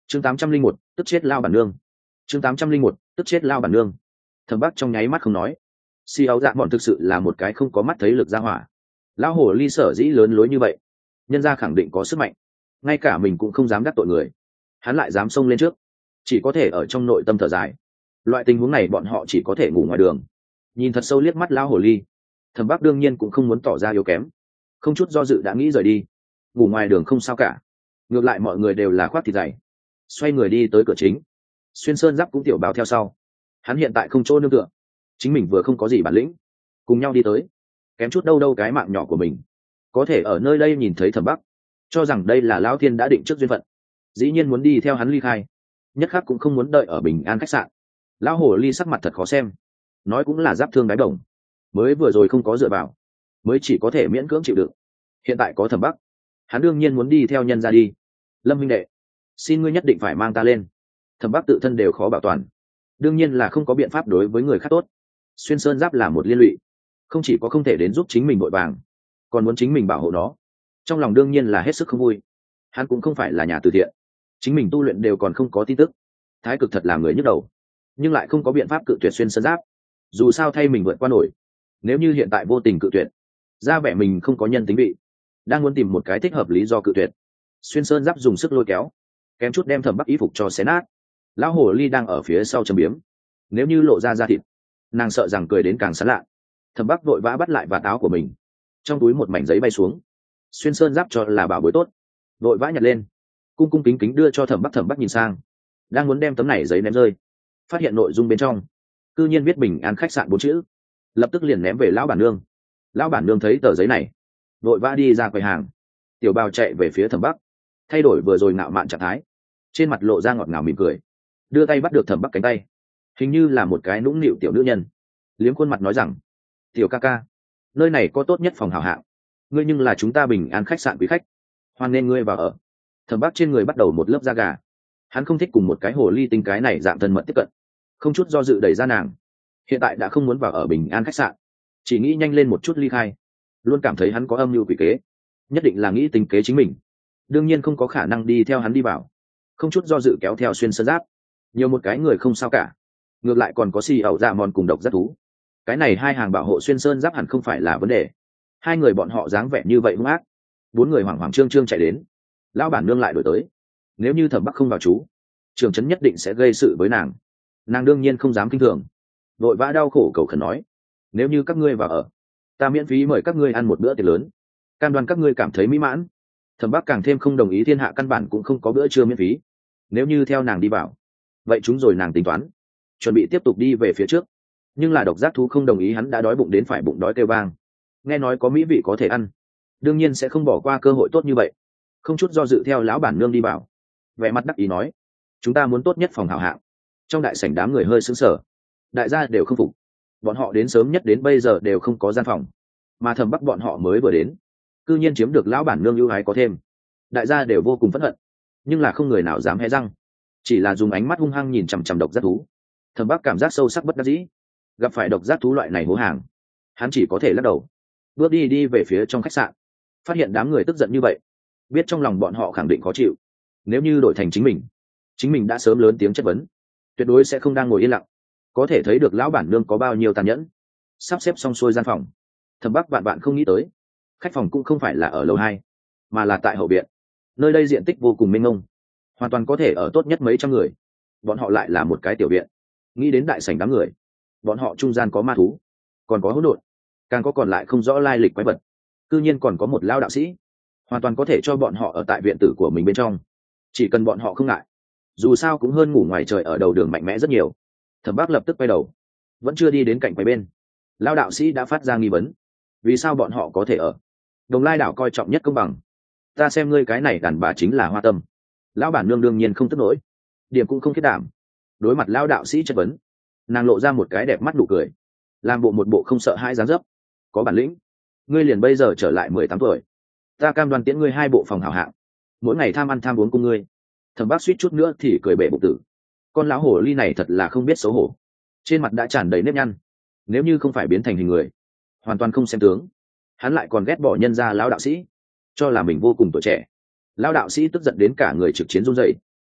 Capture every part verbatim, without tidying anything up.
chương tám trăm linh một tức chết lao bản nương. chương tám trăm linh một tức chết lao bản nương. Thẩm Bắc trong nháy mắt không nói. Si áo dạ bọn thực sự là một cái không có mắt thấy lực ra hỏa. Lão hồ ly sở dĩ lớn lối như vậy, nhân gia khẳng định có sức mạnh, ngay cả mình cũng không dám đắc tội người, hắn lại dám xông lên trước, chỉ có thể ở trong nội tâm thở dài. Loại tình huống này bọn họ chỉ có thể ngủ ngoài đường. Nhìn thật sâu liếc mắt lão hồ ly, Thẩm Bắc đương nhiên cũng không muốn tỏ ra yếu kém, không chút do dự đã nghĩ rời đi. Ngủ ngoài đường không sao cả, ngược lại mọi người đều là khoác thịt dày. Xoay người đi tới cửa chính, Xuyên Sơn Giáp cũng tiểu báo theo sau. Hắn hiện tại không chỗ nương tựa, chính mình vừa không có gì bản lĩnh, cùng nhau đi tới, kém chút đâu đâu cái mạng nhỏ của mình, có thể ở nơi đây nhìn thấy Thẩm Bắc, cho rằng đây là lão thiên đã định trước duyên phận, dĩ nhiên muốn đi theo hắn ly khai, nhất khắc cũng không muốn đợi ở bình an khách sạn. Lão hồ ly sắc mặt thật khó xem, nói cũng là giáp thương đáy đồng, mới vừa rồi không có dựa vào, mới chỉ có thể miễn cưỡng chịu đựng. Hiện tại có Thẩm Bắc, hắn đương nhiên muốn đi theo nhân ra đi. Lâm huynh đệ, xin ngươi nhất định phải mang ta lên. Thẩm Bắc tự thân đều khó bảo toàn, đương nhiên là không có biện pháp đối với người khác tốt. Xuyên Sơn Giáp là một liên lụy, không chỉ có không thể đến giúp chính mình vội vàng, còn muốn chính mình bảo hộ nó, trong lòng đương nhiên là hết sức không vui. Hắn cũng không phải là nhà từ thiện, chính mình tu luyện đều còn không có tin tức, thái cực thật là người nhức đầu, nhưng lại không có biện pháp cự tuyệt Xuyên Sơn Giáp. Dù sao thay mình vượt qua nổi, nếu như hiện tại vô tình cự tuyệt, ra vẻ mình không có nhân tính vị, đang muốn tìm một cái thích hợp lý do cự tuyệt. Xuyên Sơn Giáp dùng sức lôi kéo, kém chút đem Thẩm Bắc y phục cho xé nát. Lão hồ ly đang ở phía sau châm biếm, nếu như lộ ra da thịt, nàng sợ rằng cười đến càng sán lạ. Thẩm Bắc vội vã bắt lại vạt áo của mình, trong túi một mảnh giấy bay xuống. Xuyên Sơn Giáp cho là bảo bối tốt, vội vã nhặt lên, cung cung kính kính đưa cho Thẩm Bắc. Thẩm Bắc nhìn sang, đang muốn đem tấm này giấy ném rơi, phát hiện nội dung bên trong cư nhiên viết bình an khách sạn bốn chữ, lập tức liền ném về lão bản nương. Lão bản nương thấy tờ giấy này, vội vã đi ra quầy hàng. Tiểu Bào chạy về phía Thẩm Bắc, thay đổi vừa rồi ngạo mạn trạng thái, trên mặt lộ ra ngọt ngào mỉm cười, đưa tay bắt được Thẩm Bắc cánh tay, hình như là một cái nũng nịu tiểu nữ nhân, liếm khuôn mặt nói rằng: tiểu ca ca, nơi này có tốt nhất phòng hảo hạng, ngươi nhưng là chúng ta bình an khách sạn quý khách, hoan nên ngươi vào ở. Thẩm Bắc trên người bắt đầu một lớp da gà, hắn không thích cùng một cái hồ ly tinh cái này dạng thân mật tiếp cận, không chút do dự đẩy ra nàng. Hiện tại đã không muốn vào ở bình an khách sạn, chỉ nghĩ nhanh lên một chút ly khai, luôn cảm thấy hắn có âm mưu quỷ kế, nhất định là nghĩ tính kế chính mình, đương nhiên không có khả năng đi theo hắn đi vào. Không chút do dự kéo theo Xuyên Sơn Giáp, nhiều một cái người không sao cả, ngược lại còn có xì ẩu dạ mòn cùng độc giác thú, cái này hai hàng bảo hộ Xuyên Sơn Giáp hẳn không phải là vấn đề. Hai người bọn họ dáng vẻ như vậy hung ác, bốn người hoảng hoảng trương trương chạy đến. Lão bản nương lại đổi tới, nếu như Thẩm Bắc không vào chú, trường trấn nhất định sẽ gây sự với nàng, nàng đương nhiên không dám kinh thường, vội vã đau khổ cầu khẩn nói: nếu như các ngươi vào ở, ta miễn phí mời các ngươi ăn một bữa tiệc lớn, cam đoan các ngươi cảm thấy mỹ mãn. Thẩm Bắc càng thêm không đồng ý, thiên hạ căn bản cũng không có bữa trưa miễn phí, nếu như theo nàng đi vào, vậy chúng rồi nàng tính toán, chuẩn bị tiếp tục đi về phía trước. Nhưng là độc giác thú không đồng ý, hắn đã đói bụng đến phải bụng đói kêu vang, nghe nói có mỹ vị có thể ăn, đương nhiên sẽ không bỏ qua cơ hội tốt như vậy, không chút do dự theo lão bản nương đi vào, vẻ mặt đắc ý nói: chúng ta muốn tốt nhất phòng hảo hạng. Trong đại sảnh đám người hơi sững sờ, đại gia đều không phục, bọn họ đến sớm nhất đến bây giờ đều không có gian phòng, mà Thẩm Bắc bọn họ mới vừa đến, cư nhiên chiếm được lão bản nương ưu ái có thêm, đại gia đều vô cùng phẫn hận, nhưng là không người nào dám hé răng, chỉ là dùng ánh mắt hung hăng nhìn chằm chằm độc giác thú. Thẩm Bắc cảm giác sâu sắc bất đắc dĩ, gặp phải độc giác thú loại này hố hàng, hắn chỉ có thể lắc đầu, bước đi đi về phía trong khách sạn. Phát hiện đám người tức giận như vậy, biết trong lòng bọn họ khẳng định khó chịu, nếu như đổi thành chính mình, chính mình đã sớm lớn tiếng chất vấn, tuyệt đối sẽ không đang ngồi yên lặng. Có thể thấy được lão bản nương có bao nhiêu tàn nhẫn. Sắp xếp xong xuôi gian phòng, Thẩm Bắc vạn vạn không nghĩ tới, khách phòng cũng không phải là ở lầu hai, mà là tại hậu viện. Nơi đây diện tích vô cùng mênh mông, hoàn toàn có thể ở tốt nhất mấy trăm người, bọn họ lại là một cái tiểu viện. Nghĩ đến đại sảnh đám người, bọn họ trung gian có ma thú, còn có hỗn độn, càng có còn lại không rõ lai lịch quái vật, cư nhiên còn có một lao đạo sĩ, hoàn toàn có thể cho bọn họ ở tại viện tử của mình bên trong, chỉ cần bọn họ không ngại, dù sao cũng hơn ngủ ngoài trời ở đầu đường mạnh mẽ rất nhiều. Thẩm Bắc lập tức quay đầu, vẫn chưa đi đến cạnh quầy bên, lao đạo sĩ đã phát ra nghi vấn: vì sao bọn họ có thể ở? Đồng Lai đảo coi trọng nhất công bằng, ta xem ngươi cái này đàn bà chính là hoa tâm. Lão bản nương đương nhiên không tức nổi, điểm cũng không khiết đảm. Đối mặt lao đạo sĩ chất vấn, nàng lộ ra một cái đẹp mắt nụ cười, làm bộ một bộ không sợ hãi dáng dấp: có bản lĩnh, ngươi liền bây giờ trở lại mười tám tuổi, ta cam đoan tiễn ngươi hai bộ phòng hảo hạng, mỗi ngày tham ăn tham uống cùng ngươi. Thẩm Bắc suýt chút nữa thì cười bể bụng tử, con lão hổ ly này thật là không biết xấu hổ, trên mặt đã tràn đầy nếp nhăn, nếu như không phải biến thành hình người, hoàn toàn không xem tướng. Hắn lại còn ghét bỏ nhân gia lão đạo sĩ, cho là mình vô cùng tuổi trẻ. Lão đạo sĩ tức giận đến cả người trực chiến run rẩy,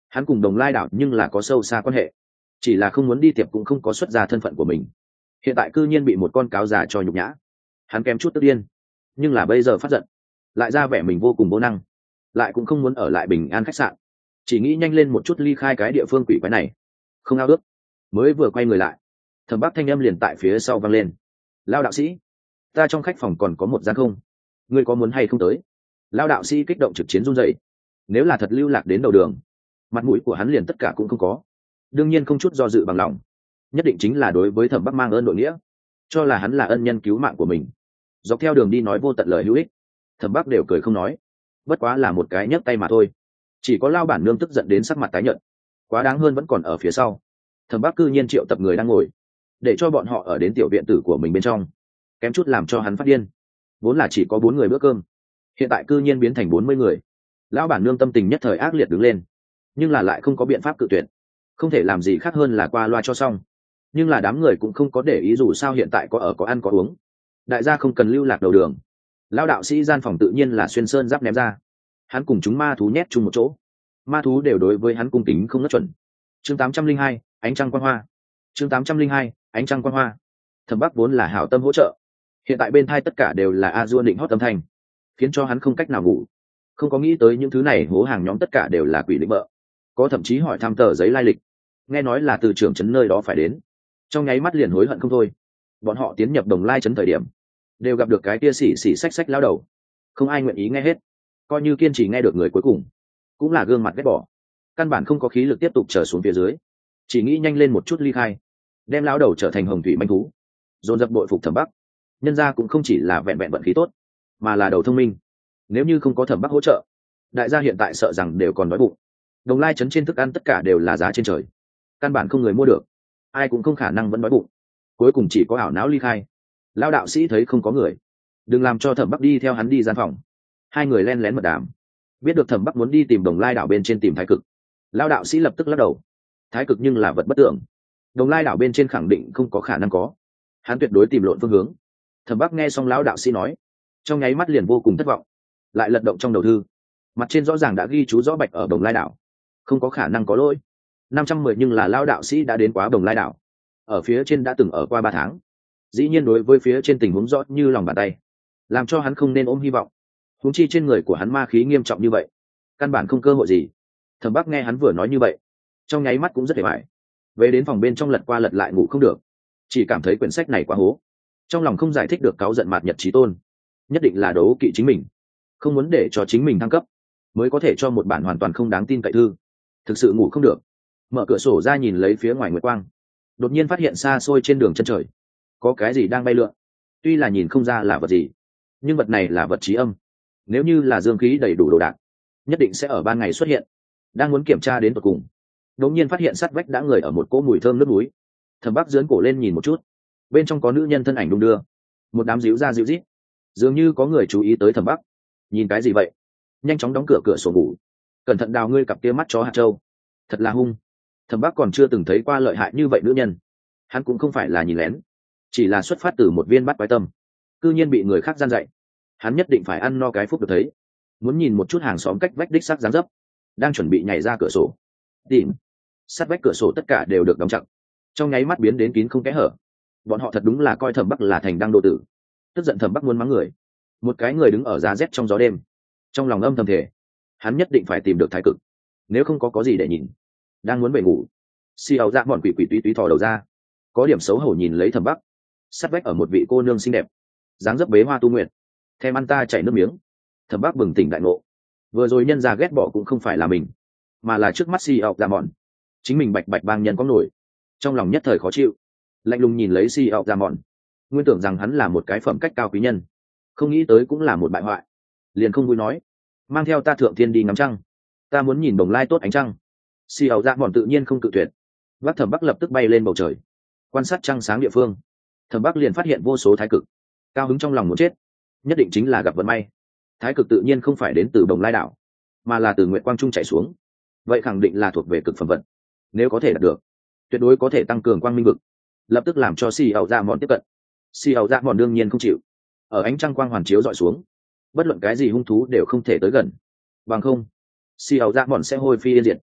Hắn cùng Đồng Lai đảo nhưng là có sâu xa quan hệ, chỉ là không muốn đi tiệp cũng không có xuất ra thân phận của mình. Hiện tại cư nhiên bị một con cáo già cho nhục nhã, hắn kém chút tức điên, nhưng là bây giờ phát giận lại ra vẻ mình vô cùng vô năng, lại cũng không muốn ở lại Bình An khách sạn, chỉ nghĩ nhanh lên một chút ly khai cái địa phương quỷ quái này. Không ao ước, mới vừa quay người lại, Thẩm Bắc thanh âm liền tại phía sau vang lên: Lao đạo sĩ, ta trong khách phòng còn có một gian không, ngươi có muốn hay không tới? Lao đạo sĩ kích động trực chiến run rẩy, nếu là thật lưu lạc đến đầu đường, mặt mũi của hắn liền tất cả cũng không có. Đương nhiên không chút do dự bằng lòng, nhất định chính là đối với Thẩm Bắc mang ơn đội nghĩa, cho là hắn là ân nhân cứu mạng của mình. Dọc theo đường đi nói vô tận lời hữu ích, Thẩm Bắc đều cười không nói, bất quá là một cái nhấc tay mà thôi. Chỉ có Lao bản nương tức giận đến sắc mặt tái nhợt, quá đáng hơn vẫn còn ở phía sau. Thẩm Bắc cư nhiên triệu tập người đang ngồi, để cho bọn họ ở đến tiểu viện tử của mình bên trong, kém chút làm cho hắn phát điên. Vốn là chỉ có bốn người bữa cơm, hiện tại cư nhiên biến thành bốn mươi người. Lão bản nương tâm tình nhất thời ác liệt đứng lên, nhưng là lại không có biện pháp cự tuyệt, không thể làm gì khác hơn là qua loa cho xong. Nhưng là đám người cũng không có để ý, dù sao hiện tại có ở có ăn có uống, đại gia không cần lưu lạc đầu đường. Lão đạo sĩ gian phòng tự nhiên là xuyên sơn giáp ném ra, hắn cùng chúng ma thú nhét chung một chỗ, ma thú đều đối với hắn cung kính không ngất chuẩn. Chương tám trăm linh hai, ánh trăng quan hoa. Chương tám trăm linh hai, ánh trăng quan hoa. Thẩm Bắc vốn là hảo tâm hỗ trợ, hiện tại bên thai tất cả đều là a dua định hót âm thanh, khiến cho hắn không cách nào ngủ. Không có nghĩ tới những thứ này hố hàng nhóm tất cả đều là quỷ lĩnh bợ, có thậm chí hỏi thăm tờ giấy lai lịch, nghe nói là từ trưởng trấn nơi đó phải đến, trong nháy mắt liền hối hận không thôi. Bọn họ tiến nhập Đồng Lai trấn thời điểm đều gặp được cái kia xỉ xỉ xách xách lao đầu, không ai nguyện ý nghe hết, coi như kiên trì nghe được người cuối cùng cũng là gương mặt ghét bỏ, căn bản không có khí lực tiếp tục trở xuống phía dưới, chỉ nghĩ nhanh lên một chút ly khai, đem lao đầu trở thành hồng thủy manh thú. Dồn dập đội phục Thẩm Bắc, nhân ra cũng không chỉ là vẹn vẹn vận khí tốt, mà là đầu thông minh. Nếu như không có Thẩm Bắc hỗ trợ, đại gia hiện tại sợ rằng đều còn đói bụng. Đồng Lai trấn trên thức ăn tất cả đều là giá trên trời, căn bản không người mua được, ai cũng không khả năng vẫn đói bụng, cuối cùng chỉ có ảo não ly khai. Lao đạo sĩ thấy không có người, đừng làm cho Thẩm Bắc đi theo hắn đi gian phòng. Hai người len lén mật đàm, biết được Thẩm Bắc muốn đi tìm Đồng Lai đảo bên trên tìm thái cực. Lao đạo sĩ lập tức lắc đầu, thái cực nhưng là vật bất tưởng, Đồng Lai đảo bên trên khẳng định không có khả năng có, hắn tuyệt đối tìm lộn phương hướng. Thẩm Bắc nghe xong lão đạo sĩ nói, trong nháy mắt liền vô cùng thất vọng, lại lật động trong đầu thư, mặt trên rõ ràng đã ghi chú rõ bạch ở Đồng Lai đảo, không có khả năng có lỗi. Năm trăm mười nhưng là lão đạo sĩ đã đến quá Đồng Lai đảo, ở phía trên đã từng ở qua ba tháng, dĩ nhiên đối với phía trên tình huống rõ như lòng bàn tay, làm cho hắn không nên ôm hy vọng. Huống chi trên người của hắn ma khí nghiêm trọng như vậy, căn bản không cơ hội gì. Thẩm Bắc nghe hắn vừa nói như vậy, trong nháy mắt cũng rất hề bại, về đến phòng bên trong lật qua lật lại ngủ không được, chỉ cảm thấy quyển sách này quá hố, trong lòng không giải thích được cáu giận mạt nhật chí tôn, nhất định là đấu kỵ chính mình, không muốn để cho chính mình thăng cấp, mới có thể cho một bản hoàn toàn không đáng tin cậy thư. Thực sự ngủ không được, mở cửa sổ ra nhìn lấy phía ngoài nguyệt quang, đột nhiên phát hiện xa xôi trên đường chân trời có cái gì đang bay lượn. Tuy là nhìn không ra là vật gì, nhưng vật này là vật trí âm, nếu như là dương khí đầy đủ đồ đạc, nhất định sẽ ở ban ngày xuất hiện. Đang muốn kiểm tra đến tận cùng, đột nhiên phát hiện sát vách đã người ở một cỗ mùi thơm nước núi. Thẩm Bắc giương cổ lên nhìn một chút, bên trong có nữ nhân thân ảnh đung đưa, một đám díu ra díu rít, dường như có người chú ý tới Thẩm Bắc. Nhìn cái gì vậy? Nhanh chóng đóng cửa cửa sổ ngủ, cẩn thận đào ngươi cặp kia mắt chó hạt trâu, thật là hung. Thẩm Bắc còn chưa từng thấy qua lợi hại như vậy nữ nhân, hắn cũng không phải là nhìn lén, chỉ là xuất phát từ một viên bắt quái tâm, cư nhiên bị người khác gian dạy, hắn nhất định phải ăn no cái phúc được thấy. Muốn nhìn một chút hàng xóm cách vách đích xác dáng dấp, đang chuẩn bị nhảy ra cửa sổ, tìm sát vách cửa sổ tất cả đều được đóng chặt, trong nháy mắt biến đến kín không kẽ hở. Bọn họ thật đúng là coi Thẩm Bắc là thành đăng độ tử. Tức giận Thẩm Bắc muốn mắng người, một cái người đứng ở giá rét trong gió đêm, trong lòng âm thầm thề, hắn nhất định phải tìm được thái cực, nếu không có có gì để nhìn. Đang muốn về ngủ, si áo dạ bọn quỷ quỷ túy túy thò đầu ra, có điểm xấu hổ nhìn lấy Thẩm Bắc. Sát vách ở một vị cô nương xinh đẹp, dáng dấp bế hoa tu nguyện, thèm ăn ta chảy nước miếng. Thẩm Bắc bừng tỉnh đại ngộ, vừa rồi nhân ra ghét bỏ cũng không phải là mình, mà là trước mắt si áo dạ bọn, chính mình bạch bạch bang nhân có nổi, trong lòng nhất thời khó chịu, lạnh lùng nhìn lấy si áo dạ bọn, nguyên tưởng rằng hắn là một cái phẩm cách cao quý nhân, không nghĩ tới cũng là một bại hoại, liền không vui nói, mang theo ta thượng thiên đi ngắm trăng, ta muốn nhìn Đồng Lai tốt ánh trăng. Si áo dạ bọn tự nhiên không cự tuyệt, vác Thẩm Bắc lập tức bay lên bầu trời, quan sát trăng sáng địa phương. Thẩm Bắc liền phát hiện vô số thái cực, cao hứng trong lòng muốn chết, nhất định chính là gặp vận may. Thái cực tự nhiên không phải đến từ Đồng Lai đảo, mà là từ Nguyệt Quang Trung chạy xuống, vậy khẳng định là thuộc về cực phẩm vận, nếu có thể đạt được, tuyệt đối có thể tăng cường quang minh vực. Lập tức làm cho Si áo dạ bọn tiếp cận. Si áo dạ bọn đương nhiên không chịu, ở ánh trăng quang hoàn chiếu dọi xuống, bất luận cái gì hung thú đều không thể tới gần, bằng không Si áo dạ bọn sẽ hôi phi yên diệt.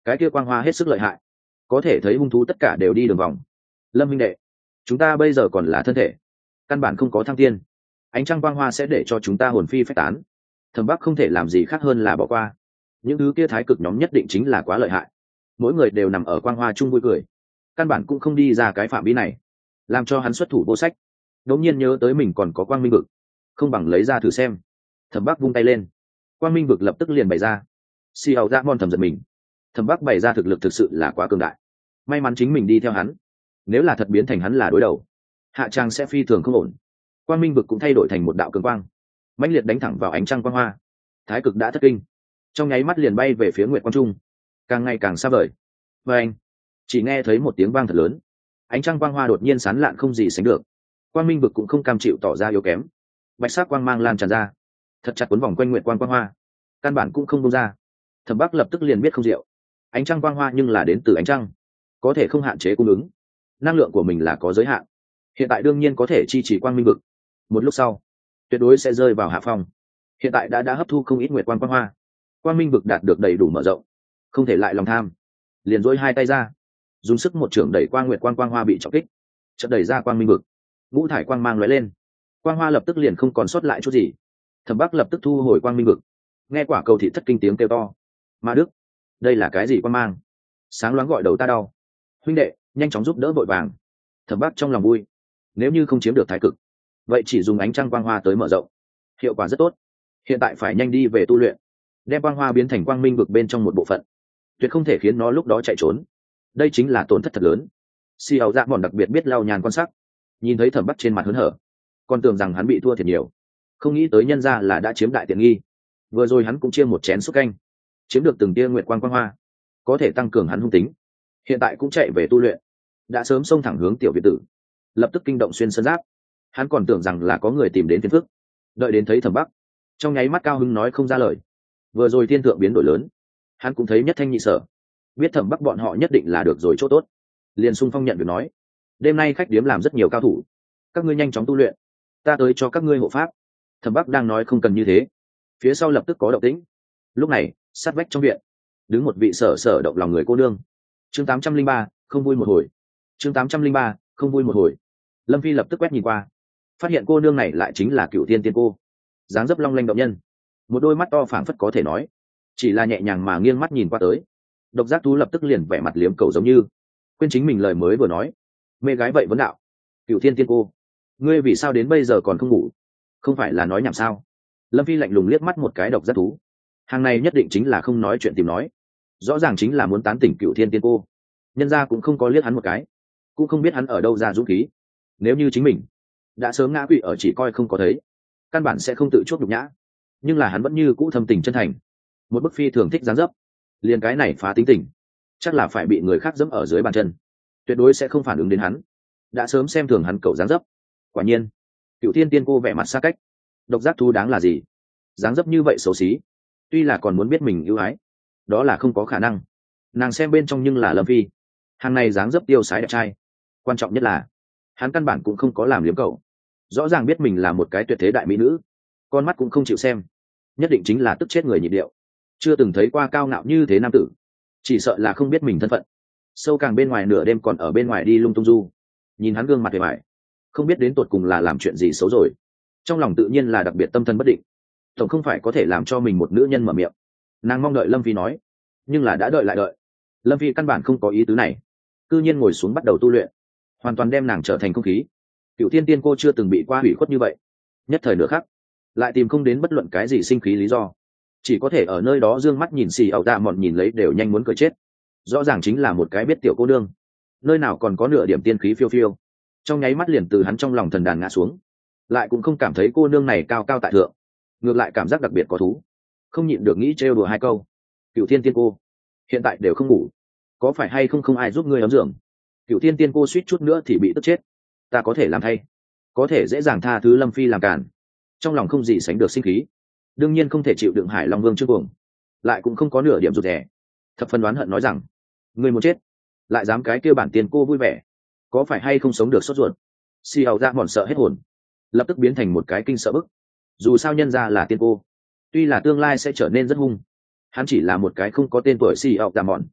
cái kia quang hoa hết sức lợi hại, có thể thấy hung thú tất cả đều đi đường vòng. Lâm minh đệ, chúng ta bây giờ còn là thân thể, căn bản không có thăng tiên, ánh trăng quang hoa sẽ để cho chúng ta hồn phi phách tán. Thẩm Bắc không thể làm gì khác hơn là bỏ qua. Những thứ kia thái cực nhóm nhất định chính là quá lợi hại, mỗi người đều nằm ở quang hoa chung vui cười, căn bản cũng không đi ra cái phạm vi này, làm cho hắn xuất thủ vô sách. Đột nhiên nhớ tới mình còn có quang minh vực, không bằng lấy ra thử xem. Thẩm Bắc vung tay lên, quang minh vực lập tức liền bày ra. Si hầu dạ mon thầm giật mình, Thẩm Bắc bày ra thực lực thực sự là quá cường đại, may mắn chính mình đi theo hắn, nếu là thật biến thành hắn là đối đầu, hạ trang sẽ phi thường không ổn. Quang minh vực cũng thay đổi thành một đạo cường quang, mãnh liệt đánh thẳng vào ánh trăng quang hoa. Thái cực đã thất kinh, trong nháy mắt liền bay về phía nguyệt quang trung, càng ngày càng xa vời. Và anh chỉ nghe thấy một tiếng vang thật lớn, ánh trăng quang hoa đột nhiên sán lạn không gì sánh được. Quang minh vực cũng không cam chịu tỏ ra yếu kém, bạch sắc quang mang lan tràn ra, thật chặt cuốn vòng quanh nguyệt quang quang hoa, căn bản cũng không buông ra. Thẩm Bắc lập tức liền biết không diệu, ánh trăng quang hoa nhưng là đến từ ánh trăng, có thể không hạn chế cung ứng, năng lượng của mình là có giới hạn, hiện tại đương nhiên có thể chi trì quang minh vực, một lúc sau tuyệt đối sẽ rơi vào hạ phong. Hiện tại đã đã hấp thu không ít nguyệt quang quang hoa, quang minh vực đạt được đầy đủ mở rộng, không thể lại lòng tham, liền dỗi hai tay ra, dùng sức một trưởng đẩy qua nguyệt quang quang hoa bị trọng kích, chợt đẩy ra quang minh vực, ngũ thải quang mang lóe lên, quang hoa lập tức liền không còn sót lại chút gì. Thẩm Bắc lập tức thu hồi quang minh vực, nghe quả cầu thị thất kinh tiếng kêu to: Ma Đức, đây là cái gì quang mang? Sáng loáng gọi đầu ta đau. Huynh đệ, nhanh chóng giúp đỡ vội vàng. Thẩm Bắc trong lòng vui, nếu như không chiếm được thái cực, vậy chỉ dùng ánh trăng quang hoa tới mở rộng, hiệu quả rất tốt. Hiện tại phải nhanh đi về tu luyện, đem quang hoa biến thành quang minh vực bên trong một bộ phận, tuyệt không thể khiến nó lúc đó chạy trốn, đây chính là tổn thất thật lớn. Si áo dạ mòn đặc biệt biết lau nhàn quan sát, nhìn thấy Thẩm Bắc trên mặt hớn hở, còn tưởng rằng hắn bị thua thiệt nhiều, không nghĩ tới nhân ra là đã chiếm đại tiện nghi. Vừa rồi hắn cũng chia một chén súp canh, chiếm được từng tia nguyệt quang quang hoa, có thể tăng cường hắn hung tính. Hiện tại cũng chạy về tu luyện, đã sớm xông thẳng hướng tiểu viện tử, lập tức kinh động xuyên sơn giáp. Hắn còn tưởng rằng là có người tìm đến phiền phức, đợi đến thấy Thẩm Bắc, trong nháy mắt cao hứng nói không ra lời. Vừa rồi thiên thượng biến đổi lớn, hắn cũng thấy nhất thanh nhị sở, biết Thẩm Bắc bọn họ nhất định là được rồi chỗ tốt, liền xung phong nhận việc nói: đêm nay khách điếm làm rất nhiều cao thủ, các ngươi nhanh chóng tu luyện, ta tới cho các ngươi hộ pháp. Thẩm Bắc đang nói không cần như thế, phía sau lập tức có động tĩnh. Lúc này sát vách trong viện đứng một vị sở sở động lòng người cô nương. Chương tám trăm linh ba, không vui một hồi. Chương tám trăm linh ba, không vui một hồi. Lâm Phi lập tức quét nhìn qua, phát hiện cô nương này lại chính là Cửu Tiên Tiên cô, dáng dấp long lanh động nhân, một đôi mắt to phảng phất có thể nói, chỉ là nhẹ nhàng mà nghiêng mắt nhìn qua tới, độc giác thú lập tức liền vẻ mặt liếm cầu giống như quên chính mình lời mới vừa nói. Mê gái vậy vấn đạo: Cửu Tiên Tiên cô, ngươi vì sao đến bây giờ còn không ngủ, không phải là nói nhảm sao? Lâm Phi lạnh lùng liếc mắt một cái độc giác thú, hàng này nhất định chính là không nói chuyện tìm nói, rõ ràng chính là muốn tán tỉnh Cửu Thiên Tiên cô. Nhân ra cũng không có liếc hắn một cái, cũng không biết hắn ở đâu ra dũng khí. Nếu như chính mình đã sớm ngã quỵ ở chỉ coi không có thấy, căn bản sẽ không tự chuốc nhục nhã, nhưng là hắn vẫn như cũ thâm tình chân thành, một bức phi thường thích dáng dấp, liền cái này phá tính tình, chắc là phải bị người khác dẫm ở dưới bàn chân, tuyệt đối sẽ không phản ứng đến hắn, đã sớm xem thường hắn cậu dáng dấp. Quả nhiên Cửu Thiên Tiên cô vẻ mặt xa cách, độc giác thú đáng là gì, dáng dấp như vậy xấu xí, tuy là còn muốn biết mình ưu ái, đó là không có khả năng. Nàng xem bên trong nhưng là Lâm Phi, hàng này dáng dấp tiêu sái đẹp trai, quan trọng nhất là hắn căn bản cũng không có làm liếm cậu, rõ ràng biết mình là một cái tuyệt thế đại mỹ nữ, con mắt cũng không chịu xem, nhất định chính là tức chết người nhịp điệu. Chưa từng thấy qua cao ngạo như thế nam tử, chỉ sợ là không biết mình thân phận, sâu càng bên ngoài nửa đêm còn ở bên ngoài đi lung tung du. Nhìn hắn gương mặt vẻ vải, không biết đến tột cùng là làm chuyện gì xấu rồi, trong lòng tự nhiên là đặc biệt tâm thần bất định, tổng không phải có thể làm cho mình một nữ nhân mở miệng. Nàng mong đợi Lâm Phi nói, nhưng là đã đợi lại đợi, Lâm Phi căn bản không có ý tứ này, cư nhiên ngồi xuống bắt đầu tu luyện, hoàn toàn đem nàng trở thành không khí. Cửu Thiên Tiên cô chưa từng bị qua hủy khuất như vậy, nhất thời nửa khắc lại tìm không đến bất luận cái gì sinh khí lý do, chỉ có thể ở nơi đó dương mắt nhìn xì ẩu tạ mọn nhìn lấy đều nhanh muốn cười chết. Rõ ràng chính là một cái biết tiểu cô nương, nơi nào còn có nửa điểm tiên khí phiêu phiêu, trong nháy mắt liền từ hắn trong lòng thần đàn ngã xuống, lại cũng không cảm thấy cô nương này cao cao tại thượng, ngược lại cảm giác đặc biệt có thú, không nhịn được nghĩ trêu đùa hai câu: Cửu Thiên Tiên cô, hiện tại đều không ngủ, có phải hay không không ai giúp ngươi ấm giường? Cửu Thiên Tiên cô suýt chút nữa thì bị tức chết, ta có thể làm thay, có thể dễ dàng tha thứ Lâm Phi làm cản, trong lòng không gì sánh được sinh khí, đương nhiên không thể chịu đựng Hải Long Vương trước cuồng, lại cũng không có nửa điểm rụt rè, thập phân đoán hận nói rằng: ngươi muốn chết, lại dám cái kêu bản tiên cô vui vẻ, có phải hay không sống được sốt ruột? Si hầu ra mòn sợ hết hồn, lập tức biến thành một cái kinh sợ bức. Dù sao nhân ra là tiên cô, tuy là tương lai sẽ trở nên rất hung, hắn chỉ là một cái không có tên tuổi Si hầu ra mòn,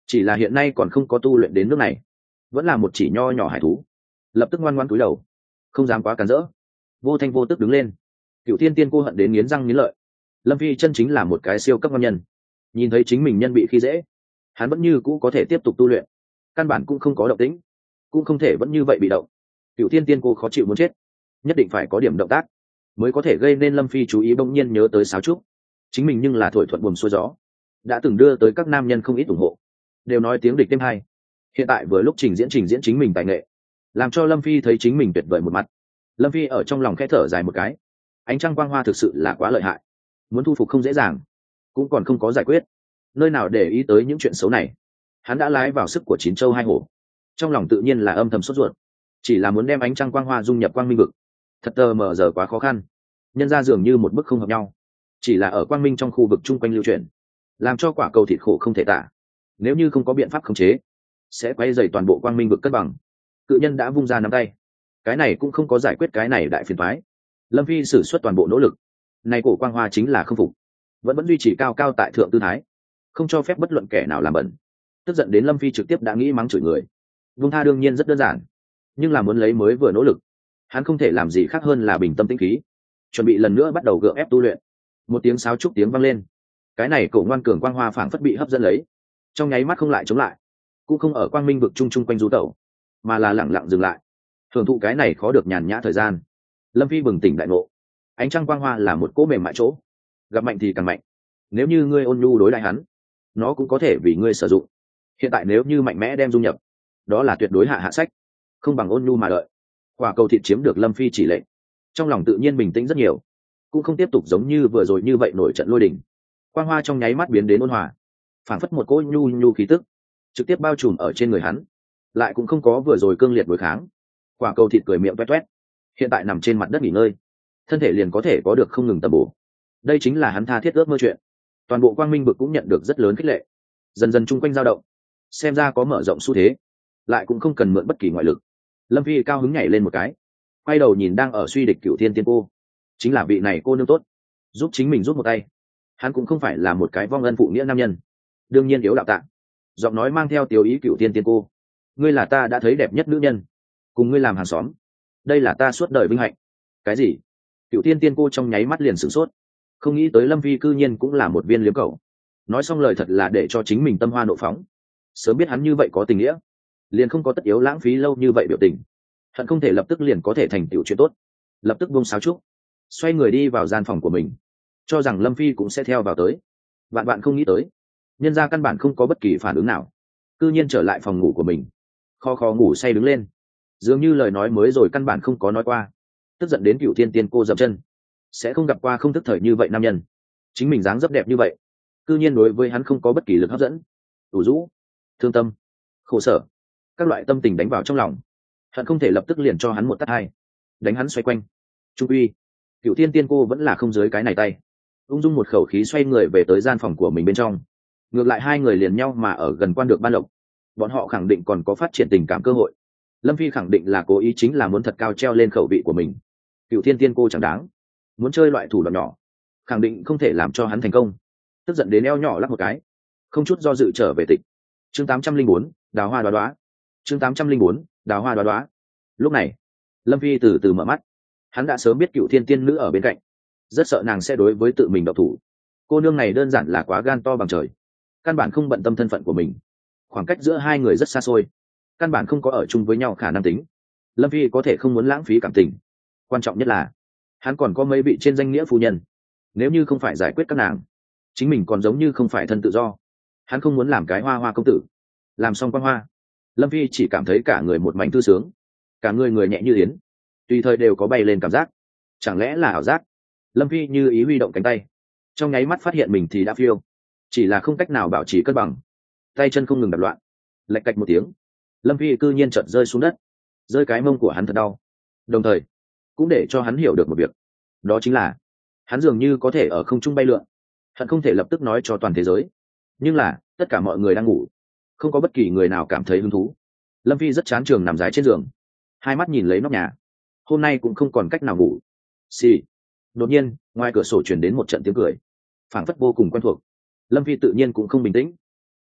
chỉ là hiện nay còn không có tu luyện đến nước này, vẫn là một chỉ nho nhỏ hải thú. Lập tức ngoan ngoan cúi đầu, không dám quá cản rỡ. Vô thanh vô tức đứng lên. Cựu thiên tiên cô hận đến nghiến răng nghiến lợi. Lâm phi chân chính là một cái siêu cấp ngon nhân, nhìn thấy chính mình nhân bị khi dễ, hắn vẫn như cũ có thể tiếp tục tu luyện, căn bản cũng không có động tĩnh, cũng không thể vẫn như vậy bị động. Cựu thiên tiên cô khó chịu muốn chết, nhất định phải có điểm động tác mới có thể gây nên Lâm phi chú ý. Bỗng nhiên nhớ tới sáo trúc, chính mình nhưng là thổi thuận buồm xuôi gió, đã từng đưa tới các nam nhân không ít ủng hộ, đều nói tiếng địch đêm hay. Hiện tại vừa lúc trình diễn trình diễn chính mình tài nghệ, làm cho Lâm phi thấy chính mình tuyệt vời một mặt. Lâm phi ở trong lòng khẽ thở dài một cái, ánh trăng quang hoa thực sự là quá lợi hại, muốn thu phục không dễ dàng, cũng còn không có giải quyết, nơi nào để ý tới những chuyện xấu này. Hắn đã lái vào sức của chín châu hai hổ, trong lòng tự nhiên là âm thầm sốt ruột, chỉ là muốn đem ánh trăng quang hoa dung nhập quang minh vực, thật tờ mờ giờ quá khó khăn. Nhân ra dường như một bức không hợp nhau, chỉ là ở quang minh trong khu vực chung quanh lưu chuyển, làm cho quả cầu thịt khổ không thể tả. Nếu như không có biện pháp khống chế, sẽ quay dày toàn bộ quang minh vực cân bằng. Cự nhân đã vung ra nắm tay, cái này cũng không có giải quyết cái này đại phiền toái. Lâm phi sử xuất toàn bộ nỗ lực, này cổ quang hoa chính là không phục, vẫn vẫn duy trì cao cao tại thượng tư thái, không cho phép bất luận kẻ nào làm bẩn. Tức giận đến Lâm phi trực tiếp đã nghĩ mắng chửi người. Vung tha đương nhiên rất đơn giản, nhưng là muốn lấy mới vừa nỗ lực, hắn không thể làm gì khác hơn là bình tâm tĩnh khí, chuẩn bị lần nữa bắt đầu gượng ép tu luyện. Một tiếng sáo trúc tiếng vang lên, cái này cổ ngoan cường quang hoa phảng phất bị hấp dẫn lấy, trong nháy mắt không lại chống lại, cũng không ở quang minh vực chung chung quanh du tẩu, mà là lẳng lặng dừng lại, thưởng thụ cái này khó được nhàn nhã thời gian. Lâm phi bừng tỉnh đại ngộ, ánh trăng quang hoa là một cỗ mềm mại chỗ, gặp mạnh thì càng mạnh. Nếu như ngươi ôn nhu đối lại hắn, nó cũng có thể vì ngươi sử dụng. Hiện tại nếu như mạnh mẽ đem dung nhập, đó là tuyệt đối hạ hạ sách, không bằng ôn nhu mà đợi. Quả cầu thịt chiếm được Lâm phi chỉ lệnh, trong lòng tự nhiên bình tĩnh rất nhiều, cũng không tiếp tục giống như vừa rồi như vậy nổi trận lôi đình. Quang hoa trong nháy mắt biến đến ôn hòa, phảng phất một cỗ nhu nhu khí tức trực tiếp bao trùm ở trên người hắn, lại cũng không có vừa rồi cương liệt đối kháng. Quả cầu thịt cười miệng toét toét, hiện tại nằm trên mặt đất nghỉ ngơi, thân thể liền có thể có được không ngừng tầm bổ. Đây chính là hắn tha thiết ước mơ chuyện. Toàn bộ quang minh vực cũng nhận được rất lớn khích lệ, dần dần chung quanh dao động, xem ra có mở rộng xu thế, lại cũng không cần mượn bất kỳ ngoại lực. Lâm phi cao hứng nhảy lên một cái, quay đầu nhìn đang ở suy địch Cửu thiên tiên cô, chính là vị này cô nương tốt, giúp chính mình giúp một tay. Hắn cũng không phải là một cái vong ân phụ nghĩa nam nhân, đương nhiên yếu đạo tạng. Giọng nói mang theo tiểu ý Cửu thiên tiên cô, ngươi là ta đã thấy đẹp nhất nữ nhân, cùng ngươi làm hàng xóm, đây là ta suốt đời vinh hạnh. Cái gì? Cửu thiên tiên cô trong nháy mắt liền sửng sốt, không nghĩ tới Lâm phi cư nhiên cũng là một viên liếm cầu. Nói xong lời thật là để cho chính mình tâm hoa nộ phóng. Sớm biết hắn như vậy có tình nghĩa, liền không có tất yếu lãng phí lâu như vậy biểu tình, hận không thể lập tức liền có thể thành tựu chuyện tốt. Lập tức buông sáo trúc, xoay người đi vào gian phòng của mình, cho rằng Lâm phi cũng sẽ theo vào tới. Bạn bạn không nghĩ tới, nhân ra căn bản không có bất kỳ phản ứng nào, cư nhiên trở lại phòng ngủ của mình, kho kho ngủ say đứng lên, dường như lời nói mới rồi căn bản không có nói qua. Tức giận đến Cửu thiên tiên cô dậm chân, sẽ không gặp qua không thức thời như vậy nam nhân, chính mình dáng dấp đẹp như vậy, cư nhiên đối với hắn không có bất kỳ lực hấp dẫn. ủ rũ, thương tâm, khổ sở, các loại tâm tình đánh vào trong lòng, hận không thể lập tức liền cho hắn một tát hai, đánh hắn xoay quanh. Trung uy, Cửu thiên tiên cô vẫn là không dưới cái này tay, ung dung một khẩu khí xoay người về tới gian phòng của mình bên trong. Ngược lại hai người liền nhau mà ở gần quan được ban lộc, bọn họ khẳng định còn có phát triển tình cảm cơ hội. Lâm phi khẳng định là cố ý, chính là muốn thật cao treo lên khẩu vị của mình. Cửu thiên tiên cô chẳng đáng, muốn chơi loại thủ đoạn nhỏ, khẳng định không thể làm cho hắn thành công. Tức giận đến eo nhỏ lắc một cái, không chút do dự trở về tịch. Chương tám trăm linh bốn, đào hoa đoá đoá. Chương tám trăm linh bốn, đào hoa đoá đoá. Lúc này Lâm phi từ từ mở mắt, hắn đã sớm biết Cửu thiên tiên nữ ở bên cạnh, rất sợ nàng sẽ đối với tự mình độc thủ. Cô nương này đơn giản là quá gan to bằng trời, căn bản không bận tâm thân phận của mình, khoảng cách giữa hai người rất xa xôi, căn bản không có ở chung với nhau khả năng tính. Lâm phi có thể không muốn lãng phí cảm tình, quan trọng nhất là hắn còn có mấy vị trên danh nghĩa phu nhân, nếu như không phải giải quyết các nàng, chính mình còn giống như không phải thân tự do. Hắn không muốn làm cái hoa hoa công tử. Làm xong quan hoa, Lâm phi chỉ cảm thấy cả người một mảnh thư sướng, cả người người nhẹ như yến, tùy thời đều có bay lên cảm giác. Chẳng lẽ là ảo giác? Lâm phi như ý huy động cánh tay, trong nháy mắt phát hiện mình thì đã phiêu, chỉ là không cách nào bảo trì cân bằng, tay chân không ngừng đập loạn. Lạch cạch một tiếng, Lâm phi cư nhiên chợt rơi xuống đất, rơi cái mông của hắn thật đau, đồng thời cũng để cho hắn hiểu được một việc, đó chính là hắn dường như có thể ở không trung bay lượn, hận không thể lập tức nói cho toàn thế giới. Nhưng là tất cả mọi người đang ngủ, không có bất kỳ người nào cảm thấy hứng thú. Lâm phi rất chán trường nằm dài trên giường, hai mắt nhìn lấy nóc nhà, hôm nay cũng không còn cách nào ngủ. Xì. Đột nhiên ngoài cửa sổ truyền đến một trận tiếng cười, phảng phất vô cùng quen thuộc. Lâm phi tự nhiên cũng không bình tĩnh,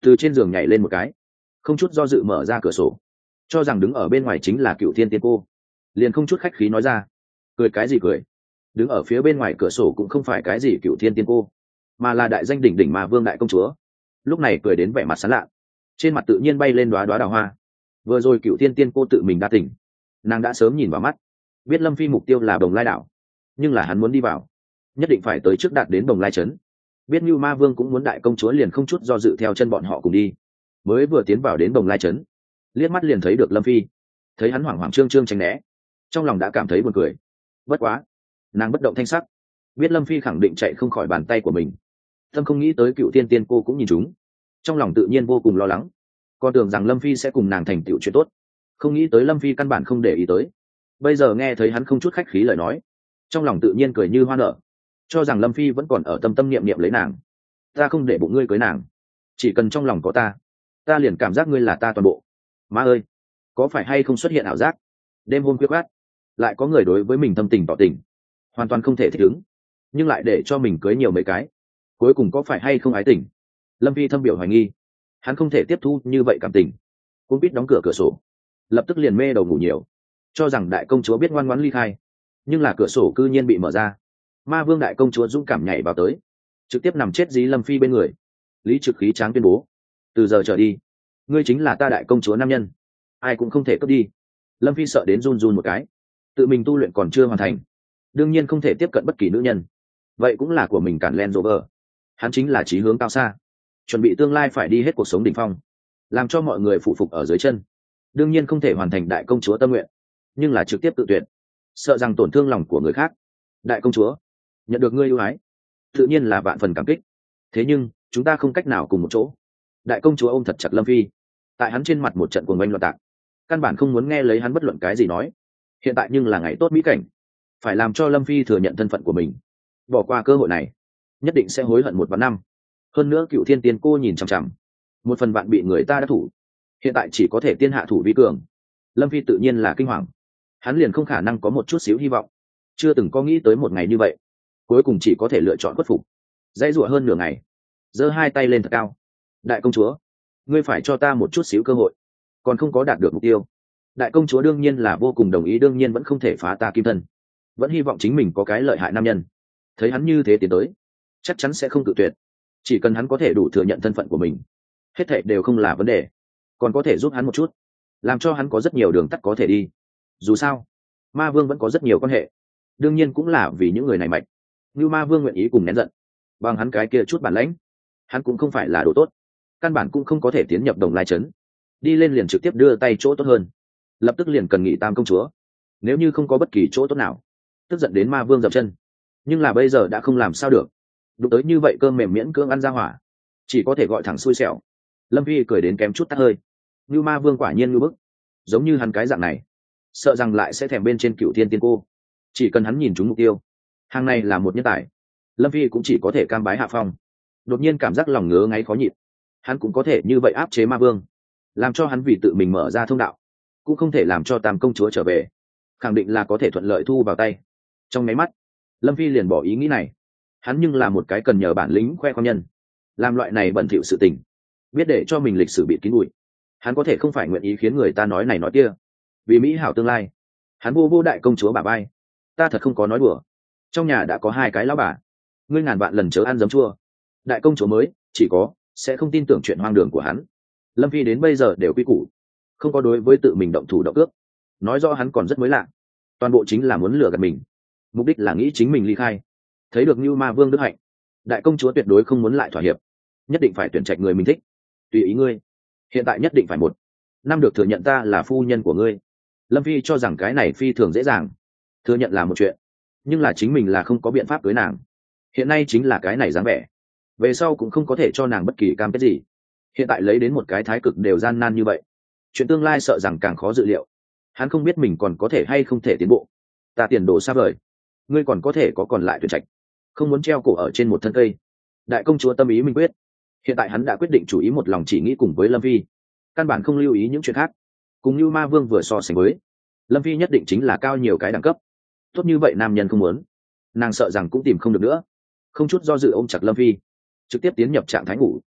từ trên giường nhảy lên một cái, không chút do dự mở ra cửa sổ, cho rằng đứng ở bên ngoài chính là Cựu Thiên Tiên Cô, liền không chút khách khí nói ra. Cười cái gì cười, đứng ở phía bên ngoài cửa sổ cũng không phải cái gì Cựu Thiên Tiên Cô, mà là đại danh đỉnh đỉnh Ma Vương đại công chúa. Lúc này cười đến vẻ mặt sán lạ, trên mặt tự nhiên bay lên đoá đoá đào hoa. Vừa rồi Cựu Thiên Tiên Cô tự mình đã tỉnh, nàng đã sớm nhìn vào mắt, biết Lâm Phi mục tiêu là Bồng Lai đảo, nhưng là hắn muốn đi vào, nhất định phải tới trước đạt đến Bồng Lai trấn. Biết như Ma Vương cũng muốn đại công chúa, liền không chút do dự theo chân bọn họ cùng đi. Mới vừa tiến vào đến Bồng Lai trấn, liếc mắt liền thấy được Lâm Phi, thấy hắn hoảng hoảng trương trương tránh né, trong lòng đã cảm thấy buồn cười. Bất quá, nàng bất động thanh sắc, biết Lâm Phi khẳng định chạy không khỏi bàn tay của mình. Tâm không nghĩ tới Cựu Thiên Tiên Cô cũng nhìn chúng, trong lòng tự nhiên vô cùng lo lắng, còn tưởng rằng Lâm Phi sẽ cùng nàng thành tựu chuyện tốt, không nghĩ tới Lâm Phi căn bản không để ý tới. Bây giờ nghe thấy hắn không chút khách khí lời nói, trong lòng tự nhiên cười như hoa nở, cho rằng Lâm Phi vẫn còn ở tâm tâm niệm niệm lấy nàng. Ta không để bụng ngươi cưới nàng, chỉ cần trong lòng có ta, ta liền cảm giác ngươi là ta toàn bộ. Má ơi, có phải hay không xuất hiện ảo giác? Đêm hôm khuya khoát, lại có người đối với mình thâm tình tỏ tình, hoàn toàn không thể thích ứng, nhưng lại để cho mình cưới nhiều mấy cái, cuối cùng có phải hay không ái tình? Lâm Phi thâm biểu hoài nghi, hắn không thể tiếp thu như vậy cảm tình, cũng biết đóng cửa cửa sổ, lập tức liền mê đầu ngủ nhiều, cho rằng đại công chúa biết ngoan ngoãn ly khai, nhưng là cửa sổ cư nhiên bị mở ra. Ma Vương đại công chúa dũng cảm nhảy vào tới, trực tiếp nằm chết dí Lâm Phi bên người. Lý trực khí tráng tuyên bố, từ giờ trở đi, ngươi chính là ta đại công chúa nam nhân, ai cũng không thể cướp đi. Lâm Phi sợ đến run run một cái, tự mình tu luyện còn chưa hoàn thành, đương nhiên không thể tiếp cận bất kỳ nữ nhân, vậy cũng là của mình cản len rover. Hắn chính là chí hướng cao xa, chuẩn bị tương lai phải đi hết cuộc sống đỉnh phong, làm cho mọi người phụ phục ở dưới chân. Đương nhiên không thể hoàn thành đại công chúa tâm nguyện, nhưng là trực tiếp tự tuyệt, sợ rằng tổn thương lòng của người khác. Đại công chúa, nhận được ngươi ưu ái, tự nhiên là vạn phần cảm kích, thế nhưng chúng ta không cách nào cùng một chỗ. Đại công chúa ôm thật chặt Lâm Phi, tại hắn trên mặt một trận cuồng oanh loạn tạc, căn bản không muốn nghe lấy hắn bất luận cái gì nói. Hiện tại nhưng là ngày tốt mỹ cảnh, phải làm cho Lâm Phi thừa nhận thân phận của mình. Bỏ qua cơ hội này, nhất định sẽ hối hận một vạn năm. Hơn nữa Cựu Thiên Tiên Cô nhìn chằm chằm, một phần bạn bị người ta đã thủ, hiện tại chỉ có thể tiên hạ thủ vi cường. Lâm Phi tự nhiên là kinh hoàng, hắn liền không khả năng có một chút xíu hy vọng, chưa từng có nghĩ tới một ngày như vậy, cuối cùng chỉ có thể lựa chọn khuất phục. Dãy rủa hơn nửa ngày, giơ hai tay lên thật cao. Đại công chúa, ngươi phải cho ta một chút xíu cơ hội, còn không có đạt được mục tiêu. Đại công chúa đương nhiên là vô cùng đồng ý, đương nhiên vẫn không thể phá ta kim thân, vẫn hy vọng chính mình có cái lợi hại nam nhân. Thấy hắn như thế tiến tới, chắc chắn sẽ không tự tuyệt, chỉ cần hắn có thể đủ thừa nhận thân phận của mình, hết thảy đều không là vấn đề, còn có thể giúp hắn một chút, làm cho hắn có rất nhiều đường tắt có thể đi. Dù sao, Ma Vương vẫn có rất nhiều quan hệ, đương nhiên cũng là vì những người này mạnh. Như Ma Vương nguyện ý cùng nén giận, bằng hắn cái kia chút bản lãnh, hắn cũng không phải là đồ tốt, căn bản cũng không có thể tiến nhập Đồng Lai trấn, đi lên liền trực tiếp đưa tay chỗ tốt hơn, lập tức liền cần nghị tam công chúa. Nếu như không có bất kỳ chỗ tốt nào, tức giận đến Ma Vương dậm chân, nhưng là bây giờ đã không làm sao được, đụng tới như vậy cơm mềm miễn cưỡng ăn ra hỏa, chỉ có thể gọi thẳng xui xẻo. Lâm Phi cười đến kém chút tắt hơi. Như Ma Vương quả nhiên như bức, giống như hắn cái dạng này, sợ rằng lại sẽ thèm bên trên Cựu Thiên Tiên Cô. Chỉ cần hắn nhìn trúng mục tiêu, hàng này là một nhân tài, Lâm Phi cũng chỉ có thể cam bái hạ phong. Đột nhiên cảm giác lòng ngứa ngáy khó nhịn, hắn cũng có thể như vậy áp chế Ma Vương, làm cho hắn vì tự mình mở ra thông đạo, cũng không thể làm cho tam công chúa trở về, khẳng định là có thể thuận lợi thu vào tay. Trong máy mắt, Lâm Phi liền bỏ ý nghĩ này. Hắn nhưng là một cái cần nhờ bản lĩnh khoe khoang nhân, làm loại này bẩn thỉu sự tình, biết để cho mình lịch sử bị kín bụi, hắn có thể không phải nguyện ý khiến người ta nói này nói kia. Vì mỹ hảo tương lai, hắn vô vô đại công chúa bà bay. Ta thật không có nói đùa, trong nhà đã có hai cái lão bà, ngươi ngàn vạn lần chớ ăn giấm chua. Đại công chúa mới chỉ có sẽ không tin tưởng chuyện hoang đường của hắn. Lâm Phi đến bây giờ đều quy củ, không có đối với tự mình động thủ động cướp, nói rõ hắn còn rất mới lạ, toàn bộ chính là muốn lừa gạt mình, mục đích là nghĩ chính mình ly khai. Thấy được Như Ma Vương đức hạnh, đại công chúa tuyệt đối không muốn lại thỏa hiệp, nhất định phải tuyển trạch người mình thích. Tùy ý ngươi, hiện tại nhất định phải một năm được thừa nhận ta là phu nhân của ngươi. Lâm Phi cho rằng cái này phi thường dễ dàng, thừa nhận là một chuyện, nhưng là chính mình là không có biện pháp cưới nàng. Hiện nay chính là cái này dáng vẻ, về sau cũng không có thể cho nàng bất kỳ cam kết gì. Hiện tại lấy đến một cái thái cực đều gian nan như vậy, chuyện tương lai sợ rằng càng khó dự liệu. Hắn không biết mình còn có thể hay không thể tiến bộ. Ta tiền đồ xa vời, ngươi còn có thể có còn lại tuyển trạch, không muốn treo cổ ở trên một thân cây. Đại công chúa tâm ý minh quyết, hiện tại hắn đã quyết định chủ ý một lòng chỉ nghĩ cùng với Lâm Phi, căn bản không lưu ý những chuyện khác. Cùng như Ma Vương vừa so sánh với Lâm Phi, nhất định chính là cao nhiều cái đẳng cấp. Tốt như vậy nam nhân không muốn, nàng sợ rằng cũng tìm không được nữa. Không chút do dự ôm chặt Lâm Phi, trực tiếp tiến nhập trạng thái ngủ.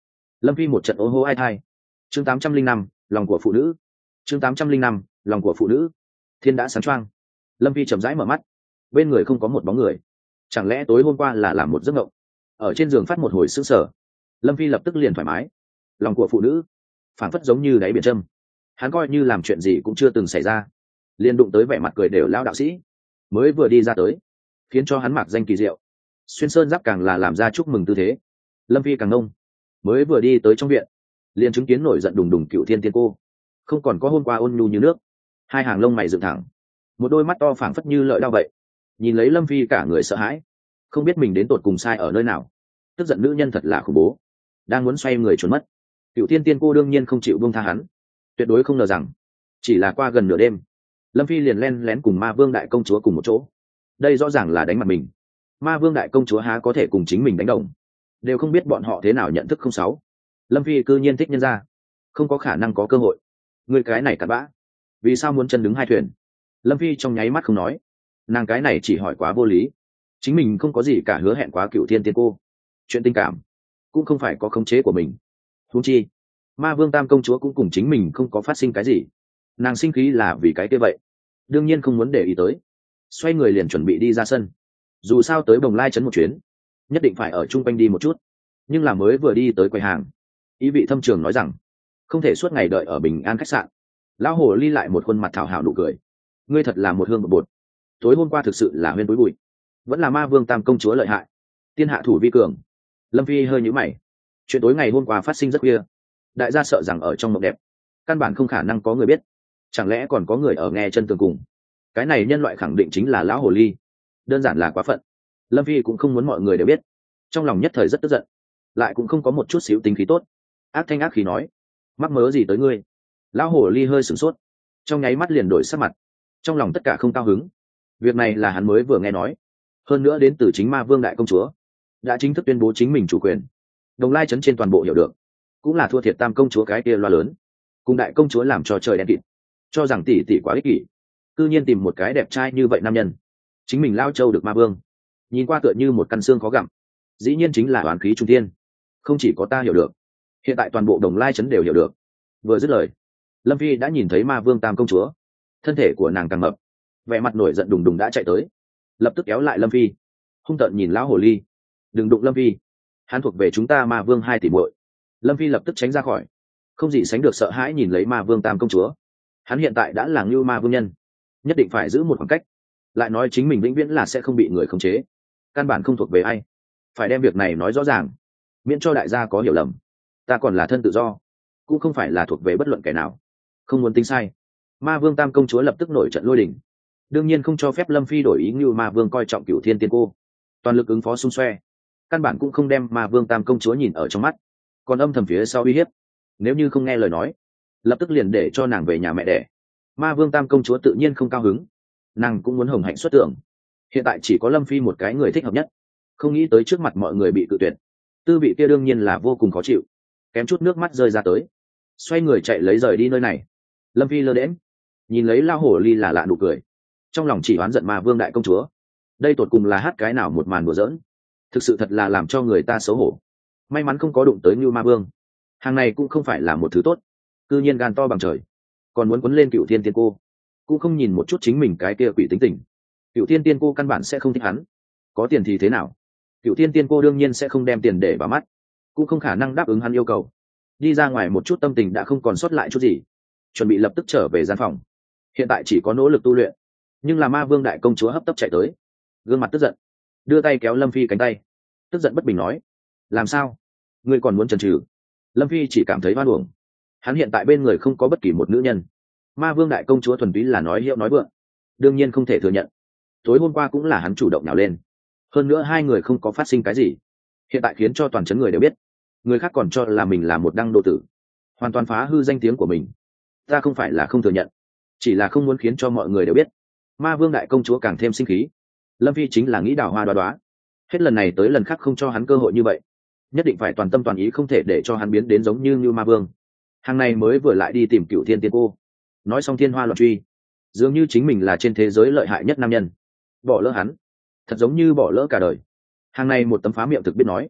Lâm Phi một trận ố hô ai thai. Chương tám trăm linh năm, lòng của phụ nữ. Chương tám trăm linh năm, lòng của phụ nữ. Thiên đã sáng choang. Lâm Phi chậm rãi mở mắt. Bên người không có một bóng người. Chẳng lẽ tối hôm qua là làm một giấc mộng? Ở trên giường phát một hồi sững sờ. Lâm Phi lập tức liền thoải mái. Lòng của phụ nữ, phản phất giống như đáy biển châm. Hắn coi như làm chuyện gì cũng chưa từng xảy ra, liền đụng tới vẻ mặt cười đều lao đạo sĩ mới vừa đi ra tới, khiến cho hắn mặc danh kỳ diệu. Xuyên sơn giáp càng là làm ra chúc mừng tư thế. Lâm Phi càng nông, mới vừa đi tới trong viện, liền chứng kiến nổi giận đùng đùng Cựu Thiên Tiên Cô, không còn có hôm qua ôn nhu như nước, hai hàng lông mày dựng thẳng, một đôi mắt to phảng phất như lợi đao vậy, nhìn lấy Lâm Phi cả người sợ hãi, không biết mình đến tột cùng sai ở nơi nào. Tức giận nữ nhân thật là khủng bố, đang muốn xoay người trốn mất. Cựu Thiên Tiên Cô đương nhiên không chịu buông tha hắn, tuyệt đối không ngờ rằng chỉ là qua gần nửa đêm, Lâm Phi liền len lén cùng Ma Vương đại công chúa cùng một chỗ. Đây rõ ràng là đánh mặt mình. Ma Vương đại công chúa há có thể cùng chính mình đánh đồng, đều không biết bọn họ thế nào nhận thức không sáu. Lâm Phi cư nhiên thích nhân ra, không có khả năng có cơ hội. Người cái này cặn bã, vì sao muốn chân đứng hai thuyền? Lâm Phi trong nháy mắt không nói. Nàng cái này chỉ hỏi quá vô lý, chính mình không có gì cả hứa hẹn quá Cựu Thiên Tiên Cô, chuyện tình cảm cũng không phải có khống chế của mình. Huống chi Ma Vương tam công chúa cũng cùng chính mình không có phát sinh cái gì, nàng sinh khí là vì cái kia vậy, đương nhiên không muốn để ý tới. Xoay người liền chuẩn bị đi ra sân, dù sao tới Bồng Lai trấn một chuyến, nhất định phải ở chung quanh đi một chút. Nhưng là mới vừa đi tới quầy hàng, ý vị thâm trường nói rằng không thể suốt ngày đợi ở Bình An khách sạn. Lão hồ ly lại một khuôn mặt thảo hảo nụ cười. Ngươi thật là một hương một bột. Tối hôm qua thực sự là huyên túi bụi, vẫn là Ma Vương tam công chúa lợi hại, tiên hạ thủ vi cường. Lâm Phi hơi nhíu mày. Chuyện tối ngày hôm qua phát sinh rất khuya, đại gia sợ rằng ở trong mộng đẹp, căn bản không khả năng có người biết. Chẳng lẽ còn có người ở nghe chân tường cùng? Cái này nhân loại khẳng định chính là lão hồ ly, đơn giản là quá phận. Lâm Phi cũng không muốn mọi người đều biết, trong lòng nhất thời rất tức giận, lại cũng không có một chút xíu tính khí tốt. Ác thanh ác khí nói, mắc mớ gì tới ngươi? Lão hồ ly hơi sửng sốt, trong nháy mắt liền đổi sắc mặt, trong lòng tất cả không cao hứng. Việc này là hắn mới vừa nghe nói, hơn nữa đến từ chính Ma Vương đại công chúa, đã chính thức tuyên bố chính mình chủ quyền. Đồng Lai trấn trên toàn bộ hiểu được, cũng là thua thiệt tam công chúa cái kia loa lớn, cùng đại công chúa làm cho trời đen kịt, cho rằng tỷ tỷ quá ích kỷ, cư nhiên tìm một cái đẹp trai như vậy nam nhân. Chính mình lao châu được Ma Vương, nhìn qua tựa như một căn xương khó gặm, dĩ nhiên chính là oán khí trung thiên. Không chỉ có ta hiểu được, hiện tại toàn bộ Đồng Lai trấn đều hiểu được. Vừa dứt lời, Lâm Phi đã nhìn thấy Ma Vương tam công chúa, thân thể của nàng càng mập, vẻ mặt nổi giận đùng đùng đã chạy tới, lập tức kéo lại Lâm Phi, hung tợn nhìn lão hồ ly. Đừng đụng Lâm Phi, hắn thuộc về chúng ta Ma Vương hai tỷ muội. Lâm Phi lập tức tránh ra khỏi, không gì sánh được sợ hãi nhìn lấy Ma Vương tam công chúa. Hắn hiện tại đã là Ngưu Ma Vương nhân, nhất định phải giữ một khoảng cách, lại nói chính mình vĩnh viễn là sẽ không bị người khống chế, căn bản không thuộc về ai. Phải đem việc này nói rõ ràng, miễn cho đại gia có hiểu lầm. Ta còn là thân tự do, cũng không phải là thuộc về bất luận kẻ nào, không muốn tính sai. Ma Vương tam công chúa lập tức nổi trận lôi đình, đương nhiên không cho phép Lâm Phi đổi ý. Ngưu Ma Vương coi trọng Cựu Thiên Tiên Cô, toàn lực ứng phó xung xoe, căn bản cũng không đem Ma Vương tam công chúa nhìn ở trong mắt, còn âm thầm phía sau uy hiếp, nếu như không nghe lời nói, lập tức liền để cho nàng về nhà mẹ đẻ. Ma Vương tam công chúa tự nhiên không cao hứng, nàng cũng muốn hồng hạnh xuất tưởng. Hiện tại chỉ có Lâm Phi một cái người thích hợp nhất, không nghĩ tới trước mặt mọi người bị cự tuyệt, tư vị kia đương nhiên là vô cùng khó chịu, kém chút nước mắt rơi ra tới, xoay người chạy lấy rời đi nơi này. Lâm Phi lơ đễnh nhìn lấy lao hổ ly là lạ nụ cười, trong lòng chỉ oán giận Ma Vương đại công chúa, đây tột cùng là hát cái nào một màn đùa giỡn, thực sự thật là làm cho người ta xấu hổ. May mắn không có đụng tới Ngưu Ma Vương, hàng này cũng không phải là một thứ tốt, cư nhiên gan to bằng trời, còn muốn quấn lên Cựu Thiên Tiên Cô, cũng không nhìn một chút chính mình cái kia quỷ tính tình. Cựu Thiên Tiên Cô căn bản sẽ không thích hắn, có tiền thì thế nào, Cựu Thiên Tiên Cô đương nhiên sẽ không đem tiền để vào mắt, cũng không khả năng đáp ứng hắn yêu cầu. Đi ra ngoài một chút tâm tình đã không còn sót lại chút gì, chuẩn bị lập tức trở về gian phòng. Hiện tại chỉ có nỗ lực tu luyện. Nhưng là Ma Vương đại công chúa hấp tấp chạy tới, gương mặt tức giận, đưa tay kéo Lâm Phi cánh tay, tức giận bất bình nói, làm sao, ngươi còn muốn chần chừ? Lâm Phi chỉ cảm thấy hoan uổng, hắn hiện tại bên người không có bất kỳ một nữ nhân. Ma Vương đại công chúa thuần túy là nói hiệu nói vượng, đương nhiên không thể thừa nhận. Tối hôm qua cũng là hắn chủ động nào lên, hơn nữa hai người không có phát sinh cái gì, hiện tại khiến cho toàn chấn người đều biết, người khác còn cho là mình là một đăng độ tử, hoàn toàn phá hư danh tiếng của mình. Ta không phải là không thừa nhận, chỉ là không muốn khiến cho mọi người đều biết. Ma Vương đại công chúa càng thêm sinh khí. Lâm Phi chính là nghĩ đào hoa đoá đoá, hết lần này tới lần khác không cho hắn cơ hội như vậy, nhất định phải toàn tâm toàn ý, không thể để cho hắn biến đến giống như như Ma Vương. Hàng này mới vừa lại đi tìm Cựu Thiên Tiên Cô, nói xong thiên hoa loạn truy, dường như chính mình là trên thế giới lợi hại nhất nam nhân, bỏ lỡ hắn thật giống như bỏ lỡ cả đời. Hàng này một tấm phá miệng thực biết nói,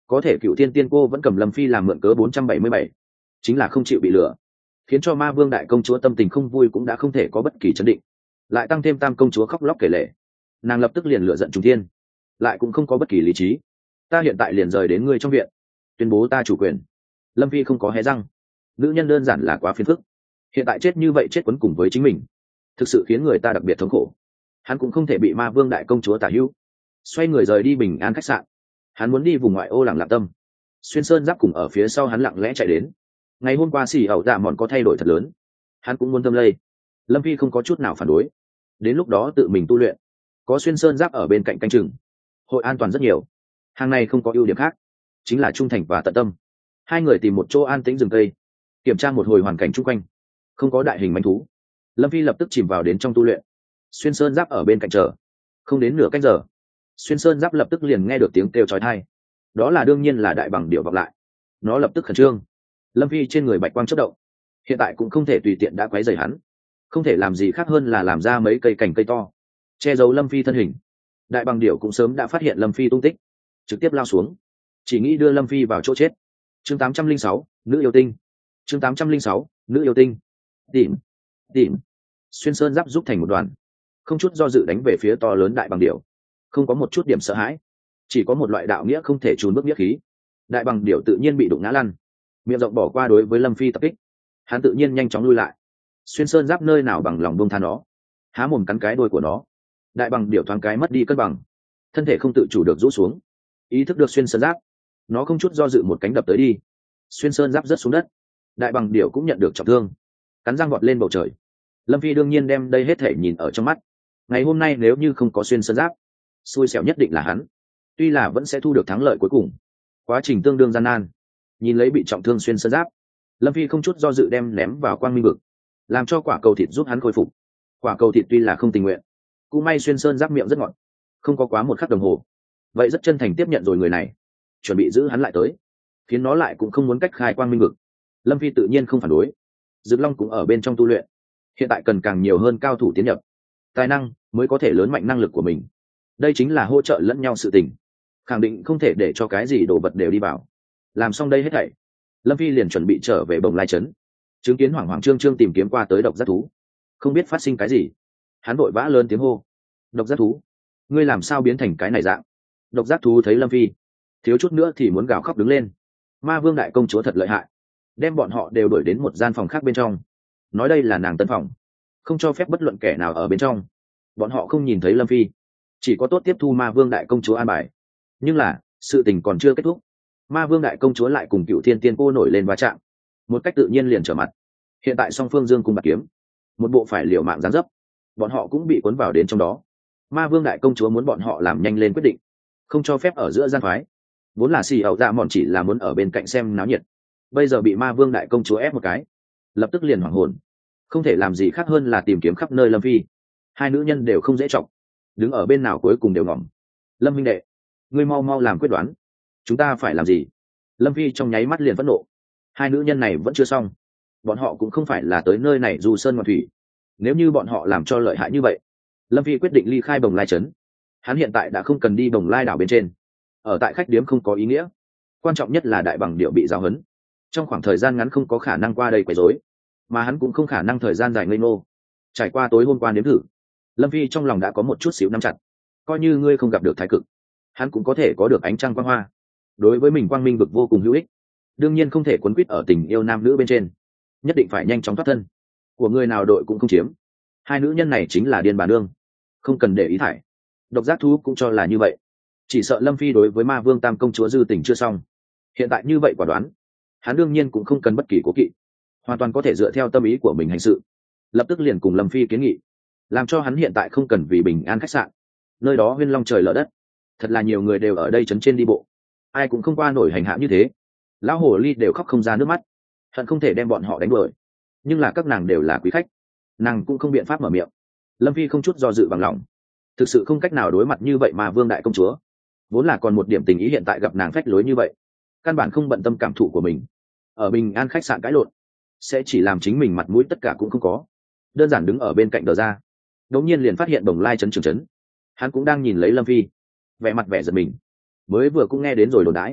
có thể cựu thiên tiên cô vẫn cầm lâm phi làm mượn cớ bốn trăm bảy mươi bảy, chính là không chịu bị lừa, khiến cho ma vương đại công chúa tâm tình không vui cũng đã không thể có bất kỳ chấn định, lại tăng thêm tam công chúa khóc lóc kể lể, nàng lập tức liền lựa giận trung thiên, lại cũng không có bất kỳ lý trí. Ta hiện tại liền rời đến ngươi trong viện, tuyên bố ta chủ quyền. Lâm phi không có hé răng, nữ nhân đơn giản là quá phiền phức, hiện tại chết như vậy chết quấn cùng với chính mình thực sự khiến người ta đặc biệt thống khổ. Hắn cũng không thể bị ma vương đại công chúa tả hữu, xoay người rời đi bình an khách sạn. Hắn muốn đi vùng ngoại ô lặng lặng tâm. Xuyên sơn giáp cùng ở phía sau hắn lặng lẽ chạy đến. Ngày hôm qua xì ẩu dạ mòn có thay đổi thật lớn, hắn cũng muốn tâm lây. Lâm phi không có chút nào phản đối, đến lúc đó tự mình tu luyện, có xuyên sơn giáp ở bên cạnh canh chừng, hội an toàn rất nhiều. Hàng này không có ưu điểm khác, chính là trung thành và tận tâm. Hai người tìm một chỗ an tĩnh rừng cây, kiểm tra một hồi hoàn cảnh chung quanh, không có đại hình manh thú. Lâm phi lập tức chìm vào đến trong tu luyện. Xuyên sơn giáp ở bên cạnh chờ, không đến nửa canh giờ, xuyên sơn giáp lập tức liền nghe được tiếng kêu chói tai. Đó là đương nhiên là đại bằng điệu vọng lại, nó lập tức khẩn trương. Lâm phi trên người bạch quang chớp động, hiện tại cũng không thể tùy tiện đã quấy rầy hắn, không thể làm gì khác hơn là làm ra mấy cây cành cây to che giấu Lâm phi thân hình. Đại bằng điệu cũng sớm đã phát hiện Lâm phi tung tích, trực tiếp lao xuống, chỉ nghĩ đưa Lâm phi vào chỗ chết. Chương tám trăm linh sáu, nữ yêu tinh. Chương tám trăm linh sáu, nữ yêu tinh. Tìm, tìm. Xuyên sơn giáp giúp thành một đoàn, không chút do dự đánh về phía to lớn đại bằng điểu, không có một chút điểm sợ hãi, chỉ có một loại đạo nghĩa không thể trốn bước nghĩa khí. Đại bằng điểu tự nhiên bị đụng ngã lăn, miệng rộng bỏ qua đối với Lâm phi tập kích, hắn tự nhiên nhanh chóng lui lại. Xuyên sơn giáp nơi nào bằng lòng buông tha nó, há mồm cắn cái đuôi của nó. Đại bằng điểu thoáng cái mất đi cân bằng, thân thể không tự chủ được rũ xuống. Ý thức được xuyên sơn giáp, nó không chút do dự một cánh đập tới đi. Xuyên sơn giáp rớt xuống đất, đại bằng điểu cũng nhận được trọng thương, cắn răng vọt lên bầu trời. Lâm phi đương nhiên đem đây hết thể nhìn ở trong mắt. Ngày hôm nay nếu như không có xuyên sơn giáp, xui xẻo nhất định là hắn. Tuy là vẫn sẽ thu được thắng lợi cuối cùng, quá trình tương đương gian nan. Nhìn lấy bị trọng thương xuyên sơn giáp, Lâm phi không chút do dự đem ném vào quang minh vực, làm cho quả cầu thịt giúp hắn khôi phục. Quả cầu thịt tuy là không tình nguyện, cũng may xuyên sơn giáp miệng rất ngọt, không có quá một khắc đồng hồ, vậy rất chân thành tiếp nhận rồi người này, chuẩn bị giữ hắn lại tới, khiến nó lại cũng không muốn cách khai quang minh vực. Lâm phi tự nhiên không phản đối, Dực Long cũng ở bên trong tu luyện, hiện tại cần càng nhiều hơn cao thủ tiến nhập, tài năng mới có thể lớn mạnh năng lực của mình. Đây chính là hỗ trợ lẫn nhau sự tình, khẳng định không thể để cho cái gì đồ vật đều đi vào. Làm xong đây hết thảy, Lâm phi liền chuẩn bị trở về Bồng Lai trấn, chứng kiến Hoàng Hoàng Trương Trương tìm kiếm qua tới độc giác thú, không biết phát sinh cái gì, hắn vội vã lớn tiếng hô: độc giác thú, ngươi làm sao biến thành cái này dạng? Độc giác thú thấy Lâm phi, thiếu chút nữa thì muốn gào khóc đứng lên. Ma vương đại công chúa thật lợi hại, đem bọn họ đều đuổi đến một gian phòng khác bên trong, nói đây là nàng tân phòng, không cho phép bất luận kẻ nào ở bên trong. Bọn họ không nhìn thấy Lâm phi, chỉ có tốt tiếp thu ma vương đại công chúa an bài. Nhưng là sự tình còn chưa kết thúc, ma vương đại công chúa lại cùng cựu thiên tiên cô nổi lên va chạm, một cách tự nhiên liền trở mặt. Hiện tại song phương dương cung bạc kiếm, một bộ phải liều mạng gián dấp, bọn họ cũng bị cuốn vào đến trong đó. Ma vương đại công chúa muốn bọn họ làm nhanh lên quyết định, không cho phép ở giữa gian phái. Vốn là xì ẩu dạ mòn chỉ là muốn ở bên cạnh xem náo nhiệt, bây giờ bị ma vương đại công chúa ép một cái, lập tức liền hoảng hồn, không thể làm gì khác hơn là tìm kiếm khắp nơi Lâm phi. Hai nữ nhân đều không dễ trọng, đứng ở bên nào cuối cùng đều ngỏm. Lâm minh đệ, ngươi mau mau làm quyết đoán, chúng ta phải làm gì? Lâm phi trong nháy mắt liền phẫn nộ. Hai nữ nhân này vẫn chưa xong, bọn họ cũng không phải là tới nơi này dù sơn ngoạn thủy. Nếu như bọn họ làm cho lợi hại như vậy, Lâm phi quyết định ly khai Bồng Lai trấn. Hắn hiện tại đã không cần đi Bồng Lai đảo bên trên, ở tại khách điếm không có ý nghĩa. Quan trọng nhất là đại bằng điệu bị giáo huấn, trong khoảng thời gian ngắn không có khả năng qua đây quấy rối, mà hắn cũng không khả năng thời gian dài ngây ngô. Trải qua tối hôm qua nếm thử, Lâm phi trong lòng đã có một chút xíu nắm chặt. Coi như ngươi không gặp được thái cực, hắn cũng có thể có được ánh trăng quang hoa. Đối với mình quang minh vực vô cùng hữu ích, đương nhiên không thể quấn quýt ở tình yêu nam nữ bên trên, nhất định phải nhanh chóng thoát thân. Của người nào đội cũng không chiếm, hai nữ nhân này chính là điên bà nương, không cần để ý thải. Độc giác thú cũng cho là như vậy, chỉ sợ Lâm phi đối với ma vương tam công chúa dư tình chưa xong. Hiện tại như vậy quả đoán, hắn đương nhiên cũng không cần bất kỳ cố kỵ, hoàn toàn có thể dựa theo tâm ý của mình hành sự. Lập tức liền cùng Lâm phi kiến nghị, làm cho hắn hiện tại không cần vì bình an khách sạn, nơi đó huyên long trời lở đất, thật là nhiều người đều ở đây trấn trên đi bộ, ai cũng không qua nổi hành hạ như thế. Lão hồ ly đều khóc không ra nước mắt, hận không thể đem bọn họ đánh đuổi, nhưng là các nàng đều là quý khách, nàng cũng không biện pháp mở miệng. Lâm phi không chút do dự bằng lòng, thực sự không cách nào đối mặt như vậy mà vương đại công chúa vốn là còn một điểm tình ý, hiện tại gặp nàng phách lối như vậy, căn bản không bận tâm cảm thụ của mình. Ở bình an khách sạn cãi lộn sẽ chỉ làm chính mình mặt mũi tất cả cũng không có. Đơn giản đứng ở bên cạnh đờ ra, đột nhiên liền phát hiện Bồng Lai trấn trường trấn, hắn cũng đang nhìn lấy Lâm phi, vẻ mặt vẻ giật mình. Mới vừa cũng nghe đến rồi đồn đãi,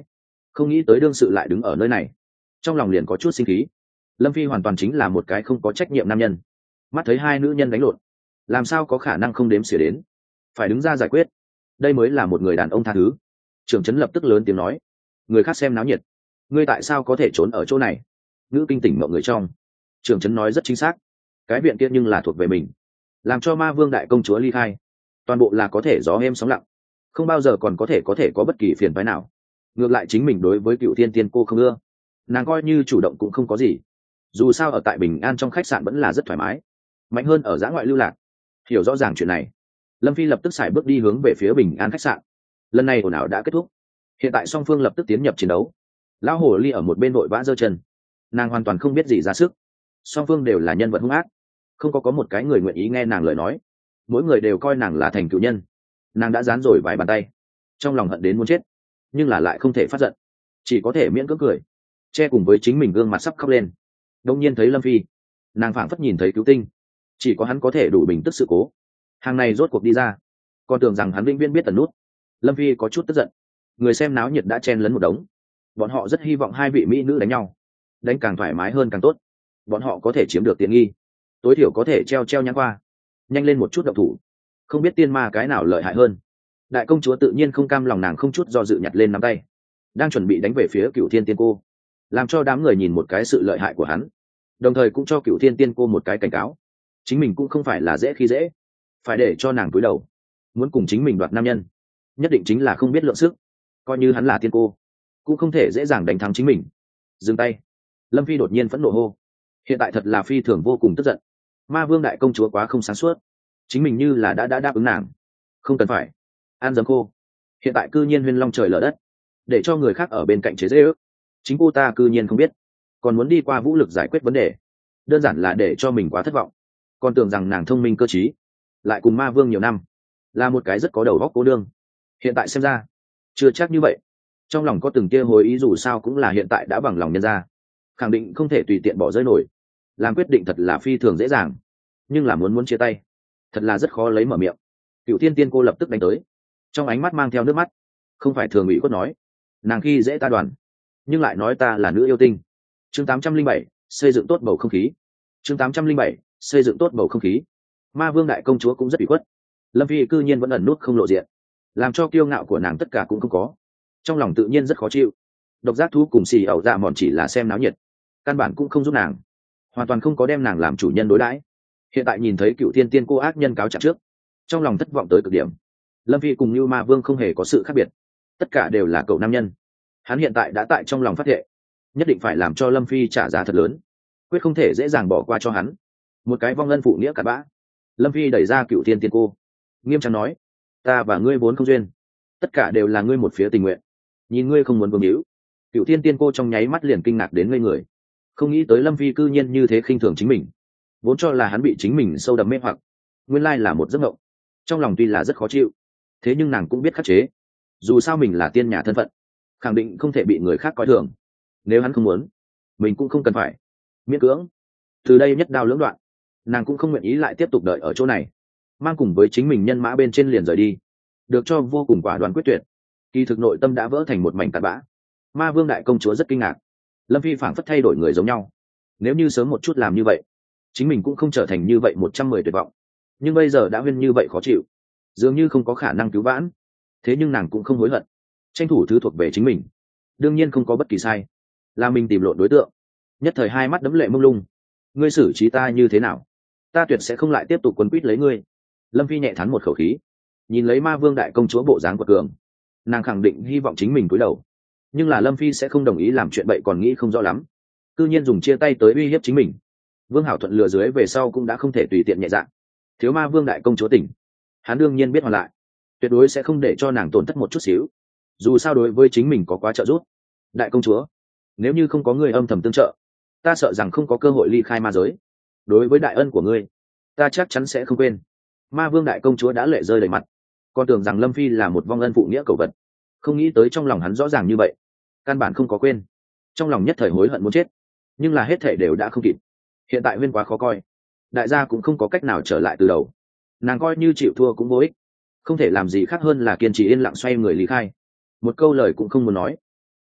không nghĩ tới đương sự lại đứng ở nơi này, trong lòng liền có chút sinh khí. Lâm Phi hoàn toàn chính là một cái không có trách nhiệm nam nhân, mắt thấy hai nữ nhân đánh lộn, làm sao có khả năng không đếm xỉa đến, phải đứng ra giải quyết, đây mới là một người đàn ông tha thứ. Trưởng trấn lập tức lớn tiếng nói, người khác xem náo nhiệt, ngươi tại sao có thể trốn ở chỗ này? Nữ kinh tỉnh mọi người trong. Trưởng trấn nói rất chính xác, cái viện kia nhưng là thuộc về mình, làm cho ma vương đại công chúa ly khai, toàn bộ là có thể gió êm sóng lặng, không bao giờ còn có thể có thể có bất kỳ phiền phái nào. Ngược lại chính mình đối với Cựu Thiên Tiên cô không ưa, nàng coi như chủ động cũng không có gì, dù sao ở tại bình an trong khách sạn vẫn là rất thoải mái, mạnh hơn ở giã ngoại lưu lạc. Hiểu rõ ràng chuyện này, Lâm Phi lập tức xài bước đi hướng về phía bình an khách sạn. Lần này ồn ào đã kết thúc, hiện tại song phương lập tức tiến nhập chiến đấu. Lão hồ ly ở một bên vội vã giơ chân, nàng hoàn toàn không biết gì ra sức, song phương đều là nhân vật hung ác, không có có một cái người nguyện ý nghe nàng lời nói, mỗi người đều coi nàng là thành cựu nhân. Nàng đã dán rồi vài bàn tay, trong lòng hận đến muốn chết, nhưng là lại không thể phát giận, chỉ có thể miễn cưỡng cười, che cùng với chính mình gương mặt sắp khóc lên. Đông nhiên thấy Lâm Phi, nàng phảng phất nhìn thấy cứu tinh, chỉ có hắn có thể đủ bình tức sự cố. Hàng này rốt cuộc đi ra, còn tưởng rằng hắn vĩnh viễn biết tần nút. Lâm Phi có chút tức giận, người xem náo nhiệt đã chen lấn một đống, bọn họ rất hy vọng hai vị mỹ nữ đánh nhau, đánh càng thoải mái hơn càng tốt, bọn họ có thể chiếm được tiện nghi, tối thiểu có thể treo treo nhãn qua, nhanh lên một chút động thủ, không biết tiên ma cái nào lợi hại hơn. Đại công chúa tự nhiên không cam lòng, nàng không chút do dự nhặt lên nắm tay, đang chuẩn bị đánh về phía Cựu Thiên Tiên cô, làm cho đám người nhìn một cái sự lợi hại của hắn, đồng thời cũng cho Cựu Thiên Tiên cô một cái cảnh cáo, chính mình cũng không phải là dễ khi dễ, phải để cho nàng cúi đầu. Muốn cùng chính mình đoạt nam nhân, nhất định chính là không biết lượng sức, coi như hắn là tiên cô cũng không thể dễ dàng đánh thắng chính mình. Dừng tay. Lâm Phi đột nhiên phẫn nộ hô, hiện tại thật là phi thường vô cùng tức giận. Ma vương đại công chúa quá không sáng suốt, chính mình như là đã đã đáp ứng nàng, không cần phải ăn dấm khô, hiện tại cư nhiên huyên long trời lở đất, để cho người khác ở bên cạnh chế dễ ước, chính cô ta cư nhiên không biết, còn muốn đi qua vũ lực giải quyết vấn đề, đơn giản là để cho mình quá thất vọng. Còn tưởng rằng nàng thông minh cơ trí, lại cùng ma vương nhiều năm, là một cái rất có đầu óc cố đương, hiện tại xem ra chưa chắc như vậy. Trong lòng có từng tia hồi ý, dù sao cũng là hiện tại đã bằng lòng nhân ra, khẳng định không thể tùy tiện bỏ rơi nổi, làm quyết định thật là phi thường dễ dàng, nhưng là muốn muốn chia tay thật là rất khó lấy mở miệng. Cựu Thiên Tiên cô lập tức đánh tới, trong ánh mắt mang theo nước mắt, không phải thường ủy khuất nói nàng khi dễ ta đoàn, nhưng lại nói ta là nữ yêu tinh. Chương tám trăm linh bảy xây dựng tốt bầu không khí. Chương tám trăm linh bảy xây dựng tốt bầu không khí. Ma vương đại công chúa cũng rất bị khuất, Lâm Phi cư nhiên vẫn ẩn nút không lộ diện, làm cho kiêu ngạo của nàng tất cả cũng không có, trong lòng tự nhiên rất khó chịu. Độc giác thú cùng xì ẩu dạ mòn chỉ là xem náo nhiệt, căn bản cũng không giúp nàng, hoàn toàn không có đem nàng làm chủ nhân đối đãi. Hiện tại nhìn thấy Cựu Thiên Tiên cô ác nhân cáo trạng trước, trong lòng thất vọng tới cực điểm. Lâm Phi cùng như ma vương không hề có sự khác biệt, tất cả đều là cậu nam nhân. Hắn hiện tại đã tại trong lòng phát thệ, nhất định phải làm cho Lâm Phi trả giá thật lớn, quyết không thể dễ dàng bỏ qua cho hắn một cái vong ân phụ nghĩa cặn bã. Lâm Phi đẩy ra Cựu Thiên Tiên cô, nghiêm trang nói, ta và ngươi vốn không duyên, tất cả đều là ngươi một phía tình nguyện, nhìn ngươi không muốn vương hữu. Cựu Thiên Tiên cô trong nháy mắt liền kinh ngạc đến ngây người, không nghĩ tới Lâm Phi cư nhiên như thế khinh thường chính mình, vốn cho là hắn bị chính mình sâu đậm mê hoặc, nguyên lai là một giấc mộng. Trong lòng tuy là rất khó chịu, thế nhưng nàng cũng biết khắc chế, dù sao mình là tiên nhà thân phận, khẳng định không thể bị người khác coi thường, nếu hắn không muốn, mình cũng không cần phải miễn cưỡng. Từ đây nhất đao lưỡng đoạn, nàng cũng không nguyện ý lại tiếp tục đợi ở chỗ này, mang cùng với chính mình nhân mã bên trên liền rời đi, được cho vô cùng quả đoán quyết tuyệt. Kỳ thực nội tâm đã vỡ thành một mảnh tạt bã. Ma vương đại công chúa rất kinh ngạc, Lâm Phi phảng phất thay đổi người giống nhau, nếu như sớm một chút làm như vậy, chính mình cũng không trở thành như vậy một trăm mười tuyệt vọng, nhưng bây giờ đã huyên như vậy khó chịu, dường như không có khả năng cứu vãn. Thế nhưng nàng cũng không hối hận, tranh thủ thứ thuộc về chính mình, đương nhiên không có bất kỳ sai, là mình tìm lộn đối tượng. Nhất thời hai mắt đẫm lệ mông lung, ngươi xử trí ta như thế nào, ta tuyệt sẽ không lại tiếp tục quấn quýt lấy ngươi. Lâm Phi nhẹ thắn một khẩu khí, nhìn lấy ma vương đại công chúa bộ dáng của cường, nàng khẳng định hy vọng chính mình cúi đầu, nhưng là Lâm Phi sẽ không đồng ý làm chuyện bậy, còn nghĩ không rõ lắm, cư nhiên dùng chia tay tới uy hiếp chính mình. Vương Hảo Thuận lừa dưới về sau cũng đã không thể tùy tiện nhẹ dạ, thiếu ma vương đại công chúa tỉnh, hắn đương nhiên biết hoàn lại, tuyệt đối sẽ không để cho nàng tổn thất một chút xíu, dù sao đối với chính mình có quá trợ giúp. Đại công chúa, nếu như không có người âm thầm tương trợ, ta sợ rằng không có cơ hội ly khai ma giới, đối với đại ân của ngươi, ta chắc chắn sẽ không quên. Ma vương đại công chúa đã lệ rơi đầy mặt, còn tưởng rằng Lâm Phi là một vong ân phụ nghĩa cầu vật, không nghĩ tới trong lòng hắn rõ ràng như vậy, căn bản không có quên. Trong lòng nhất thời hối hận muốn chết, nhưng là hết thể đều đã không kịp. Hiện tại huyên quá khó coi, đại gia cũng không có cách nào trở lại từ đầu, nàng coi như chịu thua cũng vô ích, không thể làm gì khác hơn là kiên trì yên lặng xoay người lý khai, một câu lời cũng không muốn nói.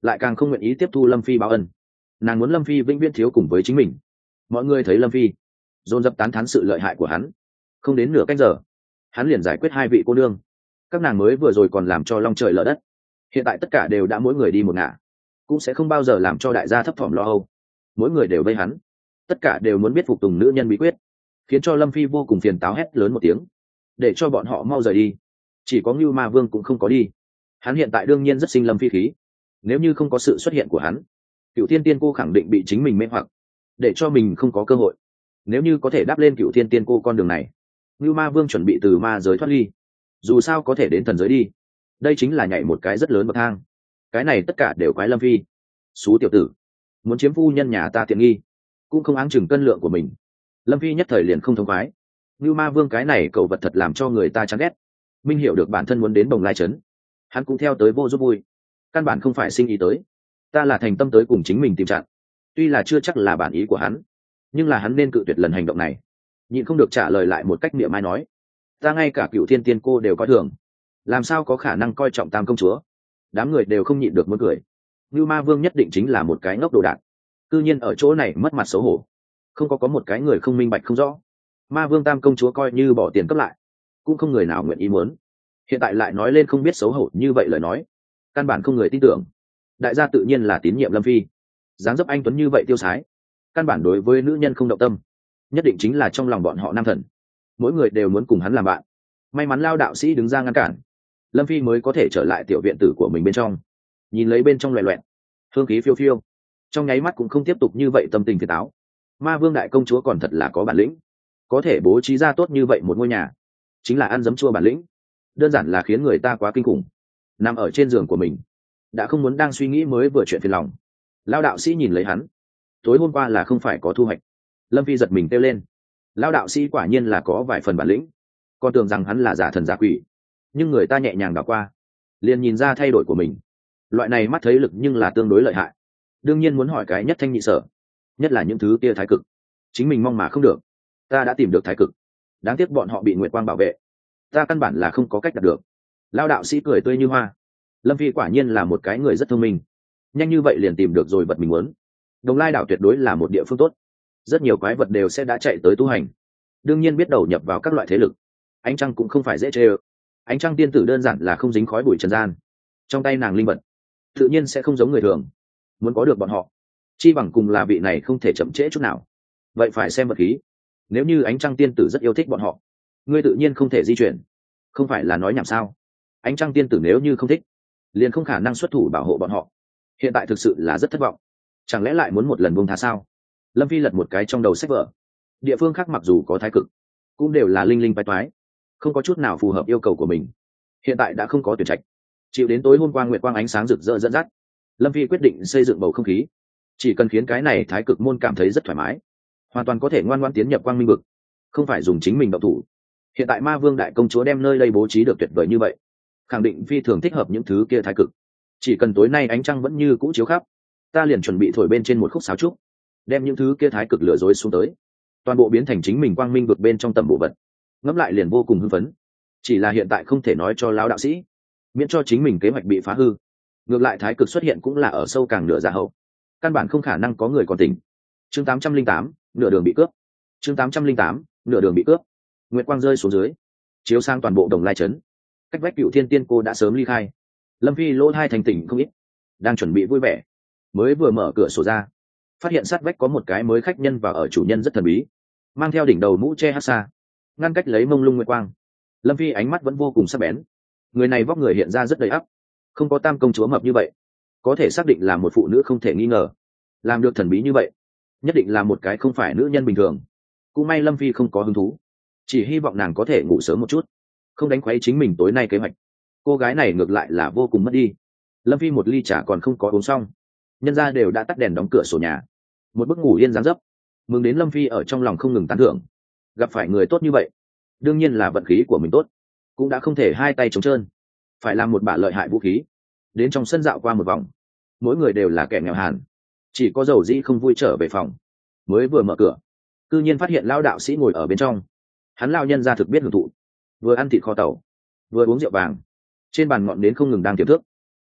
lại càng không nguyện ý tiếp thu lâm phi báo ân. Nàng muốn lâm phi vĩnh viễn thiếu cùng với chính mình. Mọi người thấy lâm phi dồn dập tán thán sự lợi hại của hắn. Không đến nửa canh giờ hắn liền giải quyết hai vị cô nương. Các nàng mới vừa rồi còn làm cho long trời lở đất, hiện tại tất cả đều đã mỗi người đi một ngả, cũng sẽ không bao giờ làm cho đại gia thấp thỏm lo âu. Mỗi người đều vây hắn, tất cả đều muốn biết phục tùng nữ nhân bí quyết, khiến cho lâm phi vô cùng phiền táo, hét lớn một tiếng để cho bọn họ mau rời đi. Chỉ có Ngưu Ma Vương cũng không có đi. Hắn hiện tại đương nhiên rất sinh lâm phi khí. Nếu như không có sự xuất hiện của hắn, Cựu Thiên Tiên Cô khẳng định bị chính mình mê hoặc, để cho mình không có cơ hội. Nếu như có thể đáp lên Cựu Thiên Tiên Cô con đường này, Ngưu Ma Vương chuẩn bị từ ma giới thoát ly, dù sao có thể đến thần giới đi. Đây chính là nhảy một cái rất lớn bậc thang. Cái này tất cả đều quái lâm phi. Xú tiểu tử, muốn chiếm phu nhân nhà ta tiện nghi, cũng không áng chừng cân lượng của mình. Lâm phi nhất thời liền không thông khoái. Ngưu Ma Vương cái này cậu vật thật làm cho người ta chán ghét. Minh hiểu được bản thân muốn đến Bồng Lai Trấn, hắn cũng theo tới vô giúp vui. Căn bản không phải sinh ý tới, ta là thành tâm tới cùng chính mình tìm chặn. Tuy là chưa chắc là bản ý của hắn, nhưng là hắn nên cự tuyệt lần hành động này. Nhịn không được trả lời lại một cách miệng mai nói, ta ngay cả Cựu Thiên Tiên Cô đều coi thường, làm sao có khả năng coi trọng Tam công chúa. Đám người đều không nhịn được muốn cười. Ngưu Ma Vương nhất định chính là một cái ngốc đồ đạn, cư nhiên ở chỗ này mất mặt xấu hổ. Không có có một cái người không minh bạch không rõ. Ma Vương Tam công chúa coi như bỏ tiền cấp lại, cũng không người nào nguyện ý muốn. Hiện tại lại nói lên không biết xấu hổ như vậy lời nói, căn bản không người tin tưởng. Đại gia tự nhiên là tín nhiệm lâm phi. Dáng dấp anh tuấn như vậy tiêu sái, căn bản đối với nữ nhân không động tâm, nhất định chính là trong lòng bọn họ nam thần. Mỗi người đều muốn cùng hắn làm bạn. May mắn Lao đạo sĩ đứng ra ngăn cản, lâm phi mới có thể trở lại tiểu viện tử của mình bên trong. Nhìn lấy bên trong loẹ loẹt hương khí phiêu phiêu, trong nháy mắt cũng không tiếp tục như vậy tâm tình phiền táo. Ma Vương đại công chúa còn thật là có bản lĩnh, có thể bố trí ra tốt như vậy một ngôi nhà, chính là ăn giấm chua bản lĩnh, đơn giản là khiến người ta quá kinh khủng. Nằm ở trên giường của mình, đã không muốn đang suy nghĩ mới vừa chuyện phiền lòng. Lao đạo sĩ nhìn lấy hắn, tối hôm qua là không phải có thu hoạch. Lâm phi giật mình kêu lên, Lao đạo sĩ quả nhiên là có vài phần bản lĩnh, còn tưởng rằng hắn là giả thần giả quỷ. Nhưng người ta nhẹ nhàng đảo qua, liền nhìn ra thay đổi của mình. Loại này mắt thấy lực nhưng là tương đối lợi hại. Đương nhiên muốn hỏi cái nhất thanh nhị sở, nhất là những thứ kia thái cực, chính mình mong mà không được. Ta đã tìm được thái cực, đáng tiếc bọn họ bị Nguyệt Quang bảo vệ, ta căn bản là không có cách đạt được. Lao đạo sĩ cười tươi như hoa. Lâm phi quả nhiên là một cái người rất thông minh, nhanh như vậy liền tìm được rồi vật mình muốn. Đồng Lai đảo tuyệt đối là một địa phương tốt, rất nhiều quái vật đều sẽ đã chạy tới tu hành, đương nhiên biết đầu nhập vào các loại thế lực. Ánh trăng cũng không phải dễ chê ơ. Ánh trăng tiên tử đơn giản là không dính khói bụi trần gian, trong tay nàng linh vật tự nhiên sẽ không giống người thường. Muốn có được bọn họ, chi bằng cùng là vị này không thể chậm trễ chút nào. Vậy phải xem vật khí. Nếu như ánh trăng tiên tử rất yêu thích bọn họ, ngươi tự nhiên không thể di chuyển. Không phải là nói nhảm sao? Ánh trăng tiên tử nếu như không thích, liền không khả năng xuất thủ bảo hộ bọn họ. Hiện tại thực sự là rất thất vọng. Chẳng lẽ lại muốn một lần buông tha sao? Lâm phi lật một cái trong đầu sách vở. Địa phương khác mặc dù có thái cực, cũng đều là linh linh bái toái, không có chút nào phù hợp yêu cầu của mình. Hiện tại đã không có tuyển trạch, chịu đến tối hôm qua nguyệt quang ánh sáng rực rỡ dẫn dắt, Lâm phi quyết định xây dựng bầu không khí. Chỉ cần khiến cái này thái cực môn cảm thấy rất thoải mái, hoàn toàn có thể ngoan ngoãn tiến nhập quang minh vực, không phải dùng chính mình động thủ. Hiện tại Ma Vương đại công chúa đem nơi đây bố trí được tuyệt vời như vậy, khẳng định phi thường thích hợp những thứ kia thái cực. Chỉ cần tối nay ánh trăng vẫn như cũ chiếu khắp, ta liền chuẩn bị thổi bên trên một khúc sáo trúc, đem những thứ kia thái cực lừa dối xuống tới, toàn bộ biến thành chính mình quang minh vực bên trong tầm bộ vật. Ngẫm lại liền vô cùng hưng phấn. Chỉ là hiện tại không thể nói cho lão đạo sĩ, miễn cho chính mình kế hoạch bị phá hư. Ngược lại thái cực xuất hiện cũng là ở sâu càng nửa dạ hậu, căn bản không khả năng có người còn tỉnh. Chương tám trăm linh tám, nửa đường bị cướp. Chương tám trăm linh tám, nửa đường bị cướp. Nguyệt quang rơi xuống dưới, chiếu sang toàn bộ Đồng Lai trấn. Cách vách Cựu Thiên Tiên Cô đã sớm ly khai. Lâm phi lỗ hai thành tỉnh không ít, đang chuẩn bị vui vẻ, mới vừa mở cửa sổ ra, phát hiện sát vách có một cái mới khách nhân và ở chủ nhân rất thần bí, mang theo đỉnh đầu mũ che hát xa, ngăn cách lấy mông lung nguyệt quang. Lâm phi ánh mắt vẫn vô cùng sắc bén. Người này vóc người hiện ra rất đầy ắp, không có Tam công chúa mập như vậy, có thể xác định là một phụ nữ không thể nghi ngờ. Làm được thần bí như vậy, nhất định là một cái không phải nữ nhân bình thường. Cũng may Lâm phi không có hứng thú, chỉ hy vọng nàng có thể ngủ sớm một chút, không đánh quấy chính mình tối nay kế hoạch. Cô gái này ngược lại là vô cùng mất đi. Lâm phi một ly trà còn không có uống xong, nhân ra đều đã tắt đèn đóng cửa sổ nhà, một bức ngủ yên dáng dấp. Mừng đến Lâm phi ở trong lòng không ngừng tán thưởng. Gặp phải người tốt như vậy, đương nhiên là vận khí của mình tốt, cũng đã không thể hai tay trống trơn, phải làm một bả lợi hại vũ khí. Đến trong sân dạo qua một vòng, mỗi người đều là kẻ nghèo hàn, chỉ có dầu dĩ không vui trở về phòng. Mới vừa mở cửa, cư nhiên phát hiện Lao đạo sĩ ngồi ở bên trong. Hắn lao nhân ra thực biết hưởng thụ, vừa ăn thịt kho tàu, vừa uống rượu vàng, trên bàn ngọn nến không ngừng đang tiềm thức.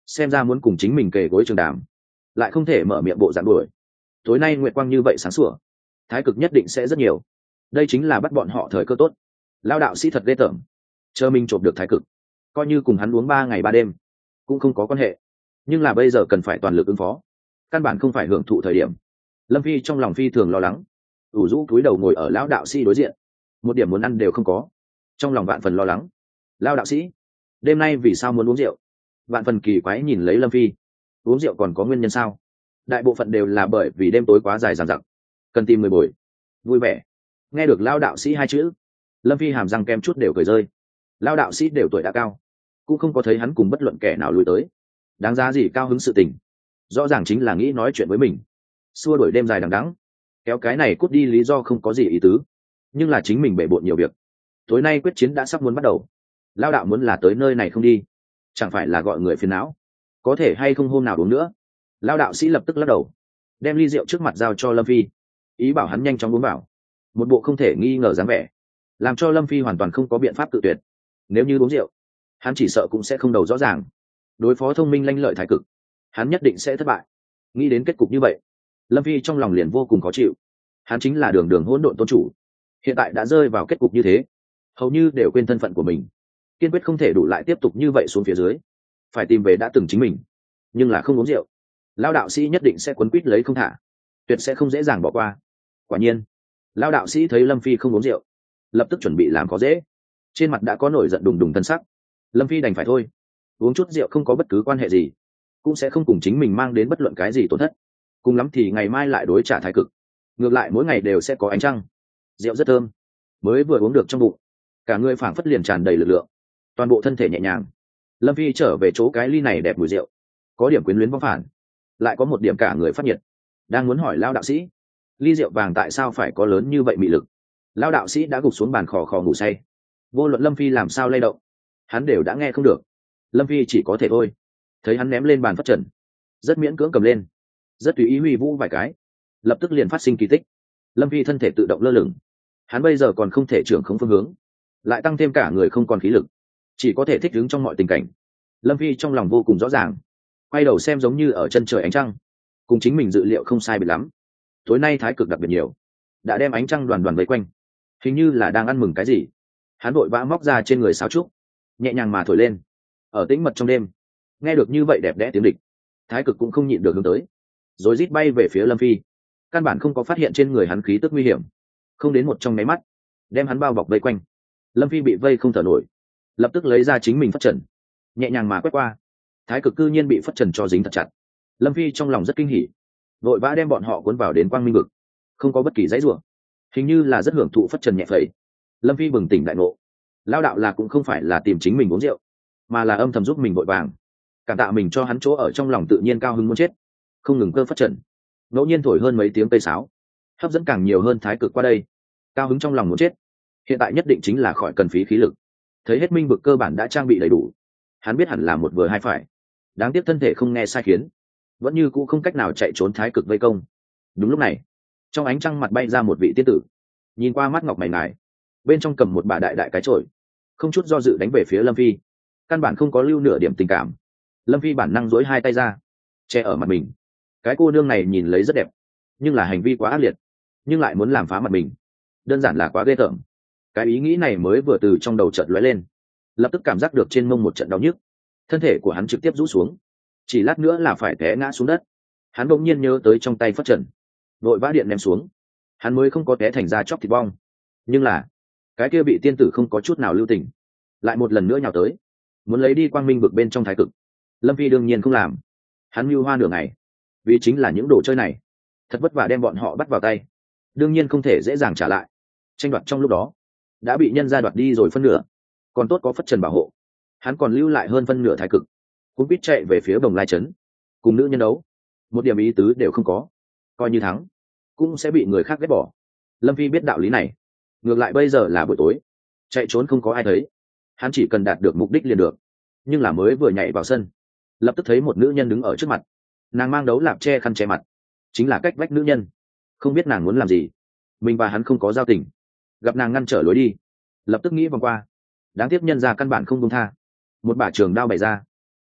xem ra muốn cùng chính mình kề gối trường đàm, lại không thể mở miệng bộ dạng đuổi. Tối nay nguyệt quang như vậy sáng sủa, thái cực nhất định sẽ rất nhiều. Đây chính là bắt bọn họ thời cơ tốt. Lao đạo sĩ thật ghê tởm, chờ mình trộm được thái cực, coi như cùng hắn uống ba ngày ba đêm cũng không có quan hệ. Nhưng là bây giờ cần phải toàn lực ứng phó, căn bản không phải hưởng thụ thời điểm. Lâm Phi trong lòng phi thường lo lắng, ủ rũ cúi đầu ngồi ở lão đạo sĩ đối diện, một điểm muốn ăn đều không có, trong lòng vạn phần lo lắng. Lao đạo sĩ, đêm nay vì sao muốn uống rượu? Vạn phần kỳ quái nhìn lấy Lâm Phi. Uống rượu còn có nguyên nhân sao? Đại bộ phận đều là bởi vì đêm tối quá dài dằng dặc, cần tìm người bồi. Vui vẻ. Nghe được lao đạo sĩ hai chữ, Lâm Phi hàm răng kem chút đều cười rơi. Lao đạo sĩ đều tuổi đã cao, cũng không có thấy hắn cùng bất luận kẻ nào lùi tới. Đáng giá gì cao hứng sự tình? Rõ ràng chính là nghĩ nói chuyện với mình, xua đuổi đêm dài đằng đẵng, kéo cái này cút đi lý do không có gì ý tứ. Nhưng là chính mình bể bộn nhiều việc, tối nay quyết chiến đã sắp muốn bắt đầu. Lao đạo muốn là tới nơi này không đi, chẳng phải là gọi người phiền não? Có thể hay không hôm nào uống nữa? Lao đạo sĩ lập tức lắc đầu, đem ly rượu trước mặt giao cho Lâm Phi, ý bảo hắn nhanh chóng uống vào. Một bộ không thể nghi ngờ dáng vẻ, làm cho Lâm Phi hoàn toàn không có biện pháp tự tuyệt. Nếu như uống rượu, hắn chỉ sợ cũng sẽ không đầu rõ ràng, đối phó thông minh lanh lợi thái cực, hắn nhất định sẽ thất bại. Nghĩ đến kết cục như vậy, Lâm Phi trong lòng liền vô cùng khó chịu. Hắn chính là đường đường hỗn độn tôn chủ, hiện tại đã rơi vào kết cục như thế, hầu như đều quên thân phận của mình, kiên quyết không thể đủ lại tiếp tục như vậy xuống phía dưới, phải tìm về đã từng chính mình. Nhưng là không uống rượu, lao đạo sĩ nhất định sẽ quấn quýt lấy không thả, tuyệt sẽ không dễ dàng bỏ qua. Quả nhiên, lao đạo sĩ thấy Lâm Phi không uống rượu, lập tức chuẩn bị làm khó dễ, trên mặt đã có nổi giận đùng đùng thân sắc. Lâm Phi đành phải thôi, uống chút rượu không có bất cứ quan hệ gì, cũng sẽ không cùng chính mình mang đến bất luận cái gì tổn thất. Cùng lắm thì ngày mai lại đối trả thái cực, ngược lại mỗi ngày đều sẽ có ánh trăng. Rượu rất thơm, mới vừa uống được trong bụng, cả người phảng phất liền tràn đầy lực lượng, toàn bộ thân thể nhẹ nhàng. Lâm Phi trở về chỗ cái ly này đẹp mùi rượu, có điểm quyến luyến vong phản, lại có một điểm cả người phát nhiệt. Đang muốn hỏi lao đạo sĩ, ly rượu vàng tại sao phải có lớn như vậy mị lực? Lao đạo sĩ đã gục xuống bàn khò khò ngủ say, vô luận Lâm Phi làm sao lay động, hắn đều đã nghe không được. Lâm Phi chỉ có thể thôi. Thấy hắn ném lên bàn phất trần, rất miễn cưỡng cầm lên, rất tùy ý huy vũ vài cái, lập tức liền phát sinh kỳ tích. Lâm Phi thân thể tự động lơ lửng, hắn bây giờ còn không thể trưởng không phương hướng, lại tăng thêm cả người không còn khí lực, chỉ có thể thích ứng trong mọi tình cảnh. Lâm Phi trong lòng vô cùng rõ ràng, quay đầu xem giống như ở chân trời ánh trăng, cùng chính mình dự liệu không sai biệt lắm. Tối nay thái cực đặc biệt nhiều, đã đem ánh trăng đoàn đoàn vây quanh, hình như là đang ăn mừng cái gì. Hắn vội vã móc ra trên người sáo trúc, nhẹ nhàng mà thổi lên. Ở tĩnh mật trong đêm, nghe được như vậy đẹp đẽ tiếng địch, thái cực cũng không nhịn được hướng tới, rồi rít bay về phía Lâm Phi. Căn bản không có phát hiện trên người hắn khí tức nguy hiểm, không đến một trong máy mắt đem hắn bao bọc vây quanh. Lâm Phi bị vây không thở nổi, lập tức lấy ra chính mình phất trần, nhẹ nhàng mà quét qua. Thái cực cư nhiên bị phất trần cho dính thật chặt. Lâm Phi trong lòng rất kinh hỉ, vội vã đem bọn họ cuốn vào đến quang minh vực, không có bất kỳ dãy rủa, hình như là rất hưởng thụ phất trần nhẹ phẩy. Lâm Phi bừng tỉnh đại ngộ, lao đạo là cũng không phải là tìm chính mình uống rượu, mà là âm thầm giúp mình vội vàng, cảm tạ mình cho hắn chỗ ở trong lòng tự nhiên cao hứng muốn chết. Không ngừng cơ phất trần, ngẫu nhiên thổi hơn mấy tiếng cây sáo, hấp dẫn càng nhiều hơn thái cực qua đây. Cao hứng trong lòng muốn chết, hiện tại nhất định chính là khỏi cần phí khí lực. Thấy hết minh vực cơ bản đã trang bị đầy đủ, hắn biết hẳn là một vừa hai phải. Đáng tiếc thân thể không nghe sai khiến, vẫn như cũ không cách nào chạy trốn thái cực vây công. Đúng lúc này, trong ánh trăng mặt bay ra một vị tiên tử, nhìn qua mắt ngọc mày ngài, bên trong cầm một bà đại đại cái chổi, không chút do dự đánh về phía Lâm Phi. Căn bản không có lưu nửa điểm tình cảm. Lâm Phi bản năng dối hai tay ra, che ở mặt mình. Cái cô nương này nhìn lấy rất đẹp, nhưng là hành vi quá ác liệt, nhưng lại muốn làm phá mặt mình, đơn giản là quá ghê tởm. Cái ý nghĩ này mới vừa từ trong đầu chợt lóe lên, lập tức cảm giác được trên mông một trận đau nhức, thân thể của hắn trực tiếp rũ xuống, chỉ lát nữa là phải té ngã xuống đất. Hắn bỗng nhiên nhớ tới trong tay phất trần, vội vã điện ném xuống, hắn mới không có té thành ra chóc thịt bong. Nhưng là cái kia bị tiên tử không có chút nào lưu tình, lại một lần nữa nhào tới, muốn lấy đi quang minh vực bên trong thái cực. Lâm Phi đương nhiên không làm, hắn mưu hoa nửa ngày, vì chính là những đồ chơi này, thật vất vả đem bọn họ bắt vào tay, đương nhiên không thể dễ dàng trả lại. Tranh đoạt trong lúc đó đã bị nhân gia đoạt đi rồi phân nửa, còn tốt có phất trần bảo hộ, hắn còn lưu lại hơn phân nửa thái cực, cũng biết chạy về phía Bồng Lai trấn cùng nữ nhân đấu, một điểm ý tứ đều không có. Coi như thắng cũng sẽ bị người khác ghét bỏ. Lâm Phi biết đạo lý này, ngược lại bây giờ là buổi tối, chạy trốn không có ai thấy, hắn chỉ cần đạt được mục đích liền được. Nhưng là mới vừa nhảy vào sân, lập tức thấy một nữ nhân đứng ở trước mặt. Nàng mang đấu lạp che khăn che mặt, chính là cách vách nữ nhân. Không biết nàng muốn làm gì, mình và hắn không có giao tình, gặp nàng ngăn trở lối đi, lập tức nghĩ vòng qua. Đáng tiếc nhân ra căn bản không buông tha, một bả trường đao bày ra,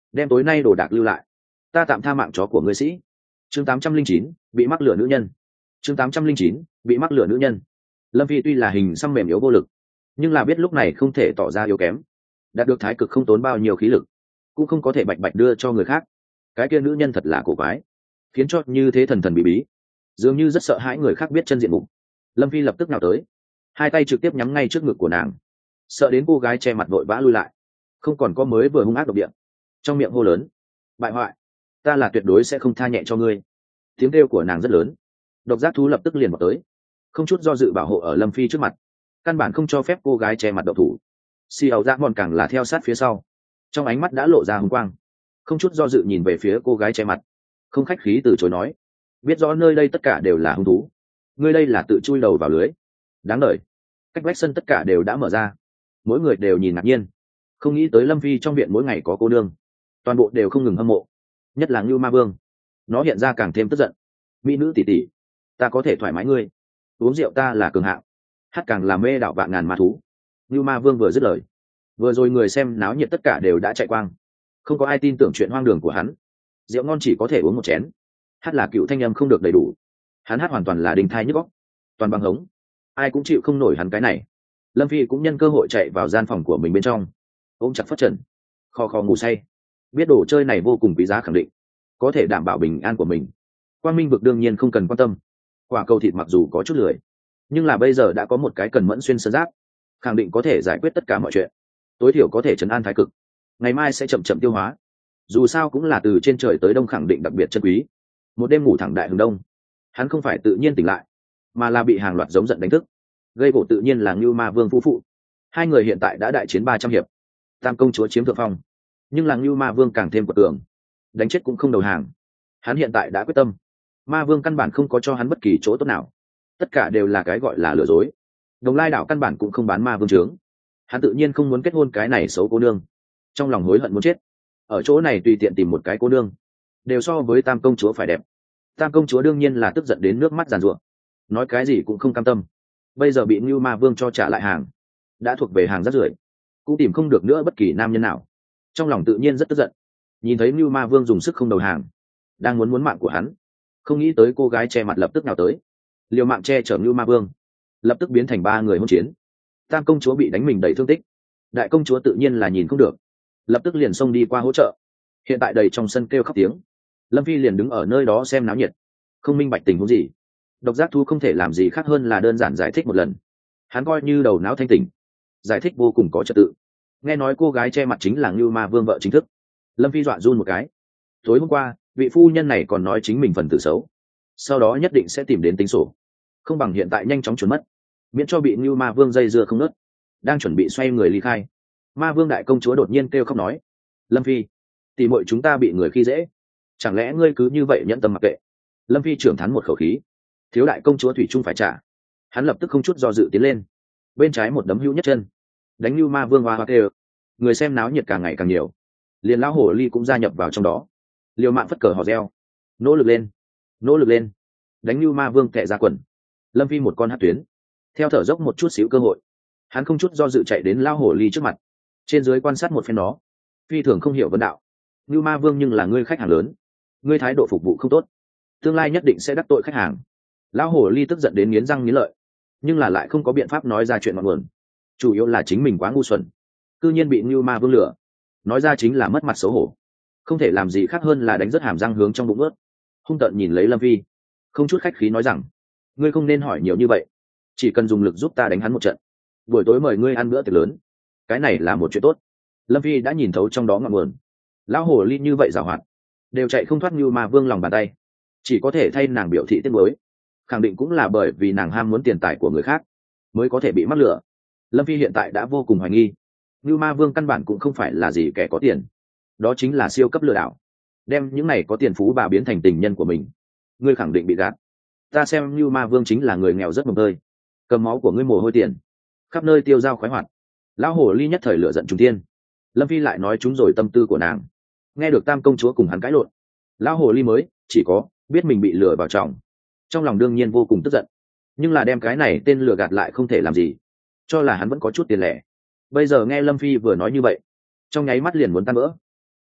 đem tối nay đồ đạc lưu lại, ta tạm tha mạng chó của ngươi sĩ. Chương tám trăm linh chín, bị mắc lửa nữ nhân. Chương tám trăm linh chín, bị mắc lửa nữ nhân. Lâm Phi tuy là hình xăm mềm yếu vô lực, nhưng là biết lúc này không thể tỏ ra yếu kém. Đạt được thái cực không tốn bao nhiêu khí lực, cũng không có thể bạch bạch đưa cho người khác. Cái kia nữ nhân thật là cổ quái, khiến cho như thế thần thần bí bí, dường như rất sợ hãi người khác biết chân diện mục. Lâm Phi lập tức nào tới, hai tay trực tiếp nhắm ngay trước ngực của nàng, sợ đến cô gái che mặt vội vã lui lại, không còn có mới vừa hung ác độc địa, trong miệng hô lớn: bại hoại, ta là tuyệt đối sẽ không tha nhẹ cho ngươi. Tiếng kêu của nàng rất lớn, độc giác thú lập tức liền vào tới, không chút do dự bảo hộ ở Lâm Phi trước mặt, căn bản không cho phép cô gái che mặt độc thủ. Si ẩu dạ mòn càng là theo sát phía sau, trong ánh mắt đã lộ ra hùng quang, không chút do dự nhìn về phía cô gái che mặt, không khách khí từ chối nói: biết rõ nơi đây tất cả đều là hung thú, ngươi đây là tự chui đầu vào lưới. Đáng đời. Cách vách sân tất cả đều đã mở ra, mỗi người đều nhìn ngạc nhiên, không nghĩ tới Lâm Phi trong viện mỗi ngày có cô nương, toàn bộ đều không ngừng hâm mộ, nhất là Ngưu Ma Vương, nó hiện ra càng thêm tức giận. Mỹ nữ tỷ tỷ, ta có thể thoải mái ngươi, uống rượu ta là cường hạng, hát càng làm mê đạo vạn ngàn ma thú. Ngưu Ma Vương vừa dứt lời, vừa rồi người xem náo nhiệt tất cả đều đã chạy quang, không có ai tin tưởng chuyện hoang đường của hắn. Rượu ngon chỉ có thể uống một chén, hát là cựu thanh âm không được đầy đủ, hắn hát hoàn toàn là đình thai nhức óc, toàn bằng hống, ai cũng chịu không nổi hắn cái này. Lâm Phi cũng nhân cơ hội chạy vào gian phòng của mình bên trong, ôm chặt Phất Trần, kho kho ngủ say, biết đồ chơi này vô cùng quý giá, khẳng định có thể đảm bảo bình an của mình. Quang Minh vực đương nhiên không cần quan tâm, quả cầu thịt mặc dù có chút lười, nhưng là bây giờ đã có một cái cần mẫn xuyên sơn giáp, khẳng định có thể giải quyết tất cả mọi chuyện, tối thiểu có thể trấn an thái cực, ngày mai sẽ chậm chậm tiêu hóa, dù sao cũng là từ trên trời tới đông, khẳng định đặc biệt chân quý. Một đêm ngủ thẳng đại hướng đông, hắn không phải tự nhiên tỉnh lại, mà là bị hàng loạt giống giận đánh thức. Gây gỗ tự nhiên là Ngưu Ma Vương phu phụ, hai người hiện tại đã đại chiến ba trăm hiệp, tam công chúa chiếm thượng phong, nhưng là Ngưu Ma Vương càng thêm quật cường, đánh chết cũng không đầu hàng. Hắn hiện tại đã quyết tâm, Ma Vương căn bản không có cho hắn bất kỳ chỗ tốt nào, tất cả đều là cái gọi là lừa dối. Đồng Lai đảo căn bản cũng không bán Ma Vương trướng, hắn tự nhiên không muốn kết hôn cái này xấu cô nương, trong lòng hối hận muốn chết. Ở chỗ này tùy tiện tìm một cái cô nương đều so với tam công chúa phải đẹp. Tam công chúa đương nhiên là tức giận đến nước mắt giàn ruộng, nói cái gì cũng không cam tâm. Bây giờ bị Ngưu Ma Vương cho trả lại hàng, đã thuộc về hàng rác rưởi, cũng tìm không được nữa bất kỳ nam nhân nào, trong lòng tự nhiên rất tức giận. Nhìn thấy Ngưu Ma Vương dùng sức không đầu hàng, đang muốn muốn mạng của hắn, không nghĩ tới cô gái che mặt lập tức nào tới, liều mạng che chở Ngưu Ma Vương, lập tức biến thành ba người hỗn chiến. Tam công chúa bị đánh mình đầy thương tích, đại công chúa tự nhiên là nhìn không được, lập tức liền xông đi qua hỗ trợ. Hiện tại đầy trong sân kêu khóc tiếng, Lâm Phi liền đứng ở nơi đó xem náo nhiệt, không minh bạch tình huống gì. Độc giác thú không thể làm gì khác hơn là đơn giản giải thích một lần, hắn coi như đầu não thanh tỉnh, giải thích vô cùng có trật tự. Nghe nói cô gái che mặt chính là Ngưu Ma Vương vợ chính thức, Lâm Phi dọa run một cái. Tối hôm qua vị phu nhân này còn nói chính mình phần tử xấu, sau đó nhất định sẽ tìm đến tính sổ, không bằng hiện tại nhanh chóng trốn mất, miễn cho bị Ngưu Ma Vương dây dưa không nớt. Đang chuẩn bị xoay người ly khai, Ma Vương đại công chúa đột nhiên kêu khóc nói: Lâm Phi, tỉ muội chúng ta bị người khi dễ, chẳng lẽ ngươi cứ như vậy nhẫn tâm mặc kệ? Lâm Phi trưởng thắn một khẩu khí: thiếu đại công chúa thủy chung phải trả. Hắn lập tức không chút do dự tiến lên, bên trái một đấm hữu nhất chân, đánh Ngưu Ma Vương hoa hoa kêu. Người xem náo nhiệt càng ngày càng nhiều, liền lão hổ ly cũng gia nhập vào trong đó, liều mạng phất cờ hò reo: nỗ lực lên, nỗ lực lên, đánh Ngưu Ma Vương tệ ra quần. Lâm Phi một con hát tuyến, theo thở dốc một chút xíu cơ hội, hắn không chút do dự chạy đến lão hổ ly trước mặt, trên dưới quan sát một phen nó, phi thường không hiểu vấn đạo: Ngưu Ma Vương nhưng là ngươi khách hàng lớn, ngươi thái độ phục vụ không tốt, tương lai nhất định sẽ đắc tội khách hàng. Lão hổ ly tức giận đến nghiến răng nghiến lợi, nhưng là lại không có biện pháp nói ra chuyện ngọn nguồn, chủ yếu là chính mình quá ngu xuẩn, cư nhiên bị Ngưu Ma Vương lừa, nói ra chính là mất mặt xấu hổ, không thể làm gì khác hơn là đánh rớt hàm răng hướng trong bụng ướt, hung tợn nhìn lấy Lâm Phi, không chút khách khí nói rằng: ngươi không nên hỏi nhiều như vậy, chỉ cần dùng lực giúp ta đánh hắn một trận, buổi tối mời ngươi ăn bữa tiệc lớn, cái này là một chuyện tốt. Lâm Phi đã nhìn thấu trong đó ngọn nguồn, lão hổ ly như vậy giàu hoạt, đều chạy không thoát Ngưu Ma Vương lòng bàn tay, chỉ có thể thay nàng biểu thị tiếc nuối, khẳng định cũng là bởi vì nàng ham muốn tiền tài của người khác mới có thể bị mắc lửa. Lâm Phi hiện tại đã vô cùng hoài nghi, Ngưu Ma Vương căn bản cũng không phải là gì kẻ có tiền, đó chính là siêu cấp lừa đảo, đem những này có tiền phú bà biến thành tình nhân của mình. Ngươi khẳng định bị gạt, ta xem Ngưu Ma Vương chính là người nghèo rất mồm tơi, cầm máu của ngươi mồ hôi tiền, khắp nơi tiêu dao khoái hoạt. Lão hổ ly nhất thời lửa giận trùng thiên, Lâm Phi lại nói trúng rồi tâm tư của nàng. Nghe được tam công chúa cùng hắn cãi lộn, lão hồ ly mới chỉ có biết mình bị lừa vào trọng, trong lòng đương nhiên vô cùng tức giận, nhưng là đem cái này tên lừa gạt lại không thể làm gì, cho là hắn vẫn có chút tiền lẻ. Bây giờ nghe Lâm Phi vừa nói như vậy, trong nháy mắt liền muốn tan vỡ.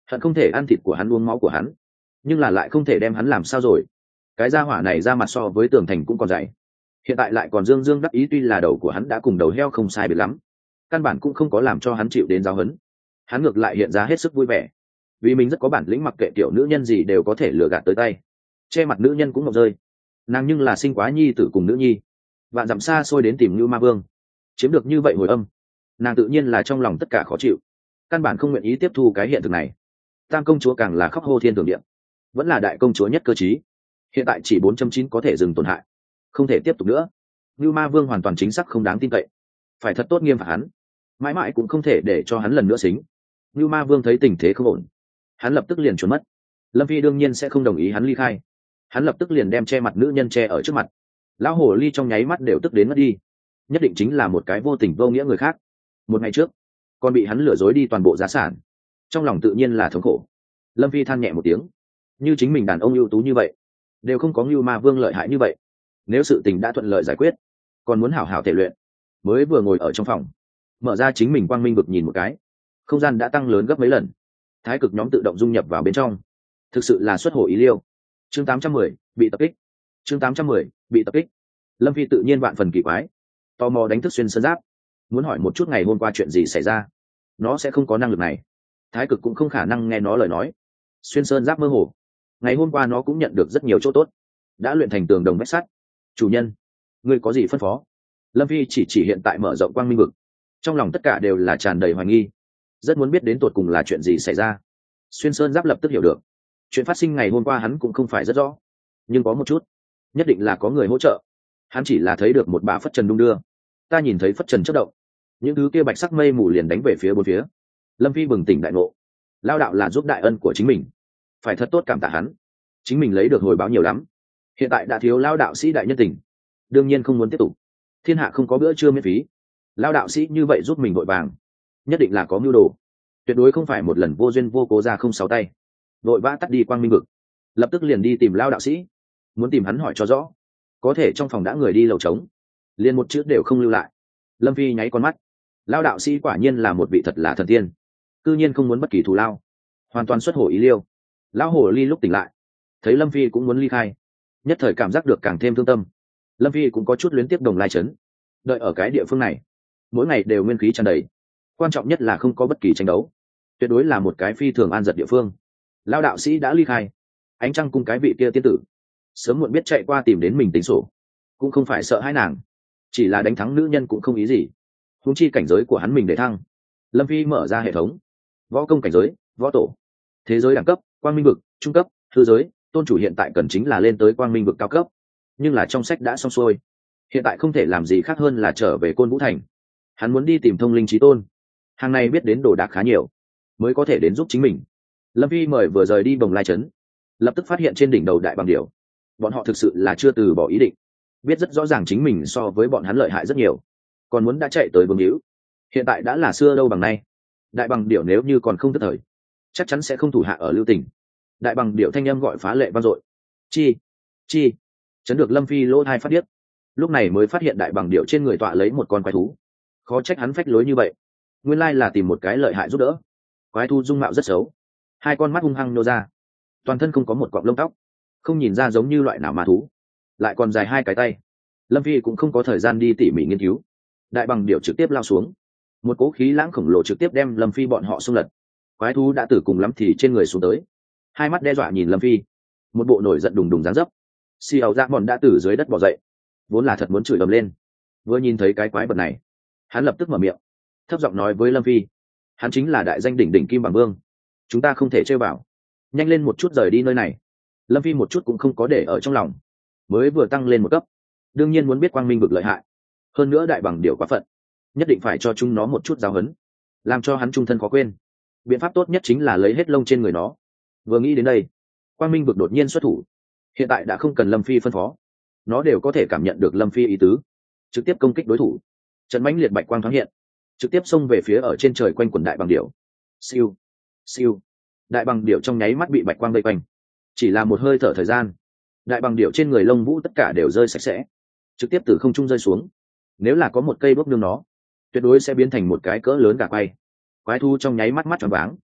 hận không thể ăn thịt của hắn uống máu của hắn, nhưng là lại không thể đem hắn làm sao rồi. Cái gia hỏa này ra mặt so với tường thành cũng còn dày, hiện tại lại còn dương dương đắc ý, tuy là đầu của hắn đã cùng đầu heo không sai biệt lắm, căn bản cũng không có làm cho hắn chịu đến giáo huấn. Hắn ngược lại hiện ra hết sức vui vẻ, vì mình rất có bản lĩnh, mặc kệ tiểu nữ nhân gì đều có thể lừa gạt tới tay. Che mặt nữ nhân cũng ngọc rơi, nàng nhưng là sinh quá nhi tử cùng nữ nhi, vạn dặm xa xôi đến tìm Như Ma Vương, chiếm được như vậy hồi âm, nàng tự nhiên là trong lòng tất cả khó chịu, căn bản không nguyện ý tiếp thu cái hiện thực này. Tam công chúa càng là khóc hô thiên tưởng điện, vẫn là đại công chúa nhất cơ trí, hiện tại chỉ bốn chấm chín có thể dừng tổn hại, không thể tiếp tục nữa. Như Ma Vương hoàn toàn chính xác không đáng tin cậy, phải thật tốt nghiêm phạt hắn, mãi mãi cũng không thể để cho hắn lần nữa xính. Như Ma Vương thấy tình thế không ổn, hắn lập tức liền trốn mất. Lâm Phi đương nhiên sẽ không đồng ý hắn ly khai, hắn lập tức liền đem che mặt nữ nhân che ở trước mặt. Lão hồ ly trong nháy mắt đều tức đến mất đi, nhất định chính là một cái vô tình vô nghĩa người khác. Một ngày trước còn bị hắn lừa dối đi toàn bộ gia sản, trong lòng tự nhiên là thống khổ. Lâm Phi than nhẹ một tiếng, như chính mình đàn ông ưu tú như vậy đều không có Như Ma Vương lợi hại như vậy. Nếu sự tình đã thuận lợi giải quyết, còn muốn hảo hảo thể luyện. Mới vừa ngồi ở trong phòng, mở ra chính mình quang minh vực nhìn một cái, không gian đã tăng lớn gấp mấy lần, thái cực nhóm tự động dung nhập vào bên trong, thực sự là xuất hồ ý liêu. Chương tám trăm mười bị tập kích. Chương tám trăm mười bị tập kích. Lâm Phi tự nhiên vạn phần kỳ quái, tò mò đánh thức Xuyên Sơn Giáp, muốn hỏi một chút ngày hôm qua chuyện gì xảy ra. Nó sẽ không có năng lực này, thái cực cũng không khả năng nghe nó lời nói. Xuyên Sơn Giáp mơ hồ, ngày hôm qua nó cũng nhận được rất nhiều chỗ tốt, đã luyện thành tường đồng vách sắt. Chủ nhân, ngươi có gì phân phó? Lâm Phi chỉ chỉ hiện tại mở rộng quang minh vực, trong lòng tất cả đều là tràn đầy hoài nghi, rất muốn biết đến tột cùng là chuyện gì xảy ra. Xuyên Sơn Giáp lập tức hiểu được, chuyện phát sinh ngày hôm qua hắn cũng không phải rất rõ, nhưng có một chút nhất định là có người hỗ trợ. Hắn chỉ là thấy được một bả phất trần đung đưa, ta nhìn thấy phất trần chất động, những thứ kia bạch sắc mây mù liền đánh về phía bốn phía. Lâm Phi bừng tỉnh đại ngộ, lao đạo là giúp đại ân của chính mình, phải thật tốt cảm tạ hắn, chính mình lấy được hồi báo nhiều lắm, hiện tại đã thiếu lao đạo sĩ đại nhân tình, đương nhiên không muốn tiếp tục. Thiên hạ không có bữa trưa miễn phí, lao đạo sĩ như vậy giúp mình vội vàng, nhất định là có mưu đồ, tuyệt đối không phải một lần vô duyên vô cố ra không sáu tay. Vội vã tắt đi quang minh vực, lập tức liền đi tìm lao đạo sĩ, muốn tìm hắn hỏi cho rõ. Có thể trong phòng đã người đi lầu trống, liền một chữ đều không lưu lại. Lâm Phi nháy con mắt, lao đạo sĩ quả nhiên là một vị thật là thần tiên, cư nhiên không muốn bất kỳ thù lao, hoàn toàn xuất hồ ý liêu. Lão hồ ly lúc tỉnh lại, thấy Lâm Phi cũng muốn ly khai, nhất thời cảm giác được càng thêm thương tâm. Lâm Phi cũng có chút luyến tiếp Đồng Lai Trấn, đợi ở cái địa phương này mỗi ngày đều nguyên khí tràn đầy, quan trọng nhất là không có bất kỳ tranh đấu, tuyệt đối là một cái phi thường an giật địa phương. Lao đạo sĩ đã ly khai, ánh trăng cung cái vị kia tiên tử sớm muộn biết chạy qua tìm đến mình tính sổ, cũng không phải sợ hãi nàng, chỉ là đánh thắng nữ nhân cũng không ý gì, huống chi cảnh giới của hắn mình để thăng. Lâm Phi mở ra hệ thống, võ công cảnh giới, võ tổ, thế giới đẳng cấp, quang minh vực, trung cấp, hư giới, tôn chủ hiện tại cần chính là lên tới quang minh vực cao cấp, nhưng là trong sách đã xong xuôi, hiện tại không thể làm gì khác hơn là trở về Côn Vũ Thành. Hắn muốn đi tìm Thông Linh Chí Tôn, hàng này biết đến đồ đạc khá nhiều, mới có thể đến giúp chính mình. Lâm Phi mời vừa rời đi Bồng Lai Trấn, lập tức phát hiện trên đỉnh đầu đại bằng điểu, bọn họ thực sự là chưa từ bỏ ý định, biết rất rõ ràng chính mình so với bọn hắn lợi hại rất nhiều, còn muốn đã chạy tới Vương Hữu. Hiện tại đã là xưa đâu bằng nay, đại bằng điểu nếu như còn không tức thời, chắc chắn sẽ không thủ hạ ở lưu tình. Đại bằng điểu thanh âm gọi phá lệ vang dội, chi chi chấn được Lâm Phi lỗ thai phát điếc, lúc này mới phát hiện đại bằng điểu trên người tọa lấy một con quái thú. Khó trách hắn phách lối như vậy, nguyên lai là tìm một cái lợi hại giúp đỡ. Quái thú dung mạo rất xấu, hai con mắt hung hăng nô ra, toàn thân không có một cọng lông tóc, không nhìn ra giống như loại nào ma thú, lại còn dài hai cái tay. Lâm Phi cũng không có thời gian đi tỉ mỉ nghiên cứu, đại bằng điểu trực tiếp lao xuống, một cỗ khí lãng khổng lồ trực tiếp đem Lâm Phi bọn họ xung lật. Quái thú đã tử cùng lắm thì trên người xuống tới, hai mắt đe dọa nhìn Lâm Phi, một bộ nổi giận đùng đùng dáng dấp. Xì ẩu dạ bọn đã từ dưới đất bò dậy, vốn là thật muốn chửi ầm lên, vừa nhìn thấy cái quái vật này, hắn lập tức mở miệng, thấp giọng nói với Lâm Phi, hắn chính là đại danh đỉnh đỉnh Kim Bằng Vương, chúng ta không thể chơi vào, nhanh lên một chút rời đi nơi này. Lâm Phi một chút cũng không có để ở trong lòng, mới vừa tăng lên một cấp, đương nhiên muốn biết quang minh vực lợi hại, hơn nữa đại bằng điểu quá phận, nhất định phải cho chúng nó một chút giáo huấn, làm cho hắn trung thân khó quên. Biện pháp tốt nhất chính là lấy hết lông trên người nó. Vừa nghĩ đến đây, quang minh vực đột nhiên xuất thủ, hiện tại đã không cần Lâm Phi phân phó, nó đều có thể cảm nhận được Lâm Phi ý tứ, trực tiếp công kích đối thủ. Trận mãnh liệt bạch quang thoáng hiện, trực tiếp xông về phía ở trên trời quanh quần đại bằng điểu. Siêu siêu, đại bằng điểu trong nháy mắt bị bạch quang vây quanh, chỉ là một hơi thở thời gian, đại bằng điểu trên người lông vũ tất cả đều rơi sạch sẽ, trực tiếp từ không trung rơi xuống. Nếu là có một cây đuốc nương nó, tuyệt đối sẽ biến thành một cái cỡ lớn gà quay. Quái thu trong nháy mắt mắt tròn váng,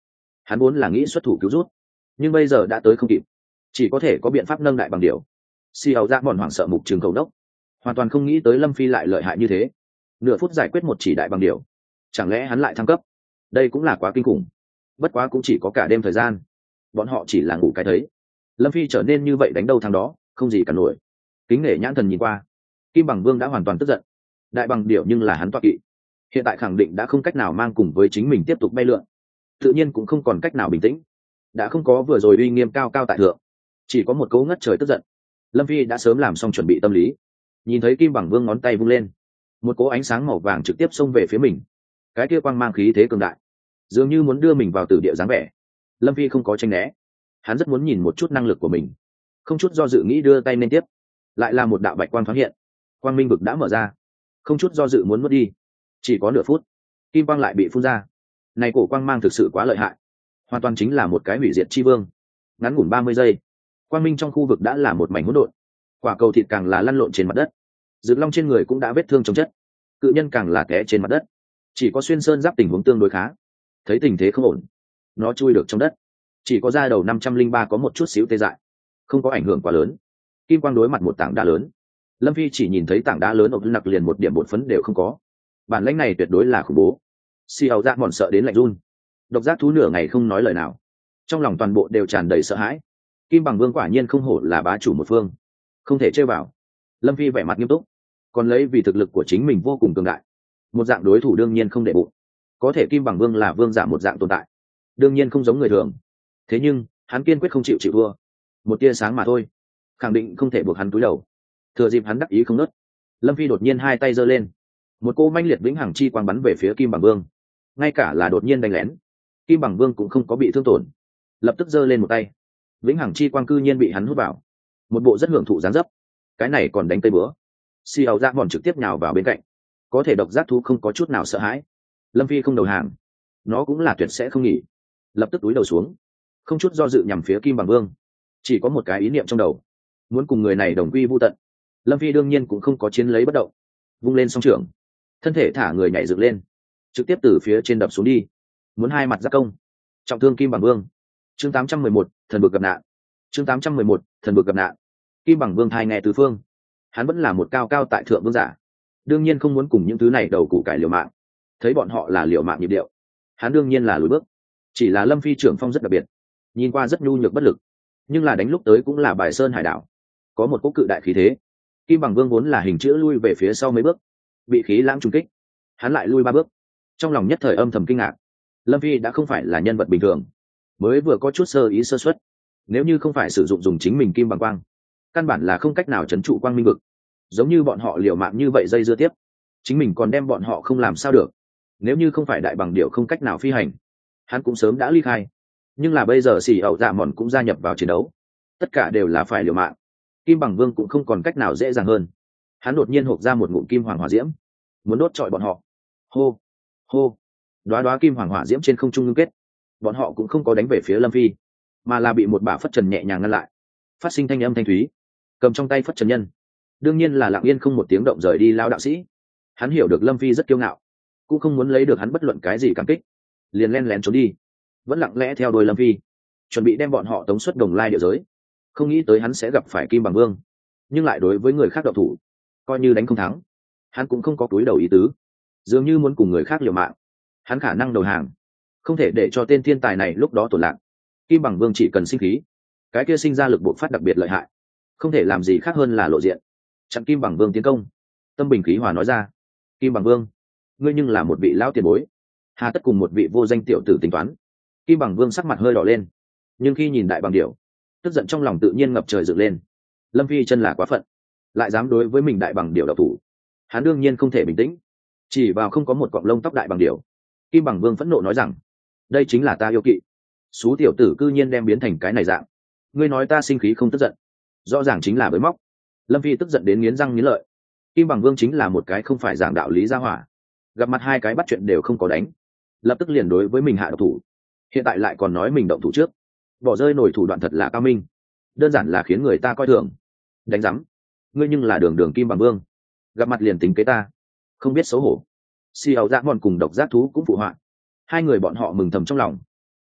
Hắn vốn là nghĩ xuất thủ cứu rút, nhưng bây giờ đã tới không kịp, chỉ có thể có biện pháp nâng đại bằng điều. Si áo dạ bọn hoảng sợ mục trường cầu đốc, hoàn toàn không nghĩ tới Lâm Phi lại lợi hại như thế. Nửa phút giải quyết một chỉ đại bằng điều, chẳng lẽ hắn lại thăng cấp? Đây cũng là quá kinh khủng. Bất quá cũng chỉ có cả đêm thời gian, bọn họ chỉ là ngủ cái thấy. Lâm Phi trở nên như vậy đánh đâu thằng đó, không gì cả nổi. Kính nể nhãn thần nhìn qua, Kim Bằng Vương đã hoàn toàn tức giận. Đại bằng điểu nhưng là hắn toa kỵ, hiện tại khẳng định đã không cách nào mang cùng với chính mình tiếp tục bay lượn, tự nhiên cũng không còn cách nào bình tĩnh. Đã không có vừa rồi uy nghiêm cao cao tại thượng, chỉ có một cấu ngất trời tức giận. Lâm Phi đã sớm làm xong chuẩn bị tâm lý, nhìn thấy Kim Bằng Vương ngón tay vung lên, một cỗ ánh sáng màu vàng trực tiếp xông về phía mình. Cái kia quang mang khí thế cường đại, dường như muốn đưa mình vào tử địa dáng vẻ. Lâm Phi không có tranh né, hắn rất muốn nhìn một chút năng lực của mình, không chút do dự nghĩ đưa tay lên tiếp. Lại là một đạo bạch quang thoáng hiện, quang minh vực đã mở ra, không chút do dự muốn mất đi. Chỉ có nửa phút, kim quang lại bị phun ra. Này cổ quang mang thực sự quá lợi hại, hoàn toàn chính là một cái hủy diệt chi vương. Ngắn ngủn ba mươi giây, quang minh trong khu vực đã là một mảnh hỗn độn, quả cầu thịt càng là lăn lộn trên mặt đất, rực long trên người cũng đã vết thương trong chất, cự nhân càng là té trên mặt đất. Chỉ có xuyên sơn giáp tình huống tương đối khá, thấy tình thế không ổn, nó chui được trong đất, chỉ có da đầu năm trăm linh ba có một chút xíu tê dại, không có ảnh hưởng quá lớn. Kim quang đối mặt một tảng đá lớn, Lâm Phi chỉ nhìn thấy tảng đá lớn ộp nặc liền một điểm bột phấn đều không có. Bản lãnh này tuyệt đối là khủng bố. Si áo dạ mòn sợ đến lạnh run, độc giác thú nửa ngày không nói lời nào, trong lòng toàn bộ đều tràn đầy sợ hãi. Kim Bằng Vương quả nhiên không hổ là bá chủ một phương, không thể chơi vào. Lâm Phi vẻ mặt nghiêm túc, còn lấy vì thực lực của chính mình vô cùng cường đại, một dạng đối thủ đương nhiên không để bụng. Có thể Kim Bằng Vương là vương giả một dạng tồn tại, đương nhiên không giống người thường. Thế nhưng hắn kiên quyết không chịu chịu thua, một tia sáng mà thôi, khẳng định không thể buộc hắn túi đầu. Thừa dịp hắn đắc ý không nớt, Lâm Phi đột nhiên hai tay giơ lên, một cô manh liệt vĩnh hằng chi quang bắn về phía Kim Bằng Vương. Ngay cả là đột nhiên đánh lén, Kim Bằng Vương cũng không có bị thương tổn, lập tức giơ lên một tay, vĩnh hằng chi quang cư nhiên bị hắn hút vào, một bộ rất hưởng thụ dáng dấp. Cái này còn đánh tây bữa. Si áo dạ mòn trực tiếp nhào vào bên cạnh, có thể độc giác thú không có chút nào sợ hãi. Lâm Phi không đầu hàng, nó cũng là tuyệt sẽ không nghỉ, lập tức túi đầu xuống, không chút do dự nhằm phía Kim Bằng Vương. Chỉ có một cái ý niệm trong đầu, muốn cùng người này đồng quy vu tận. Lâm Phi đương nhiên cũng không có chiến lấy bất động, vung lên song trưởng, thân thể thả người nhảy dựng lên, trực tiếp từ phía trên đập xuống đi, muốn hai mặt giác công, trọng thương Kim Bằng Vương. Chương tám trăm mười một, thần vực gặp nạn. Chương tám trăm mười một, thần vực gặp nạn. Kim Bằng Vương thai nghe tứ phương, hắn vẫn là một cao cao tại thượng vương giả, đương nhiên không muốn cùng những thứ này đầu củ cải liều mạng. Thấy bọn họ là liều mạng nhịp điệu, hắn đương nhiên là lùi bước. Chỉ là Lâm Phi trưởng phong rất đặc biệt, nhìn qua rất nhu nhược bất lực, nhưng là đánh lúc tới cũng là bài sơn hải đảo, có một cỗ cự đại khí thế. Kim Bằng Vương vốn là hình chữ lui về phía sau mấy bước, bị khí lãng trùng kích, hắn lại lui ba bước, trong lòng nhất thời âm thầm kinh ngạc. Lâm Phi đã không phải là nhân vật bình thường, mới vừa có chút sơ ý sơ suất, nếu như không phải sử dụng dùng chính mình kim bằng quang, căn bản là không cách nào trấn trụ quang minh vực. Giống như bọn họ liều mạng như vậy dây dưa tiếp, chính mình còn đem bọn họ không làm sao được. Nếu như không phải đại bằng điệu không cách nào phi hành, hắn cũng sớm đã ly khai. Nhưng là bây giờ xì ẩu dạ mòn cũng gia nhập vào chiến đấu, tất cả đều là phải liều mạng. Kim Bằng Vương cũng không còn cách nào dễ dàng hơn, hắn đột nhiên hộp ra một ngụm kim hoàng hỏa diễm, muốn đốt trọi bọn họ. Hô hô, đoá đoá kim hoàng hỏa diễm trên không trung ngưng kết, bọn họ cũng không có đánh về phía Lâm Phi, mà là bị một bả phất trần nhẹ nhàng ngăn lại, phát sinh thanh âm thanh thúy. Cầm trong tay phất trần nhân đương nhiên là lặng yên không một tiếng động rời đi lao đạo sĩ. Hắn hiểu được Lâm Phi rất kiêu ngạo, cũng không muốn lấy được hắn bất luận cái gì cảm kích, liền len lén trốn đi, vẫn lặng lẽ theo đuôi Lâm Phi, chuẩn bị đem bọn họ tống xuất đồng lai địa giới. Không nghĩ tới hắn sẽ gặp phải Kim Bằng Vương, nhưng lại đối với người khác độc thủ, coi như đánh không thắng, hắn cũng không có túi đầu ý tứ, dường như muốn cùng người khác liều mạng. Hắn khả năng đầu hàng, không thể để cho tên thiên tài này lúc đó tổn lạc. Kim Bằng Vương chỉ cần sinh khí, cái kia sinh ra lực bộc phát đặc biệt lợi hại, không thể làm gì khác hơn là lộ diện chặn Kim Bằng Vương tiến công. Tâm bình khí hòa nói ra, Kim Bằng Vương, ngươi nhưng là một vị lão tiền bối, hà tất cùng một vị vô danh tiểu tử tính toán. Kim Bằng Vương sắc mặt hơi đỏ lên, nhưng khi nhìn đại bằng điểu, tức giận trong lòng tự nhiên ngập trời dựng lên. Lâm Phi chân là quá phận, lại dám đối với mình đại bằng điểu độc thủ, hắn đương nhiên không thể bình tĩnh. Chỉ vào không có một cọng lông tóc đại bằng điểu, Kim Bằng Vương phẫn nộ nói rằng, đây chính là ta yêu kỵ, xú tiểu tử cư nhiên đem biến thành cái này dạng. Ngươi nói ta sinh khí không tức giận, rõ ràng chính là bới móc. Lâm Phi tức giận đến nghiến răng nghiến lợi. Kim Bằng Vương chính là một cái không phải giảng đạo lý ra hỏa, gặp mặt hai cái bắt chuyện đều không có đánh, lập tức liền đối với mình hạ độc thủ, hiện tại lại còn nói mình động thủ trước, bỏ rơi nổi thủ đoạn thật là cao minh, đơn giản là khiến người ta coi thường. Đánh rắm, ngươi nhưng là đường đường Kim Bằng Vương, gặp mặt liền tính kế ta, không biết xấu hổ. Si áo dạ mòn cùng độc giác thú cũng phụ họa, hai người bọn họ mừng thầm trong lòng.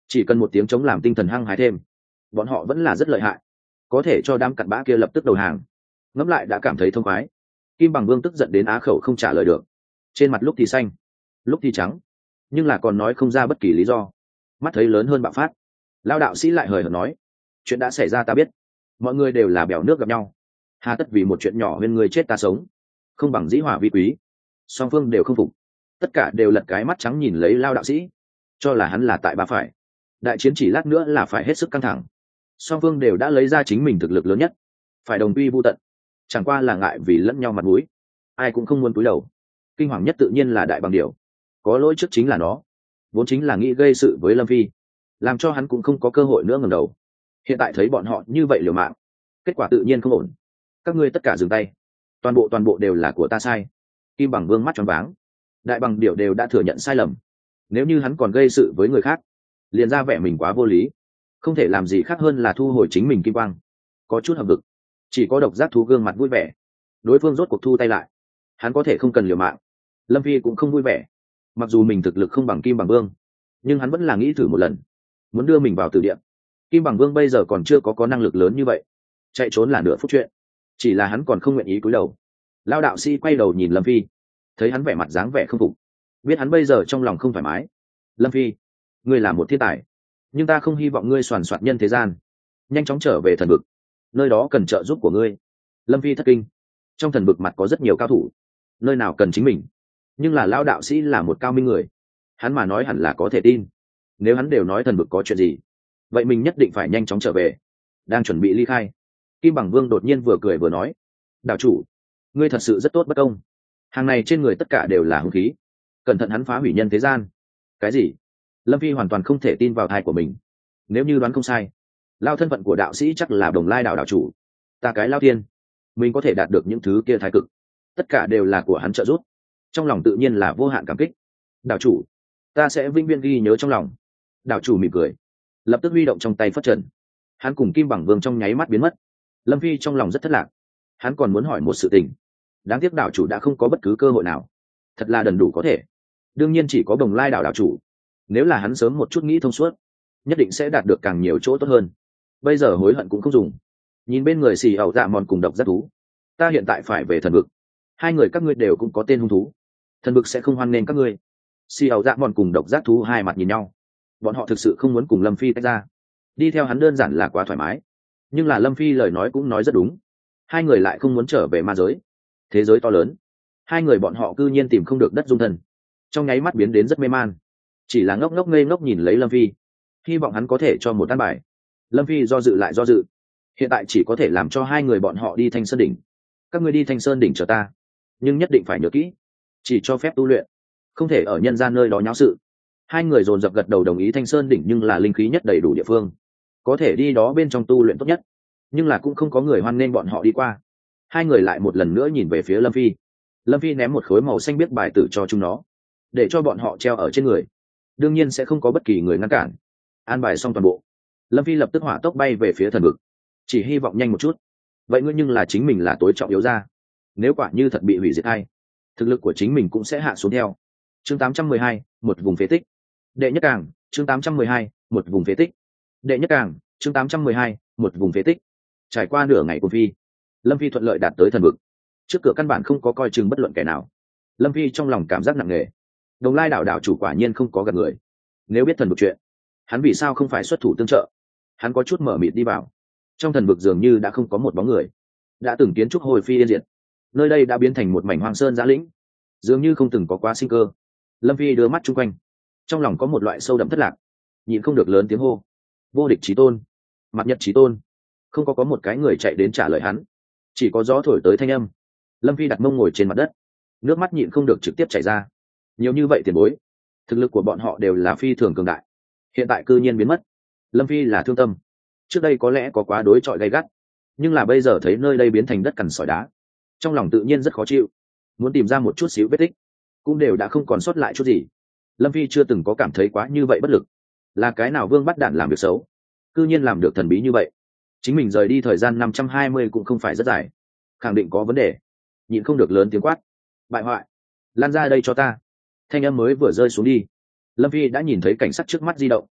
chỉ cần một tiếng chống làm tinh thần hăng hái thêm, bọn họ vẫn là rất lợi hại, có thể cho đám cặn bã kia lập tức đầu hàng. Ngẫm lại đã cảm thấy thông khoái. Kim Bằng Vương tức giận đến á khẩu không trả lời được, trên mặt lúc thì xanh lúc thì trắng, nhưng là còn nói không ra bất kỳ lý do. Mắt thấy lớn hơn bạo phát, lao đạo sĩ lại hời hợt nói: chuyện đã xảy ra ta biết, mọi người đều là bèo nước gặp nhau, hà tất vì một chuyện nhỏ huyên người chết ta sống, không bằng dĩ hòa vi quý. Song phương đều không phục, tất cả đều lật cái mắt trắng nhìn lấy lao đạo sĩ, cho là hắn là tại ba phải. Đại chiến chỉ lát nữa là phải hết sức căng thẳng, song phương đều đã lấy ra chính mình thực lực lớn nhất, phải đồng quy vô tận, chẳng qua là ngại vì lẫn nhau mặt mũi, ai cũng không muốn cúi đầu. Kinh hoàng nhất tự nhiên là Đại Bằng Điểu, có lỗi trước chính là nó, vốn chính là nghĩ gây sự với Lâm Phi, làm cho hắn cũng không có cơ hội nữa ngẩng đầu. Hiện tại thấy bọn họ như vậy liều mạng, kết quả tự nhiên không ổn. Các ngươi tất cả dừng tay, toàn bộ toàn bộ đều là của ta sai. Kim Bằng Vương mắt tròn váng, Đại Bằng Điểu đều đã thừa nhận sai lầm, nếu như hắn còn gây sự với người khác, liền ra vẻ mình quá vô lý, không thể làm gì khác hơn là thu hồi chính mình kim quang. Có chút hậm hực, chỉ có Độc Giác Thú gương mặt vui vẻ, đối phương rốt cuộc thu tay lại, hắn có thể không cần liều mạng. Lâm Phi cũng không vui vẻ, mặc dù mình thực lực không bằng Kim Bằng Vương, nhưng hắn vẫn là nghĩ thử một lần, muốn đưa mình vào tử địa. Kim Bằng Vương bây giờ còn chưa có có năng lực lớn như vậy, chạy trốn là nửa phút chuyện, chỉ là hắn còn không nguyện ý cúi đầu. Lao đạo sĩ quay đầu nhìn Lâm Phi, thấy hắn vẻ mặt dáng vẻ không phục, biết hắn bây giờ trong lòng không thoải mái. Lâm Phi, ngươi là một thiên tài, nhưng ta không hy vọng ngươi soàn soạt nhân thế gian, nhanh chóng trở về thần vực, nơi đó cần trợ giúp của ngươi. Lâm Phi thất kinh, trong thần vực mặt có rất nhiều cao thủ, nơi nào cần chính mình, nhưng là lão đạo sĩ là một cao minh người, hắn mà nói hẳn là có thể tin. Nếu hắn đều nói thần vực có chuyện gì, vậy mình nhất định phải nhanh chóng trở về. Đang chuẩn bị ly khai, Kim Bằng Vương đột nhiên vừa cười vừa nói: đạo chủ, ngươi thật sự rất tốt bất công, hàng này trên người tất cả đều là hung khí, cẩn thận hắn phá hủy nhân thế gian. Cái gì? Lâm Phi hoàn toàn không thể tin vào thai của mình. Nếu như đoán không sai, lao thân phận của đạo sĩ chắc là Đồng Lai đạo đạo chủ, ta cái lao tiên, mình có thể đạt được những thứ kia thái cực, tất cả đều là của hắn trợ giúp, trong lòng tự nhiên là vô hạn cảm kích. Đạo chủ, ta sẽ vĩnh viễn ghi nhớ trong lòng. Đạo chủ mỉm cười, lập tức huy động trong tay phất trần, hắn cùng Kim Bằng Vương trong nháy mắt biến mất. Lâm Phi trong lòng rất thất lạc, hắn còn muốn hỏi một sự tình, đáng tiếc đạo chủ đã không có bất cứ cơ hội nào, thật là đần đủ có thể. Đương nhiên chỉ có Đồng Lai đạo đạo chủ, nếu là hắn sớm một chút nghĩ thông suốt, nhất định sẽ đạt được càng nhiều chỗ tốt hơn. Bây giờ hối hận cũng không dùng. Nhìn bên người Xì Ẩu Dạ Mòn cùng Độc Giác Thú, ta hiện tại phải về thần vực, hai người các ngươi đều cũng có tên hung thú, thần vực sẽ không hoan nghênh các ngươi. Xì Ẩu Dạ Mòn cùng Độc Giác Thú hai mặt nhìn nhau, bọn họ thực sự không muốn cùng Lâm Phi tách ra, đi theo hắn đơn giản là quá thoải mái. Nhưng là Lâm Phi lời nói cũng nói rất đúng, hai người lại không muốn trở về ma giới, thế giới to lớn, hai người bọn họ cư nhiên tìm không được đất dung thân, trong nháy mắt biến đến rất mê man, chỉ là ngốc ngốc ngây ngốc nhìn lấy Lâm Phi, hy vọng hắn có thể cho một tan bài. Lâm Phi do dự lại do dự, hiện tại chỉ có thể làm cho hai người bọn họ đi Thanh Sơn đỉnh. Các ngươi đi Thanh Sơn đỉnh chờ ta, nhưng nhất định phải nhớ kỹ, chỉ cho phép tu luyện, không thể ở nhân gian nơi đó nháo sự. Hai người dồn dập gật đầu đồng ý. Thanh Sơn đỉnh nhưng là linh khí nhất đầy đủ địa phương, có thể đi đó bên trong tu luyện tốt nhất, nhưng là cũng không có người hoan nghênh bọn họ đi qua. Hai người lại một lần nữa nhìn về phía Lâm Phi. Lâm Phi ném một khối màu xanh biếc bài tử cho chúng nó, để cho bọn họ treo ở trên người, đương nhiên sẽ không có bất kỳ người ngăn cản. An bài xong toàn bộ, Lâm Phi lập tức hỏa tốc bay về phía thần vực, chỉ hy vọng nhanh một chút. Vậy ngươi nhưng là chính mình là tối trọng yếu ra, nếu quả như thật bị hủy diệt hay, thực lực của chính mình cũng sẽ hạ xuống theo. Chương tám trăm mười hai, một vùng phế tích. Đệ nhất càng, chương tám trăm mười hai, một vùng phế tích. Đệ nhất càng, chương tám trăm mười hai, một vùng phế tích. Trải qua nửa ngày của Phi, Lâm Phi thuận lợi đạt tới thần vực. Trước cửa căn bản không có coi chừng bất luận kẻ nào. Lâm Phi trong lòng cảm giác nặng nề. Đồng Lai đảo đảo chủ quả nhiên không có gặp người. Nếu biết thần vực chuyện, hắn vì sao không phải xuất thủ tương trợ? Hắn có chút mở mịt đi vào. Trong thần vực dường như đã không có một bóng người. Đã từng kiến trúc hồi phi yên diệt, nơi đây đã biến thành một mảnh hoang sơn giã lĩnh, dường như không từng có quá sinh cơ. Lâm Phi đưa mắt chung quanh, trong lòng có một loại sâu đậm thất lạc, nhịn không được lớn tiếng hô: vô địch chí tôn, mặt nhật chí tôn. Không có có một cái người chạy đến trả lời hắn, chỉ có gió thổi tới thanh âm. Lâm Phi đặt mông ngồi trên mặt đất, nước mắt nhịn không được trực tiếp chảy ra. Nhiều như vậy tiền bối, thực lực của bọn họ đều là phi thường cường đại, hiện tại cư nhiên biến mất. Lâm Phi là thương tâm, trước đây có lẽ có quá đối chọi gay gắt, nhưng là bây giờ thấy nơi đây biến thành đất cằn sỏi đá, trong lòng tự nhiên rất khó chịu, muốn tìm ra một chút xíu vết tích, cũng đều đã không còn sót lại chút gì. Lâm Phi chưa từng có cảm thấy quá như vậy bất lực, là cái nào vương bắt đạn làm việc xấu, cư nhiên làm được thần bí như vậy. Chính mình rời đi thời gian năm trăm hai mươi cũng không phải rất dài, khẳng định có vấn đề. Nhịn không được lớn tiếng quát: bại hoại, lan ra đây cho ta. Thanh âm mới vừa rơi xuống đi, Lâm Phi đã nhìn thấy cảnh sắc trước mắt di động,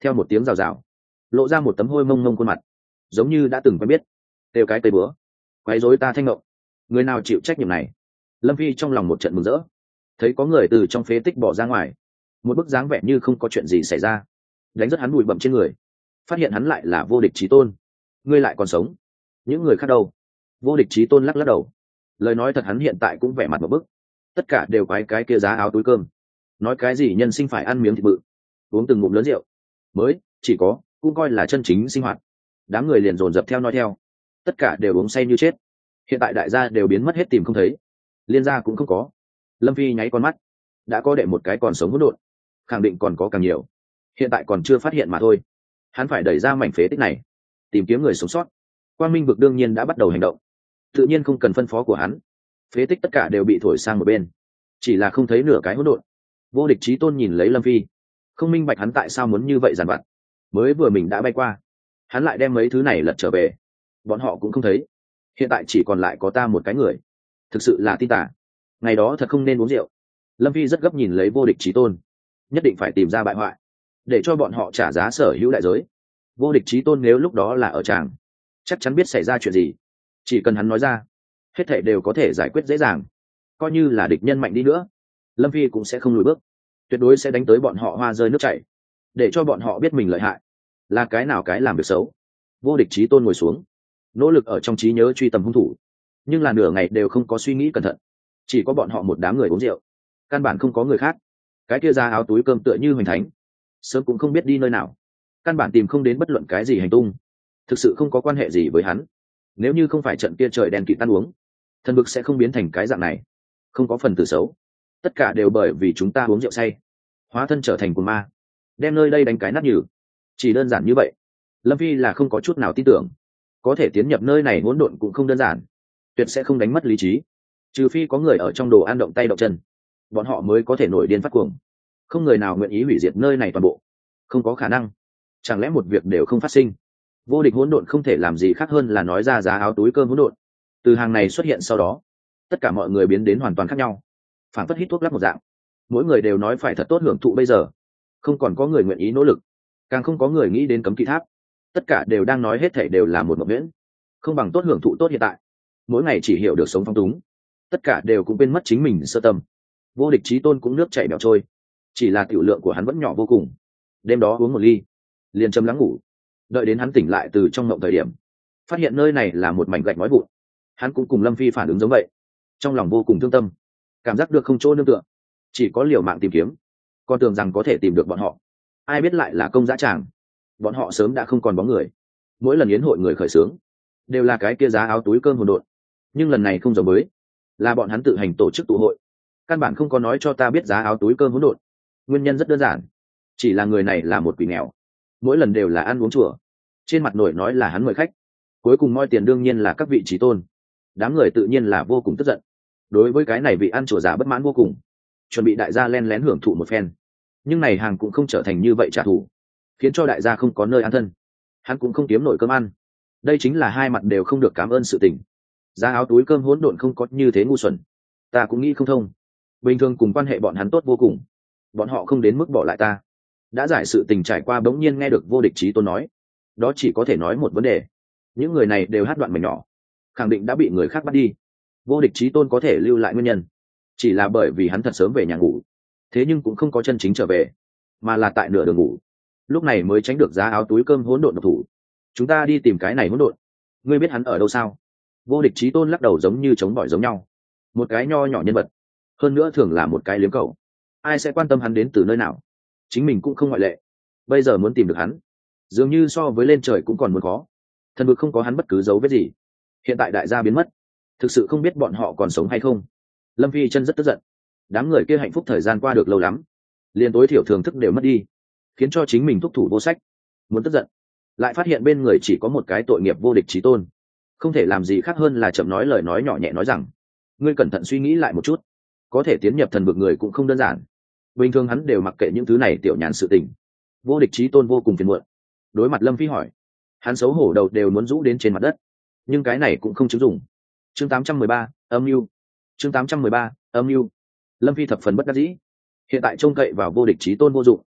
theo một tiếng rào rào, lộ ra một tấm hôi mông mông khuôn mặt, giống như đã từng quen biết. Đều cái cây búa, quấy rối ta thanh ngộng, người nào chịu trách nhiệm này? Lâm Phi trong lòng một trận mừng rỡ, thấy có người từ trong phế tích bỏ ra ngoài, một bức dáng vẻ như không có chuyện gì xảy ra, đánh rất hắn bụi bậm trên người, phát hiện hắn lại là Vô Địch Chí Tôn. Ngươi lại còn sống? Những người khác đâu? Vô Địch Chí Tôn lắc lắc đầu, lời nói thật hắn hiện tại cũng vẻ mặt một bức, tất cả đều quái cái kia giá áo túi cơm, nói cái gì nhân sinh phải ăn miếng thịt bự, uống từng ngụm lớn rượu mới chỉ có cũng coi là chân chính sinh hoạt. Đám người liền dồn dập theo nói theo, tất cả đều uống say như chết. Hiện tại đại gia đều biến mất hết tìm không thấy, liên gia cũng không có. Lâm Phi nháy con mắt, đã có đệ một cái còn sống hỗn độn, khẳng định còn có càng nhiều, hiện tại còn chưa phát hiện mà thôi. Hắn phải đẩy ra mảnh phế tích này, tìm kiếm người sống sót. Quang Minh vực đương nhiên đã bắt đầu hành động, tự nhiên không cần phân phó của hắn. Phế tích tất cả đều bị thổi sang một bên, chỉ là không thấy nửa cái hỗn độn. Vô Địch Chí Tôn nhìn lấy Lâm Phi, không minh bạch hắn tại sao muốn như vậy giàn vặt. Mới vừa mình đã bay qua, hắn lại đem mấy thứ này lật trở về, bọn họ cũng không thấy. Hiện tại chỉ còn lại có ta một cái người, thực sự là tin tà. Ngày đó thật không nên uống rượu. Lâm Phi rất gấp nhìn lấy Vô Địch Chí Tôn, nhất định phải tìm ra bại hoại, để cho bọn họ trả giá sở hữu đại giới. Vô Địch Chí Tôn nếu lúc đó là ở tràng, chắc chắn biết xảy ra chuyện gì. Chỉ cần hắn nói ra, hết thảy đều có thể giải quyết dễ dàng. Coi như là địch nhân mạnh đi nữa, Lâm Phi cũng sẽ không lùi bước, tuyệt đối sẽ đánh tới bọn họ hoa rơi nước chảy, để cho bọn họ biết mình lợi hại, là cái nào cái làm việc xấu. Vô Địch Chí Tôn ngồi xuống, nỗ lực ở trong trí nhớ truy tầm hung thủ, nhưng là nửa ngày đều không có suy nghĩ cẩn thận. Chỉ có bọn họ một đám người uống rượu, căn bản không có người khác. Cái kia ra áo túi cơm tựa như hoành thánh, sớm cũng không biết đi nơi nào, căn bản tìm không đến bất luận cái gì hành tung, thực sự không có quan hệ gì với hắn. Nếu như không phải trận kia trời đen kịt tan uống, thần vực sẽ không biến thành cái dạng này. Không có phần tử xấu, tất cả đều bởi vì chúng ta uống rượu say, hóa thân trở thành quần ma, đem nơi đây đánh cái nát nhừ. Chỉ đơn giản như vậy. Lâm Phi là không có chút nào tin tưởng, có thể tiến nhập nơi này hỗn độn cũng không đơn giản, tuyệt sẽ không đánh mất lý trí. Trừ phi có người ở trong đồ ăn động tay động chân, bọn họ mới có thể nổi điên phát cuồng. Không người nào nguyện ý hủy diệt nơi này toàn bộ, không có khả năng. Chẳng lẽ một việc đều không phát sinh? Vô địch hỗn độn không thể làm gì khác hơn là nói ra giá áo túi cơm hỗn độn. Từ hàng này xuất hiện sau đó, tất cả mọi người biến đến hoàn toàn khác nhau, phản phất hít thuốc lắc một dạng. Mỗi người đều nói phải thật tốt hưởng thụ bây giờ, không còn có người nguyện ý nỗ lực, càng không có người nghĩ đến cấm kỵ tháp. Tất cả đều đang nói hết thảy đều là một mộng miễn, không bằng tốt hưởng thụ tốt hiện tại. Mỗi ngày chỉ hiểu được sống phong túng, tất cả đều cũng quên mất chính mình sơ tâm. Vô địch chí tôn cũng nước chảy bèo trôi, chỉ là tiểu lượng của hắn vẫn nhỏ vô cùng. Đêm đó uống một ly, liền châm lắng ngủ. Đợi đến hắn tỉnh lại từ trong mộng thời điểm, phát hiện nơi này là một mảnh gạch nói vụn. Hắn cũng cùng Lâm Phi phản ứng giống vậy, trong lòng vô cùng thương tâm, cảm giác được không chỗ nương tựa, chỉ có liều mạng tìm kiếm. Con tưởng rằng có thể tìm được bọn họ, ai biết lại là công dã tràng. Bọn họ sớm đã không còn bóng người. Mỗi lần yến hội người khởi xướng đều là cái kia giá áo túi cơm hỗn độn, nhưng lần này không giống với, là bọn hắn tự hành tổ chức tụ hội, căn bản không có nói cho ta biết giá áo túi cơm hỗn độn. Nguyên nhân rất đơn giản, chỉ là người này là một quỷ nghèo, mỗi lần đều là ăn uống chùa, trên mặt nổi nói là hắn mời khách, cuối cùng moi tiền đương nhiên là các vị trí tôn. Đám người tự nhiên là vô cùng tức giận, đối với cái này vị ăn chùa giả bất mãn vô cùng, chuẩn bị đại gia len lén hưởng thụ một phen. Nhưng này hàng cũng không trở thành như vậy trả thù, khiến cho đại gia không có nơi an thân, hắn cũng không kiếm nổi cơm ăn. Đây chính là hai mặt đều không được cảm ơn sự tình. Giá áo túi cơm hỗn độn không có như thế ngu xuẩn, ta cũng nghĩ không thông. Bình thường cùng quan hệ bọn hắn tốt vô cùng, bọn họ không đến mức bỏ lại ta. Đã giải sự tình trải qua, bỗng nhiên nghe được vô địch chí tôn nói, đó chỉ có thể nói một vấn đề: những người này đều hát đoạn mảnh nhỏ, khẳng định đã bị người khác bắt đi. Vô địch chí tôn có thể lưu lại nguyên nhân, chỉ là bởi vì hắn thật sớm về nhà ngủ, thế nhưng cũng không có chân chính trở về, mà là tại nửa đường ngủ, lúc này mới tránh được giá áo túi cơm hỗn độn độc thủ. Chúng ta đi tìm cái này hỗn độn, ngươi biết hắn ở đâu sao? Vô địch chí tôn lắc đầu giống như chống bỏi giống nhau. Một cái nho nhỏ nhân vật, hơn nữa thường là một cái liếm cầu, ai sẽ quan tâm hắn đến từ nơi nào? Chính mình cũng không ngoại lệ. Bây giờ muốn tìm được hắn, dường như so với lên trời cũng còn muốn khó. Thần vực không có hắn bất cứ dấu vết gì, hiện tại đại gia biến mất, thực sự không biết bọn họ còn sống hay không. Lâm Phi chân rất tức giận, đám người kia hạnh phúc thời gian qua được lâu lắm, liền tối thiểu thưởng thức đều mất đi, khiến cho chính mình thúc thủ vô sách. Muốn tức giận, lại phát hiện bên người chỉ có một cái tội nghiệp vô địch chí tôn, không thể làm gì khác hơn là chậm nói lời nói nhỏ nhẹ nói rằng: ngươi cẩn thận suy nghĩ lại một chút, có thể tiến nhập thần vực người cũng không đơn giản, bình thường hắn đều mặc kệ những thứ này tiểu nhàn sự tình. Vô địch chí tôn vô cùng phiền muộn, đối mặt Lâm Phi hỏi, hắn xấu hổ đầu đều muốn rũ đến trên mặt đất, nhưng cái này cũng không chứng dụng. Chương tám trăm mười ba, âm mưu. Chương tám trăm mười ba, âm mưu. Lâm Phi thập phần bất đắc dĩ, hiện tại trông cậy vào vô địch chí tôn vô dụng,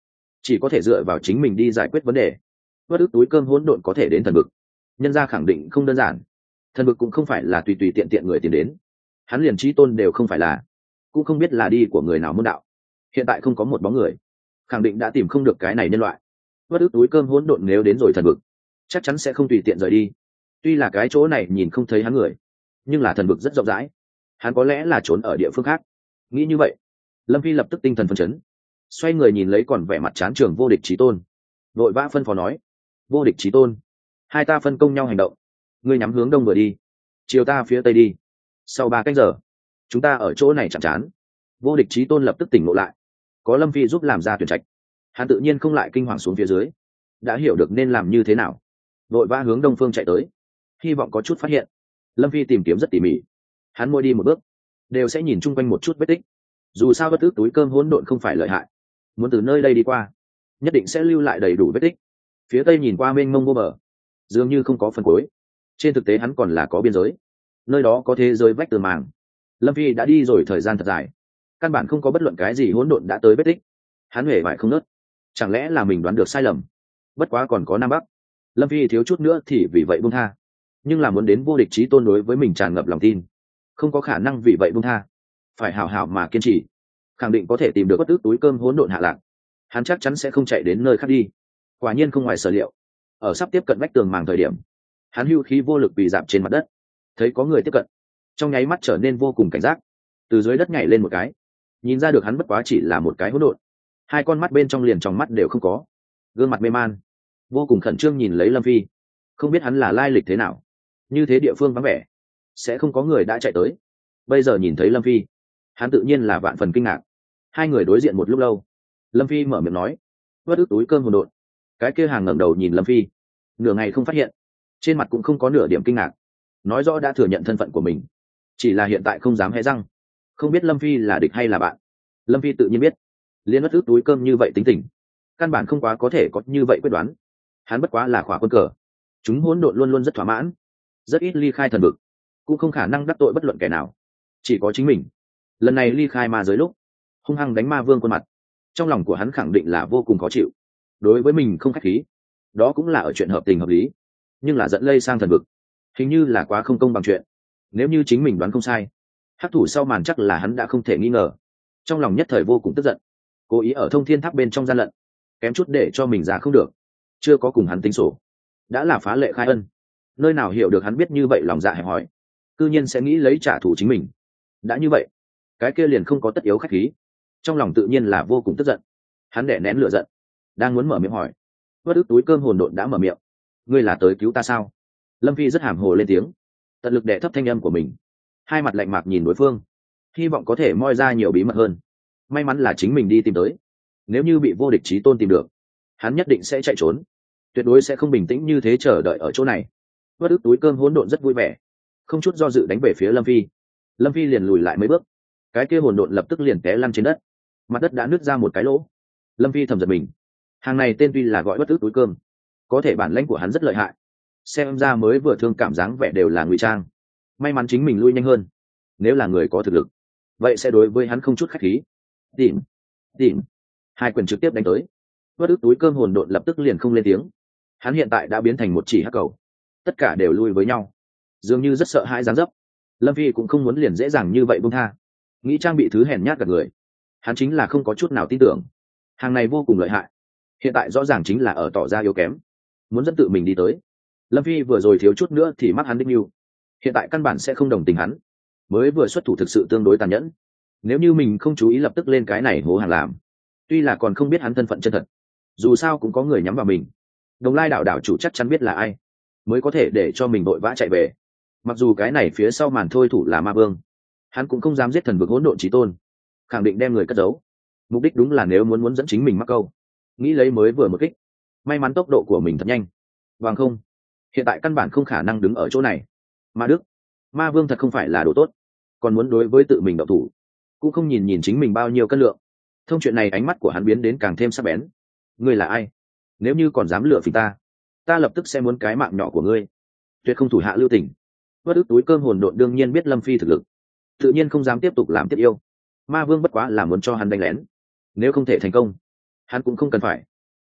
chỉ có thể dựa vào chính mình đi giải quyết vấn đề. Bất ức túi cơm hỗn độn có thể đến thần vực, nhân gia khẳng định không đơn giản. Thần vực cũng không phải là tùy tùy tiện tiện người tiến đến, hắn liền chí tôn đều không phải là, cũng không biết là đi của người nào môn đạo. Hiện tại không có một bóng người, khẳng định đã tìm không được cái này nhân loại. Bất ức túi cơm hỗn độn nếu đến rồi thần vực, chắc chắn sẽ không tùy tiện rời đi. Tuy là cái chỗ này nhìn không thấy hắn người, nhưng là thần vực rất rộng rãi, hắn có lẽ là trốn ở địa phương khác. Nghĩ như vậy, Lâm Phi lập tức tinh thần phấn chấn, xoay người nhìn lấy còn vẻ mặt chán trường vô địch chí tôn, vội vã phân phó nói: vô địch chí tôn, hai ta phân công nhau hành động, ngươi nhắm hướng đông vừa đi, chiều ta phía tây đi, sau ba canh giờ chúng ta ở chỗ này chạm chán. Vô địch chí tôn lập tức tỉnh ngộ lại, có Lâm Phi giúp làm ra tuyển trạch, hắn tự nhiên không lại kinh hoàng xuống phía dưới, đã hiểu được nên làm như thế nào, vội vã hướng đông phương chạy tới, hy vọng có chút phát hiện. Lâm Phi tìm kiếm rất tỉ mỉ, hắn mỗi đi một bước đều sẽ nhìn chung quanh một chút vết tích, dù sao bất ức túi cơm hỗn độn không phải lợi hại, muốn từ nơi đây đi qua nhất định sẽ lưu lại đầy đủ vết tích. Phía tây nhìn qua mênh mông vô bờ, dường như không có phần cuối, trên thực tế hắn còn là có biên giới, nơi đó có thế giới vách tường màng. Lâm Phi đã đi rồi thời gian thật dài, căn bản không có bất luận cái gì hỗn độn đã tới vết tích, hắn huệ vải không nớt, chẳng lẽ là mình đoán được sai lầm. Bất quá còn có Nam Bắc, Lâm Phi thiếu chút nữa thì vì vậy buông tha, nhưng là muốn đến vô địch chí tôn đối với mình tràn ngập lòng tin, không có khả năng vì vậy buông tha, phải hảo hảo mà kiên trì, khẳng định có thể tìm được bất ức túi cơm hỗn độn hạ lạc, hắn chắc chắn sẽ không chạy đến nơi khác đi. Quả nhiên không ngoài sở liệu, ở sắp tiếp cận vách tường màng thời điểm, hắn hưu khí vô lực bị dạp trên mặt đất, thấy có người tiếp cận, trong nháy mắt trở nên vô cùng cảnh giác, từ dưới đất nhảy lên một cái, nhìn ra được hắn bất quá chỉ là một cái hỗn độn, hai con mắt bên trong liền trong mắt đều không có, gương mặt mê man, vô cùng khẩn trương nhìn lấy Lâm Phi, không biết hắn là lai lịch thế nào, như thế địa phương vắng vẻ sẽ không có người đã chạy tới, bây giờ nhìn thấy Lâm Phi, hắn tự nhiên là vạn phần kinh ngạc. Hai người đối diện một lúc lâu, Lâm Phi mở miệng nói: bất ức túi cơm hỗn độn. Cái kia hàng ngẩng đầu nhìn Lâm Phi, nửa ngày không phát hiện, trên mặt cũng không có nửa điểm kinh ngạc, nói rõ đã thừa nhận thân phận của mình, chỉ là hiện tại không dám hé răng, không biết Lâm Phi là địch hay là bạn. Lâm Phi tự nhiên biết, liên bất ức túi cơm như vậy tính tình, căn bản không quá có thể có như vậy quyết đoán, hắn bất quá là khỏa quân cờ, chúng hỗn độn luôn luôn rất thỏa mãn, rất ít ly khai thần vực, cũng không khả năng đắc tội bất luận kẻ nào, chỉ có chính mình. Lần này ly khai ma giới lúc hung hăng đánh ma vương khuôn mặt, trong lòng của hắn khẳng định là vô cùng khó chịu, đối với mình không khách khí, đó cũng là ở chuyện hợp tình hợp lý, nhưng là dẫn lây sang thần vực, hình như là quá không công bằng chuyện. Nếu như chính mình đoán không sai, hắc thủ sau màn chắc là hắn đã không thể nghi ngờ, trong lòng nhất thời vô cùng tức giận, cố ý ở thông thiên tháp bên trong gian lận, kém chút để cho mình ra không được, chưa có cùng hắn tính sổ, đã là phá lệ khai ân, nơi nào hiểu được hắn biết như vậy lòng dạ hẹp hòi, cư nhiên sẽ nghĩ lấy trả thù chính mình. Đã như vậy, cái kia liền không có tất yếu khách khí, trong lòng tự nhiên là vô cùng tức giận, hắn đè nén lửa giận, đang muốn mở miệng hỏi, bất ức túi cơm hồn độn đã mở miệng: ngươi là tới cứu ta sao? Lâm Phi rất hàm hồ lên tiếng, tận lực đè thấp thanh âm của mình, hai mặt lạnh mạc nhìn đối phương, hy vọng có thể moi ra nhiều bí mật hơn. May mắn là chính mình đi tìm tới, nếu như bị vô địch chí tôn tìm được, hắn nhất định sẽ chạy trốn, tuyệt đối sẽ không bình tĩnh như thế chờ đợi ở chỗ này. Bất ức túi cơm hỗn độn rất vui vẻ, không chút do dự đánh về phía Lâm Phi. Lâm Phi liền lùi lại mấy bước, cái kia hồn độn lập tức liền té lăn trên đất, mặt đất đã nứt ra một cái lỗ. Lâm Phi thầm giật mình, hàng này tên tuy là gọi bất ức túi cơm, có thể bản lãnh của hắn rất lợi hại, xem ra mới vừa thương cảm dáng vẻ đều là ngụy trang. May mắn chính mình lui nhanh hơn, nếu là người có thực lực, vậy sẽ đối với hắn không chút khách khí. Tìm, tìm, hai quyền trực tiếp đánh tới. Bất ức túi cơm hồn độn lập tức liền không lên tiếng, hắn hiện tại đã biến thành một chỉ hắc cầu, tất cả đều lui với nhau, dường như rất sợ hãi dáng dấp. Lâm Phi cũng không muốn liền dễ dàng như vậy buông tha, nghĩ trang bị thứ hèn nhát cả người, hắn chính là không có chút nào tin tưởng hàng này vô cùng lợi hại, hiện tại rõ ràng chính là ở tỏ ra yếu kém, muốn dẫn tự mình đi tới. Lâm Phi vừa rồi thiếu chút nữa thì mắc hắn đích mưu, hiện tại căn bản sẽ không đồng tình hắn, mới vừa xuất thủ thực sự tương đối tàn nhẫn, nếu như mình không chú ý lập tức lên cái này hố hàng làm. Tuy là còn không biết hắn thân phận chân thật, dù sao cũng có người nhắm vào mình, Đồng Lai đảo đảo chủ chắc chắn biết là ai, mới có thể để cho mình vội vã chạy về. Mặc dù cái này phía sau màn thôi thủ là ma vương, hắn cũng không dám giết thần vực hỗn độn chí tôn, khẳng định đem người cất giấu, mục đích đúng là nếu muốn muốn dẫn chính mình mắc câu, nghĩ lấy mới vừa một kích. May mắn tốc độ của mình thật nhanh, bằng không hiện tại căn bản không khả năng đứng ở chỗ này. Ma Đức, ma vương thật không phải là đồ tốt, còn muốn đối với tự mình động thủ, cũng không nhìn nhìn chính mình bao nhiêu cân lượng. Thông chuyện này ánh mắt của hắn biến đến càng thêm sắc bén. Ngươi là ai? Nếu như còn dám lừa phỉnh ta, ta lập tức sẽ muốn cái mạng nhỏ của ngươi, tuyệt không thủ hạ lưu tình. Bất ức túi cơm hồn độn đương nhiên biết Lâm Phi thực lực, tự nhiên không dám tiếp tục làm tiếp yêu. Ma vương bất quá là muốn cho hắn đánh lén, nếu không thể thành công, hắn cũng không cần phải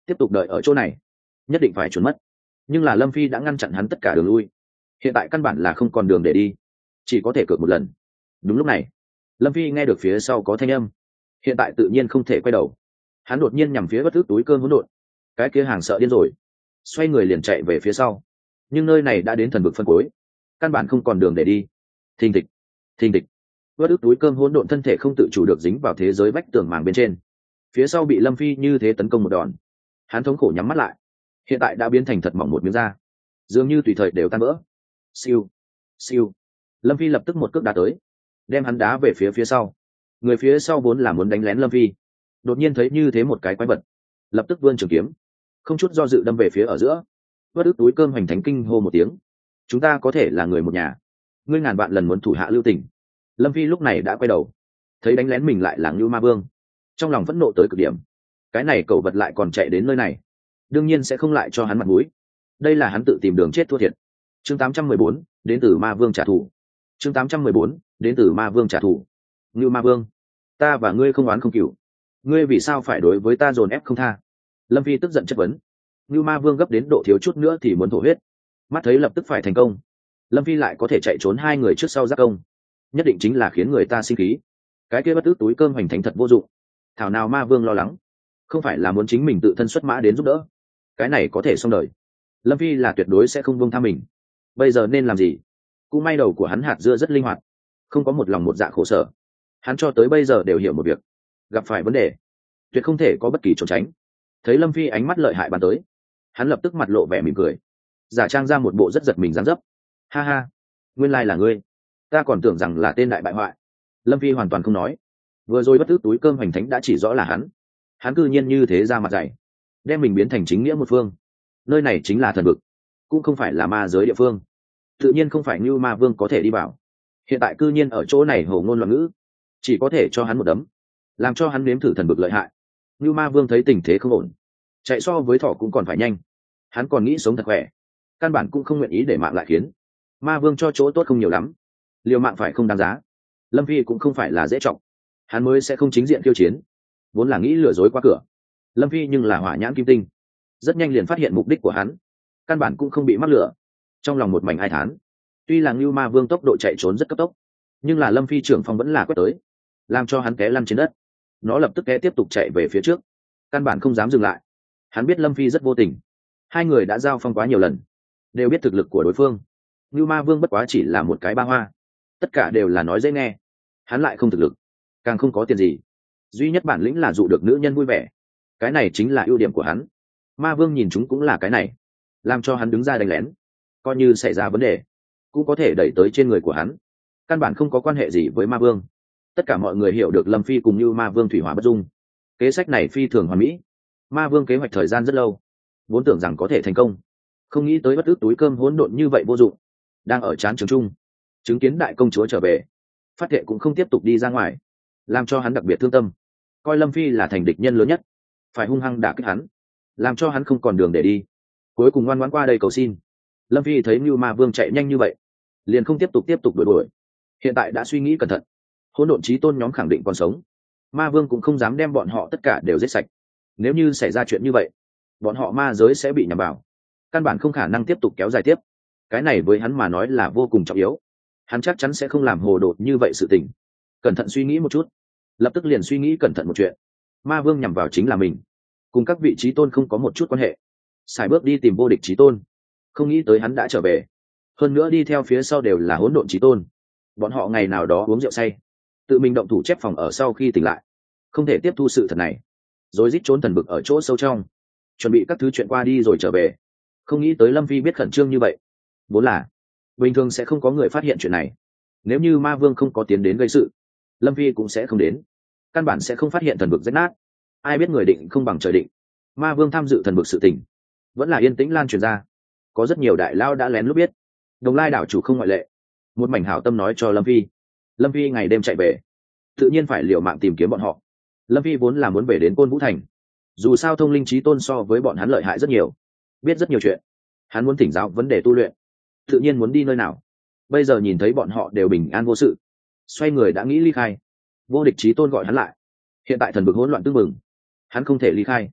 tiếp tục đợi ở chỗ này nhất định phải trốn mất. Nhưng là Lâm Phi đã ngăn chặn hắn tất cả đường lui, hiện tại căn bản là không còn đường để đi, chỉ có thể cược một lần. Đúng lúc này Lâm Phi nghe được phía sau có thanh âm, hiện tại tự nhiên không thể quay đầu, hắn đột nhiên nhằm phía bất thức túi cơm hỗn độn. Cái kia hàng sợ điên rồi, xoay người liền chạy về phía sau, nhưng nơi này đã đến thần vực phân cuối, căn bản không còn đường để đi. Thình thịch, thình thịch, bất ức túi cơm hỗn độn thân thể không tự chủ được dính vào thế giới vách tường màng bên trên, phía sau bị Lâm Phi như thế tấn công một đòn, hắn thống khổ nhắm mắt lại, hiện tại đã biến thành thật mỏng một miếng da, dường như tùy thời đều tan vỡ. Siêu, siêu, Lâm Phi lập tức một cước đá tới, đem hắn đá về phía phía sau. Người phía sau vốn là muốn đánh lén Lâm Phi, đột nhiên thấy như thế một cái quái vật, lập tức vươn trường kiếm, không chút do dự đâm về phía ở giữa. Bất ức túi cơm hoành thánh kinh hô một tiếng, chúng ta có thể là người một nhà, ngươi ngàn vạn lần muốn thủ hạ lưu tình. Lâm Phi lúc này đã quay đầu, thấy đánh lén mình lại là Ngưu Ma Vương, trong lòng phẫn nộ tới cực điểm. Cái này cẩu vật lại còn chạy đến nơi này, đương nhiên sẽ không lại cho hắn mặt mũi, đây là hắn tự tìm đường chết thua thiệt. Chương tám trăm mười bốn, đến từ Ma Vương trả thù. Chương tám trăm mười bốn, đến từ Ma Vương trả thù. Ngưu Ma Vương, ta và ngươi không oán không cừu, ngươi vì sao phải đối với ta dồn ép không tha? Lâm Phi tức giận chất vấn. Ngưu Ma Vương gấp đến độ thiếu chút nữa thì muốn thổ huyết, mắt thấy lập tức phải thành công, Lâm Phi lại có thể chạy trốn hai người trước sau giác công, nhất định chính là khiến người ta sinh khí. Cái kia bất ức túi cơm hoành thánh thật vô dụng, thảo nào Ma Vương lo lắng, không phải là muốn chính mình tự thân xuất mã đến giúp đỡ, cái này có thể xong đời. Lâm Phi là tuyệt đối sẽ không buông tha mình. Bây giờ nên làm gì? Cũng may đầu của hắn hạt dưa rất linh hoạt, không có một lòng một dạ khổ sở. Hắn cho tới bây giờ đều hiểu một việc, gặp phải vấn đề tuyệt không thể có bất kỳ trốn tránh. Thấy Lâm Phi ánh mắt lợi hại bàn tới, hắn lập tức mặt lộ vẻ mỉm cười, giả trang ra một bộ rất giật mình dáng dấp. Ha ha, nguyên lai là ngươi, ta còn tưởng rằng là tên đại bại hoại. Lâm Phi hoàn toàn không nói, vừa rồi bất ức túi cơm hoành thánh đã chỉ rõ là hắn, hắn cư nhiên như thế ra mặt dày, đem mình biến thành chính nghĩa một phương. Nơi này chính là thần vực, cũng không phải là ma giới địa phương, tự nhiên không phải như Ma Vương có thể đi vào. Hiện tại cư nhiên ở chỗ này hồ ngôn loạn ngữ, chỉ có thể cho hắn một đấm, làm cho hắn nếm thử thần vực lợi hại. Như Ma Vương thấy tình thế không ổn, chạy so với thỏ cũng còn phải nhanh, hắn còn nghĩ sống thật khỏe, căn bản cũng không nguyện ý để mạng lại khiến. Ma Vương cho chỗ tốt không nhiều lắm, liều mạng phải không đáng giá. Lâm Phi cũng không phải là dễ trọng, hắn mới sẽ không chính diện khiêu chiến, vốn là nghĩ lừa dối qua cửa. Lâm Phi nhưng là hỏa nhãn kim tinh, rất nhanh liền phát hiện mục đích của hắn, căn bản cũng không bị mắc lửa. Trong lòng một mảnh ai thán, tuy là Ngưu Ma Vương tốc độ chạy trốn rất cấp tốc, nhưng là Lâm Phi trưởng phong vẫn là quét tới, làm cho hắn té lăn trên đất. Nó lập tức té tiếp tục chạy về phía trước, căn bản không dám dừng lại. Hắn biết Lâm Phi rất vô tình, hai người đã giao phong quá nhiều lần, đều biết thực lực của đối phương. Ngưu Ma Vương bất quá chỉ là một cái ba hoa, tất cả đều là nói dễ nghe, hắn lại không thực lực, càng không có tiền gì, duy nhất bản lĩnh là dụ được nữ nhân vui vẻ, cái này chính là ưu điểm của hắn. Ma Vương nhìn chúng cũng là cái này, làm cho hắn đứng ra đánh lén, coi như xảy ra vấn đề cũng có thể đẩy tới trên người của hắn, căn bản không có quan hệ gì với Ma Vương. Tất cả mọi người hiểu được Lâm Phi cùng như Ma Vương thủy hỏa bất dung, kế sách này phi thường hoàn mỹ. Ma Vương kế hoạch thời gian rất lâu, vốn tưởng rằng có thể thành công, không nghĩ tới bất ức túi cơm hỗn độn như vậy vô dụng. Đang ở chán trường trung, chứng kiến đại công chúa trở về, phát thệ cũng không tiếp tục đi ra ngoài, làm cho hắn đặc biệt thương tâm, coi Lâm Phi là thành địch nhân lớn nhất, phải hung hăng đả kích hắn, làm cho hắn không còn đường để đi. Cuối cùng ngoan ngoãn qua đây cầu xin. Lâm Phi thấy Ngưu Ma Vương chạy nhanh như vậy, liền không tiếp tục tiếp tục đuổi đuổi, hiện tại đã suy nghĩ cẩn thận, hỗn độn chí tôn nhóm khẳng định còn sống, Ma Vương cũng không dám đem bọn họ tất cả đều giết sạch. Nếu như xảy ra chuyện như vậy, bọn họ ma giới sẽ bị nhằm vào, căn bản không khả năng tiếp tục kéo dài tiếp. Cái này với hắn mà nói là vô cùng trọng yếu, hắn chắc chắn sẽ không làm hồ đồ như vậy sự tình. Cẩn thận suy nghĩ một chút, lập tức liền suy nghĩ cẩn thận một chuyện. Ma Vương nhằm vào chính là mình, cùng các vị chí tôn không có một chút quan hệ. Sải bước đi tìm vô địch chí tôn, không nghĩ tới hắn đã trở về, hơn nữa đi theo phía sau đều là hỗn độn chí tôn. Bọn họ ngày nào đó uống rượu say, tự mình động thủ chép phòng ở, sau khi tỉnh lại không thể tiếp thu sự thật này, rồi rít trốn thần vực ở chỗ sâu trong, chuẩn bị các thứ chuyện qua đi rồi trở về. Không nghĩ tới Lâm Phi biết khẩn trương như vậy, vốn là bình thường sẽ không có người phát hiện chuyện này. Nếu như Ma Vương không có tiến đến gây sự, Lâm Phi cũng sẽ không đến, căn bản sẽ không phát hiện thần vực rách nát. Ai biết người định không bằng trời định, Ma Vương tham dự thần vực sự tình vẫn là yên tĩnh lan truyền ra, có rất nhiều đại lao đã lén lúc biết, Đồng Lai đảo chủ không ngoại lệ. Một mảnh hảo tâm nói cho Lâm Phi, Lâm Phi ngày đêm chạy về, tự nhiên phải liều mạng tìm kiếm bọn họ. Lâm Phi vốn là muốn về đến Côn Vũ Thành, dù sao thông linh chí tôn so với bọn hắn lợi hại rất nhiều, biết rất nhiều chuyện, hắn muốn thỉnh giáo vấn đề tu luyện, tự nhiên muốn đi nơi nào. Bây giờ nhìn thấy bọn họ đều bình an vô sự, xoay người đã nghĩ ly khai. Vô địch chí tôn gọi hắn lại, hiện tại thần vực hỗn loạn tương mừng, hắn không thể ly khai,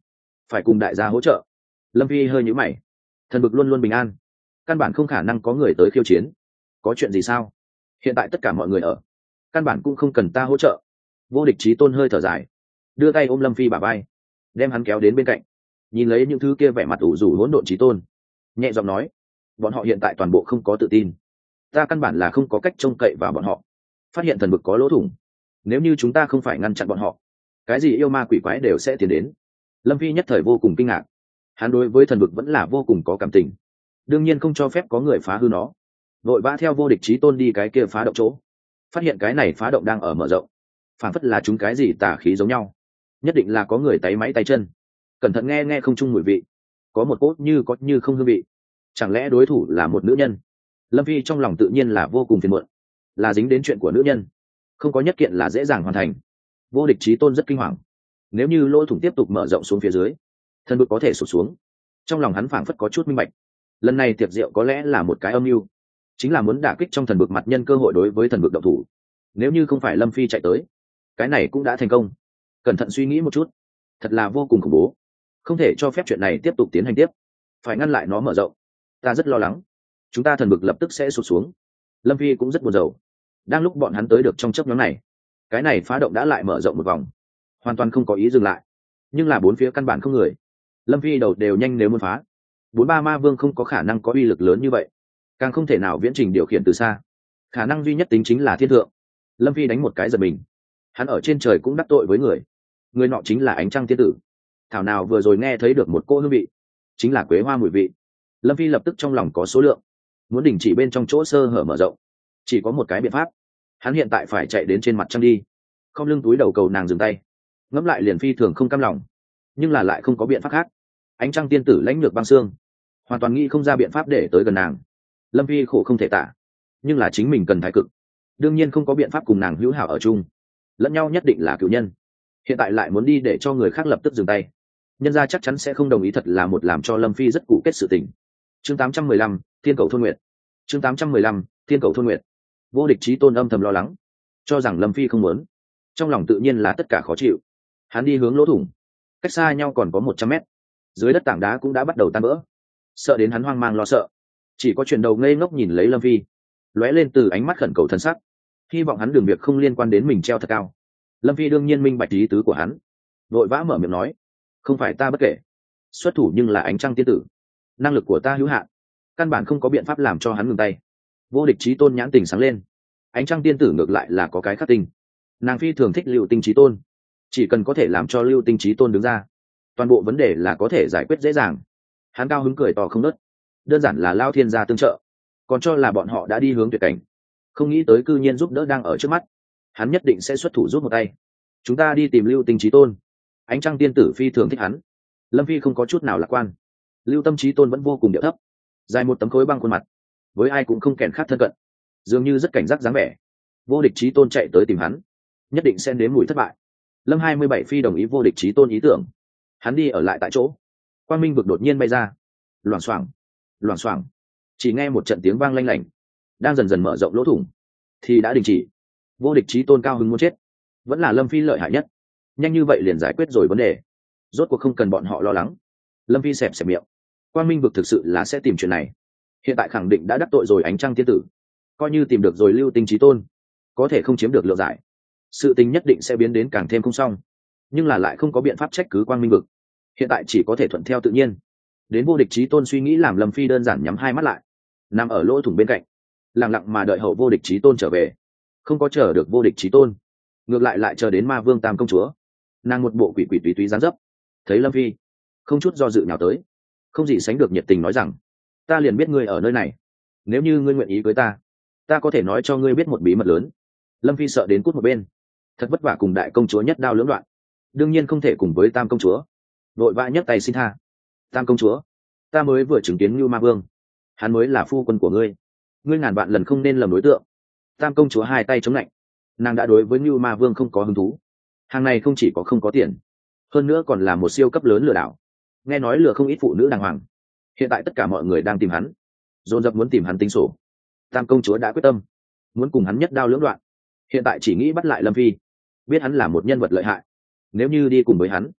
phải cùng đại gia hỗ trợ. Lâm phi hơi nhíu mày. Thần vực luôn luôn bình an, căn bản không khả năng có người tới khiêu chiến. Có chuyện gì sao? Hiện tại tất cả mọi người ở, căn bản cũng không cần ta hỗ trợ. Vô địch chí tôn hơi thở dài, đưa tay ôm Lâm phi bả vai, đem hắn kéo đến bên cạnh, nhìn lấy những thứ kia vẻ mặt ủ rũ hỗn độn chí tôn, nhẹ giọng nói, bọn họ hiện tại toàn bộ không có tự tin, ta căn bản là không có cách trông cậy vào bọn họ. Phát hiện thần vực có lỗ thủng, nếu như chúng ta không phải ngăn chặn bọn họ, cái gì yêu ma quỷ quái đều sẽ tiến đến. Lâm phi nhất thời vô cùng kinh ngạc, hắn đối với thần vực vẫn là vô cùng có cảm tình, đương nhiên không cho phép có người phá hư nó. Vội vã theo vô địch chí tôn đi cái kia phá động chỗ, phát hiện cái này phá động đang ở mở rộng, phản phất là chúng cái gì tà khí giống nhau, nhất định là có người tay máy tay chân. Cẩn thận nghe nghe không chung mùi vị, có một cốt như có như không hương vị, chẳng lẽ đối thủ là một nữ nhân? Lâm phi trong lòng tự nhiên là vô cùng phiền muộn, là dính đến chuyện của nữ nhân, không có nhất kiện là dễ dàng hoàn thành. Vô địch chí tôn rất kinh hoàng, nếu như lỗ thủng tiếp tục mở rộng xuống phía dưới, thần vực có thể sụt xuống. Trong lòng hắn phảng phất có chút minh bạch, lần này tiệc rượu có lẽ là một cái âm mưu, chính là muốn đả kích trong thần vực mặt nhân cơ hội đối với thần vực động thủ. Nếu như không phải Lâm phi chạy tới, cái này cũng đã thành công. Cẩn thận suy nghĩ một chút, thật là vô cùng khủng bố, không thể cho phép chuyện này tiếp tục tiến hành tiếp, phải ngăn lại nó mở rộng. Ta rất lo lắng, chúng ta thần vực lập tức sẽ sụt xuống. Lâm phi cũng rất buồn rầu. Đang lúc bọn hắn tới được trong chớp nhoáng này, cái này phá động đã lại mở rộng một vòng, hoàn toàn không có ý dừng lại, nhưng là bốn phía căn bản không người. Lâm phi đầu đều nhanh nếu muốn phá. Bốn ba ma vương không có khả năng có uy lực lớn như vậy, càng không thể nào viễn trình điều khiển từ xa, khả năng duy nhất tính chính là thiên thượng. Lâm phi đánh một cái giật mình, hắn ở trên trời cũng đắc tội với người, người nọ chính là ánh trăng tiên tử. Thảo nào vừa rồi nghe thấy được một cô hương vị, chính là quế hoa mùi vị. Lâm phi lập tức trong lòng có số lượng, muốn đình chỉ bên trong chỗ sơ hở mở rộng, chỉ có một cái biện pháp. Hắn hiện tại phải chạy đến trên mặt trăng đi, không lưng túi đầu cầu nàng dừng tay. Ngẫm lại liền phi thường không cam lòng, nhưng là lại không có biện pháp khác. Ánh trăng tiên tử lãnh lược băng xương, hoàn toàn nghĩ không ra biện pháp để tới gần nàng. Lâm phi khổ không thể tả, nhưng là chính mình cần thái cực, đương nhiên không có biện pháp cùng nàng hữu hảo ở chung, lẫn nhau nhất định là cựu nhân. Hiện tại lại muốn đi để cho người khác lập tức dừng tay, nhân gia chắc chắn sẽ không đồng ý, thật là một làm cho Lâm phi rất cụ kết sự tình. Chương tám trăm mười lăm, thiên cầu thôn nguyệt. Chương tám trăm mười lăm, thiên cầu thôn nguyệt. Vô địch chí tôn âm thầm lo lắng, cho rằng Lâm phi không muốn, trong lòng tự nhiên là tất cả khó chịu. Hắn đi hướng lỗ thủng, cách xa nhau còn có một trăm mét, dưới đất tảng đá cũng đã bắt đầu tan vỡ, sợ đến hắn hoang mang lo sợ, chỉ có chuyển đầu ngây ngốc nhìn lấy Lâm phi, lóe lên từ ánh mắt khẩn cầu thân sắc, hy vọng hắn đường việc không liên quan đến mình treo thật cao. Lâm phi đương nhiên minh bạch ý tứ của hắn, vội vã mở miệng nói, không phải ta bất kể, xuất thủ nhưng là ánh trăng tiên tử, năng lực của ta hữu hạn, căn bản không có biện pháp làm cho hắn ngừng tay. Vô địch chí tôn nhãn tình sáng lên, ánh trăng tiên tử ngược lại là có cái khắc tinh, nàng phi thường thích lưu tinh chí tôn, chỉ cần có thể làm cho lưu tinh chí tôn đứng ra, toàn bộ vấn đề là có thể giải quyết dễ dàng. Hắn cao hứng cười to không nớt, đơn giản là lao thiên gia tương trợ, còn cho là bọn họ đã đi hướng tuyệt cảnh, không nghĩ tới cư nhiên giúp đỡ đang ở trước mắt. Hắn nhất định sẽ xuất thủ giúp một tay, chúng ta đi tìm lưu tinh chí tôn. Ánh trăng tiên tử phi thường thích hắn. Lâm phi không có chút nào lạc quan, lưu tâm chí tôn vẫn vô cùng điệu thấp, dài một tấm khối băng khuôn mặt, với ai cũng không kèn khác thân cận, dường như rất cảnh giác dáng vẻ. Vô địch chí tôn chạy tới tìm hắn, nhất định sẽ nếm mùi thất bại. Lâm hai mươi bảy phi đồng ý vô địch chí tôn ý tưởng, hắn đi ở lại tại chỗ. Quang minh vực đột nhiên bay ra, loảng xoảng loảng xoảng, chỉ nghe một trận tiếng vang lanh lảnh, đang dần dần mở rộng lỗ thủng thì đã đình chỉ. Vô địch chí tôn cao hứng muốn chết, vẫn là Lâm phi lợi hại nhất, nhanh như vậy liền giải quyết rồi vấn đề, rốt cuộc không cần bọn họ lo lắng. Lâm phi xẹp xẹp miệng, quang minh vực thực sự là sẽ tìm chuyện này, hiện tại khẳng định đã đắc tội rồi ánh trăng tiên tử, coi như tìm được rồi lưu tinh chí tôn, có thể không chiếm được lượng giải, sự tình nhất định sẽ biến đến càng thêm không xong, nhưng là lại không có biện pháp trách cứ quang minh vực, hiện tại chỉ có thể thuận theo tự nhiên. Đến vô địch chí tôn suy nghĩ làm Lâm phi đơn giản nhắm hai mắt lại, nằm ở lỗ thủng bên cạnh, lặng lặng mà đợi hậu vô địch chí tôn trở về. Không có chờ được vô địch chí tôn, ngược lại lại chờ đến ma vương tam công chúa, nàng một bộ quỷ quỷ túy túy dáng dấp, thấy Lâm phi không chút do dự nào tới, không gì sánh được nhiệt tình nói rằng, ta liền biết ngươi ở nơi này, nếu như ngươi nguyện ý với ta, ta có thể nói cho ngươi biết một bí mật lớn. Lâm phi sợ đến cút một bên, thật vất vả cùng đại công chúa nhất đao lưỡng đoạn, đương nhiên không thể cùng với tam công chúa, vội vã nhấc tay xin tha. Tam công chúa, ta mới vừa chứng kiến Ngưu Ma Vương, hắn mới là phu quân của ngươi, ngươi ngàn vạn lần không nên lầm đối tượng. Tam công chúa hai tay chống lạnh, nàng đã đối với Ngưu Ma Vương không có hứng thú, hàng này không chỉ có không có tiền, hơn nữa còn là một siêu cấp lớn lừa đảo, nghe nói lừa không ít phụ nữ đàng hoàng. Hiện tại tất cả mọi người đang tìm hắn, dồn dập muốn tìm hắn tính sổ. Tam công chúa đã quyết tâm muốn cùng hắn nhất đao lưỡng đoạn, hiện tại chỉ nghĩ bắt lại Lâm phi, biết hắn là một nhân vật lợi hại, nếu như đi cùng với hắn,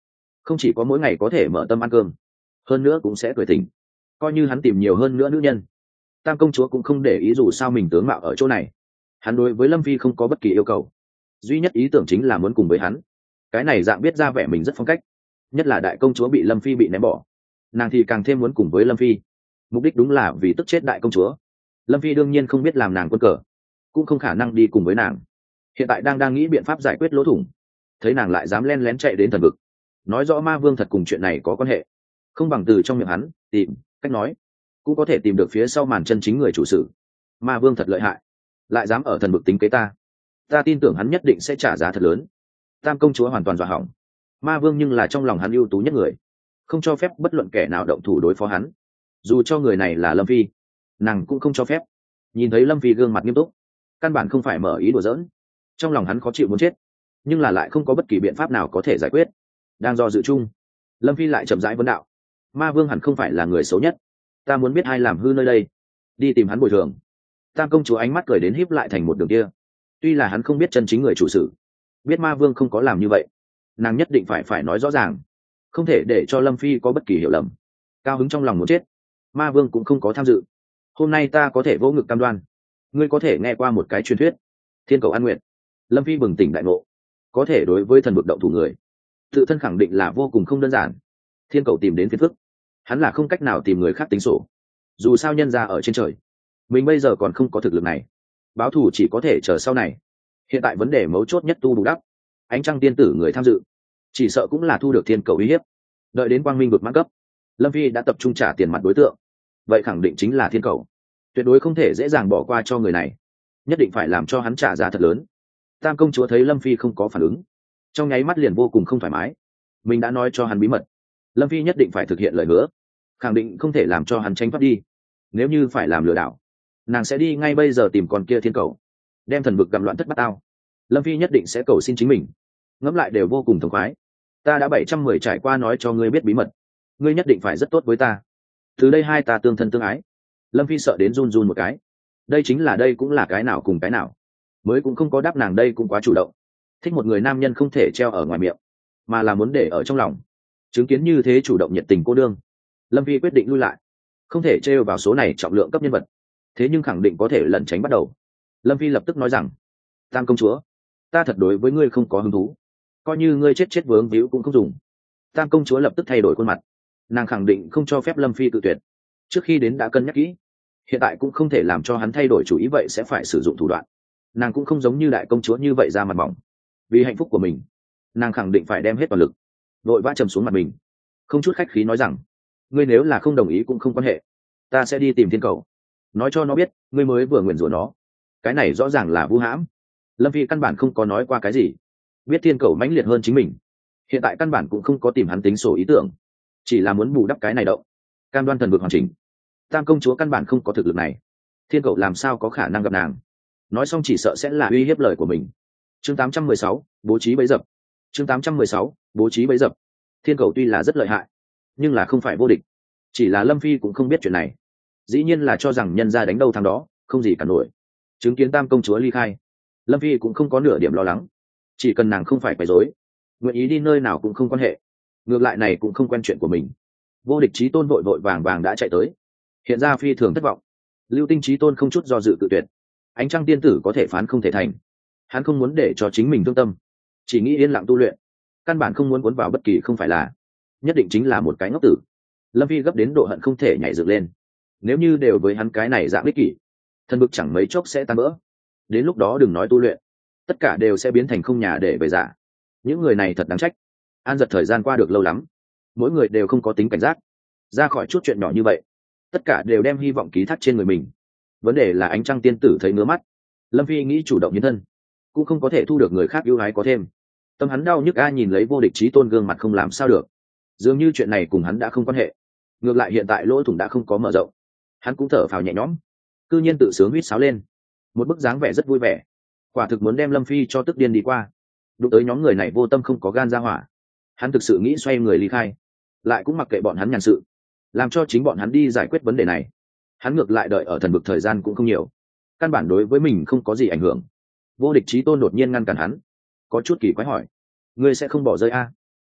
không chỉ có mỗi ngày có thể mở tâm ăn cơm, hơn nữa cũng sẽ cười tình. Coi như hắn tìm nhiều hơn nữa nữ nhân, tam công chúa cũng không để ý, dù sao mình tướng mạo ở chỗ này. Hắn đối với lâm phi không có bất kỳ yêu cầu, duy nhất ý tưởng chính là muốn cùng với hắn. Cái này dạng biết ra vẻ mình rất phong cách, nhất là đại công chúa bị lâm phi bị ném bỏ, nàng thì càng thêm muốn cùng với lâm phi. Mục đích đúng là vì tức chết đại công chúa. Lâm phi đương nhiên không biết làm nàng quân cờ, cũng không khả năng đi cùng với nàng. Hiện tại đang đang nghĩ biện pháp giải quyết lỗ thủng, thấy nàng lại dám len lén chạy đến thần vực, nói rõ ma vương thật cùng chuyện này có quan hệ. Không bằng từ trong miệng hắn tìm cách nói, cũng có thể tìm được phía sau màn chân chính người chủ sự. Ma vương thật lợi hại, lại dám ở thần vực tính kế ta, ta tin tưởng hắn nhất định sẽ trả giá thật lớn. Tam công chúa hoàn toàn dọa hỏng. Ma vương nhưng là trong lòng hắn ưu tú nhất người, không cho phép bất luận kẻ nào động thủ đối phó hắn, dù cho người này là lâm phi, nàng cũng không cho phép. Nhìn thấy lâm phi gương mặt nghiêm túc, căn bản không phải mở ý đùa giỡn, trong lòng hắn khó chịu muốn chết, nhưng là lại không có bất kỳ biện pháp nào có thể giải quyết. Đang do dự chung, lâm phi lại chậm rãi vấn đạo: ma vương hẳn không phải là người xấu nhất, ta muốn biết ai làm hư nơi đây, đi tìm hắn bồi thường. Tam công chúa ánh mắt cười đến híp lại thành một đường kia. Tuy là hắn không biết chân chính người chủ sự, biết ma vương không có làm như vậy, nàng nhất định phải phải nói rõ ràng, không thể để cho lâm phi có bất kỳ hiểu lầm. Cao hứng trong lòng muốn chết, ma vương cũng không có tham dự. Hôm nay ta có thể vỗ ngực cam đoan, ngươi có thể nghe qua một cái truyền thuyết thiên cầu an nguyện. Lâm phi bừng tỉnh đại ngộ, có thể đối với thần vực động thủ người, tự thân khẳng định là vô cùng không đơn giản. Thiên cầu tìm đến phiền phức, hắn là không cách nào tìm người khác tính sổ, dù sao nhân ra ở trên trời, mình bây giờ còn không có thực lực này, báo thù chỉ có thể chờ sau này. Hiện tại vấn đề mấu chốt nhất tu bù đắp, ánh trăng tiên tử người tham dự chỉ sợ cũng là thu được thiên cầu uy hiếp. Đợi đến quang minh vực mãn cấp, lâm phi đã tập trung trả tiền mặt đối tượng, vậy khẳng định chính là thiên cầu. Tuyệt đối không thể dễ dàng bỏ qua cho người này, nhất định phải làm cho hắn trả giá thật lớn. Tam công chúa thấy lâm phi không có phản ứng, trong nháy mắt liền vô cùng không thoải mái. Mình đã nói cho hắn bí mật, lâm phi nhất định phải thực hiện lời hứa, khẳng định không thể làm cho hắn tranh thoát đi. Nếu như phải làm lừa đảo, nàng sẽ đi ngay bây giờ tìm con kia thiên cầu, đem thần vực gặm loạn thất bát ao. Lâm phi nhất định sẽ cầu xin chính mình. Ngẫm lại đều vô cùng thống khoái. Ta đã bảy trăm mười trải qua nói cho ngươi biết bí mật, ngươi nhất định phải rất tốt với ta, từ đây hai ta tương thân tương ái. Lâm phi sợ đến run run một cái. Đây chính là đây cũng là cái nào cùng cái nào, mới cũng không có đáp nàng đây cũng quá chủ động. Thích một người nam nhân không thể treo ở ngoài miệng, mà là muốn để ở trong lòng. Chứng kiến như thế chủ động nhiệt tình cô đương, lâm phi quyết định lui lại, không thể treo vào số này trọng lượng cấp nhân vật, thế nhưng khẳng định có thể lẩn tránh bắt đầu. Lâm phi lập tức nói rằng: tam công chúa, ta thật đối với ngươi không có hứng thú, coi như ngươi chết chết vướng víu cũng không dùng. Tam công chúa lập tức thay đổi khuôn mặt, nàng khẳng định không cho phép lâm phi tự tuyệt. Trước khi đến đã cân nhắc kỹ, hiện tại cũng không thể làm cho hắn thay đổi chủ ý, vậy sẽ phải sử dụng thủ đoạn. Nàng cũng không giống như đại công chúa như vậy ra mặt mỏng, vì hạnh phúc của mình nàng khẳng định phải đem hết toàn lực. Vội vã trầm xuống mặt mình, không chút khách khí nói rằng: ngươi nếu là không đồng ý cũng không quan hệ, ta sẽ đi tìm thiên cầu, nói cho nó biết ngươi mới vừa nguyền rủa nó. Cái này rõ ràng là vu hãm. Lâm phi căn bản không có nói qua cái gì, biết thiên cầu mãnh liệt hơn chính mình, hiện tại căn bản cũng không có tìm hắn tính sổ ý tưởng, chỉ là muốn bù đắp cái này động, cam đoan thần vực hoàn chỉnh. Tam công chúa căn bản không có thực lực này, thiên cầu làm sao có khả năng gặp nàng. Nói xong chỉ sợ sẽ là uy hiếp lời của mình. Chương tám trăm mười sáu, bố trí bẫy dập. Chương tám trăm mười sáu, bố trí bẫy dập. Thiên cầu tuy là rất lợi hại, nhưng là không phải vô địch. Chỉ là lâm phi cũng không biết chuyện này, dĩ nhiên là cho rằng nhân ra đánh đâu thằng đó, không gì cả nổi. Chứng kiến tam công chúa ly khai, lâm phi cũng không có nửa điểm lo lắng. Chỉ cần nàng không phải quấy rối, nguyện ý đi nơi nào cũng không quan hệ. Ngược lại này cũng không quen chuyện của mình. Vô địch chí tôn vội vội vàng vàng đã chạy tới, hiện ra phi thường thất vọng. Lưu tinh chí tôn không chút do dự tự tuyệt. Ánh trăng tiên tử có thể phán không thể thành, hắn không muốn để cho chính mình thương tâm, chỉ nghĩ yên lặng tu luyện, căn bản không muốn cuốn vào bất kỳ không phải là, nhất định chính là một cái ngốc tử. Lâm phi gấp đến độ hận không thể nhảy dựng lên. Nếu như đều với hắn cái này dạng ích kỷ, thần vực chẳng mấy chốc sẽ tan vỡ. Đến lúc đó đừng nói tu luyện, tất cả đều sẽ biến thành không nhà để về giả. Những người này thật đáng trách. An giật thời gian qua được lâu lắm, mỗi người đều không có tính cảnh giác, ra khỏi chút chuyện nhỏ như vậy, tất cả đều đem hy vọng ký thác trên người mình. Vấn đề là ánh trăng tiên tử thấy ngứa mắt, lâm phi nghĩ chủ động nhân thân, cũng không có thể thu được người khác yêu ái có thêm. Tâm hắn đau nhức a, nhìn lấy vô địch chí tôn gương mặt không làm sao được, dường như chuyện này cùng hắn đã không quan hệ. Ngược lại hiện tại lỗ thủng đã không có mở rộng, hắn cũng thở phào nhẹ nhõm, cư nhiên tự sướng huýt sáo lên, một bức dáng vẻ rất vui vẻ, quả thực muốn đem lâm phi cho tức điên đi qua. Đụng tới nhóm người này vô tâm không có gan ra hỏa, hắn thực sự nghĩ xoay người ly khai, lại cũng mặc kệ bọn hắn nhàn sự, làm cho chính bọn hắn đi giải quyết vấn đề này. Hắn ngược lại đợi ở thần vực thời gian cũng không nhiều, căn bản đối với mình không có gì ảnh hưởng. Vô địch chí tôn đột nhiên ngăn cản hắn, có chút kỳ quái hỏi: ngươi sẽ không bỏ rơi a?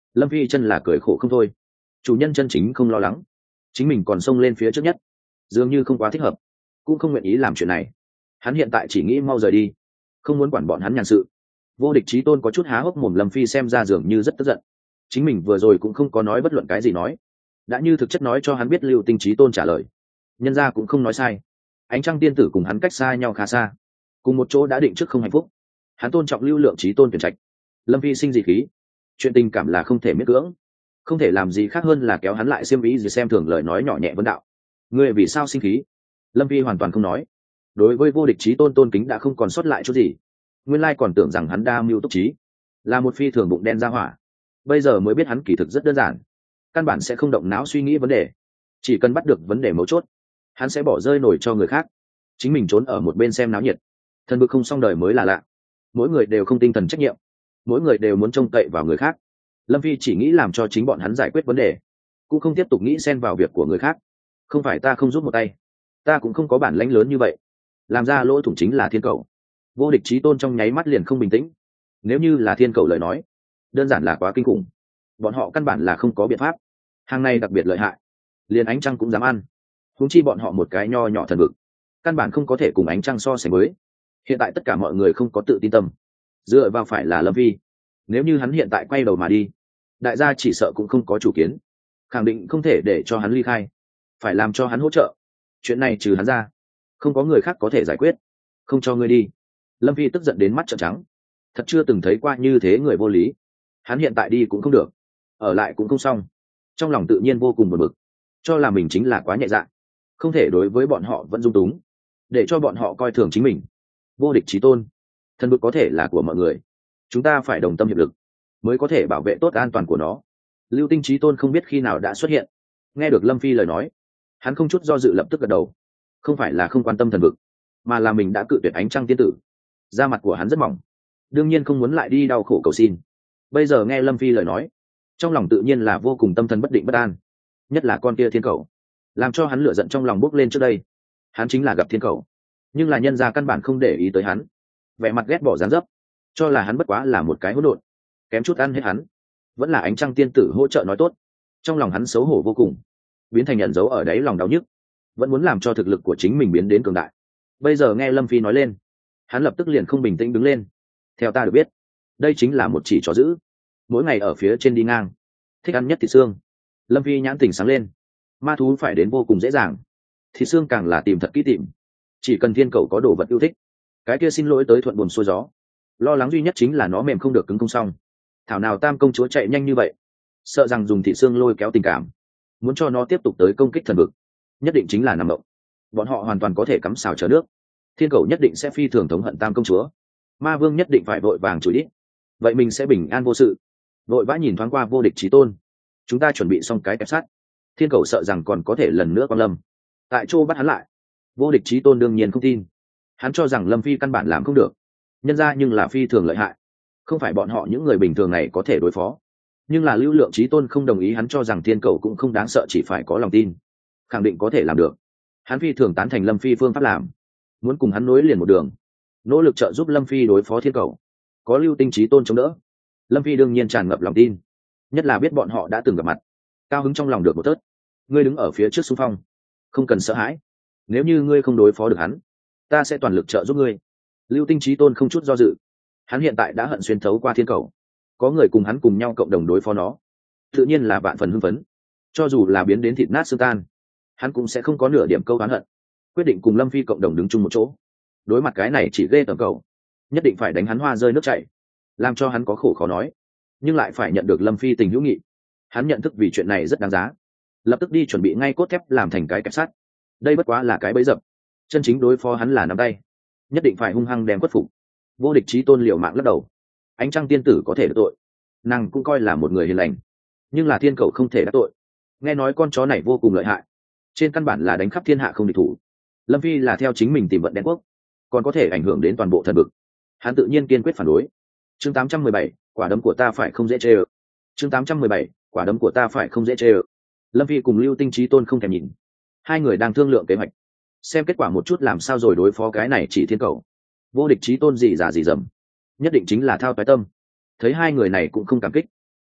Lâm Phi chân là cười khổ không thôi. Chủ nhân chân chính không lo lắng, chính mình còn xông lên phía trước nhất, dường như không quá thích hợp, cũng không nguyện ý làm chuyện này. Hắn hiện tại chỉ nghĩ mau rời đi, không muốn quản bọn hắn nhàn sự. Vô địch chí tôn có chút há hốc mồm, Lâm Phi xem ra dường như rất tức giận. Chính mình vừa rồi cũng không có nói bất luận cái gì nói, đã như thực chất nói cho hắn biết Lưu Tinh chí tôn trả lời. Nhân ra cũng không nói sai, ánh trăng tiên tử cùng hắn cách xa nhau khá xa, cùng một chỗ đã định trước không hạnh phúc. Hắn tôn trọng Lưu Lượng chí tôn tuyển trạch. Lâm Phi sinh gì khí, chuyện tình cảm là không thể miễn cưỡng, không thể làm gì khác hơn là kéo hắn lại xiêm ý gì xem thường lời nói nhỏ nhẹ vấn đạo. Ngươi vì sao sinh khí? Lâm Phi hoàn toàn không nói. Đối với vô địch chí tôn tôn kính đã không còn sót lại chút gì. Nguyên lai còn tưởng rằng hắn đa mưu túc trí, là một phi thường bụng đen ra hỏa. Bây giờ mới biết hắn kỳ thực rất đơn giản, căn bản sẽ không động não suy nghĩ vấn đề, chỉ cần bắt được vấn đề mấu chốt, hắn sẽ bỏ rơi nổi cho người khác, chính mình trốn ở một bên xem náo nhiệt. Thần bực không xong đời mới là lạ. Mỗi người đều không tinh thần trách nhiệm, mỗi người đều muốn trông cậy vào người khác. Lâm Phi chỉ nghĩ làm cho chính bọn hắn giải quyết vấn đề, cũng không tiếp tục nghĩ xen vào việc của người khác. Không phải ta không giúp một tay, ta cũng không có bản lãnh lớn như vậy. Làm ra lỗ thủng chính là thiên cầu. Vô địch chí tôn trong nháy mắt liền không bình tĩnh. Nếu như là thiên cầu lời nói, đơn giản là quá kinh khủng, bọn họ căn bản là không có biện pháp. Hàng này đặc biệt lợi hại, liền ánh trăng cũng dám ăn, huống chi bọn họ một cái nho nhỏ thần vực, căn bản không có thể cùng ánh trăng so sánh với. Hiện tại tất cả mọi người không có tự tin tâm, dựa vào phải là Lâm Phi. Nếu như hắn hiện tại quay đầu mà đi, đại gia chỉ sợ cũng không có chủ kiến, khẳng định không thể để cho hắn ly khai, phải làm cho hắn hỗ trợ. Chuyện này trừ hắn ra, không có người khác có thể giải quyết. Không cho ngươi đi. Lâm Phi tức giận đến mắt trợn trắng, thật chưa từng thấy qua như thế người vô lý. Hắn hiện tại đi cũng không được, ở lại cũng không xong, trong lòng tự nhiên vô cùng buồn bực, cho là mình chính là quá nhẹ dạ, không thể đối với bọn họ vẫn dung túng, để cho bọn họ coi thường chính mình. Vô địch chí tôn, thần bực có thể là của mọi người, chúng ta phải đồng tâm hiệp lực mới có thể bảo vệ tốt an toàn của nó. Lưu Tinh chí tôn không biết khi nào đã xuất hiện, nghe được Lâm Phi lời nói, hắn không chút do dự lập tức gật đầu. Không phải là không quan tâm thần vực, mà là mình đã cự tuyệt ánh trăng tiên tử. Da mặt của hắn rất mỏng, đương nhiên không muốn lại đi đau khổ cầu xin. Bây giờ nghe Lâm Phi lời nói, trong lòng tự nhiên là vô cùng tâm thần bất định bất an, nhất là con kia thiên cầu, làm cho hắn lửa giận trong lòng bốc lên. Trước đây hắn chính là gặp thiên cầu, nhưng là nhân gia căn bản không để ý tới hắn, vẻ mặt ghét bỏ dáng dấp, cho là hắn bất quá là một cái hỗn độn, kém chút ăn hết hắn. Vẫn là ánh trăng tiên tử hỗ trợ nói tốt, trong lòng hắn xấu hổ vô cùng, biến thành nhận dấu ở đáy lòng đau nhức, vẫn muốn làm cho thực lực của chính mình biến đến cường đại. Bây giờ nghe Lâm Phi nói lên, hắn lập tức liền không bình tĩnh đứng lên. Theo ta được biết, đây chính là một chỉ chó dữ, mỗi ngày ở phía trên đi ngang, thích ăn nhất thịt xương. Lâm Phi nhãn tỉnh sáng lên, ma thú phải đến vô cùng dễ dàng, thịt xương càng là tìm thật kỹ tìm. Chỉ cần thiên cầu có đồ vật yêu thích, cái kia xin lỗi tới thuận buồm xuôi gió. Lo lắng duy nhất chính là nó mềm không được cứng không xong. Thảo nào tam công chúa chạy nhanh như vậy, sợ rằng dùng thịt xương lôi kéo tình cảm, muốn cho nó tiếp tục tới công kích thần vực, nhất định chính là nằm mộng. Bọn họ hoàn toàn có thể cắm xào chờ nước. Thiên cầu nhất định sẽ phi thường thống hận tam công chúa, ma vương nhất định phải vội vàng chửi đi, vậy mình sẽ bình an vô sự. Vội vã nhìn thoáng qua vô địch chí tôn, chúng ta chuẩn bị xong cái kẹp sắt, thiên cầu sợ rằng còn có thể lần nữa quan lâm, tại chỗ bắt hắn lại. Vô địch chí tôn đương nhiên không tin, hắn cho rằng Lâm Phi căn bản làm không được, nhân ra nhưng là phi thường lợi hại, không phải bọn họ những người bình thường này có thể đối phó. Nhưng là Lưu Lượng chí tôn không đồng ý, hắn cho rằng thiên cầu cũng không đáng sợ, chỉ phải có lòng tin, khẳng định có thể làm được. Hắn phi thường tán thành Lâm Phi phương pháp làm, muốn cùng hắn nối liền một đường, nỗ lực trợ giúp Lâm Phi đối phó thiên cầu. Có Lưu Tinh chí tôn chống đỡ, Lâm Phi đương nhiên tràn ngập lòng tin, nhất là biết bọn họ đã từng gặp mặt, cao hứng trong lòng được một tớt. Ngươi đứng ở phía trước xung phong, không cần sợ hãi, nếu như ngươi không đối phó được hắn, ta sẽ toàn lực trợ giúp ngươi. Lưu Tinh chí tôn không chút do dự, hắn hiện tại đã hận xuyên thấu qua thiên cầu, có người cùng hắn cùng nhau cộng đồng đối phó nó, tự nhiên là vạn phần hưng phấn. Cho dù là biến đến thịt nát xương tan, hắn cũng sẽ không có nửa điểm câu oán hận, quyết định cùng Lâm Phi cộng đồng đứng chung một chỗ. Đối mặt cái này chỉ ghê tởm cầu, nhất định phải đánh hắn hoa rơi nước chảy, làm cho hắn có khổ khó nói, nhưng lại phải nhận được Lâm Phi tình hữu nghị. Hắn nhận thức vì chuyện này rất đáng giá, lập tức đi chuẩn bị ngay cốt thép làm thành cái kẹp sắt. Đây bất quá là cái bẫy dập, chân chính đối phó hắn là nắm tay, nhất định phải hung hăng đem khuất phục. Vô địch chí tôn liều mạng lắc đầu, ánh trăng tiên tử có thể đắc tội, nàng cũng coi là một người hiền lành, nhưng là thiên cầu không thể đắc tội. Nghe nói con chó này vô cùng lợi hại, trên căn bản là đánh khắp thiên hạ không địch thủ. Lâm Phi là theo chính mình tìm vận đen quốc, còn có thể ảnh hưởng đến toàn bộ thần vực, hắn tự nhiên kiên quyết phản đối. Chương tám trăm mười bảy, quả đấm của ta phải không dễ chê ơ. Chương tám trăm mười bảy, quả đấm của ta phải không dễ chê ơ. Lâm Phi cùng Lưu Tinh chí tôn không thèm nhìn, hai người đang thương lượng kế hoạch, xem kết quả một chút làm sao rồi đối phó cái này chỉ thiên cầu. Vô địch chí tôn gì giả gì dầm, nhất định chính là thao toái tâm. Thấy hai người này cũng không cảm kích,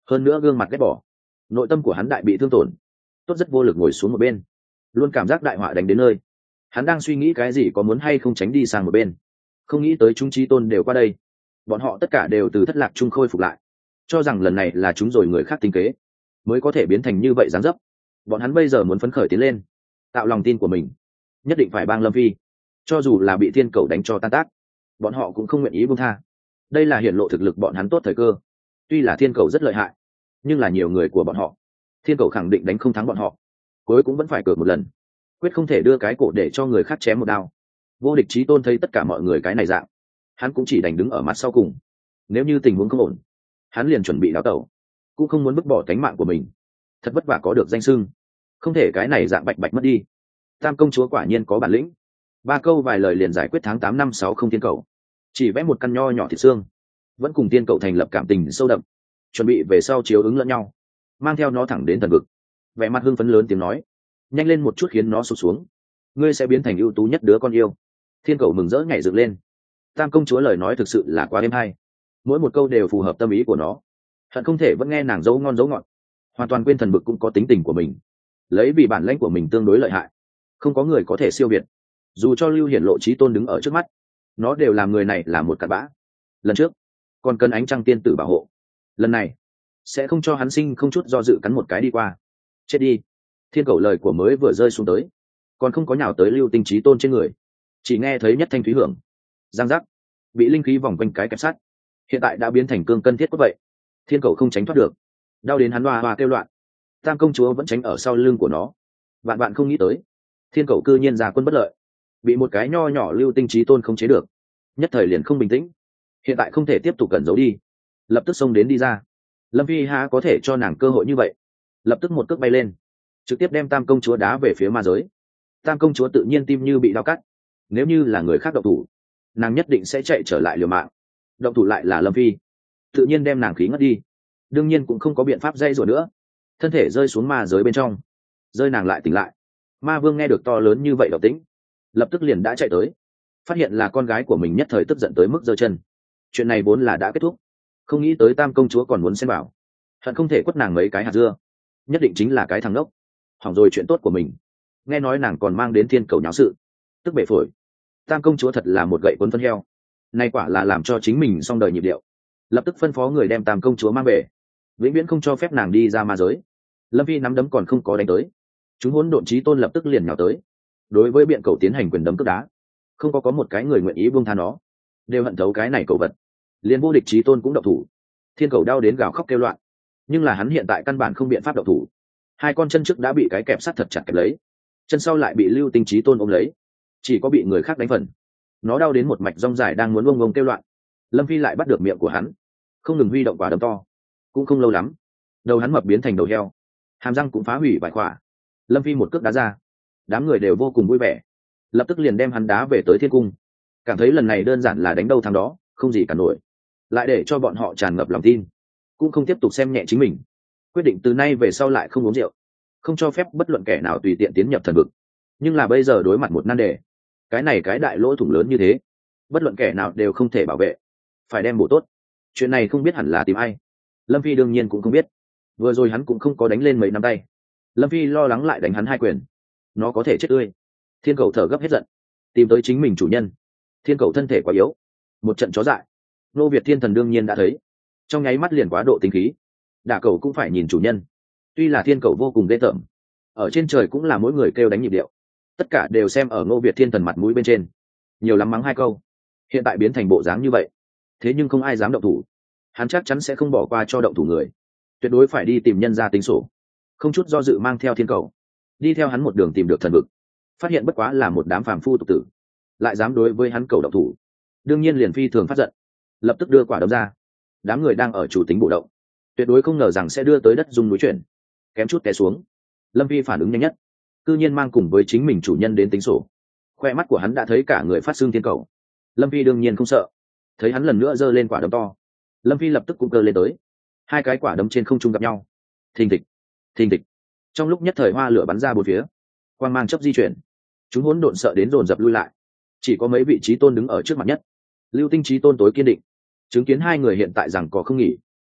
hơn nữa gương mặt ghét bỏ, nội tâm của hắn đại bị thương tổn, tốt rất vô lực ngồi xuống một bên, luôn cảm giác đại họa đánh đến nơi. Hắn đang suy nghĩ cái gì, có muốn hay không tránh đi sang một bên, không nghĩ tới chúng trí tôn đều qua đây, bọn họ tất cả đều từ thất lạc chung khôi phục lại, cho rằng lần này là chúng rồi người khác tính kế mới có thể biến thành như vậy dáng dấp. Bọn hắn bây giờ muốn phấn khởi tiến lên, tạo lòng tin của mình, nhất định phải bang Lâm Phi, cho dù là bị thiên cầu đánh cho tan tác, bọn họ cũng không nguyện ý buông tha. Đây là hiển lộ thực lực bọn hắn tốt thời cơ. Tuy là thiên cầu rất lợi hại, nhưng là nhiều người của bọn họ, thiên cầu khẳng định đánh không thắng bọn họ, cuối cũng vẫn phải cược một lần, quyết không thể đưa cái cổ để cho người khác chém một đao. Vô địch chí tôn thấy tất cả mọi người cái này dạng, hắn cũng chỉ đành đứng ở mặt sau cùng. Nếu như tình huống không ổn, hắn liền chuẩn bị đào tẩu, cũng không muốn vứt bỏ tánh mạng của mình. Thật vất vả có được danh xưng, không thể cái này dạng bạch bạch mất đi. Tam công chúa quả nhiên có bản lĩnh, ba câu vài lời liền giải quyết tháng tám năm sáu không thiên cầu, chỉ vẽ một căn nho nhỏ thịt xương, vẫn cùng tiên cậu thành lập cảm tình sâu đậm, chuẩn bị về sau chiếu ứng lẫn nhau, mang theo nó thẳng đến thần vực. Vẻ mặt hưng phấn lớn tiếng nói, nhanh lên một chút khiến nó sụt xuống, ngươi sẽ biến thành ưu tú nhất đứa con yêu. Thiên cầu mừng rỡ nhảy dựng lên. Tam công chúa lời nói thực sự là quá êm hay, mỗi một câu đều phù hợp tâm ý của nó, hận không thể vẫn nghe nàng dấu ngon dấu ngọt, hoàn toàn quên thần vực cũng có tính tình của mình, lấy vì bản lãnh của mình tương đối lợi hại, không có người có thể siêu việt. Dù cho Lưu Hiển Lộ chí tôn đứng ở trước mắt, nó đều làm người này là một cặn bã. Lần trước còn cần ánh trăng tiên tử bảo hộ, lần này sẽ không cho hắn sinh không chút do dự cắn một cái đi qua. Chết đi. Thiên cầu lời của mới vừa rơi xuống tới, còn không có nhào tới Lưu Tinh chí tôn trên người, chỉ nghe thấy nhất thanh thúy hưởng, giang giác, bị linh khí vòng quanh cái kẹp sắt, hiện tại đã biến thành cương cân thiết cốt vậy. Thiên cầu không tránh thoát được, đau đến hắn hoa hoa kêu loạn. Tam công chúa vẫn tránh ở sau lưng của nó. Bạn bạn không nghĩ tới, thiên cầu cư nhiên ra quân bất lợi, bị một cái nho nhỏ Lưu Tinh chí tôn không chế được, nhất thời liền không bình tĩnh. Hiện tại không thể tiếp tục cẩn giấu đi, lập tức xông đến đi ra. Lâm Phi há có thể cho nàng cơ hội như vậy, lập tức một cước bay lên, trực tiếp đem Tam công chúa đá về phía ma giới. Tam công chúa tự nhiên tim như bị đau cắt, nếu như là người khác động thủ, nàng nhất định sẽ chạy trở lại liều mạng. Động thủ lại là Lâm Phi, tự nhiên đem nàng khí ngất đi, đương nhiên cũng không có biện pháp dây rủa nữa, thân thể rơi xuống ma giới bên trong, rơi nàng lại tỉnh lại. Ma vương nghe được to lớn như vậy động tĩnh, lập tức liền đã chạy tới, phát hiện là con gái của mình, nhất thời tức giận tới mức giơ chân. Chuyện này vốn là đã kết thúc, không nghĩ tới Tam công chúa còn muốn xen vào, hận không thể quất nàng mấy cái hạt dưa, nhất định chính là cái thằng đốc, hỏng rồi chuyện tốt của mình. Nghe nói nàng còn mang đến thiên cầu nháo sự, tức bể phổi. Tam công chúa thật là một gậy cuốn phân heo, nay quả là làm cho chính mình xong đời nhịp điệu. Lập tức phân phó người đem Tam công chúa mang về, vĩnh viễn không cho phép nàng đi ra ma giới. Lâm Phi nắm đấm còn không có đánh tới, chúng hỗn độn chí tôn lập tức liền nhào tới, đối với biện cầu tiến hành quyền đấm cước đá. Không có có một cái người nguyện ý buông tha nó, đều hận thấu cái này cầu vật. Liên vô địch chí tôn cũng động thủ, thiên cầu đau đến gào khóc kêu loạn, nhưng là hắn hiện tại căn bản không biện pháp động thủ. Hai con chân trước đã bị cái kẹp sắt thật chặt kẹp lấy, chân sau lại bị Lưu Tinh chí tôn ôm lấy, chỉ có bị người khác đánh phần. Nó đau đến một mạch rong dài đang muốn bông bông kêu loạn. Lâm Phi lại bắt được miệng của hắn, không ngừng huy động quả đấm to. Cũng không lâu lắm, đầu hắn mập biến thành đầu heo, hàm răng cũng phá hủy vài quả. Lâm Phi một cước đá ra, đám người đều vô cùng vui vẻ, lập tức liền đem hắn đá về tới thiên cung, cảm thấy lần này đơn giản là đánh đâu thắng đó, không gì cả nổi, lại để cho bọn họ tràn ngập lòng tin, cũng không tiếp tục xem nhẹ chính mình, quyết định từ nay về sau lại không uống rượu, không cho phép bất luận kẻ nào tùy tiện tiến nhập thần vực. Nhưng là bây giờ đối mặt một nan đề, cái này cái đại lỗ thủng lớn như thế, bất luận kẻ nào đều không thể bảo vệ, phải đem bổ tốt. Chuyện này không biết hẳn là tìm ai, Lâm Phi đương nhiên cũng không biết, vừa rồi hắn cũng không có đánh lên mấy nắm tay. Lâm Phi lo lắng lại đánh hắn hai quyền, nó có thể chết tươi. Thiên cầu thở gấp hết giận, tìm tới chính mình chủ nhân. Thiên cầu thân thể quá yếu, một trận chó dại, Nô Việt Thiên Thần đương nhiên đã thấy, trong nháy mắt liền quá độ tính khí. Đả cầu cũng phải nhìn chủ nhân. Tuy là thiên cầu vô cùng ghê tởm, ở trên trời cũng là mỗi người kêu đánh nhịp điệu, tất cả đều xem ở Ngô Việt Thiên Thần mặt mũi bên trên, nhiều lắm mắng hai câu. Hiện tại biến thành bộ dáng như vậy, thế nhưng không ai dám động thủ, hắn chắc chắn sẽ không bỏ qua cho động thủ người, tuyệt đối phải đi tìm nhân ra tính sổ. Không chút do dự mang theo thiên cầu, đi theo hắn một đường tìm được thần vực, phát hiện bất quá là một đám phàm phu tục tử, lại dám đối với hắn cầu động thủ, đương nhiên liền phi thường phát giận, lập tức đưa quả đấm ra. Đám người đang ở chủ tính bộ động, tuyệt đối không ngờ rằng sẽ đưa tới đất rung núi chuyển, kém chút té xuống. Lâm Phi phản ứng nhanh nhất, cư nhiên mang cùng với chính mình chủ nhân đến tính sổ. Khoe mắt của hắn đã thấy cả người phát xương thiên cầu. Lâm Phi đương nhiên không sợ, thấy hắn lần nữa giơ lên quả đấm to, Lâm Phi lập tức cũng cơ lên tới. Hai cái quả đấm trên không trung gặp nhau, thình thịch thình thịch, trong lúc nhất thời hoa lửa bắn ra bốn phía, quang mang chấp di chuyển, chúng hỗn độn sợ đến dồn dập lui lại. Chỉ có mấy vị trí tôn đứng ở trước mặt nhất. Lưu Tinh chí tôn tối kiên định, chứng kiến hai người hiện tại rằng có không nghỉ,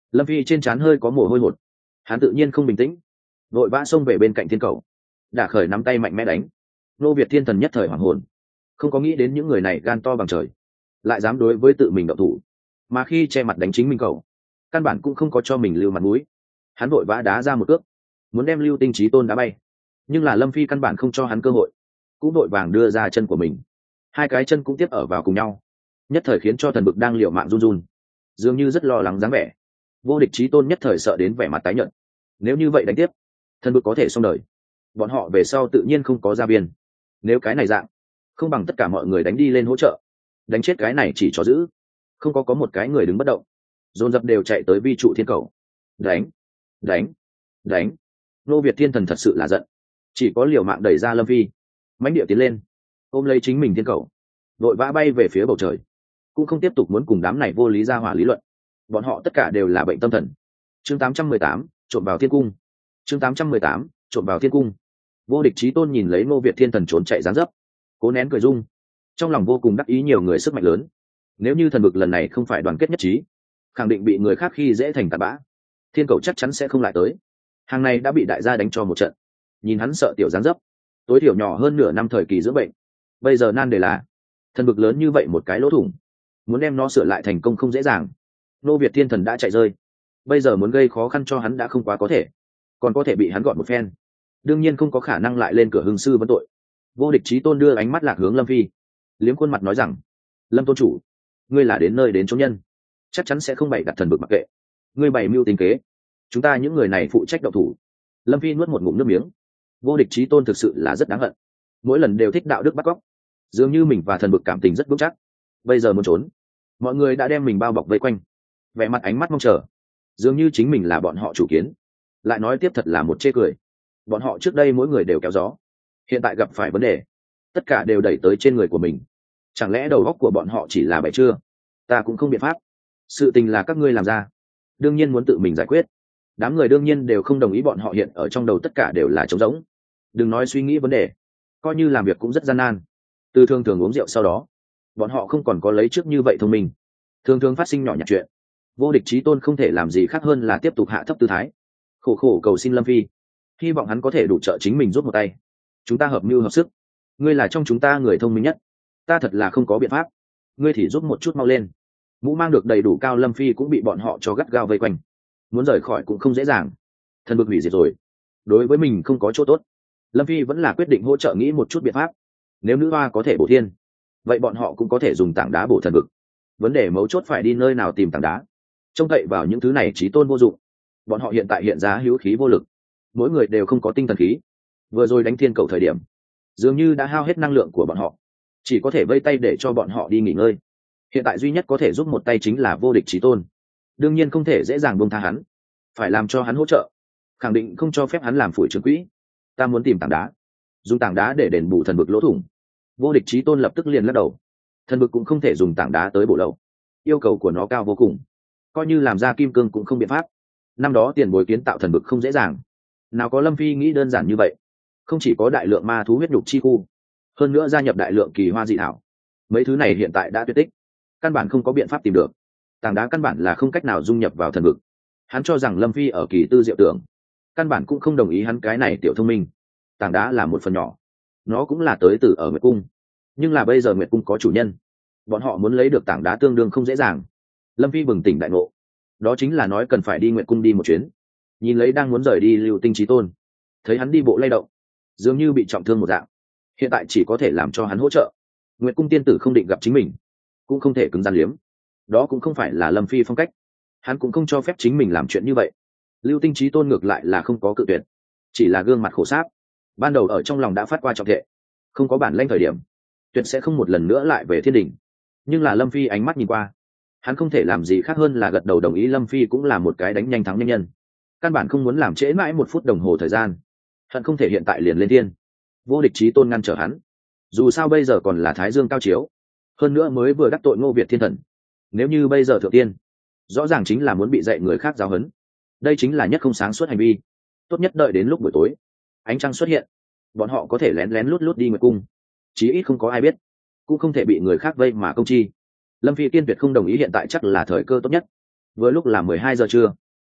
Lâm Phi trên trán hơi có mồ hôi hột, hắn tự nhiên không bình tĩnh, vội vã xông về bên cạnh thiên cầu, đả khởi nắm tay mạnh mẽ đánh. Ngô Việt Thiên Thần nhất thời hoảng hồn, không có nghĩ đến những người này gan to bằng trời, lại dám đối với tự mình động thủ, mà khi che mặt đánh chính mình cầu, căn bản cũng không có cho mình lưu mặt mũi. Hắn vội vã đá ra một cước, muốn đem Lưu Tinh Chí Tôn đá bay, nhưng là Lâm Phi căn bản không cho hắn cơ hội, cũng vội vàng đưa ra chân của mình, hai cái chân cũng tiếp ở vào cùng nhau, nhất thời khiến cho Thần Bực đang liều mạng run run, dường như rất lo lắng dáng vẻ. Vô Địch Chí Tôn nhất thời sợ đến vẻ mặt tái nhợt, nếu như vậy đánh tiếp, Thần Bực có thể xong đời, bọn họ về sau tự nhiên không có gia biên. Nếu cái này dạng, không bằng tất cả mọi người đánh đi lên hỗ trợ, đánh chết cái này chỉ cho giữ. Không có có một cái người đứng bất động, dồn dập đều chạy tới vi trụ thiên cầu. Đánh, đánh, đánh. Nô Việt Thiên Thần thật sự là giận, chỉ có liều mạng đẩy ra Lâm Phi, mãnh địa tiến lên, ôm lấy chính mình thiên cầu, vội vã bay về phía bầu trời, cũng không tiếp tục muốn cùng đám này vô lý ra hỏa lý luận. Bọn họ tất cả đều là bệnh tâm thần. Chương tám trăm mười tám, trộm vào thiên cung. Chương tám trăm mười tám, trộm vào thiên cung. Vô Địch Chí Tôn nhìn lấy Ngô Việt Thiên Thần trốn chạy dáng dấp, cố nén cười dung, trong lòng vô cùng đắc ý nhiều người sức mạnh lớn. Nếu như Thần Bực lần này không phải đoàn kết nhất trí, khẳng định bị người khác khi dễ thành tạt bã, thiên cầu chắc chắn sẽ không lại tới. Hàng này đã bị đại gia đánh cho một trận, nhìn hắn sợ tiểu dáng dấp, tối thiểu nhỏ hơn nửa năm thời kỳ dưỡng bệnh, bây giờ nan đề là Thần Bực lớn như vậy một cái lỗ thủng, muốn đem nó sửa lại thành công không dễ dàng. Ngô Việt Thiên Thần đã chạy rơi, bây giờ muốn gây khó khăn cho hắn đã không quá có thể, còn có thể bị hắn gọn một phen, đương nhiên không có khả năng lại lên cửa hưng sư vấn tội. Vô Địch Chí Tôn đưa ánh mắt lạc hướng Lâm Phi, liếm khuôn mặt nói rằng: Lâm tôn chủ, ngươi là đến nơi đến chỗ nhân, chắc chắn sẽ không bày đặt Thần Bực mặc kệ, ngươi bày mưu tính kế, chúng ta những người này phụ trách động thủ. Lâm Phi nuốt một ngụm nước miếng. Vô Địch Chí Tôn thực sự là rất đáng hận, mỗi lần đều thích đạo đức bắt cóc, dường như mình và Thần Bực cảm tình rất vững chắc, bây giờ muốn trốn, mọi người đã đem mình bao bọc vây quanh, vẻ mặt ánh mắt mong chờ, dường như chính mình là bọn họ chủ kiến. Lại nói tiếp thật là một chê cười, bọn họ trước đây mỗi người đều kéo gió, hiện tại gặp phải vấn đề, tất cả đều đẩy tới trên người của mình. Chẳng lẽ đầu óc của bọn họ chỉ là bậy chưa? Ta cũng không biện pháp, sự tình là các ngươi làm ra, đương nhiên muốn tự mình giải quyết. Đám người đương nhiên đều không đồng ý, bọn họ hiện ở trong đầu tất cả đều là trống rỗng, đừng nói suy nghĩ vấn đề, coi như làm việc cũng rất gian nan. Từ thường thường uống rượu sau đó, bọn họ không còn có lấy trước như vậy thông minh, thường thường phát sinh nhỏ nhặt chuyện. Vô Địch Chí Tôn không thể làm gì khác hơn là tiếp tục hạ thấp tư thái, khổ khổ cầu xin Lâm Phi, hy vọng hắn có thể đủ trợ chính mình giúp một tay. Chúng ta hợp mưu hợp sức, ngươi là trong chúng ta người thông minh nhất, ta thật là không có biện pháp, ngươi thì giúp một chút mau lên. Mũ mang được đầy đủ cao Lâm Phi cũng bị bọn họ cho gắt gao vây quanh, muốn rời khỏi cũng không dễ dàng. Thần Bực hủy diệt rồi, đối với mình không có chỗ tốt, Lâm Phi vẫn là quyết định hỗ trợ nghĩ một chút biện pháp. Nếu nữ hoa có thể bổ thiên, vậy bọn họ cũng có thể dùng tảng đá bổ Thần Bực. Vấn đề mấu chốt phải đi nơi nào tìm tảng đá, trông cậy vào những thứ này Chí Tôn vô dụng. Bọn họ hiện tại hiện ra hữu khí vô lực, mỗi người đều không có tinh thần khí. Vừa rồi đánh thiên cầu thời điểm, dường như đã hao hết năng lượng của bọn họ, chỉ có thể vây tay để cho bọn họ đi nghỉ ngơi. Hiện tại duy nhất có thể giúp một tay chính là Vô Địch Chí Tôn, đương nhiên không thể dễ dàng buông tha hắn, phải làm cho hắn hỗ trợ, khẳng định không cho phép hắn làm phủi trướng quỹ. Ta muốn tìm tảng đá, dùng tảng đá để đền bù Thần Bực lỗ thủng. Vô Địch Chí Tôn lập tức liền lắc đầu, Thần Bực cũng không thể dùng tảng đá tới bổ lậu, yêu cầu của nó cao vô cùng, coi như làm ra kim cương cũng không biện pháp. Năm đó tiền bối kiến tạo Thần Bực không dễ dàng, nào có Lâm Phi nghĩ đơn giản như vậy. Không chỉ có đại lượng ma thú huyết nhục chi khu, hơn nữa gia nhập đại lượng kỳ hoa dị thảo, mấy thứ này hiện tại đã tuyệt tích, căn bản không có biện pháp tìm được. Tảng đá căn bản là không cách nào dung nhập vào Thần Bực. Hắn cho rằng Lâm Phi ở kỳ tư diệu tưởng, căn bản cũng không đồng ý hắn cái này tiểu thông minh. Tảng đá là một phần nhỏ, nó cũng là tới từ ở Nguyệt Cung, nhưng là bây giờ Nguyệt Cung có chủ nhân, bọn họ muốn lấy được tảng đá tương đương không dễ dàng. Lâm Phi bừng tỉnh đại ngộ, đó chính là nói cần phải đi Nguyệt Cung đi một chuyến. Nhìn lấy đang muốn rời đi Lưu Tinh Chí Tôn, thấy hắn đi bộ lay động, dường như bị trọng thương một dạng, hiện tại chỉ có thể làm cho hắn hỗ trợ. Nguyệt Cung tiên tử không định gặp chính mình, cũng không thể cứng rắn liếm, đó cũng không phải là Lâm Phi phong cách, hắn cũng không cho phép chính mình làm chuyện như vậy. Lưu Tinh Chí Tôn ngược lại là không có cự tuyệt, chỉ là gương mặt khổ sáp, ban đầu ở trong lòng đã phát qua trọng thệ, không có bản lĩnh thời điểm, tuyệt sẽ không một lần nữa lại về thiên đình. Nhưng là Lâm Phi ánh mắt nhìn qua, hắn không thể làm gì khác hơn là gật đầu đồng ý. Lâm Phi cũng là một cái đánh nhanh thắng nhanh nhân, căn bản không muốn làm trễ mãi một phút đồng hồ thời gian, hận không thể hiện tại liền lên thiên. Vô Địch Chí Tôn ngăn trở hắn, dù sao bây giờ còn là Thái Dương cao chiếu, hơn nữa mới vừa đắc tội Ngô Việt Thiên Thần, nếu như bây giờ thượng tiên, rõ ràng chính là muốn bị dạy người khác giáo huấn, đây chính là nhất không sáng suốt hành vi. Tốt nhất đợi đến lúc buổi tối ánh trăng xuất hiện, bọn họ có thể lén lén lút lút đi Nguyệt Cung, chí ít không có ai biết, cũng không thể bị người khác vây mà công chi. Lâm Phi kiên tuyệt không đồng ý, hiện tại chắc là thời cơ tốt nhất. Vừa lúc là mười hai giờ trưa,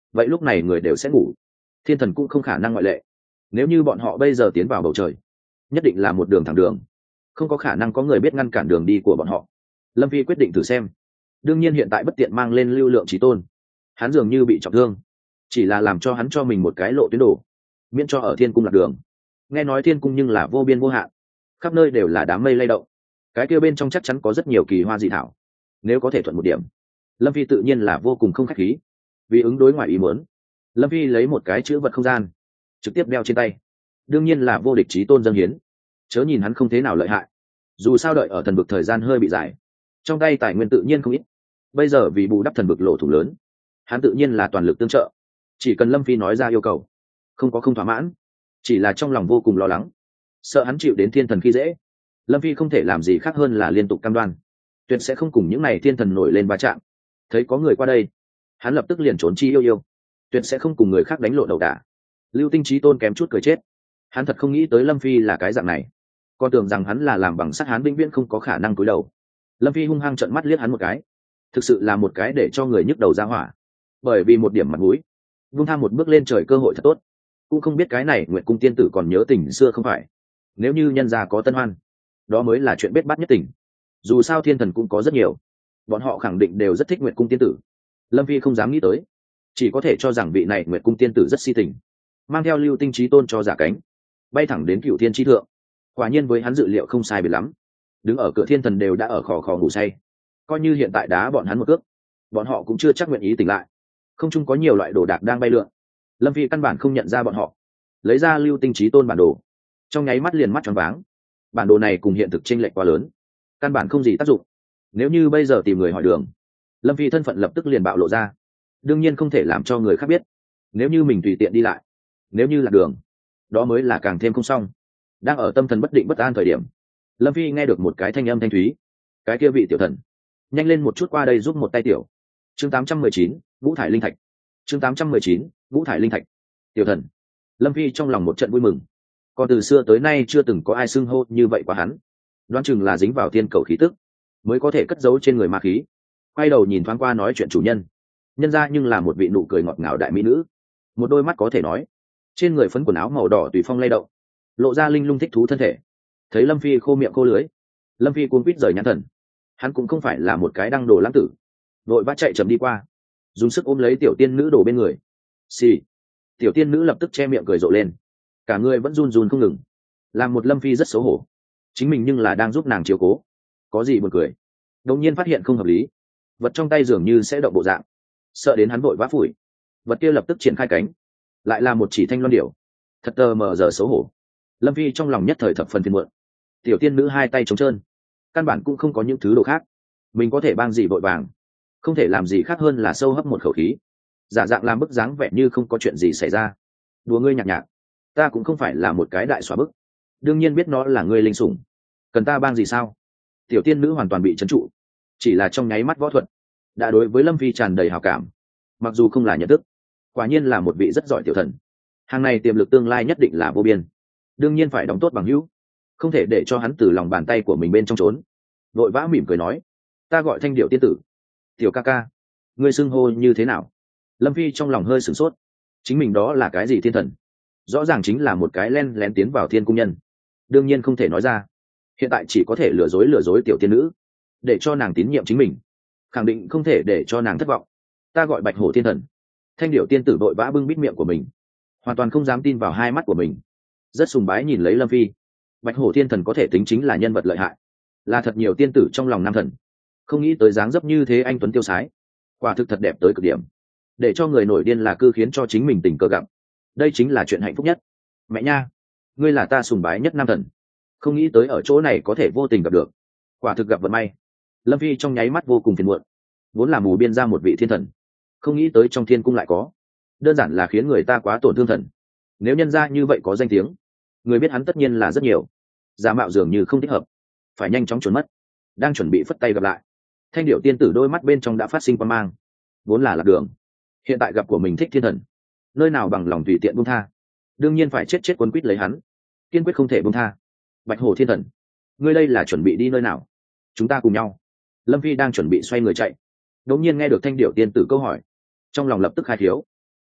vậy lúc này người đều sẽ ngủ, thiên thần cũng không khả năng ngoại lệ. Nếu như bọn họ bây giờ tiến vào bầu trời, nhất định là một đường thẳng đường, không có khả năng có người biết ngăn cản đường đi của bọn họ. Lâm Phi quyết định thử xem. Đương nhiên hiện tại bất tiện mang lên lưu lượng trí tôn, hắn dường như bị trọng thương, chỉ là làm cho hắn cho mình một cái lộ tuyến đồ, miễn cho ở thiên cung lạc đường. Nghe nói thiên cung nhưng là vô biên vô hạn, khắp nơi đều là đám mây lay động, cái kia bên trong chắc chắn có rất nhiều kỳ hoa dị thảo. Nếu có thể thuận một điểm, Lâm Phi tự nhiên là vô cùng không khách khí. Vì ứng đối ngoài ý muốn, Lâm Phi lấy một cái chữ vật không gian trực tiếp đeo trên tay. Đương nhiên là vô địch chí tôn dâng hiến, chớ nhìn hắn không thế nào lợi hại, dù sao đợi ở thần vực thời gian hơi bị dài, trong tay tài nguyên tự nhiên không ít. Bây giờ vì bù đắp thần vực lộ thủ lớn, hắn tự nhiên là toàn lực tương trợ. Chỉ cần Lâm Phi nói ra yêu cầu, không có không thỏa mãn, chỉ là trong lòng vô cùng lo lắng, sợ hắn chịu đến thiên thần khi dễ. Lâm Phi không thể làm gì khác hơn là liên tục cam đoan tuyệt sẽ không cùng những này thiên thần nổi lên va chạm. Thấy có người qua đây, hắn lập tức liền trốn chi yêu yêu, tuyệt sẽ không cùng người khác đánh lộ đầu đả. Lưu Tinh Chí Tôn kém chút cười chết, hắn thật không nghĩ tới Lâm Phi là cái dạng này, còn tưởng rằng hắn là làm bằng sắt, hắn vĩnh viễn không có khả năng cúi đầu. Lâm Phi hung hăng trợn mắt liếc hắn một cái, thực sự là một cái để cho người nhức đầu ra hỏa. Bởi vì một điểm mặt mũi, vung tham một bước lên trời cơ hội thật tốt, cũng không biết cái này Nguyệt Cung tiên tử còn nhớ tình xưa không phải. Nếu như nhân gia có tân hoan, đó mới là chuyện bết bát nhất tình. Dù sao thiên thần cũng có rất nhiều, bọn họ khẳng định đều rất thích Nguyệt Cung tiên tử. Lâm Phi không dám nghĩ tới, chỉ có thể cho rằng vị này Nguyệt Cung tiên tử rất si tình, mang theo Lưu Tinh Chí Tôn cho giả cánh, bay thẳng đến Cửu Thiên Chi Thượng. Quả nhiên với hắn dự liệu không sai biệt lắm, đứng ở cửa thiên thần đều đã ở khò khò ngủ say, coi như hiện tại đá bọn hắn một cước, bọn họ cũng chưa chắc nguyện ý tỉnh lại. Không chung có nhiều loại đồ đạc đang bay lượn, Lâm Phi căn bản không nhận ra bọn họ, lấy ra Lưu Tinh Chí Tôn bản đồ, trong nháy mắt liền mắt tròn váng. Bản đồ này cùng hiện thực chênh lệch quá lớn, căn bản không gì tác dụng. Nếu như bây giờ tìm người hỏi đường, Lâm Phi thân phận lập tức liền bạo lộ ra, đương nhiên không thể làm cho người khác biết. Nếu như mình tùy tiện đi lại, nếu như là đường, đó mới là càng thêm không xong. Đang ở tâm thần bất định bất an thời điểm, Lâm Phi nghe được một cái thanh âm thanh thúy. Cái kia vị tiểu thần, nhanh lên một chút qua đây giúp một tay tiểu. Chương tám trăm mười chín, Ngũ Thải Linh Thạch. Chương tám trăm mười chín, Ngũ Thải Linh Thạch. Tiểu thần. Lâm Phi trong lòng một trận vui mừng. Còn từ xưa tới nay chưa từng có ai xưng hô như vậy qua hắn. Đoán chừng là dính vào tiên cầu khí tức, mới có thể cất giấu trên người ma khí. Quay đầu nhìn thoáng qua nói chuyện chủ nhân. Nhân ra nhưng là một vị nụ cười ngọt ngào đại mỹ nữ. Một đôi mắt có thể nói. Trên người phấn quần áo màu đỏ tùy phong lay động, lộ ra linh lung thích thú thân thể. Thấy Lâm Phi khô miệng khô lưới, Lâm Phi cuống quýt rời nhãn thần. Hắn cũng không phải là một cái đăng đồ lãng tử, vội vã chạy chậm đi qua, dùng sức ôm lấy tiểu tiên nữ đổ bên người. Xì. Tiểu tiên nữ lập tức che miệng cười rộ lên, cả người vẫn run run không ngừng, làm một Lâm Phi rất xấu hổ. Chính mình nhưng là đang giúp nàng chiếu cố, có gì buồn cười. Đột nhiên phát hiện không hợp lý, vật trong tay dường như sẽ động bộ dạng, sợ đến hắn vội vã phủi. Vật kia lập tức triển khai cánh, lại là một chỉ thanh loan điểu, thật tờ mờ giờ xấu hổ. Lâm Phi trong lòng nhất thời thập phần phiền muộn. Tiểu tiên nữ hai tay trống trơn, căn bản cũng không có những thứ đồ khác, mình có thể bang gì vội vàng, không thể làm gì khác hơn là sâu hấp một khẩu khí, giả dạng làm bức dáng vẻ như không có chuyện gì xảy ra. Đùa ngươi nhạc nhạc, ta cũng không phải là một cái đại xóa bức, đương nhiên biết nó là ngươi linh sủng, cần ta bang gì sao? Tiểu tiên nữ hoàn toàn bị trấn trụ, chỉ là trong nháy mắt võ thuật đã đối với Lâm Phi tràn đầy hào cảm. Mặc dù không là nhận thức, quả nhiên là một vị rất giỏi tiểu thần, hàng này tiềm lực tương lai nhất định là vô biên, đương nhiên phải đóng tốt bằng hữu, không thể để cho hắn từ lòng bàn tay của mình bên trong trốn. Vội vã mỉm cười nói, ta gọi Thanh Điệu tiên tử. Tiểu ca ca, ngươi xưng hô như thế nào? Lâm Phi trong lòng hơi sửng sốt, chính mình đó là cái gì thiên thần? Rõ ràng chính là một cái len lén tiến vào thiên cung nhân, đương nhiên không thể nói ra. Hiện tại chỉ có thể lừa dối lừa dối tiểu tiên nữ, để cho nàng tín nhiệm chính mình, khẳng định không thể để cho nàng thất vọng. Ta gọi Bạch Hổ thiên thần. Thanh Điệu tiên tử vội vã bưng bít miệng của mình, hoàn toàn không dám tin vào hai mắt của mình, rất sùng bái nhìn lấy Lâm Phi. Bạch Hổ thiên thần có thể tính chính là nhân vật lợi hại, là thật nhiều tiên tử trong lòng nam thần. Không nghĩ tới dáng dấp như thế anh tuấn tiêu sái, quả thực thật đẹp tới cực điểm, để cho người nổi điên là cư khiến cho chính mình tình cờ gặp. Đây chính là chuyện hạnh phúc nhất. Mẹ nha, ngươi là ta sùng bái nhất nam thần, không nghĩ tới ở chỗ này có thể vô tình gặp được, quả thực gặp vận may. Lâm Phi trong nháy mắt vô cùng phiền muộn, vốn là mù biên ra một vị thiên thần, không nghĩ tới trong thiên cung lại có, đơn giản là khiến người ta quá tổn thương thần. Nếu nhân ra như vậy có danh tiếng, người biết hắn tất nhiên là rất nhiều, giả mạo dường như không thích hợp, phải nhanh chóng trốn mất. Đang chuẩn bị phất tay gặp lại, Thanh Điệu tiên tử đôi mắt bên trong đã phát sinh quan mang, vốn là lạc đường, hiện tại gặp của mình thích thiên thần, nơi nào bằng lòng tùy tiện buông tha, đương nhiên phải chết chết quấn quýt lấy hắn, kiên quyết không thể buông tha. Bạch Hổ thiên thần, ngươi đây là chuẩn bị đi nơi nào? Chúng ta cùng nhau. Lâm Phi đang chuẩn bị xoay người chạy, đột nhiên nghe được Thanh Điệu tiên tử câu hỏi, trong lòng lập tức khai thiếu.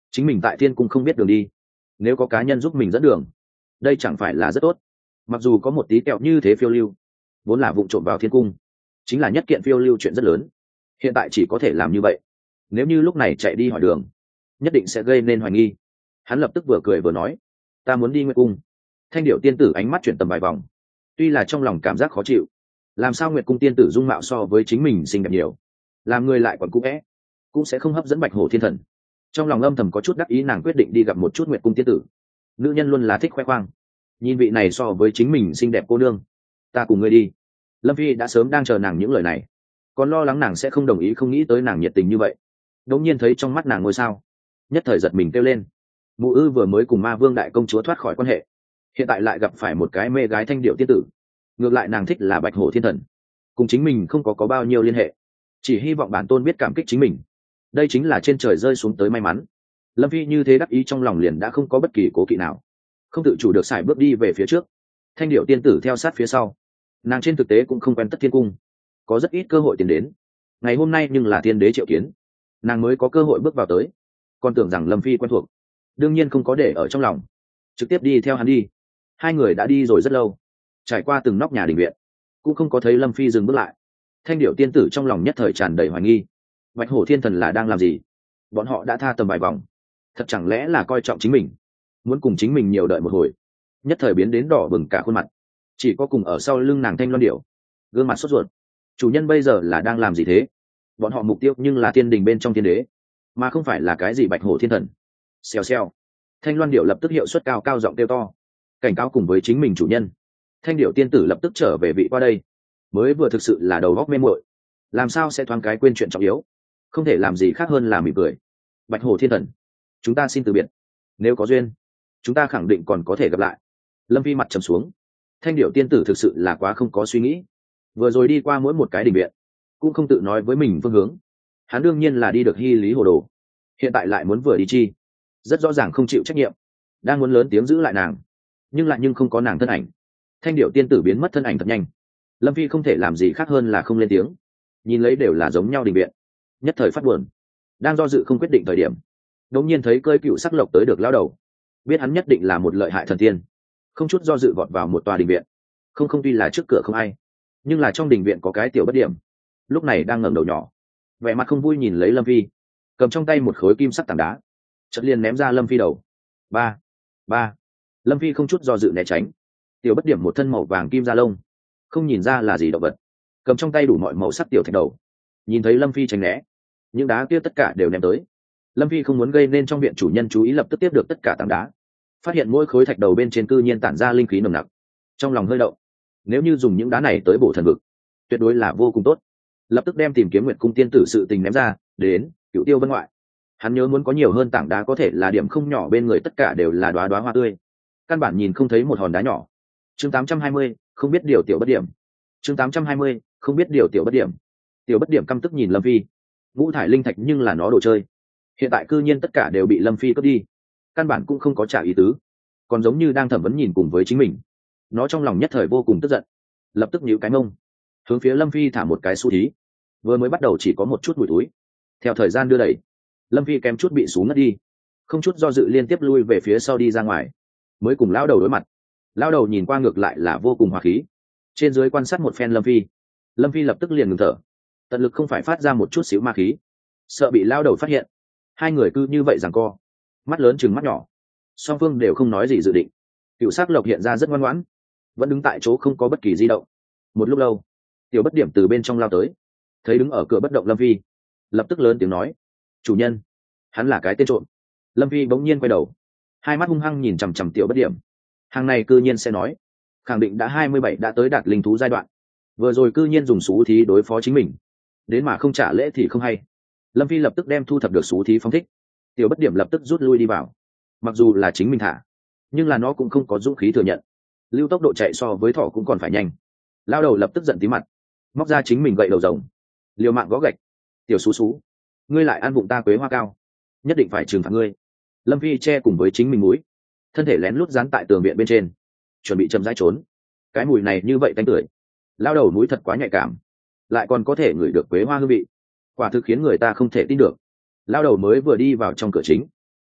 chính mình tại thiên cung không biết đường đi, nếu có cá nhân giúp mình dẫn đường, đây chẳng phải là rất tốt. Mặc dù có một tí kẹo như thế phiêu lưu, vốn là vụ trộm vào thiên cung, chính là nhất kiện phiêu lưu chuyện rất lớn, hiện tại chỉ có thể làm như vậy. Nếu như lúc này chạy đi hỏi đường, nhất định sẽ gây nên hoài nghi. Hắn lập tức vừa cười vừa nói, ta muốn đi Nguyệt Cung. Thanh Điệu tiên tử ánh mắt chuyển tầm vài vòng, tuy là trong lòng cảm giác khó chịu, làm sao Nguyệt Cung tiên tử dung mạo so với chính mình xinh đẹp nhiều, làm người lại còn cũ vẽ, cũng sẽ không hấp dẫn Bạch Hổ Thiên Thần. Trong lòng âm thầm có chút đắc ý, nàng quyết định đi gặp một chút Nguyệt Cung tiên tử. Nữ nhân luôn là thích khoe khoang, nhìn vị này so với chính mình xinh đẹp cô nương, ta cùng ngươi đi. Lâm Phi đã sớm đang chờ nàng những lời này, còn lo lắng nàng sẽ không đồng ý, không nghĩ tới nàng nhiệt tình như vậy. Đột nhiên thấy trong mắt nàng ngôi sao, nhất thời giật mình kêu lên. Mụ ư vừa mới cùng Ma Vương đại công chúa thoát khỏi quan hệ, hiện tại lại gặp phải một cái mê gái Thanh Điệu tiên tử. Ngược lại nàng thích là Bạch Hổ Thiên Thần, cùng chính mình không có có bao nhiêu liên hệ, chỉ hy vọng bản tôn biết cảm kích chính mình, đây chính là trên trời rơi xuống tới may mắn. Lâm Phi như thế đắc ý, trong lòng liền đã không có bất kỳ cố kỵ nào, không tự chủ được sải bước đi về phía trước. Thanh Điệu tiên tử theo sát phía sau. Nàng trên thực tế cũng không quen Tất Thiên Cung, có rất ít cơ hội tiến đến. Ngày hôm nay nhưng là thiên đế triệu kiến, nàng mới có cơ hội bước vào tới, còn tưởng rằng Lâm Phi quen thuộc, đương nhiên không có để ở trong lòng, trực tiếp đi theo hắn đi. Hai người đã đi rồi rất lâu, trải qua từng nóc nhà đình viện, cũng không có thấy Lâm Phi dừng bước lại. Thanh Điệu tiên tử trong lòng nhất thời tràn đầy hoài nghi, Bạch Hổ Thiên Thần là đang làm gì? Bọn họ đã tha tầm vài vòng, thật chẳng lẽ là coi trọng chính mình, muốn cùng chính mình nhiều đợi một hồi? Nhất thời biến đến đỏ bừng cả khuôn mặt, chỉ có cùng ở sau lưng nàng Thanh Loan Điểu, gương mặt sốt ruột. Chủ nhân bây giờ là đang làm gì thế? Bọn họ mục tiêu nhưng là thiên đình bên trong thiên đế, mà không phải là cái gì Bạch Hổ Thiên Thần. Xèo xèo. Thanh Loan Điểu lập tức hiệu suất cao cao giọng kêu to, cảnh cáo cùng với chính mình chủ nhân. Thanh Điệu tiên tử lập tức trở về vị qua đây, mới vừa thực sự là đầu góc mê muội, làm sao sẽ thoáng cái quên chuyện trọng yếu, không thể làm gì khác hơn là mỉm cười. Bạch Hổ Thiên Thần, chúng ta xin từ biệt, nếu có duyên chúng ta khẳng định còn có thể gặp lại. Lâm Phi mặt trầm xuống, Thanh Điệu tiên tử thực sự là quá không có suy nghĩ, vừa rồi đi qua mỗi một cái đình viện cũng không tự nói với mình phương hướng, hắn đương nhiên là đi được hy lý hồ đồ, hiện tại lại muốn vừa đi chi, rất rõ ràng không chịu trách nhiệm, đang muốn lớn tiếng giữ lại nàng, nhưng lại nhưng không có nàng thân ảnh. Thanh Điệu tiên tử biến mất thân ảnh thật nhanh, Lâm Phi không thể làm gì khác hơn là không lên tiếng, nhìn lấy đều là giống nhau đình viện, nhất thời phát buồn. Đang do dự không quyết định thời điểm, đột nhiên thấy cơi cựu sắc lộc tới được lao đầu, biết hắn nhất định là một lợi hại thần tiên, không chút do dự vọt vào một tòa đình viện. Không không tuy là trước cửa không ai, nhưng là trong đình viện có cái tiểu bất điểm, lúc này đang ngẩng đầu nhỏ, vẻ mặt không vui nhìn lấy Lâm Phi, cầm trong tay một khối kim sắc tảng đá, chợt liền ném ra Lâm Phi đầu. Ba, ba. Lâm Phi không chút do dự né tránh. Tiểu bất điểm một thân màu vàng kim da lông, không nhìn ra là gì động vật, cầm trong tay đủ mọi màu sắc tiểu thạch đầu, nhìn thấy Lâm Phi tránh né, những đá kia tất cả đều ném tới. Lâm Phi không muốn gây nên trong viện chủ nhân chú ý, lập tức tiếp được tất cả tảng đá, phát hiện mỗi khối thạch đầu bên trên cư nhiên tản ra linh khí nồng nặc, trong lòng hơi động, nếu như dùng những đá này tới bổ thần vực, tuyệt đối là vô cùng tốt. Lập tức đem tìm kiếm Nguyệt Cung tiên tử sự tình ném ra, đến Cựu Tiêu Vân ngoại. Hắn nhớ muốn có nhiều hơn tảng đá có thể là điểm không nhỏ, bên người tất cả đều là đóa đóa hoa tươi, căn bản nhìn không thấy một hòn đá nhỏ. Chương tám trăm hai mươi, không biết điều tiểu bất điểm. Chương tám trăm hai mươi, không biết điều tiểu bất điểm. Tiểu bất điểm căm tức nhìn Lâm Phi, ngũ thải linh thạch nhưng là nó đồ chơi, hiện tại cư nhiên tất cả đều bị Lâm Phi cướp đi, căn bản cũng không có trả ý tứ, còn giống như đang thẩm vấn nhìn cùng với chính mình. Nó trong lòng nhất thời vô cùng tức giận, lập tức nhíu cái mông, hướng phía Lâm Phi thả một cái xu thí. Vừa mới bắt đầu chỉ có một chút mùi túi, theo thời gian đưa đẩy, Lâm Phi kém chút bị xuống ngất đi, không chút do dự liên tiếp lui về phía sau đi ra ngoài, mới cùng lão đầu đối mặt. Lão đầu nhìn qua ngược lại là vô cùng hòa khí, trên dưới quan sát một phen Lâm Phi. Lâm Phi lập tức liền ngừng thở, tận lực không phải phát ra một chút xíu ma khí, sợ bị lão đầu phát hiện. Hai người cứ như vậy giằng co, mắt lớn chừng mắt nhỏ, song phương đều không nói gì dự định. Cựu sắc lộc hiện ra rất ngoan ngoãn, vẫn đứng tại chỗ không có bất kỳ di động. Một lúc lâu, tiểu bất điểm từ bên trong lao tới, thấy đứng ở cửa bất động Lâm Phi, lập tức lớn tiếng nói, chủ nhân, hắn là cái tên trộm. Lâm Phi bỗng nhiên quay đầu, hai mắt hung hăng nhìn chằm chằm tiểu bất điểm. Hàng này cư nhiên sẽ nói, khẳng định đã hai mươi bảy đã tới đạt linh thú giai đoạn, vừa rồi cư nhiên dùng xú thí đối phó chính mình, đến mà không trả lễ thì không hay. Lâm Phi lập tức đem thu thập được xú thí phóng thích, tiểu bất điểm lập tức rút lui đi vào. Mặc dù là chính mình thả, nhưng là nó cũng không có dũng khí thừa nhận, lưu tốc độ chạy so với thỏ cũng còn phải nhanh. Lao đầu lập tức giận tí mặt, móc ra chính mình gậy đầu rồng, liều mạng gõ gạch. Tiểu xú xú, ngươi lại ăn bụng ta quế hoa cao, nhất định phải trừng phạt ngươi. Lâm Phi che cùng với chính mình mũi, thân thể lén lút dán tại tường viện bên trên, chuẩn bị chậm rãi trốn. Cái mùi này như vậy tanh tưởi, lao đầu mũi thật quá nhạy cảm, lại còn có thể ngửi được quế hoa hương vị, quả thực khiến người ta không thể tin được. Lao đầu mới vừa đi vào trong cửa chính,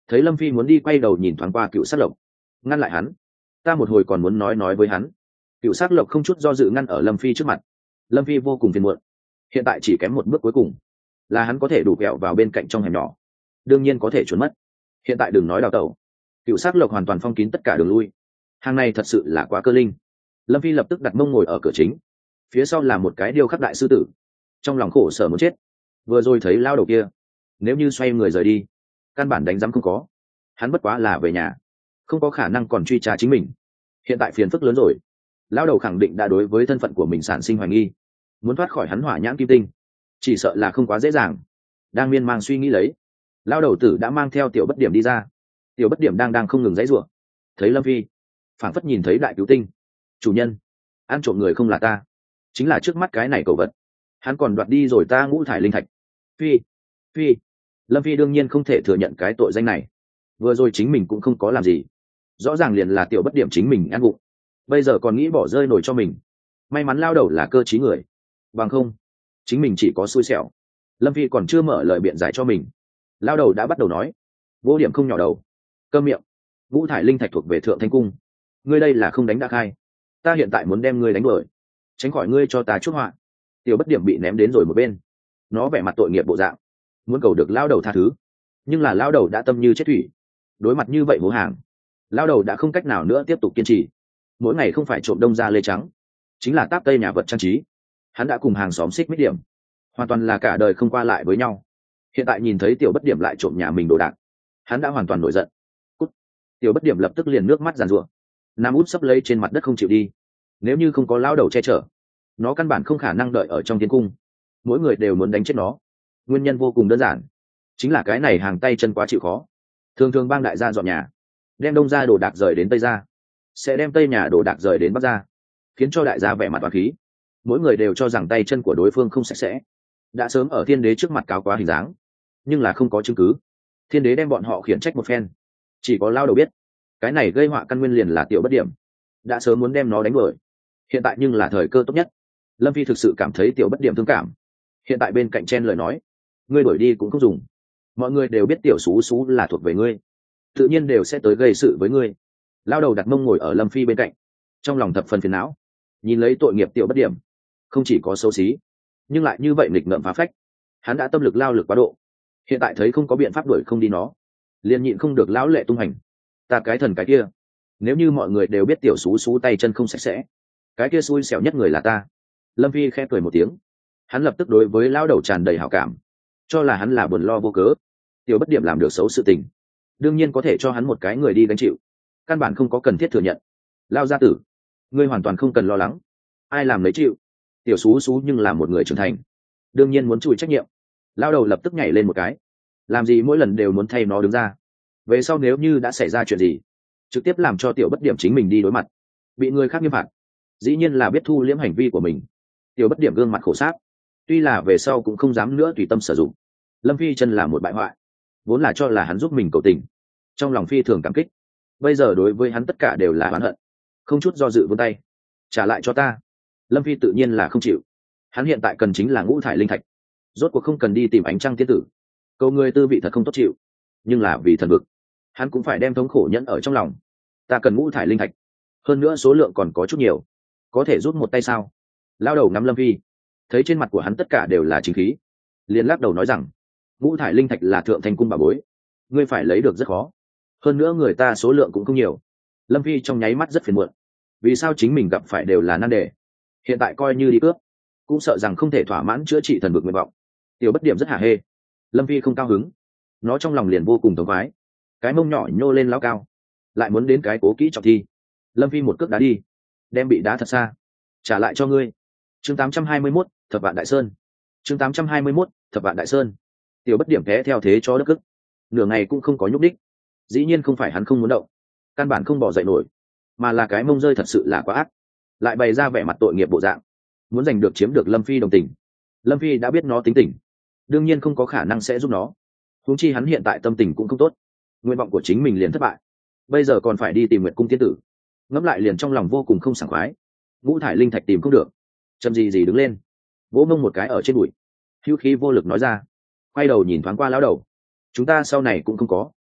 thấy lâm phi muốn đi quay đầu nhìn thoáng qua cựu sát lộc, ngăn lại hắn. Ta một hồi còn muốn nói nói với hắn. Cựu sát lộc không chút do dự ngăn ở lâm phi trước mặt. Lâm phi vô cùng phiền muộn, hiện tại chỉ kém một bước cuối cùng là hắn có thể đủ kẹo vào bên cạnh trong hẻm nhỏ, đương nhiên có thể trốn mất. Hiện tại đừng nói đào tẩu, cựu sát lộc hoàn toàn phong kín tất cả đường lui. Hàng này thật sự là quá cơ linh. Lâm phi lập tức đặt mông ngồi ở cửa chính, phía sau là một cái điêu khắc đại sư tử, trong lòng khổ sở muốn chết. Vừa rồi thấy lao đầu kia, nếu như xoay người rời đi, căn bản đánh giám không có. Hắn bất quá là về nhà, không có khả năng còn truy tra chính mình. Hiện tại phiền phức lớn rồi, lao đầu khẳng định đã đối với thân phận của mình sản sinh hoài nghi, muốn thoát khỏi hắn hỏa nhãn kim tinh chỉ sợ là không quá dễ dàng. Đang miên man suy nghĩ lấy, lao đầu tử đã mang theo tiểu bất điểm đi ra. Tiểu bất điểm đang đang không ngừng dãy rủa, thấy lâm phi phảng phất nhìn thấy đại cứu tinh. Chủ nhân, ăn trộm người không là ta, chính là trước mắt cái này cầu vật. Hắn còn đoạt đi rồi ta ngũ thải linh thạch. Phi phi lâm phi đương nhiên không thể thừa nhận cái tội danh này. Vừa rồi chính mình cũng không có làm gì, rõ ràng liền là tiểu bất điểm chính mình ăn vụng, bây giờ còn nghĩ bỏ rơi nổi cho mình. May mắn lao đầu là cơ trí người, bằng không chính mình chỉ có xui xẻo. Lâm phi còn chưa mở lời biện giải cho mình, lao đầu đã bắt đầu nói. Vô điểm không nhỏ đầu, câm miệng. Ngũ thải linh thạch thuộc về thượng thanh cung, ngươi đây là không đánh đã khai. Ta hiện tại muốn đem ngươi đánh đuổi, tránh khỏi ngươi cho ta chút họa. Tiểu bất điểm bị ném đến rồi một bên, nó vẻ mặt tội nghiệp bộ dạng, muốn cầu được lao đầu tha thứ, nhưng là lao đầu đã tâm như chết thủy. Đối mặt như vậy hố hàng, lao đầu đã không cách nào nữa tiếp tục kiên trì. Mỗi ngày không phải trộm đông ra lê trắng, chính là táp tây nhà vật trang trí. Hắn đã cùng hàng xóm xích mích điểm, hoàn toàn là cả đời không qua lại với nhau. Hiện tại nhìn thấy tiểu bất điểm lại trộm nhà mình đồ đạc, hắn đã hoàn toàn nổi giận. Cút. Tiểu bất điểm lập tức liền nước mắt giàn giụa, nằm út sấp lấy trên mặt đất không chịu đi. Nếu như không có lao đầu che chở, nó căn bản không khả năng đợi ở trong thiên cung. Mỗi người đều muốn đánh chết nó, nguyên nhân vô cùng đơn giản, chính là cái này hàng tay chân quá chịu khó. Thường thường bang đại gia dọn nhà, đem đông ra đồ đạc rời đến tây ra, sẽ đem tây nhà đồ đạc rời đến bắc ra, khiến cho đại gia vẻ mặt toán khí. Mỗi người đều cho rằng tay chân của đối phương không sạch sẽ, đã sớm ở thiên đế trước mặt cáo quá hình dáng, nhưng là không có chứng cứ. Thiên đế đem bọn họ khiển trách một phen, chỉ có lao đầu biết cái này gây họa căn nguyên liền là tiểu bất điểm, đã sớm muốn đem nó đánh đuổi. Hiện tại nhưng là thời cơ tốt nhất. Lâm phi thực sự cảm thấy tiểu bất điểm thương cảm, hiện tại bên cạnh chen lời nói, ngươi đuổi đi cũng không dùng, mọi người đều biết tiểu xú xú là thuộc về ngươi, tự nhiên đều sẽ tới gây sự với ngươi. Lao đầu đặt mông ngồi ở lâm phi bên cạnh, trong lòng thập phần phiền não, nhìn lấy tội nghiệp tiểu bất điểm, không chỉ có xấu xí, nhưng lại như vậy nghịch ngợm phá phách. Hắn đã tâm lực lao lực quá độ, hiện tại thấy không có biện pháp đuổi không đi nó, liền nhịn không được lão lệ tung hành. Ta cái thần cái kia, nếu như mọi người đều biết tiểu xú xú tay chân không sạch sẽ, cái kia xui xẻo nhất người là ta. Lâm phi khẽ cười một tiếng, hắn lập tức đối với lão đầu tràn đầy hảo cảm, cho là hắn là buồn lo vô cớ. Tiểu bất điểm làm được xấu sự tình, đương nhiên có thể cho hắn một cái người đi gánh chịu, căn bản không có cần thiết thừa nhận. Lao gia tử, ngươi hoàn toàn không cần lo lắng, ai làm lấy chịu. Tiểu xú xú nhưng là một người trưởng thành, đương nhiên muốn chịu trách nhiệm. Lao đầu lập tức nhảy lên một cái, làm gì mỗi lần đều muốn thay nó đứng ra. Về sau nếu như đã xảy ra chuyện gì, trực tiếp làm cho tiểu bất điểm chính mình đi đối mặt, bị người khác nghiêm phạt, dĩ nhiên là biết thu liễm hành vi của mình. Tiểu bất điểm gương mặt khổ sáp, tuy là về sau cũng không dám nữa tùy tâm sử dụng. Lâm phi chân là một bại hoại, vốn là cho là hắn giúp mình cầu tình, trong lòng phi thường cảm kích, bây giờ đối với hắn tất cả đều là oán hận, không chút do dự vươn tay, trả lại cho ta. Lâm phi tự nhiên là không chịu, hắn hiện tại cần chính là ngũ thải linh thạch, rốt cuộc không cần đi tìm ánh trăng tiên tử. Câu người tư vị thật không tốt chịu, nhưng là vì thần vực, hắn cũng phải đem thống khổ nhẫn ở trong lòng. Ta cần ngũ thải linh thạch, hơn nữa số lượng còn có chút nhiều, có thể rút một tay sao? Lao đầu ngắm Lâm phi, thấy trên mặt của hắn tất cả đều là chính khí, liền lắc đầu nói rằng, ngũ thải linh thạch là thượng thanh cung bà bối, ngươi phải lấy được rất khó, hơn nữa người ta số lượng cũng không nhiều. Lâm phi trong nháy mắt rất phiền muộn, vì sao chính mình gặp phải đều là nan đề, hiện tại coi như đi cướp cũng sợ rằng không thể thỏa mãn chữa trị thần vực nguyện vọng. Tiểu bất điểm rất hả hê, Lâm phi không cao hứng, nó trong lòng liền vô cùng thống khoái, cái mông nhỏ nhô lên lao cao, lại muốn đến cái cố kỹ trọng thi. Lâm phi một cước đá đi, đem bị đá thật xa. Trả lại cho ngươi. Chương tám trăm hai mươi mốt, thập vạn đại sơn. Chương tám trăm hai mươi mốt, thập vạn đại sơn. Tiểu bất điểm té theo thế cho đất cức, nửa ngày cũng không có nhúc đích. Dĩ nhiên không phải hắn không muốn động, căn bản không bỏ dậy nổi, mà là cái mông rơi thật sự là quá ác, lại bày ra vẻ mặt tội nghiệp bộ dạng, muốn giành được chiếm được Lâm phi đồng tình. Lâm phi đã biết nó tính tình, đương nhiên không có khả năng sẽ giúp nó, huống chi hắn hiện tại tâm tình cũng không tốt, nguyện vọng của chính mình liền thất bại, bây giờ còn phải đi tìm nguyệt cung tiên tử. Ngẫm lại liền trong lòng vô cùng không sảng khoái. Ngũ thải linh thạch tìm không được, châm gì gì đứng lên, vỗ mông một cái ở trên bụi, hữu khí vô lực nói ra, quay đầu nhìn thoáng qua lão đầu, chúng ta sau này cũng không có.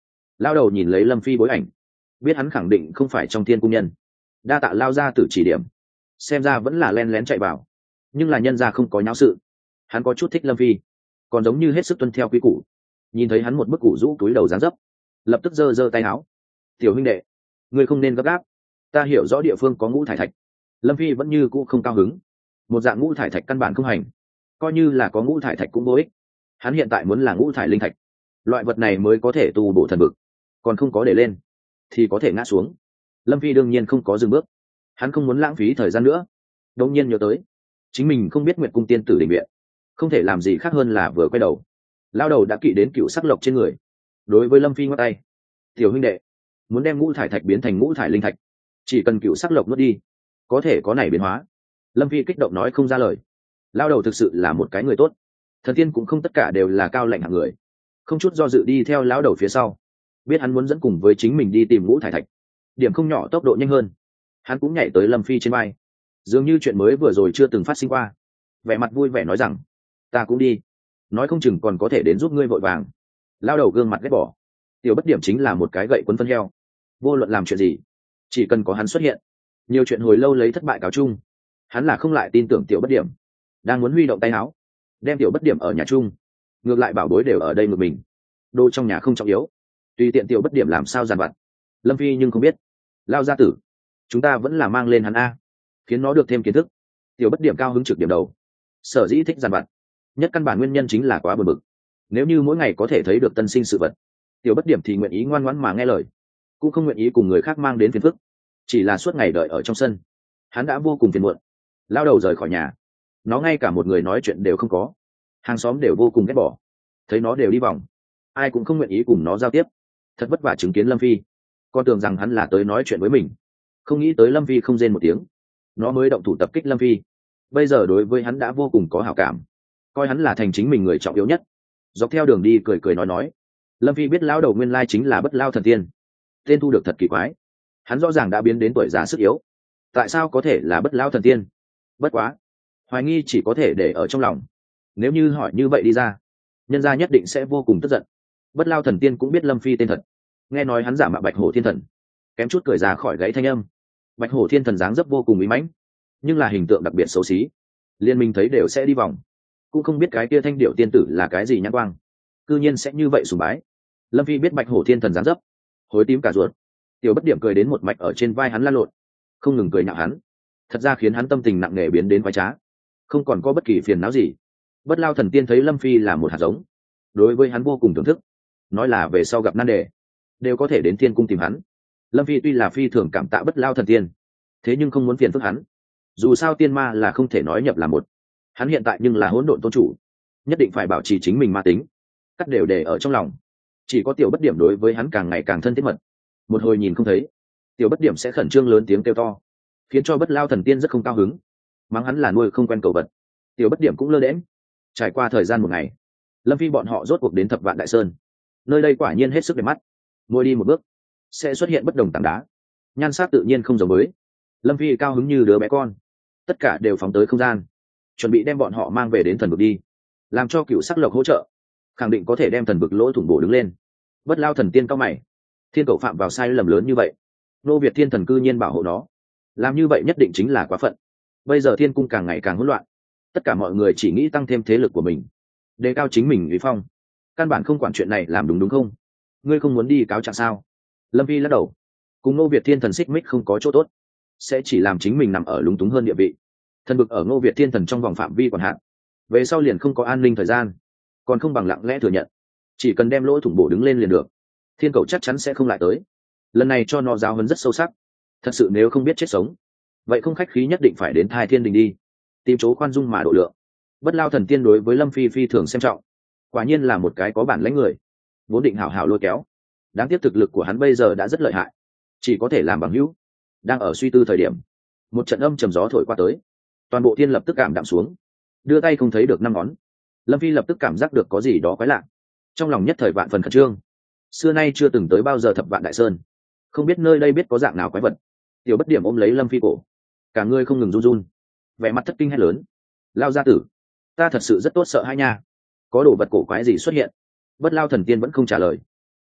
Lao đầu nhìn lấy lâm phi bối ảnh, biết hắn khẳng định không phải trong thiên cung nhân, đa tạ lao ra từ chỉ điểm, xem ra vẫn là len lén chạy vào, nhưng là nhân ra không có nháo sự. Hắn có chút thích lâm phi, còn giống như hết sức tuân theo quy củ. Nhìn thấy hắn một bức củ rũ túi đầu dáng dấp, lập tức giơ giơ tay áo. Tiểu huynh đệ, ngươi không nên gấp gáp, ta hiểu rõ địa phương có ngũ thải thạch. Lâm phi vẫn như cũ không cao hứng, một dạng ngũ thải thạch căn bản không hành, coi như là có ngũ thải thạch cũng vô ích. Hắn hiện tại muốn là ngũ thải linh thạch, loại vật này mới có thể tu bổ thần vực, còn không có để lên thì có thể ngã xuống. Lâm phi đương nhiên không có dừng bước, hắn không muốn lãng phí thời gian nữa. Đống nhiên nhớ tới chính mình không biết nguyệt cung tiên tử định viện, không thể làm gì khác hơn là vừa quay đầu, lao đầu đã kỵ đến cựu sắc lộc trên người, đối với lâm phi ngoắc tay. Tiểu huynh đệ, muốn đem ngũ thải thạch biến thành ngũ thải linh thạch, chỉ cần cựu sắc lộc nuốt đi có thể có này biến hóa. Lâm phi kích động nói không ra lời. Lao đầu thực sự là một cái người tốt, thần tiên cũng không tất cả đều là cao lạnh hạng người. Không chút do dự đi theo lão đầu phía sau, biết hắn muốn dẫn cùng với chính mình đi tìm ngũ thải thạch, điểm không nhỏ tốc độ nhanh hơn. Hắn cũng nhảy tới lâm phi trên vai, dường như chuyện mới vừa rồi chưa từng phát sinh qua, vẻ mặt vui vẻ nói rằng ta cũng đi, nói không chừng còn có thể đến giúp ngươi vội vàng. Lao đầu gương mặt ghét bỏ, tiểu bất điểm chính là một cái gậy quấn phân heo, vô luận làm chuyện gì chỉ cần có hắn xuất hiện, nhiều chuyện hồi lâu lấy thất bại cáo chung. Hắn là không lại tin tưởng tiểu bất điểm, đang muốn huy động tay áo đem tiểu bất điểm ở nhà chung, ngược lại bảo bối đều ở đây ngược mình, đồ trong nhà không trọng yếu, tùy tiện tiểu bất điểm làm sao giàn vặt. Lâm phi nhưng không biết, Lao gia tử, chúng ta vẫn là mang lên hắn a, khiến nó được thêm kiến thức. Tiểu bất điểm cao hứng trực điểm đầu, sở dĩ thích giàn vặt nhất căn bản nguyên nhân chính là quá bực bực. Nếu như mỗi ngày có thể thấy được tân sinh sự vật, tiểu bất điểm thì nguyện ý ngoan ngoãn mà nghe lời, cũng không nguyện ý cùng người khác mang đến phiền phức. Chỉ là suốt ngày đợi ở trong sân, hắn đã vô cùng phiền muộn. Lao đầu rời khỏi nhà, nó ngay cả một người nói chuyện đều không có, hàng xóm đều vô cùng ghét bỏ, thấy nó đều đi vòng, ai cũng không nguyện ý cùng nó giao tiếp. Thật vất vả chứng kiến lâm phi, con tưởng rằng hắn là tới nói chuyện với mình, không nghĩ tới lâm phi không rên một tiếng, nó mới động thủ tập kích lâm phi. Bây giờ đối với hắn đã vô cùng có hảo cảm, coi hắn là thành chính mình người trọng yếu nhất. Dọc theo đường đi cười cười nói nói. Lâm phi biết lão đầu nguyên lai chính là Bất Lao thần tiên, tên thu được thật kỳ quái. Hắn rõ ràng đã biến đến tuổi già sức yếu, tại sao có thể là Bất Lao thần tiên? Bất quá hoài nghi chỉ có thể để ở trong lòng, nếu như hỏi như vậy đi ra, nhân gia nhất định sẽ vô cùng tức giận. Bất Lao thần tiên cũng biết lâm phi tên thật, nghe nói hắn giả mạo Bạch Hổ thiên thần, kém chút cười ra khỏi gáy thanh âm. Bạch Hổ thiên thần dáng dấp vô cùng uy mãnh, nhưng là hình tượng đặc biệt xấu xí, liên minh thấy đều sẽ đi vòng, cũng không biết cái kia thanh điệu tiên tử là cái gì nhãn quang, cư nhiên sẽ như vậy sùng bái. Lâm phi biết Bạch Hổ thiên thần dáng dấp, hối tím cả ruột. Tiểu bất điểm cười đến một mạch ở trên vai hắn lăn lộn, không ngừng cười nhạo hắn, thật ra khiến hắn tâm tình nặng nề biến đến quái trá, không còn có bất kỳ phiền não gì. Bất Lao thần tiên thấy lâm phi là một hạt giống, đối với hắn vô cùng thưởng thức, nói là về sau gặp nan đề đều có thể đến thiên cung tìm hắn. Lâm phi tuy là phi thường cảm tạ Bất Lao thần tiên, thế nhưng không muốn phiền phức hắn, dù sao tiên ma là không thể nói nhập là một. Hắn hiện tại nhưng là hỗn độn tôn chủ, nhất định phải bảo trì chính mình ma tính, cắt đều để ở trong lòng. Chỉ có tiểu bất điểm đối với hắn càng ngày càng thân thiết mật, một hồi nhìn không thấy, tiểu bất điểm sẽ khẩn trương lớn tiếng kêu to, khiến cho Bất Lao thần tiên rất không cao hứng, mắng hắn là nuôi không quen cầu vật. Tiểu bất điểm cũng lơ đễm. Trải qua thời gian một ngày, lâm phi bọn họ rốt cuộc đến Thập Vạn Đại Sơn. Nơi đây quả nhiên hết sức đẹp mắt, mỗi đi một bước sẽ xuất hiện bất đồng tảng đá, nhan sắc tự nhiên không giống với. Lâm phi cao hứng như đứa bé con, tất cả đều phóng tới không gian, chuẩn bị đem bọn họ mang về đến thần vực đi, làm cho cựu sắc lộc hỗ trợ, khẳng định có thể đem thần vực lỗ thủng bổ đứng lên. Bất Lao thần tiên cao mày, thiên cậu phạm vào sai lầm lớn như vậy, nô việt thiên thần cư nhiên bảo hộ nó, làm như vậy nhất định chính là quá phận. Bây giờ thiên cung càng ngày càng hỗn loạn, tất cả mọi người chỉ nghĩ tăng thêm thế lực của mình, đề cao chính mình uy phong, căn bản không quản chuyện này làm đúng đúng không? Ngươi không muốn đi cáo trạng sao? Lâm phi lắc đầu, cùng ngô việt thiên thần xích mích không có chỗ tốt, sẽ chỉ làm chính mình nằm ở lúng túng hơn địa vị. Thần vực ở ngô việt thiên thần trong vòng phạm vi còn hạn, về sau liền không có an ninh thời gian, còn không bằng lặng lẽ thừa nhận, chỉ cần đem lỗ thủng bổ đứng lên liền được, thiên cầu chắc chắn sẽ không lại tới. Lần này cho nó giáo huấn rất sâu sắc, thật sự nếu không biết chết sống, vậy không khách khí nhất định phải đến Thai Thiên Đình đi, tìm chỗ khoan dung mà độ lượng. Bất Lao thần tiên đối với lâm phi phi thường xem trọng, quả nhiên là một cái có bản lãnh người, vốn định hảo hảo lôi kéo, đáng tiếc thực lực của hắn bây giờ đã rất lợi hại, chỉ có thể làm bằng hữu. Đang ở suy tư thời điểm, một trận âm trầm gió thổi qua tới, toàn bộ thiên lập tức cảm đạm xuống, đưa tay không thấy được năm ngón. Lâm phi lập tức cảm giác được có gì đó quái lạ, trong lòng nhất thời vạn phần khẩn trương. Xưa nay chưa từng tới bao giờ Thập Vạn Đại Sơn, không biết nơi đây biết có dạng nào quái vật. Tiểu bất điểm ôm lấy lâm phi cổ, cả người không ngừng run run, vẻ mặt thất kinh hét lớn: Lao gia tử, ta thật sự rất tốt sợ hãi nha, có đồ vật cổ quái gì xuất hiện? Bất Lao thần tiên vẫn không trả lời,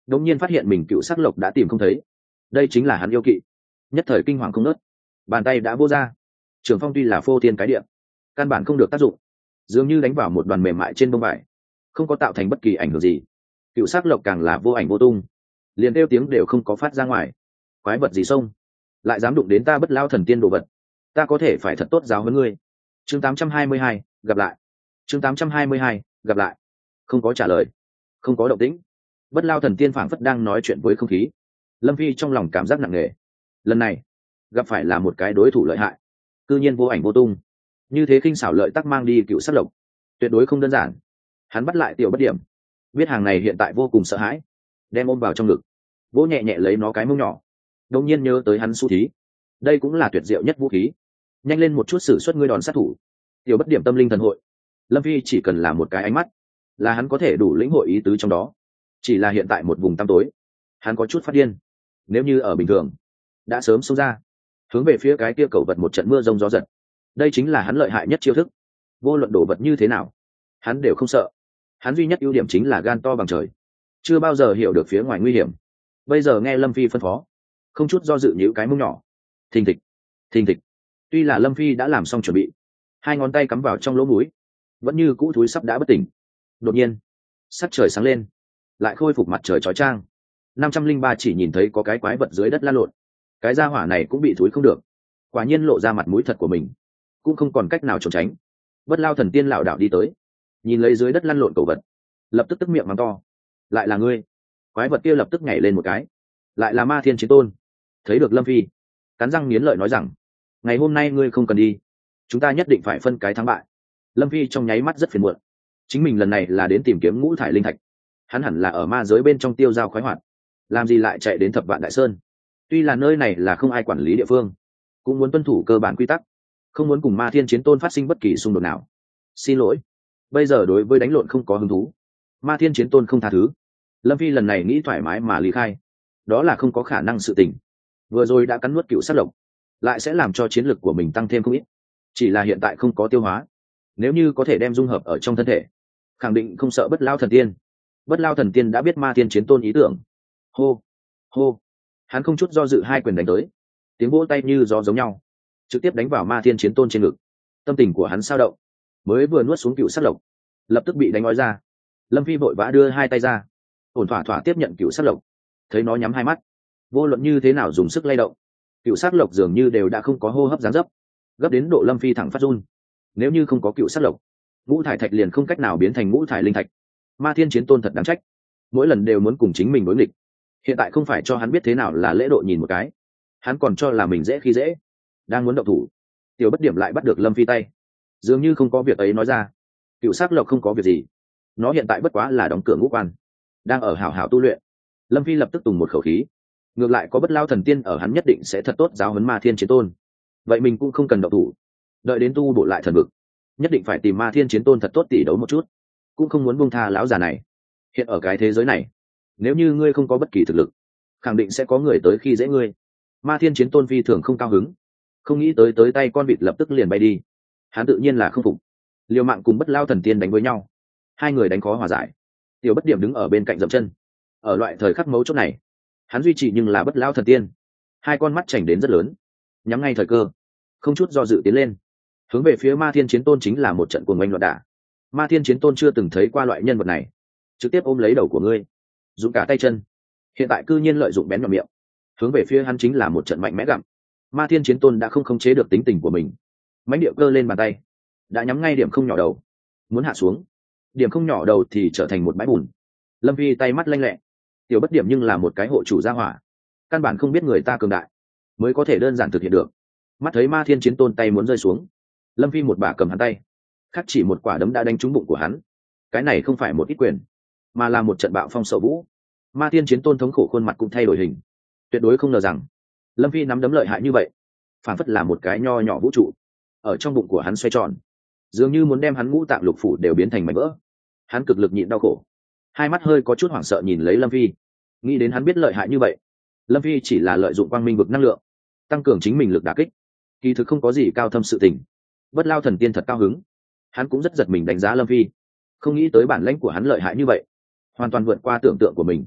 đột nhiên phát hiện mình cựu sắc lộc đã tìm không thấy. Đây chính là hắn yêu kỵ. Nhất thời kinh hoàng không nớt, bàn tay đã vô ra. Trường phong tuy là phô thiên cái địa, căn bản không được tác dụng, dường như đánh vào một đoàn mềm mại trên bông vải, không có tạo thành bất kỳ ảnh hưởng gì. Cựu sắc lộc càng là vô ảnh vô tung, liền kêu tiếng đều không có phát ra ngoài. Quái vật gì xông, lại dám đụng đến ta Bất Lao Thần Tiên đồ vật, ta có thể phải thật tốt giáo huấn ngươi. Chương tám trăm hai mươi hai, gặp lại. Chương tám trăm hai mươi hai, gặp lại. Không có trả lời, không có động tĩnh. Bất Lao Thần Tiên phảng phất đang nói chuyện với không khí. Lâm Phi trong lòng cảm giác nặng nề. Lần này gặp phải là một cái đối thủ lợi hại, cư nhiên vô ảnh vô tung, như thế khinh xảo lợi tắc mang đi cựu sắc lộc, tuyệt đối không đơn giản. Hắn bắt lại Tiểu Bất Điểm, biết hàng này hiện tại vô cùng sợ hãi, đem ôm vào trong ngực, vỗ nhẹ nhẹ lấy nó cái mông nhỏ. Đột nhiên nhớ tới hắn Xu Thí, đây cũng là tuyệt diệu nhất vũ khí. Nhanh lên một chút sử xuất ngươi đòn sát thủ. Tiểu Bất Điểm tâm linh thần hội, Lâm Phi chỉ cần là một cái ánh mắt, là hắn có thể đủ lĩnh hội ý tứ trong đó. Chỉ là hiện tại một vùng tăm tối, hắn có chút phát điên. Nếu như ở bình thường, đã sớm xông ra, hướng về phía cái kia cầu vật một trận mưa rông gió giật. Đây chính là hắn lợi hại nhất chiêu thức. Vô luận đổ vật như thế nào, hắn đều không sợ. Hắn duy nhất ưu điểm chính là gan to bằng trời, chưa bao giờ hiểu được phía ngoài nguy hiểm. Bây giờ nghe Lâm Phi phân phó, không chút do dự nhíu cái mông nhỏ. Thình thịch, thình thịch. Tuy là Lâm Phi đã làm xong chuẩn bị, hai ngón tay cắm vào trong lỗ mũi, vẫn như cũ thúi sắp đã bất tỉnh. Đột nhiên sắc trời sáng lên, lại khôi phục mặt trời chói chang. Năm trăm linh ba chỉ nhìn thấy có cái quái vật dưới đất la lộn, cái gia hỏa này cũng bị thúi không được, quả nhiên lộ ra mặt mũi thật của mình, cũng không còn cách nào trốn tránh. Bất Lao Thần Tiên lảo đảo đi tới, nhìn lấy dưới đất lăn lộn cầu vật, lập tức tức miệng mắng to: lại là ngươi! Quái vật kia lập tức nhảy lên một cái, lại là Ma Thiên Chiến Tôn. Thấy được Lâm Phi, cắn răng nghiến lợi nói rằng: ngày hôm nay ngươi không cần đi, chúng ta nhất định phải phân cái thắng bại. Lâm Phi trong nháy mắt rất phiền muộn, chính mình lần này là đến tìm kiếm ngũ thải linh thạch, hắn hẳn là ở ma giới bên trong tiêu dao khoái hoạt, làm gì lại chạy đến Thập Vạn Đại Sơn. Tuy là nơi này là không ai quản lý địa phương, cũng muốn tuân thủ cơ bản quy tắc, không muốn cùng Ma Thiên Chiến Tôn phát sinh bất kỳ xung đột nào. Xin lỗi, bây giờ đối với đánh lộn không có hứng thú. Ma Thiên Chiến Tôn không tha thứ. Lâm Phi lần này nghĩ thoải mái mà lý khai, đó là không có khả năng sự tình. Vừa rồi đã cắn nuốt cựu sát lộc, lại sẽ làm cho chiến lực của mình tăng thêm không ít. Chỉ là hiện tại không có tiêu hóa, nếu như có thể đem dung hợp ở trong thân thể, khẳng định không sợ Bất Lao Thần Tiên. Bất Lao Thần Tiên đã biết Ma Thiên Chiến Tôn ý tưởng. Hô hô, hắn không chút do dự hai quyền đánh tới, tiếng vỗ tay như gió giống nhau, trực tiếp đánh vào Ma Thiên Chiến Tôn trên ngực. Tâm tình của hắn sao động, mới vừa nuốt xuống cựu sát lộc, lập tức bị đánh nói ra. Lâm Phi vội vã đưa hai tay ra, ổn thỏa thỏa tiếp nhận cựu sát lộc. Thấy nó nhắm hai mắt, vô luận như thế nào dùng sức lay động, cựu sát lộc dường như đều đã không có hô hấp dáng dấp, gấp đến độ Lâm Phi thẳng phát run. Nếu như không có cựu sát lộc, ngũ thải thạch liền không cách nào biến thành ngũ thải linh thạch. Ma Thiên Chiến Tôn thật đáng trách, mỗi lần đều muốn cùng chính mình đối nghịch. Hiện tại không phải cho hắn biết thế nào là lễ độ nhìn một cái, hắn còn cho là mình dễ khi dễ. Đang muốn động thủ, Tiểu Bất Điểm lại bắt được Lâm Phi tay, dường như không có việc ấy nói ra. Cựu sắc lộc không có việc gì, nó hiện tại bất quá là đóng cửa ngũ quan, đang ở hảo hảo tu luyện. Lâm Phi lập tức tùng một khẩu khí, ngược lại có Bất Lao Thần Tiên ở, hắn nhất định sẽ thật tốt giáo huấn Ma Thiên Chiến Tôn. Vậy mình cũng không cần động thủ, đợi đến tu bổ lại thần vực, nhất định phải tìm Ma Thiên Chiến Tôn thật tốt tỉ đấu một chút, cũng không muốn buông tha lão già này. Hiện ở cái thế giới này, nếu như ngươi không có bất kỳ thực lực, khẳng định sẽ có người tới khi dễ ngươi. Ma Thiên Chiến Tôn phi thường không cao hứng, không nghĩ tới tới tay con vịt lập tức liền bay đi. Hắn tự nhiên là không phục, liều mạng cùng Bất Lao Thần Tiên đánh với nhau. Hai người đánh khó hòa giải. Tiểu Bất Điểm đứng ở bên cạnh dậm chân. Ở loại thời khắc mấu chốt này, hắn duy trì nhưng là Bất Lao Thần Tiên. Hai con mắt chảnh đến rất lớn, nhắm ngay thời cơ, không chút do dự tiến lên, hướng về phía Ma Thiên Chiến Tôn chính là một trận cuồng oanh loạn đả. Ma Thiên Chiến Tôn chưa từng thấy qua loại nhân vật này, trực tiếp ôm lấy đầu của ngươi, dùng cả tay chân. Hiện tại cư nhiên lợi dụng bén nhọn miệng, hướng về phía hắn chính là một trận mạnh mẽ gặm. Ma Thiên Chiến Tôn đã không khống chế được tính tình của mình, mãnh điệu cơ lên bàn tay, đã nhắm ngay điểm không nhỏ đầu, muốn hạ xuống. Điểm không nhỏ đầu thì trở thành một bãi bùn. Lâm Vi tay mắt lanh lẹ, Tiểu Bất Điểm nhưng là một cái hộ chủ gia hỏa, căn bản không biết người ta cường đại, mới có thể đơn giản thực hiện được. Mắt thấy Ma Thiên Chiến Tôn tay muốn rơi xuống, Lâm Vi một bà cầm hắn tay, khắc chỉ một quả đấm đã đánh trúng bụng của hắn. Cái này không phải một ít quyền, mà là một trận bạo phong sậu vũ. Ma Thiên Chiến Tôn thống khổ khuôn mặt cũng thay đổi hình, tuyệt đối không ngờ rằng Lâm Vi nắm đấm lợi hại như vậy, phản phất là một cái nho nhỏ vũ trụ ở trong bụng của hắn xoay tròn, dường như muốn đem hắn ngũ tạng lục phủ đều biến thành mảnh vỡ. Hắn cực lực nhịn đau khổ, hai mắt hơi có chút hoảng sợ nhìn lấy Lâm Vi, nghĩ đến hắn biết lợi hại như vậy, Lâm Vi chỉ là lợi dụng quang minh vực năng lượng tăng cường chính mình lực đả kích, kỳ thực không có gì cao thâm sự tình. Bất Lao Thần Tiên thật cao hứng, hắn cũng rất giật mình đánh giá Lâm Vi, không nghĩ tới bản lãnh của hắn lợi hại như vậy, hoàn toàn vượt qua tưởng tượng của mình.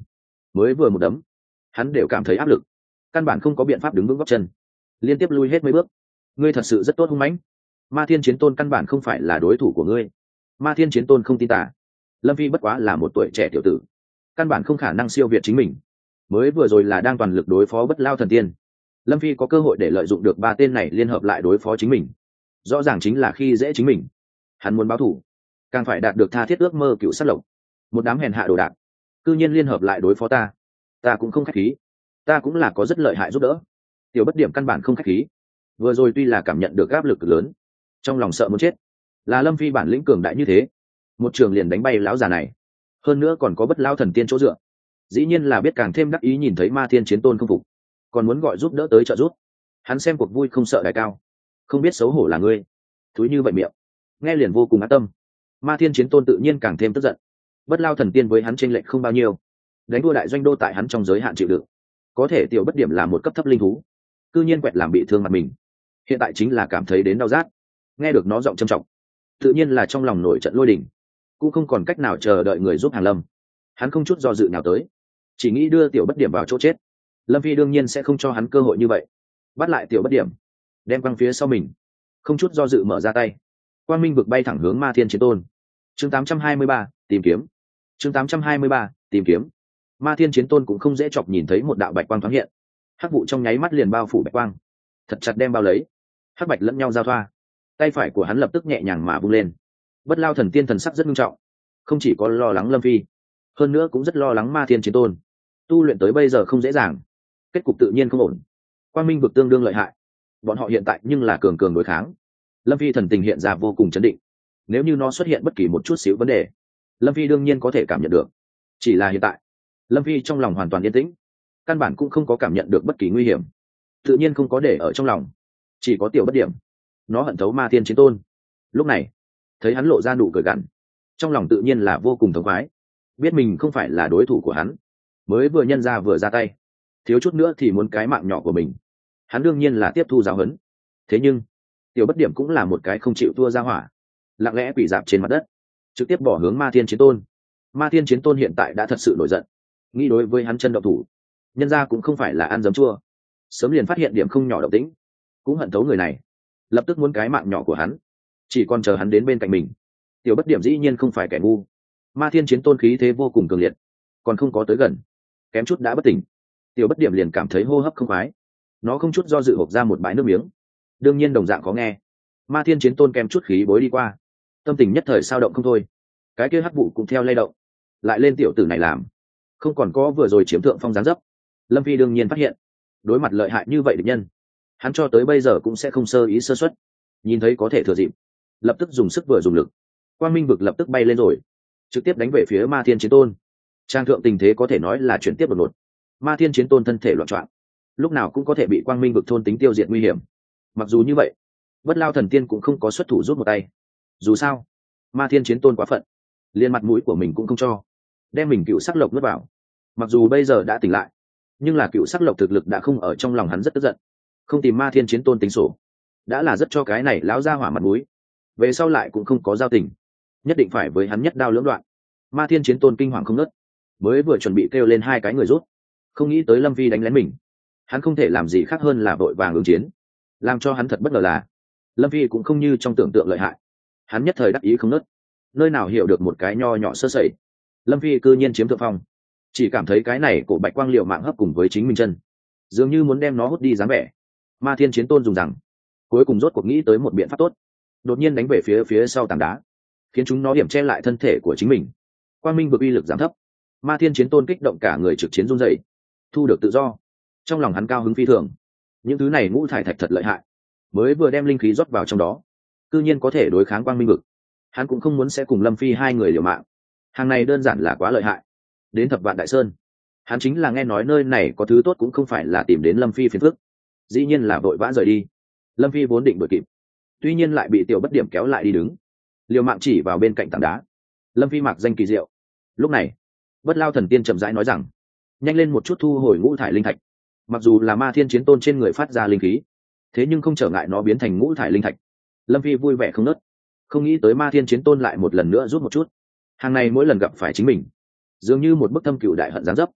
mới vừa một đấm hắn đều cảm thấy áp lực, căn bản không có biện pháp đứng vững góc chân, liên tiếp lui hết mấy bước. Ngươi thật sự rất tốt hung mãnh, Ma Thiên Chiến Tôn căn bản không phải là đối thủ của ngươi. Ma Thiên Chiến Tôn không tin tả, Lâm Phi bất quá là một tuổi trẻ tiểu tử, căn bản không khả năng siêu việt chính mình. Mới vừa rồi là đang toàn lực đối phó Bất Lao Thần Tiên, Lâm Phi có cơ hội để lợi dụng được ba tên này liên hợp lại đối phó chính mình, rõ ràng chính là khi dễ chính mình. Hắn muốn báo thù, càng phải đạt được tha thiết ước mơ cựu sát lộc. Một đám hèn hạ đồ đạc, cư nhiên liên hợp lại đối phó ta, ta cũng không khách khí, ta cũng là có rất lợi hại giúp đỡ. Tiểu Bất Điểm căn bản không khách khí, vừa rồi tuy là cảm nhận được áp lực lớn, trong lòng sợ muốn chết. Là Lâm Phi bản lĩnh cường đại như thế, một trường liền đánh bay lão già này, hơn nữa còn có Bất Lao Thần Tiên chỗ dựa, dĩ nhiên là biết càng thêm đắc ý. Nhìn thấy Ma Thiên Chiến Tôn không phục, còn muốn gọi giúp đỡ tới trợ giúp. Hắn xem cuộc vui không sợ đại cao, không biết xấu hổ là ngươi, thúi như vậy miệng, nghe liền vô cùng ác tâm. Ma Thiên Chiến Tôn tự nhiên càng thêm tức giận. Bất Lao Thần Tiên với hắn chênh lệch không bao nhiêu, đánh đua đại doanh đô tại hắn trong giới hạn chịu đựng, có thể Tiểu Bất Điểm là một cấp thấp linh thú, cư nhiên quẹt làm bị thương mặt mình, hiện tại chính là cảm thấy đến đau rát. Nghe được nó giọng trầm trọng, tự nhiên là trong lòng nổi trận lôi đình, cũng không còn cách nào chờ đợi người giúp Hàng Lâm. Hắn không chút do dự nào tới, chỉ nghĩ đưa Tiểu Bất Điểm vào chỗ chết. Lâm Phi đương nhiên sẽ không cho hắn cơ hội như vậy, bắt lại Tiểu Bất Điểm, đem quăng phía sau mình, không chút do dự mở ra tay. Quang minh vực bay thẳng hướng Ma Thiên Chiến Tôn. Chương tám trăm hai mươi ba, tìm kiếm. Chương tám trăm hai mươi ba, tìm kiếm. Ma Thiên Chiến Tôn cũng không dễ chọc, nhìn thấy một đạo bạch quang thoáng hiện, hắc vụ trong nháy mắt liền bao phủ bạch quang, thật chặt đem bao lấy. Hắc bạch lẫn nhau giao thoa, tay phải của hắn lập tức nhẹ nhàng mà vung lên. Bất Lao Thần Tiên thần sắc rất nghiêm trọng, không chỉ có lo lắng Lâm Phi, hơn nữa cũng rất lo lắng Ma Thiên Chiến Tôn. Tu luyện tới bây giờ không dễ dàng, kết cục tự nhiên không ổn. Quang minh vực tương đương lợi hại, bọn họ hiện tại nhưng là cường cường đối kháng. Lâm Phi thần tình hiện ra vô cùng chấn định, nếu như nó xuất hiện bất kỳ một chút xíu vấn đề, Lâm Phi đương nhiên có thể cảm nhận được. Chỉ là hiện tại, Lâm Phi trong lòng hoàn toàn yên tĩnh, căn bản cũng không có cảm nhận được bất kỳ nguy hiểm, tự nhiên không có để ở trong lòng, chỉ có Tiểu Bất Điểm. Nó hận thấu Ma Thiên Chiến Tôn. Lúc này thấy hắn lộ ra nụ cười gằn, trong lòng tự nhiên là vô cùng thống khoái, biết mình không phải là đối thủ của hắn. Mới vừa nhân ra vừa ra tay, thiếu chút nữa thì muốn cái mạng nhỏ của mình, hắn đương nhiên là tiếp thu giáo huấn. Thế nhưng Tiểu Bất Điểm cũng là một cái không chịu thua ra hỏa, lặng lẽ quỷ dạp trên mặt đất, trực tiếp bỏ hướng Ma Thiên Chiến Tôn. Ma Thiên Chiến Tôn hiện tại đã thật sự nổi giận, nghĩ đối với hắn chân động thủ. Nhân ra cũng không phải là ăn giấm chua, sớm liền phát hiện điểm không nhỏ động tĩnh, cũng hận thấu người này, lập tức muốn cái mạng nhỏ của hắn, chỉ còn chờ hắn đến bên cạnh mình. Tiểu Bất Điểm dĩ nhiên không phải kẻ ngu, Ma Thiên Chiến Tôn khí thế vô cùng cường liệt, còn không có tới gần, kém chút đã bất tỉnh. Tiểu Bất Điểm liền cảm thấy hô hấp không khoái, nó không chút do dự hộc ra một bãi nước miếng, đương nhiên đồng dạng có nghe. Ma Thiên Chiến Tôn kém chút khí bối đi qua, tâm tình nhất thời sao động không thôi. Cái kia hắc vụ cũng theo lay động, lại lên tiểu tử này làm, không còn có vừa rồi chiếm thượng phong dáng dấp. Lâm Phi đương nhiên phát hiện, đối mặt lợi hại như vậy địch nhân, hắn cho tới bây giờ cũng sẽ không sơ ý sơ suất, nhìn thấy có thể thừa dịp, lập tức dùng sức vừa dùng lực. Quang minh vực lập tức bay lên rồi, trực tiếp đánh về phía Ma Thiên Chiến Tôn. Trang thượng tình thế có thể nói là chuyển tiếp đột ngột. Ma Thiên Chiến Tôn thân thể loạn trọn, lúc nào cũng có thể bị quang minh vực thôn tính tiêu diệt nguy hiểm. Mặc dù như vậy, Bất Lao Thần Tiên cũng không có xuất thủ rút một tay. Dù sao Ma Thiên Chiến Tôn quá phận, liền mặt mũi của mình cũng không cho, đem mình cựu sắc lộc nuốt vào. Mặc dù bây giờ đã tỉnh lại, nhưng là cựu sắc lộc thực lực đã không ở trong lòng hắn, rất tức giận, không tìm Ma Thiên Chiến Tôn tính sổ, đã là rất cho cái này lão ra hỏa mặt mũi. Về sau lại cũng không có giao tình, nhất định phải với hắn nhất đao lưỡng đoạn. Ma Thiên Chiến Tôn kinh hoàng không nớt, mới vừa chuẩn bị kêu lên hai cái người rút, không nghĩ tới Lâm Phi đánh lén mình. Hắn không thể làm gì khác hơn là vội vàng ứng chiến. Làm cho hắn thật bất ngờ là Lâm Phi cũng không như trong tưởng tượng lợi hại, hắn nhất thời đắc ý không nớt, nơi nào hiểu được một cái nho nhỏ sơ sẩy, Lâm Phi cư nhiên chiếm thượng phong. Chỉ cảm thấy cái này cổ bạch quang liệu mạng hấp cùng với chính mình chân, dường như muốn đem nó hút đi dáng vẻ. Ma Thiên Chiến Tôn dùng rằng cuối cùng rốt cuộc nghĩ tới một biện pháp tốt, đột nhiên đánh về phía phía sau tảng đá, khiến chúng nó điểm che lại thân thể của chính mình. Quang minh vực uy lực giảm thấp, Ma Thiên Chiến Tôn kích động cả người trực chiến run dậy, thu được tự do, trong lòng hắn cao hứng phi thường. Những thứ này ngũ thải thạch thật lợi hại, mới vừa đem linh khí rót vào trong đó, cư nhiên có thể đối kháng quang minh vực. Hắn cũng không muốn sẽ cùng Lâm Phi hai người liều mạng, hàng này đơn giản là quá lợi hại. Đến Thập Vạn Đại Sơn, hắn chính là nghe nói nơi này có thứ tốt, cũng không phải là tìm đến Lâm Phi phiền phức, dĩ nhiên là vội vã rời đi. Lâm Phi vốn định đuổi kịp, tuy nhiên lại bị Tiểu Bất Điểm kéo lại đi đứng, liều mạng chỉ vào bên cạnh tảng đá. Lâm Phi mặc danh kỳ diệu. Lúc này Bất Lao Thần Tiên chậm rãi nói rằng, nhanh lên một chút thu hồi ngũ thải linh thạch. Mặc dù là Ma Thiên Chiến Tôn trên người phát ra linh khí, thế nhưng không trở ngại nó biến thành ngũ thải linh thạch. Lâm Phi vui vẻ không nớt, không nghĩ tới Ma Thiên Chiến Tôn lại một lần nữa rút một chút. Hàng này mỗi lần gặp phải chính mình, dường như một bức thâm cựu đại hận giáng dấp.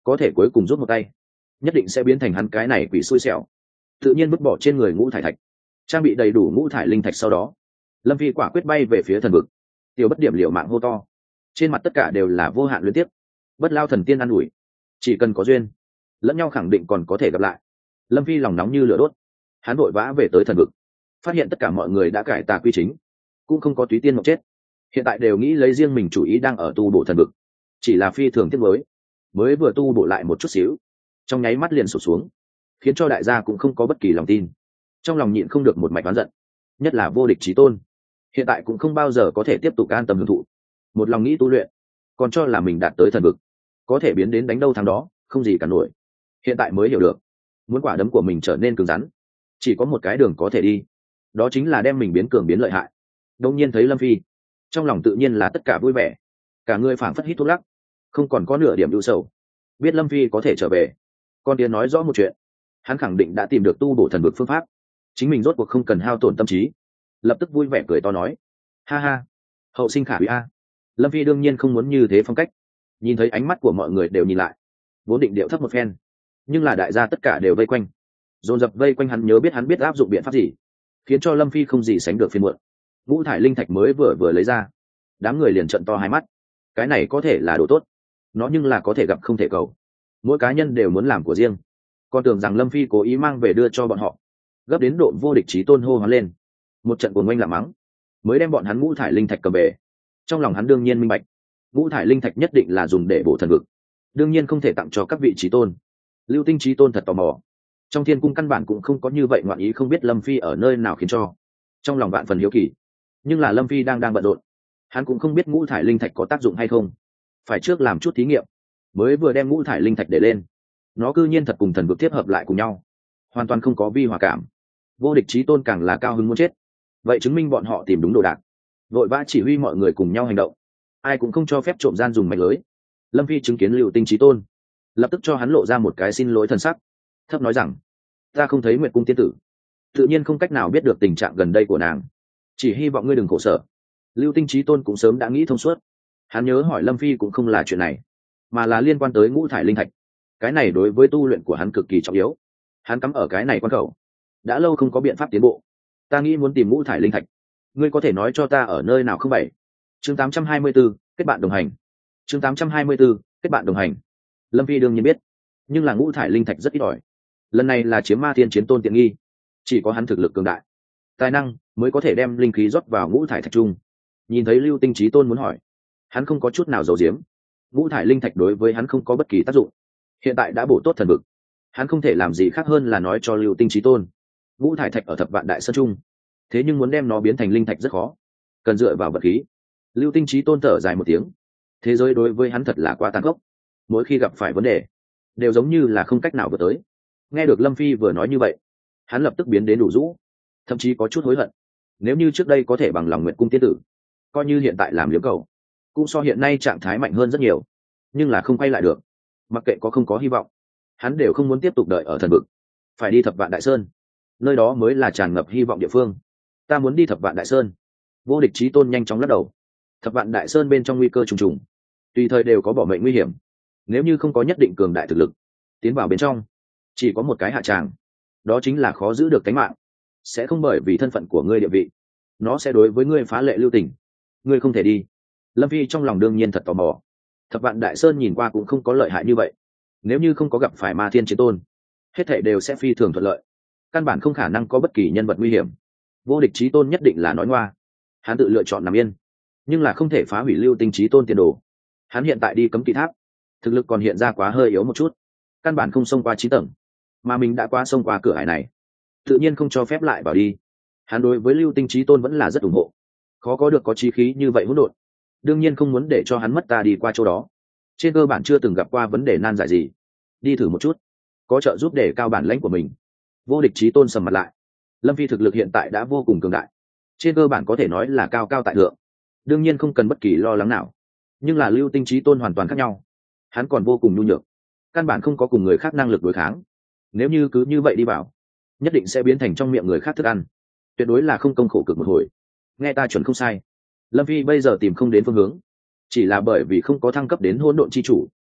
có thể cuối cùng rút một tay nhất định sẽ biến thành hắn cái này quỷ xui xẻo, tự nhiên vứt bỏ trên người ngũ thải thạch, trang bị đầy đủ ngũ thải linh thạch. Sau đó lâm phi quả quyết bay về phía thần vực. Tiêu bất điểm liệu mạng hô to, trên mặt tất cả đều là vô hạn luyến tiếp. Bất lao thần tiên ă n ủi, chỉ cần có duyên lẫn nhau khẳng định còn có thể gặp lại. Lâm phi lòng nóng như lửa đốt, hắn vội vã về tới thần vực, phát hiện tất cả mọi người đã cải tà quy chính, cũng không có túy tiên mộng chết. Hiện tại đều nghĩ lấy riêng mình chủ ý đang ở tu bổ thần vực, chỉ là phi thường tiếc mới mới vừa tu bổ lại một chút xíu, trong nháy mắt liền sụt xuống, khiến cho đại gia cũng không có bất kỳ lòng tin, trong lòng nhịn không được một mạch oán giận. Nhất là vô địch chí tôn, hiện tại cũng không bao giờ có thể tiếp tục an tâm hưởng thụ, một lòng nghĩ tu luyện, còn cho là mình đạt tới thần vực có thể biến đến đánh đâu thắng đó, không gì cả nổi. Hiện tại mới hiểu được, muốn quả đấm của mình trở nên cứng rắn chỉ có một cái đường có thể đi, đó chính là đem mình biến cường biến lợi hại. Đông nhiên thấy lâm phi, trong lòng tự nhiên là tất cả vui vẻ, cả người phảng phất hít thuốc lắc, không còn có nửa điểm ưu sầu. Biết lâm phi có thể trở về, con tiến nói rõ một chuyện, hắn khẳng định đã tìm được tu bổ thần vực phương pháp, chính mình rốt cuộc không cần hao tổn tâm trí. Lập tức vui vẻ cười to nói, ha ha, hậu sinh khả hủy a. Lâm phi đương nhiên không muốn như thế phong cách, nhìn thấy ánh mắt của mọi người đều nhìn lại, vốn định điệu thấp một phen, nhưng là đại gia tất cả đều vây quanh, dồn dập vây quanh hắn, nhớ biết hắn biết áp dụng biện pháp gì, khiến cho lâm phi không gì sánh được phiền muộn. Ngũ thải linh thạch mới vừa vừa lấy ra, đám người liền trận to hai mắt, cái này có thể là đồ tốt, nó nhưng là có thể gặp không thể cầu, mỗi cá nhân đều muốn làm của riêng, còn tưởng rằng lâm phi cố ý mang về đưa cho bọn họ, gấp đến độ vô địch chí tôn hô hoán lên, một trận cuồng oanh lạ mắng mới đem bọn hắn ngũ thải linh thạch cầm về. Trong lòng hắn đương nhiên minh bạch, ngũ thải linh thạch nhất định là dùng để bổ thần vực, đương nhiên không thể tặng cho các vị chí tôn. Lưu Tinh chí tôn thật tò mò, trong thiên cung căn bản cũng không có như vậy ngoạn ý, không biết lâm phi ở nơi nào khiến cho trong lòng vạn phần hiếu kỳ. Nhưng là lâm phi đang đang bận rộn, hắn cũng không biết ngũ thải linh thạch có tác dụng hay không, phải trước làm chút thí nghiệm. Mới vừa đem ngũ thải linh thạch để lên, nó cư nhiên thật cùng thần vực tiếp hợp lại cùng nhau, hoàn toàn không có vi hòa cảm. Vô địch chí tôn càng là cao hứng muốn chết, vậy chứng minh bọn họ tìm đúng đồ đạc, vội vã chỉ huy mọi người cùng nhau hành động, ai cũng không cho phép trộm gian dùng mạch lưới. Lâm phi chứng kiến Lưu Tinh chí tôn, lập tức cho hắn lộ ra một cái xin lỗi thần sắc, thấp nói rằng, ta không thấy Nguyệt cung tiên tử, tự nhiên không cách nào biết được tình trạng gần đây của nàng, chỉ hy vọng ngươi đừng khổ sở. Lưu Tinh chí tôn cũng sớm đã nghĩ thông suốt, hắn nhớ hỏi lâm phi cũng không là chuyện này, mà là liên quan tới ngũ thải linh thạch. Cái này đối với tu luyện của hắn cực kỳ trọng yếu, hắn cắm ở cái này quan khẩu đã lâu không có biện pháp tiến bộ. Ta nghĩ muốn tìm ngũ thải linh thạch, ngươi có thể nói cho ta ở nơi nào không? Bảy chương tám trăm hai mươi 824, kết bạn đồng hành. Chương tám trăm hai mươi 824, kết bạn đồng hành. Lâm phi đương nhiên biết, nhưng là ngũ thải linh thạch rất ít ỏi, lần này là chiếm ma thiên chiến tôn tiện nghi, chỉ có hắn thực lực cường đại, tài năng mới có thể đem linh khí rót vào ngũ thải thạch trung. Nhìn thấy Lưu Tinh chí tôn muốn hỏi, hắn không có chút nào giấu giếm, ngũ thải linh thạch đối với hắn không có bất kỳ tác dụng, hiện tại đã bổ tốt thần vực, hắn không thể làm gì khác hơn là nói cho Lưu Tinh chí tôn, ngũ thải thạch ở thập vạn đại sơn trung, thế nhưng muốn đem nó biến thành linh thạch rất khó, cần dựa vào vật khí. Lưu Tinh chí tôn thở dài một tiếng, thế giới đối với hắn thật là quá tàn khốc, mỗi khi gặp phải vấn đề đều giống như là không cách nào vượt tới. Nghe được lâm phi vừa nói như vậy, hắn lập tức biến đến đủ rũ, thậm chí có chút hối hận. Nếu như trước đây có thể bằng lòng Nguyệt cung tiên tử, coi như hiện tại làm liếm cầu cũng so hiện nay trạng thái mạnh hơn rất nhiều, nhưng là không quay lại được. Mặc kệ có không có hy vọng, hắn đều không muốn tiếp tục đợi ở thần vực, phải đi thập vạn đại sơn, nơi đó mới là tràn ngập hy vọng địa phương. Ta muốn đi thập vạn đại sơn. Vô địch chí tôn nhanh chóng lắc đầu, thập vạn đại sơn bên trong nguy cơ trùng trùng, tùy thời đều có bỏ mệnh nguy hiểm, nếu như không có nhất định cường đại thực lực tiến vào bên trong, chỉ có một cái hạ tràng, đó chính là khó giữ được tính mạng. Sẽ không bởi vì thân phận của ngươi địa vị, nó sẽ đối với ngươi phá lệ lưu tình, ngươi không thể đi. Lâm phi trong lòng đương nhiên thật tò mò, thập vạn đại sơn nhìn qua cũng không có lợi hại như vậy, nếu như không có gặp phải ma thiên chiến tôn, hết thảy đều sẽ phi thường thuận lợi, căn bản không khả năng có bất kỳ nhân vật nguy hiểm. Vô địch chí tôn nhất định là nói ngoa, hắn tự lựa chọn nằm yên, nhưng là không thể phá hủy Lưu Tinh chí tôn tiền đồ. Hắn hiện tại đi cấm kỵ tháp, thực lực còn hiện ra quá hơi yếu một chút, căn bản không xông qua chín tầng, mà mình đã qua xông qua cửa hải này, tự nhiên không cho phép lại vào đi. Hắn đối với Lưu Tinh chí tôn vẫn là rất ủng hộ, khó có được có chí khí như vậy hỗn độn, đương nhiên không muốn để cho hắn mất ta đi qua chỗ đó. Trên cơ bản chưa từng gặp qua vấn đề nan giải gì, đi thử một chút, có trợ giúp để cao bản lãnh của mình. Vô địch chí tôn sầm mặt lại, lâm phi thực lực hiện tại đã vô cùng cường đại, trên cơ bản có thể nói là cao cao tại thượng, đương nhiên không cần bất kỳ lo lắng nào. Nhưng là Lưu Tinh chí tôn hoàn toàn khác nhau, hắn còn vô cùng nhu nhược, căn bản không có cùng người khác năng lực đối kháng. Nếu như cứ như vậy đi vào, nhất định sẽ biến thành trong miệng người khác thức ăn, tuyệt đối là không công khổ cực một hồi. Nghe ta chuẩn không sai, lâm phi bây giờ tìm không đến phương hướng, chỉ là bởi vì không có thăng cấp đến hỗn độn chi chủ,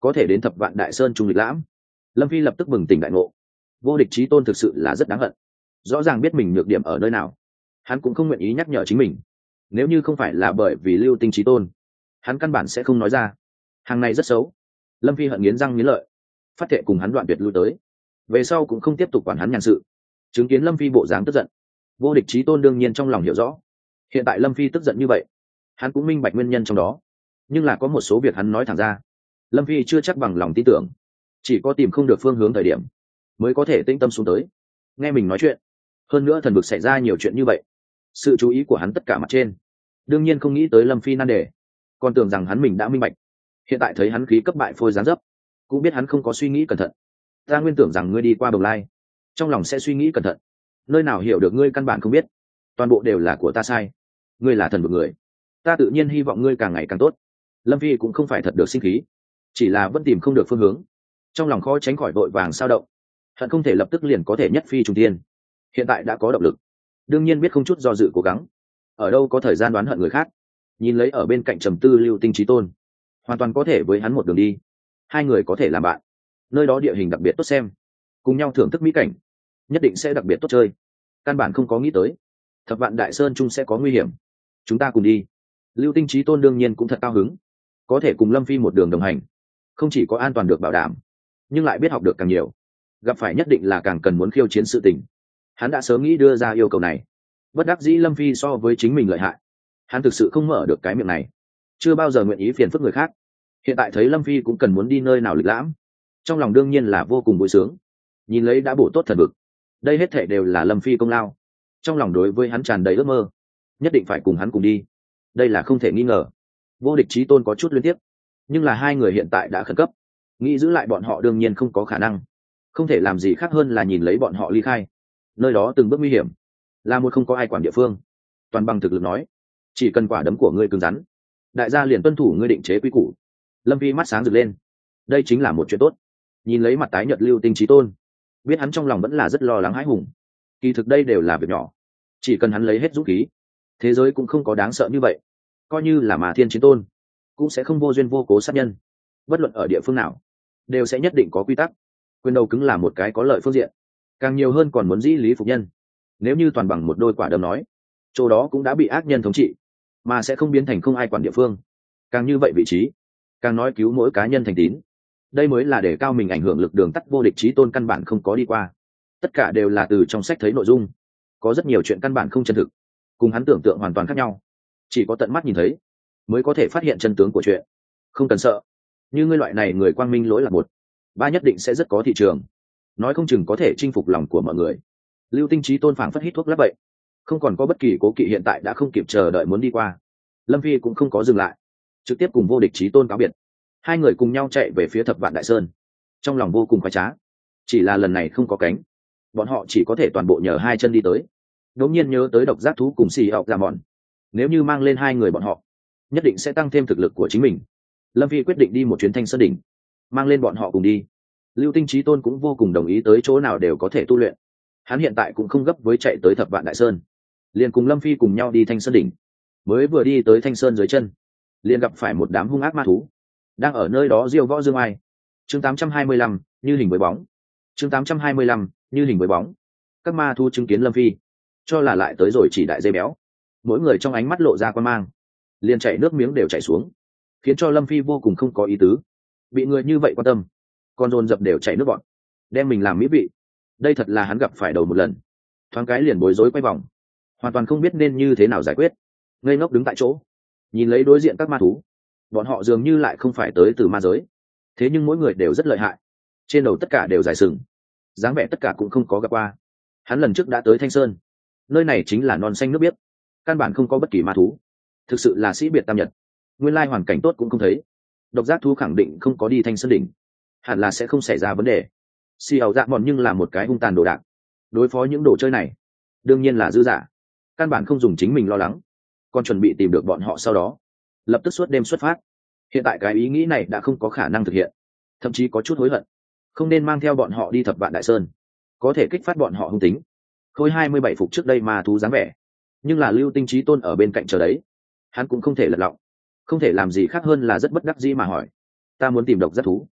có thể đến thập vạn đại sơn trung lịch lãm. Lâm Phi lập tức bừng tỉnh đại ngộ. Vô địch chí tôn thực sự là rất đáng hận, rõ ràng biết mình nhược điểm ở nơi nào, hắn cũng không nguyện ý nhắc nhở chính mình. Nếu như không phải là bởi vì lưu tinh chí tôn, hắn căn bản sẽ không nói ra. Hàng này rất xấu. Lâm Phi hận nghiến răng nghiến lợi, phát thệ cùng hắn đoạn tuyệt lui tới, về sau cũng không tiếp tục quản hắn nhàn sự. Chứng kiến Lâm Phi bộ dáng tức giận, vô địch chí tôn đương nhiên trong lòng hiểu rõ, hiện tại Lâm Phi tức giận như vậy, hắn cũng minh bạch nguyên nhân trong đó. Nhưng là có một số việc hắn nói thẳng ra, Lâm Phi chưa chắc bằng lòng tin tưởng, chỉ có tìm không được phương hướng thời điểm mới có thể tĩnh tâm xuống tới nghe mình nói chuyện. Hơn nữa thần vực xảy ra nhiều chuyện như vậy, sự chú ý của hắn tất cả mặt trên, đương nhiên không nghĩ tới Lâm Phi nan đề, còn tưởng rằng hắn mình đã minh bạch. Hiện tại thấy hắn khí cấp bại phôi dáng dấp, cũng biết hắn không có suy nghĩ cẩn thận. Ta nguyên tưởng rằng ngươi đi qua Bồng Lai, trong lòng sẽ suy nghĩ cẩn thận, nơi nào hiểu được ngươi căn bản không biết, toàn bộ đều là của ta sai. Ngươi là thần vực người, ta tự nhiên hy vọng ngươi càng ngày càng tốt. Lâm Phi cũng không phải thật được sinh khí, chỉ là vẫn tìm không được phương hướng, trong lòng khó tránh khỏi vội vàng sao động, hận không thể lập tức liền có thể nhất phi trùng tiên. Hiện tại đã có động lực, đương nhiên biết không chút do dự cố gắng, ở đâu có thời gian đoán hận người khác. Nhìn lấy ở bên cạnh trầm tư lưu tinh chí tôn, hoàn toàn có thể với hắn một đường đi, hai người có thể làm bạn, nơi đó địa hình đặc biệt tốt xem, cùng nhau thưởng thức mỹ cảnh, nhất định sẽ đặc biệt tốt chơi. Căn bản không có nghĩ tới thập vạn đại sơn chung sẽ có nguy hiểm. Chúng ta cùng đi. Lưu tinh chí tôn đương nhiên cũng thật cao hứng, có thể cùng Lâm Phi một đường đồng hành, không chỉ có an toàn được bảo đảm, nhưng lại biết học được càng nhiều, gặp phải nhất định là càng cần muốn khiêu chiến sự tình. Hắn đã sớm nghĩ đưa ra yêu cầu này, bất đắc dĩ Lâm Phi so với chính mình lợi hại, hắn thực sự không mở được cái miệng này, chưa bao giờ nguyện ý phiền phức người khác. Hiện tại thấy Lâm Phi cũng cần muốn đi nơi nào lịch lãm, trong lòng đương nhiên là vô cùng vui sướng. Nhìn lấy đã bổ tốt thần vực, đây hết thể đều là Lâm Phi công lao, trong lòng đối với hắn tràn đầy ước mơ, nhất định phải cùng hắn cùng đi, đây là không thể nghi ngờ. Vô địch chí tôn có chút liên tiếp, nhưng là hai người hiện tại đã khẩn cấp, nghĩ giữ lại bọn họ đương nhiên không có khả năng, không thể làm gì khác hơn là nhìn lấy bọn họ ly khai. Nơi đó từng bước nguy hiểm, là một không có ai quản địa phương. Toàn bằng thực lực nói, chỉ cần quả đấm của ngươi cứng rắn, đại gia liền tuân thủ ngươi định chế quy củ. Lâm Phi mắt sáng rực lên, đây chính là một chuyện tốt. Nhìn lấy mặt tái nhợt lưu tinh chí tôn, biết hắn trong lòng vẫn là rất lo lắng hãi hùng. Kỳ thực đây đều là việc nhỏ, chỉ cần hắn lấy hết dũng khí, thế giới cũng không có đáng sợ như vậy. Coi như là mà thiên chiến tôn, cũng sẽ không vô duyên vô cố sát nhân. Bất luận ở địa phương nào, đều sẽ nhất định có quy tắc. Quyền đầu cứng là một cái có lợi phương diện, càng nhiều hơn còn muốn dĩ lý phục nhân. Nếu như toàn bằng một đôi quả đấm nói, chỗ đó cũng đã bị ác nhân thống trị, mà sẽ không biến thành không ai quản địa phương. Càng như vậy vị trí, càng nói cứu mỗi cá nhân thành tín. Đây mới là để cao mình ảnh hưởng lực đường tắt vô địch chí tôn căn bản không có đi qua. Tất cả đều là từ trong sách thấy nội dung, có rất nhiều chuyện căn bản không chân thực, cùng hắn tưởng tượng hoàn toàn khác nhau. Chỉ có tận mắt nhìn thấy mới có thể phát hiện chân tướng của chuyện. Không cần sợ, như ngươi loại này người quang minh lỗi lạc một, ba nhất định sẽ rất có thị trường, nói không chừng có thể chinh phục lòng của mọi người. Lưu tinh chí tôn phảng phất hít thuốc lắc vậy, không còn có bất kỳ cố kỵ, hiện tại đã không kịp chờ đợi muốn đi qua. Lâm Phi cũng không có dừng lại, trực tiếp cùng vô địch chí tôn cáo biệt. Hai người cùng nhau chạy về phía thập vạn đại sơn, trong lòng vô cùng khoái trá. Chỉ là lần này không có cánh, bọn họ chỉ có thể toàn bộ nhờ hai chân đi tới. Đột nhiên nhớ tới độc giác thú cùng xì học ra mòn, nếu như mang lên hai người bọn họ, nhất định sẽ tăng thêm thực lực của chính mình. Lâm Phi quyết định đi một chuyến Thanh Sơn đỉnh, mang lên bọn họ cùng đi. Lưu tinh chí tôn cũng vô cùng đồng ý, tới chỗ nào đều có thể tu luyện. Hắn hiện tại cũng không gấp với chạy tới thập vạn đại sơn, liền cùng Lâm Phi cùng nhau đi Thanh Sơn đỉnh. Mới vừa đi tới Thanh Sơn dưới chân, liền gặp phải một đám hung ác ma thú đang ở nơi đó diêu võ dương ai. Chương tám trăm hai mươi lăm, như hình với bóng. Chương tám trăm hai mươi lăm, như hình với bóng. Các ma thú chứng kiến Lâm Phi, cho là lại tới rồi chỉ đại dây béo, mỗi người trong ánh mắt lộ ra quan mang, liền chảy nước miếng đều chảy xuống, khiến cho Lâm Phi vô cùng không có ý tứ. Bị người như vậy quan tâm, con dồn dập đều chảy nước bọn, đem mình làm mỹ vị. Đây thật là hắn gặp phải đầu một lần, thoáng cái liền bối rối quay vòng, hoàn toàn không biết nên như thế nào giải quyết. Ngây ngốc đứng tại chỗ, nhìn lấy đối diện các ma thú, bọn họ dường như lại không phải tới từ ma giới, thế nhưng mỗi người đều rất lợi hại, trên đầu tất cả đều dài sừng, dáng vẻ tất cả cũng không có gặp qua. Hắn lần trước đã tới Thanh Sơn, nơi này chính là non xanh nước biếc, căn bản không có bất kỳ ma thú, thực sự là sĩ biệt tam nhật. Nguyên lai hoàn cảnh tốt cũng không thấy, độc giác thú khẳng định không có đi Thanh Sơn đỉnh, hẳn là sẽ không xảy ra vấn đề. Xì ẩu dạ mòn nhưng là một cái hung tàn đồ đạc, đối phó những đồ chơi này đương nhiên là dư giả, căn bản không dùng chính mình lo lắng, còn chuẩn bị tìm được bọn họ sau đó lập tức suốt đêm xuất phát. Hiện tại cái ý nghĩ này đã không có khả năng thực hiện, thậm chí có chút hối hận, không nên mang theo bọn họ đi thập vạn đại sơn, có thể kích phát bọn họ hung tính. Khôi hai mươi bảy phục trước đây mà thú dáng vẻ, nhưng là lưu tinh chí tôn ở bên cạnh chờ đấy, hắn cũng không thể lật lọng, không thể làm gì khác hơn là rất bất đắc dĩ mà hỏi, ta muốn tìm độc giác thú,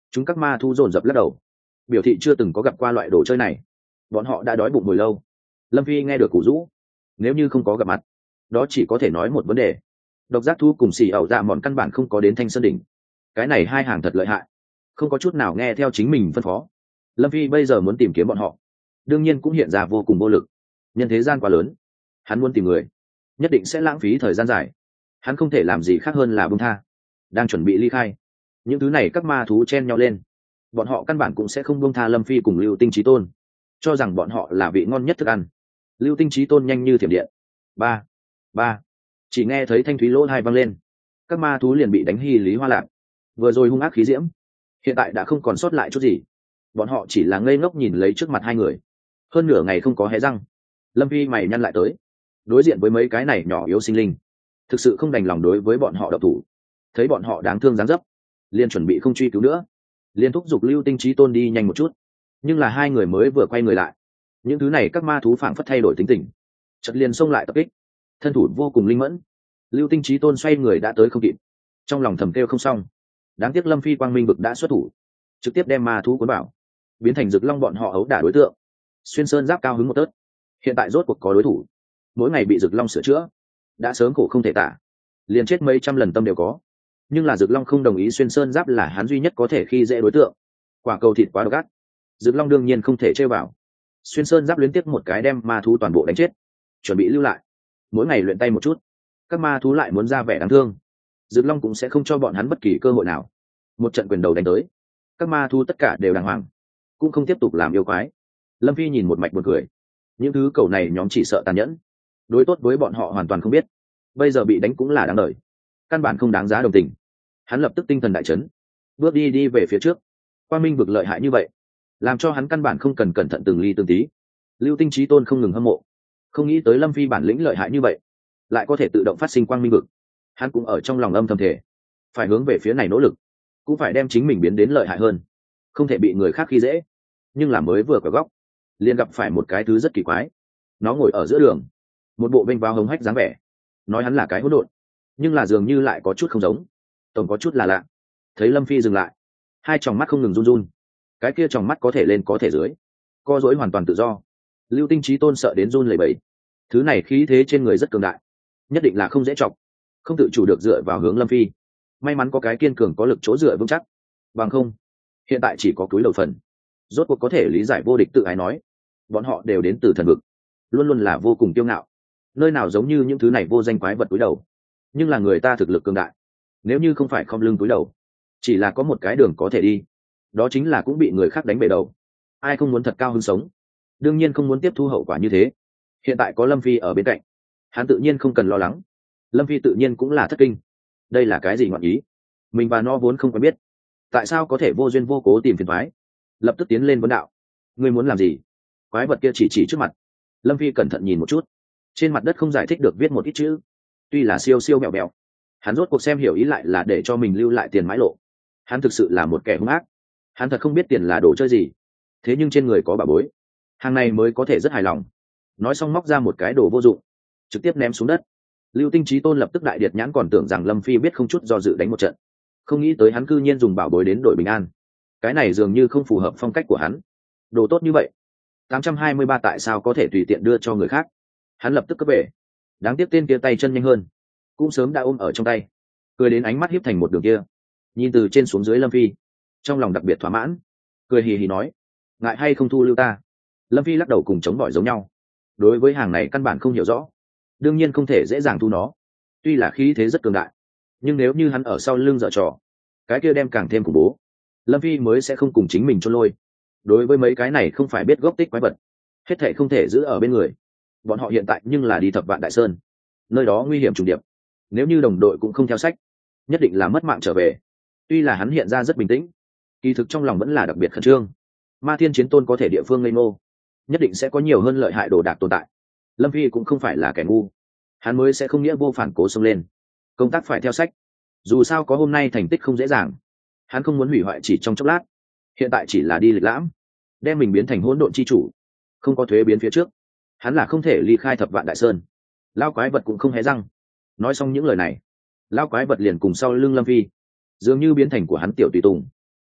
Chúng các ma thú dồn dập lắc đầu, biểu thị chưa từng có gặp qua loại đồ chơi này. Bọn họ đã đói bụng hồi lâu. Lâm Phi nghe được củ rũ, nếu như không có gặp mặt, đó chỉ có thể nói một vấn đề: độc giác thú cùng xì ẩu dạ mòn căn bản không có đến Thanh Sơn đỉnh. Cái này hai hàng thật lợi hại, không có chút nào nghe theo chính mình phân phó. Lâm Phi bây giờ muốn tìm kiếm bọn họ, đương nhiên cũng hiện ra vô cùng vô lực. Nhân thế gian quá lớn, hắn muốn tìm người nhất định sẽ lãng phí thời gian dài. Hắn không thể làm gì khác hơn là buông tha. Đang chuẩn bị ly khai, những thứ này các ma thú chen nhau lên. Bọn họ căn bản cũng sẽ không buông tha Lâm Phi cùng Lưu Tinh Chí Tôn, cho rằng bọn họ là vị ngon nhất thức ăn. Lưu Tinh Chí Tôn nhanh như thiểm điện, ba ba chỉ nghe thấy thanh thúy lỗ hai văng lên, các ma thú liền bị đánh hy lý hoa lạc. Vừa rồi hung ác khí diễm, hiện tại đã không còn sót lại chút gì. Bọn họ chỉ là ngây ngốc nhìn lấy trước mặt hai người, hơn nửa ngày không có hé răng. Lâm Phi mày nhăn lại tới, đối diện với mấy cái này nhỏ yếu sinh linh, thực sự không đành lòng đối với bọn họ độc thủ. Thấy bọn họ đáng thương dáng dấp, liền chuẩn bị không truy cứu nữa, liền thúc giục Lưu Tinh Chí Tôn đi nhanh một chút. Nhưng là hai người mới vừa quay người lại, những thứ này các ma thú phảng phất thay đổi tính tình, chợt liền xông lại tập kích. Thân thủ vô cùng linh mẫn, Lưu Tinh Chí Tôn xoay người đã tới không kịp, trong lòng thầm kêu không xong. Đáng tiếc Lâm Phi quang minh vực đã xuất thủ, trực tiếp đem ma thú cuốn bảo, biến thành rực long bọn họ ấu đả đối tượng. Xuyên sơn giáp cao hứng một tớt, hiện tại rốt cuộc có đối thủ. Mỗi ngày bị rực long sửa chữa, đã sớm khổ không thể tả, liền chết mấy trăm lần tâm đều có. Nhưng là rực long không đồng ý xuyên sơn giáp là hắn duy nhất có thể khi dễ đối tượng. Quả cầu thịt quá độc ác, rực long đương nhiên không thể chơi vào. Xuyên sơn giáp liên tiếp một cái đem ma thú toàn bộ đánh chết, chuẩn bị lưu lại mỗi ngày luyện tay một chút. Các ma thú lại muốn ra vẻ đáng thương, rực long cũng sẽ không cho bọn hắn bất kỳ cơ hội nào. Một trận quyền đầu đánh tới, các ma thú tất cả đều đàng hoàng, cũng không tiếp tục làm yêu quái. Lâm Phi nhìn một mạch buồn cười, những thứ cầu này nhóm chỉ sợ tàn nhẫn, đối tốt với bọn họ hoàn toàn không biết. Bây giờ bị đánh cũng là đáng đời, căn bản không đáng giá đồng tình. Hắn lập tức tinh thần đại chấn, bước đi đi về phía trước. Quang minh vực lợi hại như vậy, làm cho hắn căn bản không cần cẩn thận từng ly từng tí. Lưu Tinh Chí Tôn không ngừng hâm mộ, không nghĩ tới Lâm Phi bản lĩnh lợi hại như vậy, lại có thể tự động phát sinh quang minh vực. Hắn cũng ở trong lòng âm thầm thể, phải hướng về phía này nỗ lực, cũng phải đem chính mình biến đến lợi hại hơn, không thể bị người khác khi dễ. Nhưng là mới vừa quẹo góc, liền gặp phải một cái thứ rất kỳ quái. Nó ngồi ở giữa đường, một bộ vênh vào hống hách dáng vẻ, nói hắn là cái hỗn độn, nhưng là dường như lại có chút không giống, tổng có chút là lạ. Thấy Lâm Phi dừng lại, hai tròng mắt không ngừng run run, cái kia tròng mắt có thể lên có thể dưới, co dối hoàn toàn tự do. Lưu Tinh Chí Tôn sợ đến run lẩy bẩy, thứ này khí thế trên người rất cường đại, nhất định là không dễ chọc, không tự chủ được dựa vào hướng Lâm Phi. May mắn có cái kiên cường có lực chỗ dựa vững chắc, bằng không hiện tại chỉ có túi đầu phần. Rốt cuộc có thể lý giải vô địch tự ái nói, bọn họ đều đến từ thần vực, luôn luôn là vô cùng kiêu ngạo, nơi nào giống như những thứ này vô danh quái vật túi đầu. Nhưng là người ta thực lực cường đại, nếu như không phải không lưng túi đầu, chỉ là có một cái đường có thể đi, đó chính là cũng bị người khác đánh bể đầu. Ai không muốn thật cao hứng sống, đương nhiên không muốn tiếp thu hậu quả như thế. Hiện tại có Lâm Phi ở bên cạnh, hắn tự nhiên không cần lo lắng. Lâm Phi tự nhiên cũng là thất kinh, đây là cái gì ngọn ý, mình và nó vốn không quen biết, tại sao có thể vô duyên vô cố tìm phiền thoái. Lập tức tiến lên vấn đạo, ngươi muốn làm gì? Quái vật kia chỉ chỉ trước mặt. Lâm Phi cẩn thận nhìn một chút, trên mặt đất không giải thích được viết một ít chữ, tuy là siêu siêu mẹo mẹo. Hắn rốt cuộc xem hiểu ý lại là để cho mình lưu lại tiền mãi lộ. Hắn thực sự là một kẻ hung ác, hắn thật không biết tiền là đồ chơi gì, thế nhưng trên người có bảo bối, hàng này mới có thể rất hài lòng. Nói xong móc ra một cái đồ vô dụng, trực tiếp ném xuống đất. Lưu Tinh Chí Tôn lập tức đại điệt nhãn, còn tưởng rằng Lâm Phi biết không chút do dự đánh một trận, không nghĩ tới hắn cư nhiên dùng bảo bối đến đổi bình an. Cái này dường như không phù hợp phong cách của hắn. Đồ tốt như vậy, tám trăm hai mươi ba tại sao có thể tùy tiện đưa cho người khác? Hắn lập tức cướp về. Đáng tiếc tên kia tay chân nhanh hơn, cũng sớm đã ôm ở trong tay, cười đến ánh mắt hiếp thành một đường kia, nhìn từ trên xuống dưới Lâm Phi, trong lòng đặc biệt thỏa mãn, cười hì hì nói, ngại hay không thu lưu ta? Lâm Phi lắc đầu cùng chống bỏi giống nhau, đối với hàng này căn bản không hiểu rõ, đương nhiên không thể dễ dàng thu nó. Tuy là khí thế rất cường đại, nhưng nếu như hắn ở sau lưng dở trò, cái kia đem càng thêm khủng bố. Lâm Phi mới sẽ không cùng chính mình chôn lôi. Đối với mấy cái này không phải biết gốc tích quái vật, hết thảy không thể giữ ở bên người. Bọn họ hiện tại nhưng là đi Thập Vạn Đại Sơn, nơi đó nguy hiểm trùng điệp, nếu như đồng đội cũng không theo sách, nhất định là mất mạng trở về. Tuy là hắn hiện ra rất bình tĩnh, kỳ thực trong lòng vẫn là đặc biệt khẩn trương. Ma Thiên Chiến Tôn có thể địa phương ngây ngô, nhất định sẽ có nhiều hơn lợi hại đồ đạc tồn tại. Lâm Phi cũng không phải là kẻ ngu, hắn mới sẽ không nghĩa vô phản cố xông lên. Công tác phải theo sách, dù sao có hôm nay thành tích không dễ dàng, hắn không muốn hủy hoại chỉ trong chốc lát. Hiện tại chỉ là đi lịch lãm, đem mình biến thành hỗn độn chi chủ, không có thuế biến phía trước, hắn là không thể ly khai Thập Vạn Đại Sơn. Lao quái vật cũng không hé răng. Nói xong những lời này, lao quái vật liền cùng sau lưng Lâm Phi, dường như biến thành của hắn tiểu tùy tùng,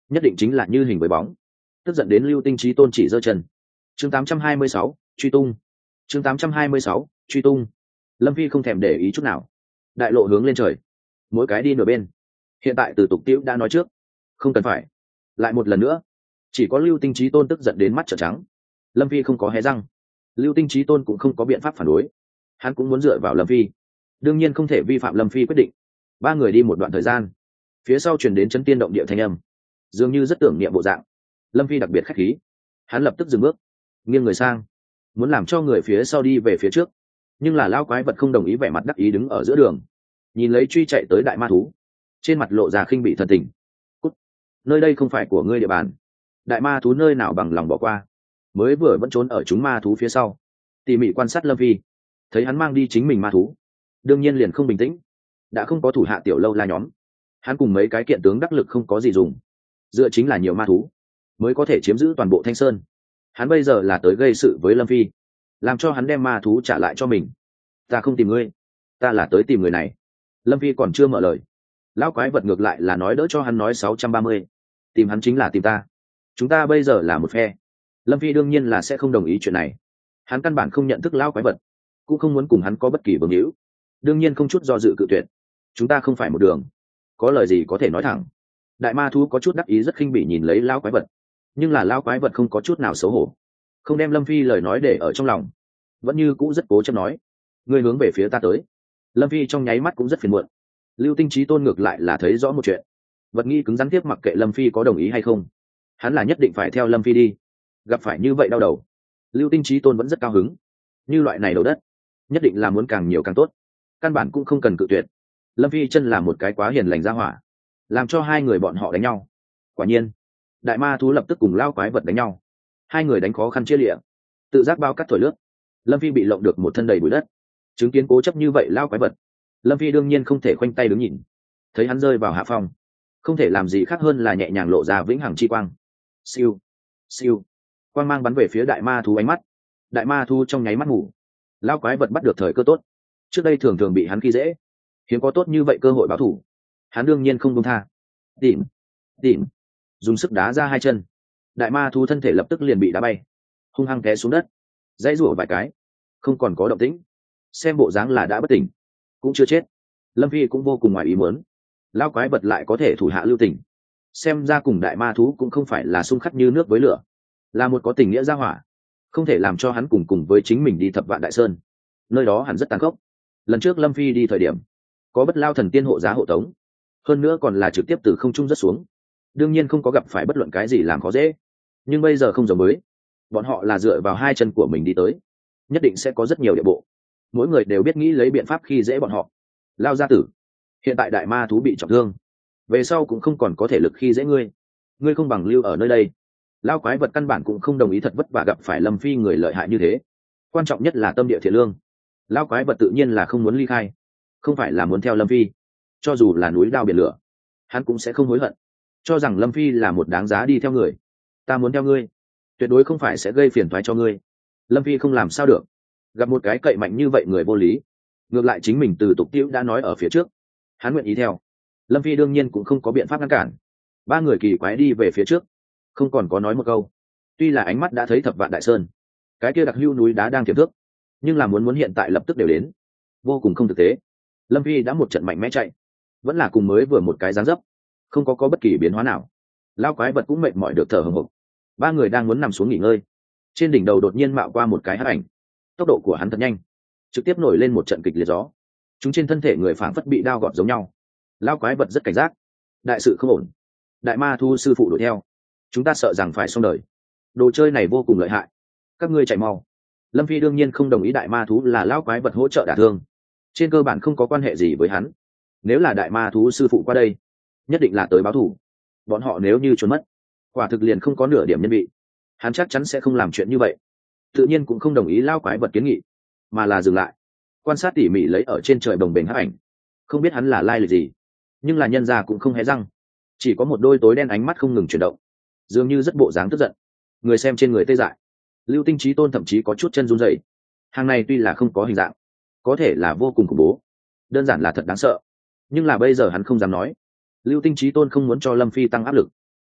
nhất định chính là như hình với bóng. Tức giận đến Lưu Tinh Chí Tôn chỉ giơ chân. Chương tám trăm hai mươi sáu, truy tung. Chương tám trăm hai mươi sáu, truy tung. Lâm Phi không thèm để ý chút nào. Đại lộ hướng lên trời, mỗi cái đi nửa bên. Hiện tại Từ Tục Tiễu đã nói trước, không cần phải. Lại một lần nữa, chỉ có Lưu Tinh Chí Tôn tức giận đến mắt trợn trắng. Lâm Phi không có hé răng, Lưu Tinh Chí Tôn cũng không có biện pháp phản đối. Hắn cũng muốn dựa vào Lâm Phi, đương nhiên không thể vi phạm Lâm Phi quyết định. Ba người đi một đoạn thời gian, phía sau truyền đến chấn tiên động địa thanh âm, dường như rất tưởng niệm bộ dạng. Lâm Phi đặc biệt khách khí, hắn lập tức dừng bước, nghiêng người sang, muốn làm cho người phía sau đi về phía trước, nhưng là lao quái vật không đồng ý, vẻ mặt đắc ý đứng ở giữa đường, nhìn lấy truy chạy tới đại ma thú, trên mặt lộ ra khinh bị thần tình. Cút, nơi đây không phải của ngươi địa bàn. Đại ma thú nơi nào bằng lòng bỏ qua, mới vừa vẫn trốn ở chúng ma thú phía sau, tỉ mỉ quan sát Lâm Phi, thấy hắn mang đi chính mình ma thú, đương nhiên liền không bình tĩnh. Đã không có thủ hạ tiểu lâu la nhóm, hắn cùng mấy cái kiện tướng đắc lực không có gì dùng, dựa chính là nhiều ma thú mới có thể chiếm giữ toàn bộ Thanh Sơn. Hắn bây giờ là tới gây sự với Lâm Phi, làm cho hắn đem ma thú trả lại cho mình. Ta không tìm ngươi, ta là tới tìm người này. Lâm Phi còn chưa mở lời, lão quái vật ngược lại là nói đỡ cho hắn nói sáu trăm ba mươi. Tìm hắn chính là tìm ta, chúng ta bây giờ là một phe. Lâm Phi đương nhiên là sẽ không đồng ý chuyện này. Hắn căn bản không nhận thức lão quái vật, cũng không muốn cùng hắn có bất kỳ vương hữu, đương nhiên không chút do dự cự tuyệt. Chúng ta không phải một đường, có lời gì có thể nói thẳng. Đại ma thú có chút đắc ý, rất khinh bỉ nhìn lấy lão quái vật, nhưng là lão quái vật không có chút nào xấu hổ, không đem Lâm Phi lời nói để ở trong lòng, vẫn như cũ rất cố chấp nói: ngươi hướng về phía ta tới. Lâm Phi trong nháy mắt cũng rất phiền muộn. Lưu Tinh Chí Tôn ngược lại là thấy rõ một chuyện, vật nghi cứng rắn tiếp, mặc kệ Lâm Phi có đồng ý hay không, hắn là nhất định phải theo Lâm Phi đi. Gặp phải như vậy đau đầu, Lưu Tinh Chí Tôn vẫn rất cao hứng. Như loại này đầu đất, nhất định là muốn càng nhiều càng tốt, căn bản cũng không cần cự tuyệt. Lâm Phi chân là một cái quá hiền lành ra hỏa, làm cho hai người bọn họ đánh nhau. Quả nhiên, đại ma thú lập tức cùng lao quái vật đánh nhau, hai người đánh khó khăn chia lịa, tự giác bao cắt thổi lướt. Lâm Phi bị lộng được một thân đầy bụi đất. Chứng kiến cố chấp như vậy lao quái vật, Lâm Phi đương nhiên không thể khoanh tay đứng nhìn. Thấy hắn rơi vào hạ phong, không thể làm gì khác hơn là nhẹ nhàng lộ ra vĩnh hằng chi quang. Siêu, siêu, quang mang bắn về phía đại ma thú ánh mắt. Đại ma thú trong nháy mắt ngủ. Lao quái vật bắt được thời cơ tốt, trước đây thường thường bị hắn khi dễ, hiếm có tốt như vậy cơ hội báo thủ, hắn đương nhiên không buông tha. Tìm, tìm, dùng sức đá ra hai chân, đại ma thú thân thể lập tức liền bị đá bay, hung hăng té xuống đất, dãy rủa vài cái, không còn có động tĩnh. Xem bộ dáng là đã bất tỉnh, cũng chưa chết. Lâm Phi cũng vô cùng ngoài ý muốn, lao quái vật lại có thể thủ hạ lưu tình, xem ra cùng đại ma thú cũng không phải là xung khắc như nước với lửa, là một có tình nghĩa gia hỏa. Không thể làm cho hắn cùng cùng với chính mình đi Thập Vạn Đại Sơn, nơi đó hẳn rất tàn khốc. Lần trước Lâm Phi đi thời điểm, có Bất Lao thần tiên hộ giá hộ tống, hơn nữa còn là trực tiếp từ không trung rất xuống, đương nhiên không có gặp phải bất luận cái gì làm khó dễ. Nhưng bây giờ không giống mới, bọn họ là dựa vào hai chân của mình đi tới, nhất định sẽ có rất nhiều địa bộ, mỗi người đều biết nghĩ lấy biện pháp khi dễ bọn họ. Lao gia tử, hiện tại đại ma thú bị trọng thương, về sau cũng không còn có thể lực khi dễ ngươi, ngươi không bằng lưu ở nơi đây. Lao quái vật căn bản cũng không đồng ý thật vất vả gặp phải Lâm Phi người lợi hại như thế, quan trọng nhất là tâm địa thiện lương. Lao quái vật tự nhiên là không muốn ly khai, không phải là muốn theo Lâm Phi, cho dù là núi đao biển lửa, hắn cũng sẽ không hối hận, cho rằng Lâm Phi là một đáng giá đi theo người. Ta muốn theo ngươi, tuyệt đối không phải sẽ gây phiền toái cho ngươi. Lâm Phi không làm sao được, gặp một cái cậy mạnh như vậy người vô lý, ngược lại chính mình Từ Tục Tiễu đã nói ở phía trước, hắn nguyện ý theo. Lâm Phi đương nhiên cũng không có biện pháp ngăn cản. Ba người kỳ quái đi về phía trước, không còn có nói một câu. Tuy là ánh mắt đã thấy Thập Vạn Đại Sơn, cái kia đặc hưu núi đá đang tiềm thức, nhưng là muốn muốn hiện tại lập tức đều đến, vô cùng không thực tế. Lâm Phi đã một trận mạnh mẽ chạy, vẫn là cùng mới vừa một cái dáng dấp, không có có bất kỳ biến hóa nào. Lao quái vật cũng mệt mỏi được thở hổn hộc. Ba người đang muốn nằm xuống nghỉ ngơi, trên đỉnh đầu đột nhiên mạo qua một cái hắc ảnh, tốc độ của hắn thật nhanh, trực tiếp nổi lên một trận kịch liệt gió, chúng trên thân thể người phảng phất bị đao gọt giống nhau. Lao quái vật rất cảnh giác, đại sự không ổn. Đại ma thu sư phụ đuổi theo, chúng ta sợ rằng phải xong đời. Đồ chơi này vô cùng lợi hại, các ngươi chạy mau. Lâm Phi đương nhiên không đồng ý đại ma thú là lao quái vật hỗ trợ đả thương, trên cơ bản không có quan hệ gì với hắn. Nếu là đại ma thú sư phụ qua đây, nhất định là tới báo thù. Bọn họ nếu như trốn mất, quả thực liền không có nửa điểm nhân vị, hắn chắc chắn sẽ không làm chuyện như vậy. Tự nhiên cũng không đồng ý lao quái vật kiến nghị, mà là dừng lại, quan sát tỉ mỉ lấy ở trên trời bồng bềnh hắc ảnh. Không biết hắn là lai lịch gì, nhưng là nhân gia cũng không hé răng, chỉ có một đôi tối đen ánh mắt không ngừng chuyển động, dường như rất bộ dáng tức giận. Người xem trên người tê dại, Lưu Tinh Chí Tôn thậm chí có chút chân run rẩy. Hàng này tuy là không có hình dạng, có thể là vô cùng khủng bố, đơn giản là thật đáng sợ. Nhưng là bây giờ hắn không dám nói. Lưu Tinh Chí Tôn không muốn cho Lâm Phi tăng áp lực,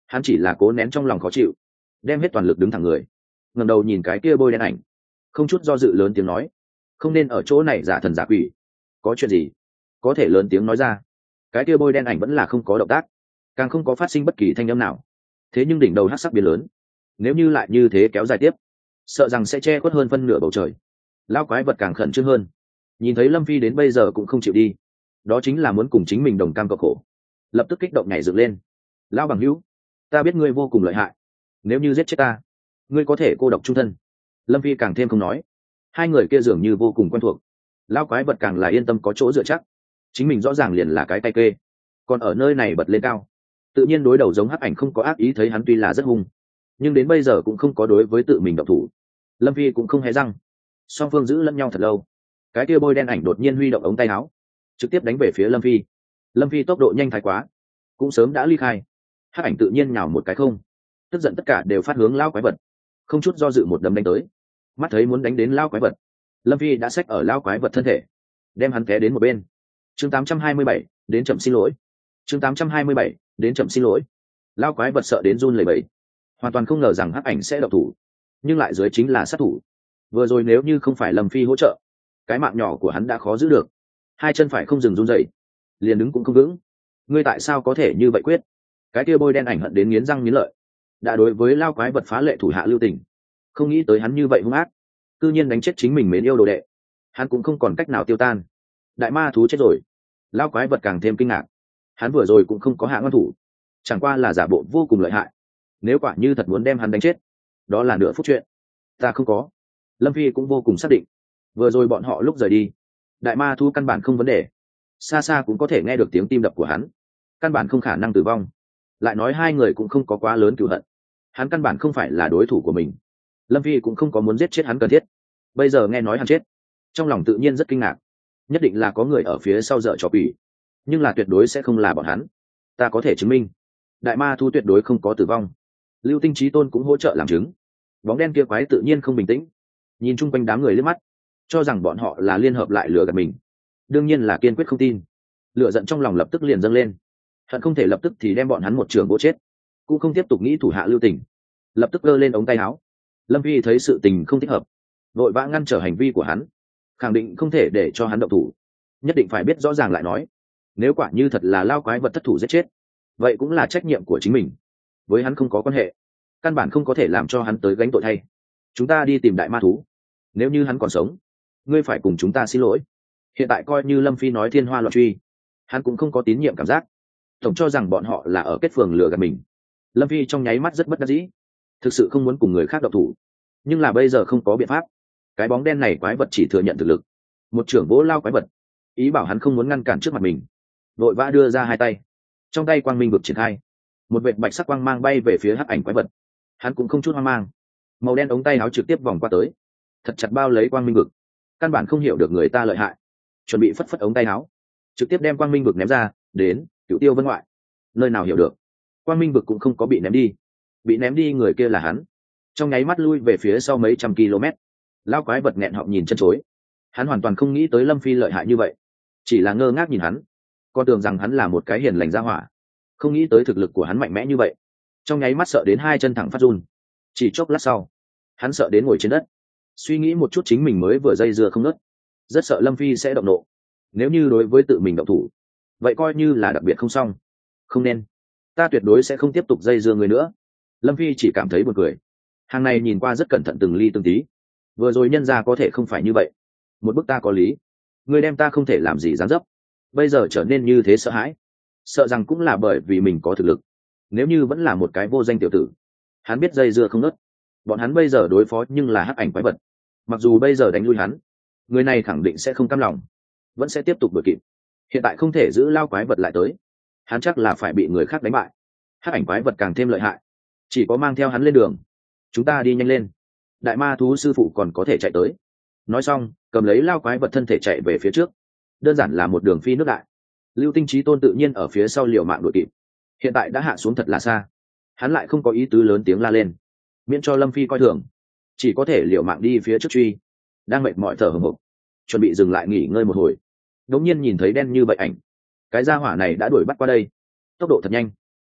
hắn chỉ là cố nén trong lòng khó chịu, đem hết toàn lực đứng thẳng người, ngẩng đầu nhìn cái kia bôi đen ảnh, không chút do dự lớn tiếng nói: không nên ở chỗ này giả thần giả quỷ. Có chuyện gì có thể lớn tiếng nói ra. Cái kia bôi đen ảnh vẫn là không có động tác, càng không có phát sinh bất kỳ thanh âm nào. Thế nhưng đỉnh đầu hắc sắc biến lớn, nếu như lại như thế kéo dài tiếp, sợ rằng sẽ che khuất hơn phân nửa bầu trời. Lao quái vật càng khẩn trương hơn, nhìn thấy Lâm Phi đến bây giờ cũng không chịu đi, đó chính là muốn cùng chính mình đồng cam cộng khổ, lập tức kích động nhảy dựng lên. Lao bằng hữu, ta biết ngươi vô cùng lợi hại, nếu như giết chết ta, ngươi có thể cô độc chung thân. Lâm Phi càng thêm không nói, hai người kia dường như vô cùng quen thuộc. Lao quái vật càng là yên tâm có chỗ dựa chắc, chính mình rõ ràng liền là cái tay kê, còn ở nơi này bật lên cao, tự nhiên đối đầu giống hắc ảnh không có ác ý. Thấy hắn tuy là rất hung, nhưng đến bây giờ cũng không có đối với tự mình độc thủ. Lâm Phi cũng không hé răng, song phương giữ lẫn nhau thật lâu. Cái kia bôi đen ảnh đột nhiên huy động ống tay áo, trực tiếp đánh về phía Lâm Phi. Lâm Phi tốc độ nhanh thái quá, cũng sớm đã ly khai. Hắc ảnh tự nhiên nhào một cái không, tức giận tất cả đều phát hướng lao quái vật, không chút do dự một đấm đánh tới. Mắt thấy muốn đánh đến lao quái vật, Lâm Phi đã xách ở lao quái vật thân thể, đem hắn té đến một bên. Chương tám trăm hai mươi bảy, đến chậm xin lỗi. Chương tám trăm hai mươi bảy, đến chậm xin lỗi. Lao quái vật sợ đến run lẩy bẩy, hoàn toàn không ngờ rằng hắc ảnh sẽ độc thủ, nhưng lại dưới chính là sát thủ. Vừa rồi nếu như không phải Lâm Phi hỗ trợ, cái mạng nhỏ của hắn đã khó giữ được. Hai chân phải không dừng run dậy, liền đứng cũng không vững. Ngươi tại sao có thể như vậy quyết? Cái kia bôi đen ảnh hận đến nghiến răng nghiến lợi, đã đối với lao quái vật phá lệ thủ hạ lưu tình, không nghĩ tới hắn như vậy hung ác, cư nhiên đánh chết chính mình mến yêu đồ đệ. Hắn cũng không còn cách nào tiêu tan. Đại ma thú chết rồi. Lao quái vật càng thêm kinh ngạc, hắn vừa rồi cũng không có hạ ngăn thủ, chẳng qua là giả bộ vô cùng lợi hại. Nếu quả như thật muốn đem hắn đánh chết, đó là nửa phút chuyện. Ta không có. Lâm Phi cũng vô cùng xác định, vừa rồi bọn họ lúc rời đi, đại ma thú căn bản không vấn đề, xa xa cũng có thể nghe được tiếng tim đập của hắn, căn bản không khả năng tử vong. Lại nói hai người cũng không có quá lớn cửu hận, hắn căn bản không phải là đối thủ của mình. Lâm Phi cũng không có muốn giết chết hắn cần thiết. Bây giờ nghe nói hắn chết, trong lòng tự nhiên rất kinh ngạc, nhất định là có người ở phía sau dở trò quỷ, nhưng là tuyệt đối sẽ không là bọn hắn. Ta có thể chứng minh, đại ma thú tuyệt đối không có tử vong. Lưu Tinh Chí Tôn cũng hỗ trợ làm chứng. Bóng đen kia quái tự nhiên không bình tĩnh, nhìn chung quanh đám người liếc mắt, cho rằng bọn họ là liên hợp lại lừa gạt mình. Đương nhiên là kiên quyết không tin. Lửa giận trong lòng lập tức liền dâng lên, hận không thể lập tức thì đem bọn hắn một trường vỗ chết, cũng không tiếp tục nghĩ thủ hạ lưu tình, lập tức giơ lên ống tay áo. Lâm Phi thấy sự tình không thích hợp, vội vã ngăn trở hành vi của hắn, khẳng định không thể để cho hắn động thủ, nhất định phải biết rõ ràng lại nói. Nếu quả như thật là lao quái vật thất thủ giết chết, vậy cũng là trách nhiệm của chính mình, với hắn không có quan hệ, căn bản không có thể làm cho hắn tới gánh tội thay. Chúng ta đi tìm đại ma thú, nếu như hắn còn sống, ngươi phải cùng chúng ta xin lỗi. Hiện tại coi như Lâm Phi nói thiên hoa loạn truy, hắn cũng không có tín nhiệm cảm giác, tổng cho rằng bọn họ là ở kết phường lừa gạt mình. Lâm Phi trong nháy mắt rất bất đắc dĩ, thực sự không muốn cùng người khác độc thủ, nhưng là bây giờ không có biện pháp. Cái bóng đen này quái vật chỉ thừa nhận thực lực, một trưởng vỗ lao quái vật, ý bảo hắn không muốn ngăn cản trước mặt mình, vội vã đưa ra hai tay, trong tay quang minh vực triển khai, một vệt bạch sắc quang mang bay về phía hắc ảnh quái vật. Hắn cũng không chút hoang mang, màu đen ống tay áo trực tiếp vòng qua tới, thật chặt bao lấy quang minh vực, căn bản không hiểu được người ta lợi hại, chuẩn bị phất phất ống tay áo, trực tiếp đem quang minh vực ném ra. Đến Cửu Tiêu Vân ngoại, nơi nào hiểu được, quang minh vực cũng không có bị ném đi, bị ném đi người kia là hắn. Trong nháy mắt lui về phía sau mấy trăm km. Lao quái vật nghẹn họng nhìn chân chối, hắn hoàn toàn không nghĩ tới Lâm Phi lợi hại như vậy, chỉ là ngơ ngác nhìn hắn, còn tưởng rằng hắn là một cái hiền lành gia hỏa, không nghĩ tới thực lực của hắn mạnh mẽ như vậy. Trong nháy mắt sợ đến hai chân thẳng phát run, chỉ chốc lát sau hắn sợ đến ngồi trên đất, suy nghĩ một chút chính mình mới vừa dây dưa không ngớt, rất sợ Lâm Phi sẽ động nộ. Nếu như đối với tự mình động thủ, vậy coi như là đặc biệt không xong. Không nên, ta tuyệt đối sẽ không tiếp tục dây dưa người nữa. Lâm Phi chỉ cảm thấy buồn cười, hàng này nhìn qua rất cẩn thận từng ly từng tí, vừa rồi nhân ra có thể không phải như vậy, một bức ta có lý, người đem ta không thể làm gì dám dấp, bây giờ trở nên như thế sợ hãi, sợ rằng cũng là bởi vì mình có thực lực. Nếu như vẫn là một cái vô danh tiểu tử, hắn biết dây dưa không nớt, bọn hắn bây giờ đối phó nhưng là hắc ảnh quái vật, mặc dù bây giờ đánh lui hắn, người này khẳng định sẽ không cam lòng, vẫn sẽ tiếp tục đuổi kịp. Hiện tại không thể giữ lao quái vật lại tới, hắn chắc là phải bị người khác đánh bại. Hắc ảnh quái vật càng thêm lợi hại, chỉ có mang theo hắn lên đường. Chúng ta đi nhanh lên, đại ma thú sư phụ còn có thể chạy tới. Nói xong cầm lấy lao quái vật thân thể chạy về phía trước, đơn giản là một đường phi nước đại. Lưu Tinh Chí Tôn tự nhiên ở phía sau liều mạng đuổi kịp, hiện tại đã hạ xuống thật là xa, hắn lại không có ý tứ lớn tiếng la lên, miễn cho Lâm Phi coi thường, chỉ có thể liều mạng đi phía trước truy. Đang mệt mỏi thở hổn hộc, chuẩn bị dừng lại nghỉ ngơi một hồi, đột nhiên nhìn thấy đen như vậy ảnh, cái gia hỏa này đã đuổi bắt qua đây, tốc độ thật nhanh,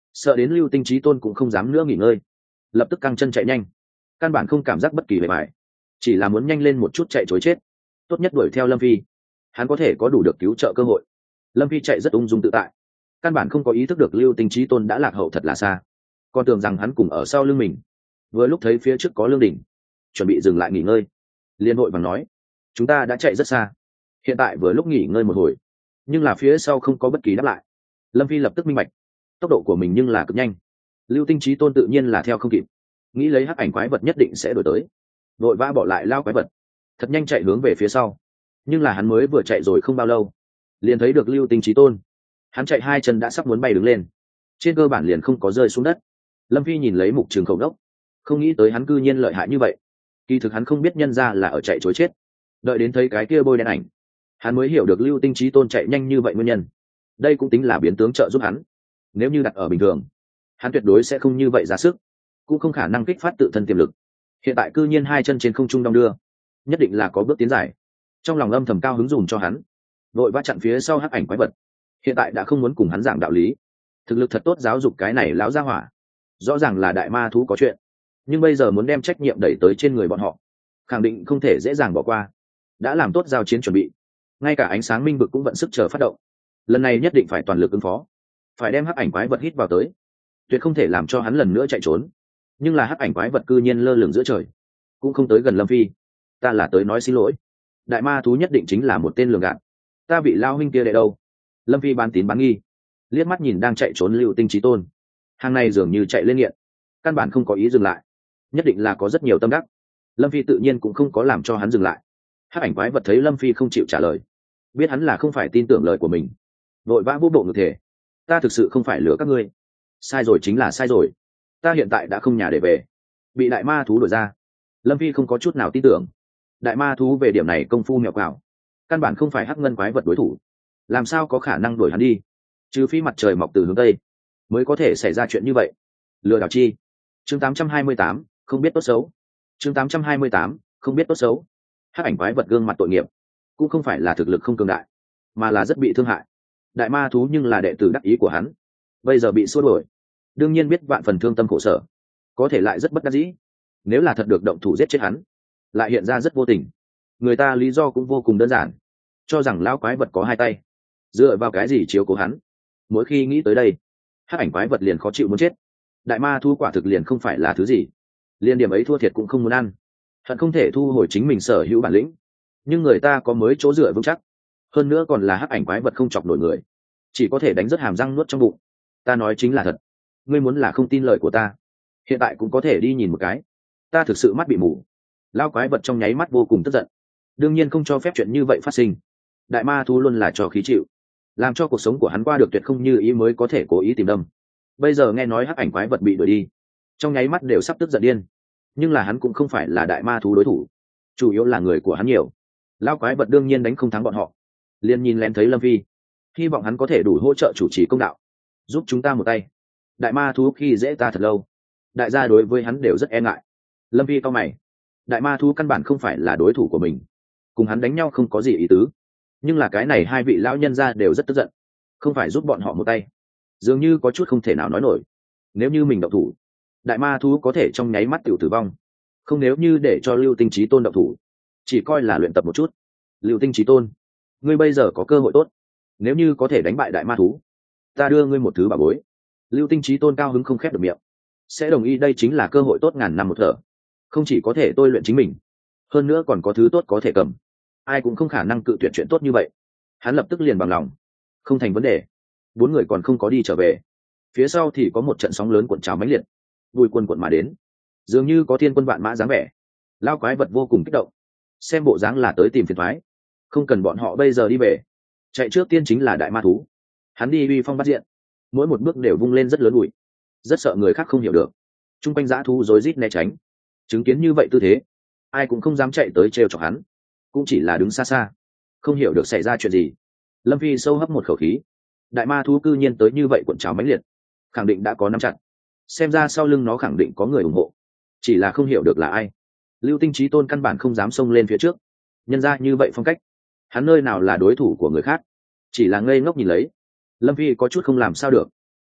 sợ đến lưu tinh trí tôn cũng không dám nữa nghỉ ngơi, lập tức căng chân chạy nhanh, căn bản không cảm giác bất kỳ bề bài, chỉ là muốn nhanh lên một chút chạy chối chết, tốt nhất đuổi theo Lâm Phi, hắn có thể có đủ được cứu trợ cơ hội. Lâm Phi chạy rất ung dung tự tại, căn bản không có ý thức được lưu tinh trí tôn đã lạc hậu thật là xa, còn tưởng rằng hắn cùng ở sau lưng mình. Vừa lúc thấy phía trước có Lương Đình chuẩn bị dừng lại nghỉ ngơi, liền vội vàng nói: chúng ta đã chạy rất xa, hiện tại vừa lúc nghỉ ngơi một hồi. Nhưng là phía sau không có bất kỳ đáp lại. Lâm Phi lập tức minh bạch tốc độ của mình nhưng là cực nhanh, lưu tinh trí tôn tự nhiên là theo không kịp, nghĩ lấy hắc ảnh quái vật nhất định sẽ đổi tới, vội vã bỏ lại lao quái vật, thật nhanh chạy hướng về phía sau. Nhưng là hắn mới vừa chạy rồi không bao lâu, liền thấy được lưu tinh trí tôn, hắn chạy hai chân đã sắp muốn bay đứng lên, trên cơ bản liền không có rơi xuống đất. Lâm Phi nhìn lấy Mục Trường Khẩu đốc, không nghĩ tới hắn cư nhiên lợi hại như vậy. Kỳ thực hắn không biết nhân ra là ở chạy chối chết, đợi đến thấy cái kia bôi đen ảnh, hắn mới hiểu được lưu tinh trí tôn chạy nhanh như vậy nguyên nhân. Đây cũng tính là biến tướng trợ giúp hắn, nếu như đặt ở bình thường, hắn tuyệt đối sẽ không như vậy ra sức, cũng không khả năng kích phát tự thân tiềm lực. Hiện tại cư nhiên hai chân trên không trung đong đưa, nhất định là có bước tiến dài. Trong lòng âm thầm cao hứng dùm cho hắn, vội vã chặn phía sau hắc ảnh quái vật. Hiện tại đã không muốn cùng hắn giảng đạo lý, thực lực thật tốt giáo dục cái này lão gia hỏa. Rõ ràng là đại ma thú có chuyện, nhưng bây giờ muốn đem trách nhiệm đẩy tới trên người bọn họ, khẳng định không thể dễ dàng bỏ qua. Đã làm tốt giao chiến chuẩn bị, ngay cả ánh sáng minh vực cũng vận sức chờ phát động. Lần này nhất định phải toàn lực ứng phó, phải đem hắc ảnh quái vật hít vào tới, tuyệt không thể làm cho hắn lần nữa chạy trốn. Nhưng là hắc ảnh quái vật cư nhiên lơ lửng giữa trời, cũng không tới gần Lâm Phi. Ta là tới nói xin lỗi, đại ma thú nhất định chính là một tên lường gạt, ta bị lao huynh kia đệ đâu. Lâm Phi bán tín bán nghi, liếc mắt nhìn đang chạy trốn lưu tinh trí tôn, hàng này dường như chạy lên nghiện, căn bản không có ý dừng lại, nhất định là có rất nhiều tâm đắc. Lâm Phi tự nhiên cũng không có làm cho hắn dừng lại. Hắc ảnh quái vật thấy Lâm Phi không chịu trả lời, biết hắn là không phải tin tưởng lời của mình, vội vã vô bộ ngược thể: ta thực sự không phải lừa các ngươi, sai rồi chính là sai rồi, ta hiện tại đã không nhà để về, bị đại ma thú đuổi ra. Lâm Phi không có chút nào tin tưởng, đại ma thú về điểm này công phu mèo quào, căn bản không phải hắc ngân quái vật đối thủ, làm sao có khả năng đuổi hắn đi, trừ phi mặt trời mọc từ hướng tây mới có thể xảy ra chuyện như vậy. Lừa đảo chi. Chương tám trăm hai mươi tám, không biết tốt xấu. Chương tám trăm hai mươi tám, không biết tốt xấu. Hắc ảnh quái vật gương mặt tội nghiệp, cũng không phải là thực lực không cường đại, mà là rất bị thương hại. Đại ma thú nhưng là đệ tử đắc ý của hắn, bây giờ bị xua đuổi, đương nhiên biết vạn phần thương tâm khổ sở, có thể lại rất bất đắc dĩ. Nếu là thật được động thủ giết chết hắn, lại hiện ra rất vô tình. Người ta lý do cũng vô cùng đơn giản, cho rằng lão quái vật có hai tay, dựa vào cái gì chiếu cố hắn. Mỗi khi nghĩ tới đây, hắc ảnh quái vật liền khó chịu muốn chết. Đại ma thú quả thực liền không phải là thứ gì, liền điểm ấy thua thiệt cũng không muốn ăn, hận không thể thu hồi chính mình sở hữu bản lĩnh. Nhưng người ta có mới chỗ dựa vững chắc, hơn nữa còn là hắc ảnh quái vật không chọc nổi người, chỉ có thể đánh rất hàm răng nuốt trong bụng. Ta nói chính là thật, ngươi muốn là không tin lời của ta, hiện tại cũng có thể đi nhìn một cái, ta thực sự mắt bị mù. Lao quái vật trong nháy mắt vô cùng tức giận, đương nhiên không cho phép chuyện như vậy phát sinh. Đại ma thú luôn là cho khí chịu, làm cho cuộc sống của hắn qua được tuyệt không như ý mới có thể cố ý tìm đâm. Bây giờ nghe nói hắc ảnh quái vật bị đuổi đi, trong nháy mắt đều sắp tức giận điên. Nhưng là hắn cũng không phải là đại ma thú đối thủ, chủ yếu là người của hắn nhiều. Lao quái vật đương nhiên đánh không thắng bọn họ, liền nhìn lén thấy Lâm Phi, hy vọng hắn có thể đủ hỗ trợ chủ trì công đạo, giúp chúng ta một tay. Đại ma thú khi dễ ta thật lâu, đại gia đối với hắn đều rất e ngại. Lâm Phi cau mày, đại ma thú căn bản không phải là đối thủ của mình, cùng hắn đánh nhau không có gì ý tứ. Nhưng là cái này hai vị lão nhân gia đều rất tức giận, không phải giúp bọn họ một tay, dường như có chút không thể nào nói nổi. Nếu như mình động thủ, đại ma thú có thể trong nháy mắt tiểu tử vong, không nếu như để cho lưu tinh trí tôn động thủ, chỉ coi là luyện tập một chút. Lưu tinh trí tôn, ngươi bây giờ có cơ hội tốt, nếu như có thể đánh bại đại ma thú, ta đưa ngươi một thứ bà bối. Lưu tinh trí tôn cao hứng không khép được miệng, sẽ đồng ý đây chính là cơ hội tốt ngàn năm một thở, không chỉ có thể tôi luyện chính mình, hơn nữa còn có thứ tốt có thể cầm, ai cũng không khả năng cự tuyệt chuyện tốt như vậy. Hắn lập tức liền bằng lòng, không thành vấn đề. Bốn người còn không có đi trở về, phía sau thì có một trận sóng lớn cuộn trào mãnh liệt, bùi quân cuộn mà đến, dường như có thiên quân vạn mã dáng vẻ. Lao quái vật vô cùng kích động, xem bộ dáng là tới tìm phiền thoái, không cần bọn họ bây giờ đi về, chạy trước tiên chính là đại ma thú. Hắn đi uy phong bắt diện, mỗi một bước đều vung lên rất lớn bụi, rất sợ người khác không hiểu được. Trung quanh dã thú rối rít né tránh, chứng kiến như vậy tư thế, ai cũng không dám chạy tới trêu chọc hắn, cũng chỉ là đứng xa xa, không hiểu được xảy ra chuyện gì. Lâm Phi sâu hấp một khẩu khí, đại ma thú cư nhiên tới như vậy cuộn trào mãnh liệt, khẳng định đã có nắm chặt, xem ra sau lưng nó khẳng định có người ủng hộ, chỉ là không hiểu được là ai. Lưu tinh trí tôn căn bản không dám xông lên phía trước, nhân ra như vậy phong cách, hắn nơi nào là đối thủ của người khác, chỉ là ngây ngốc nhìn lấy. Lâm Phi có chút không làm sao được,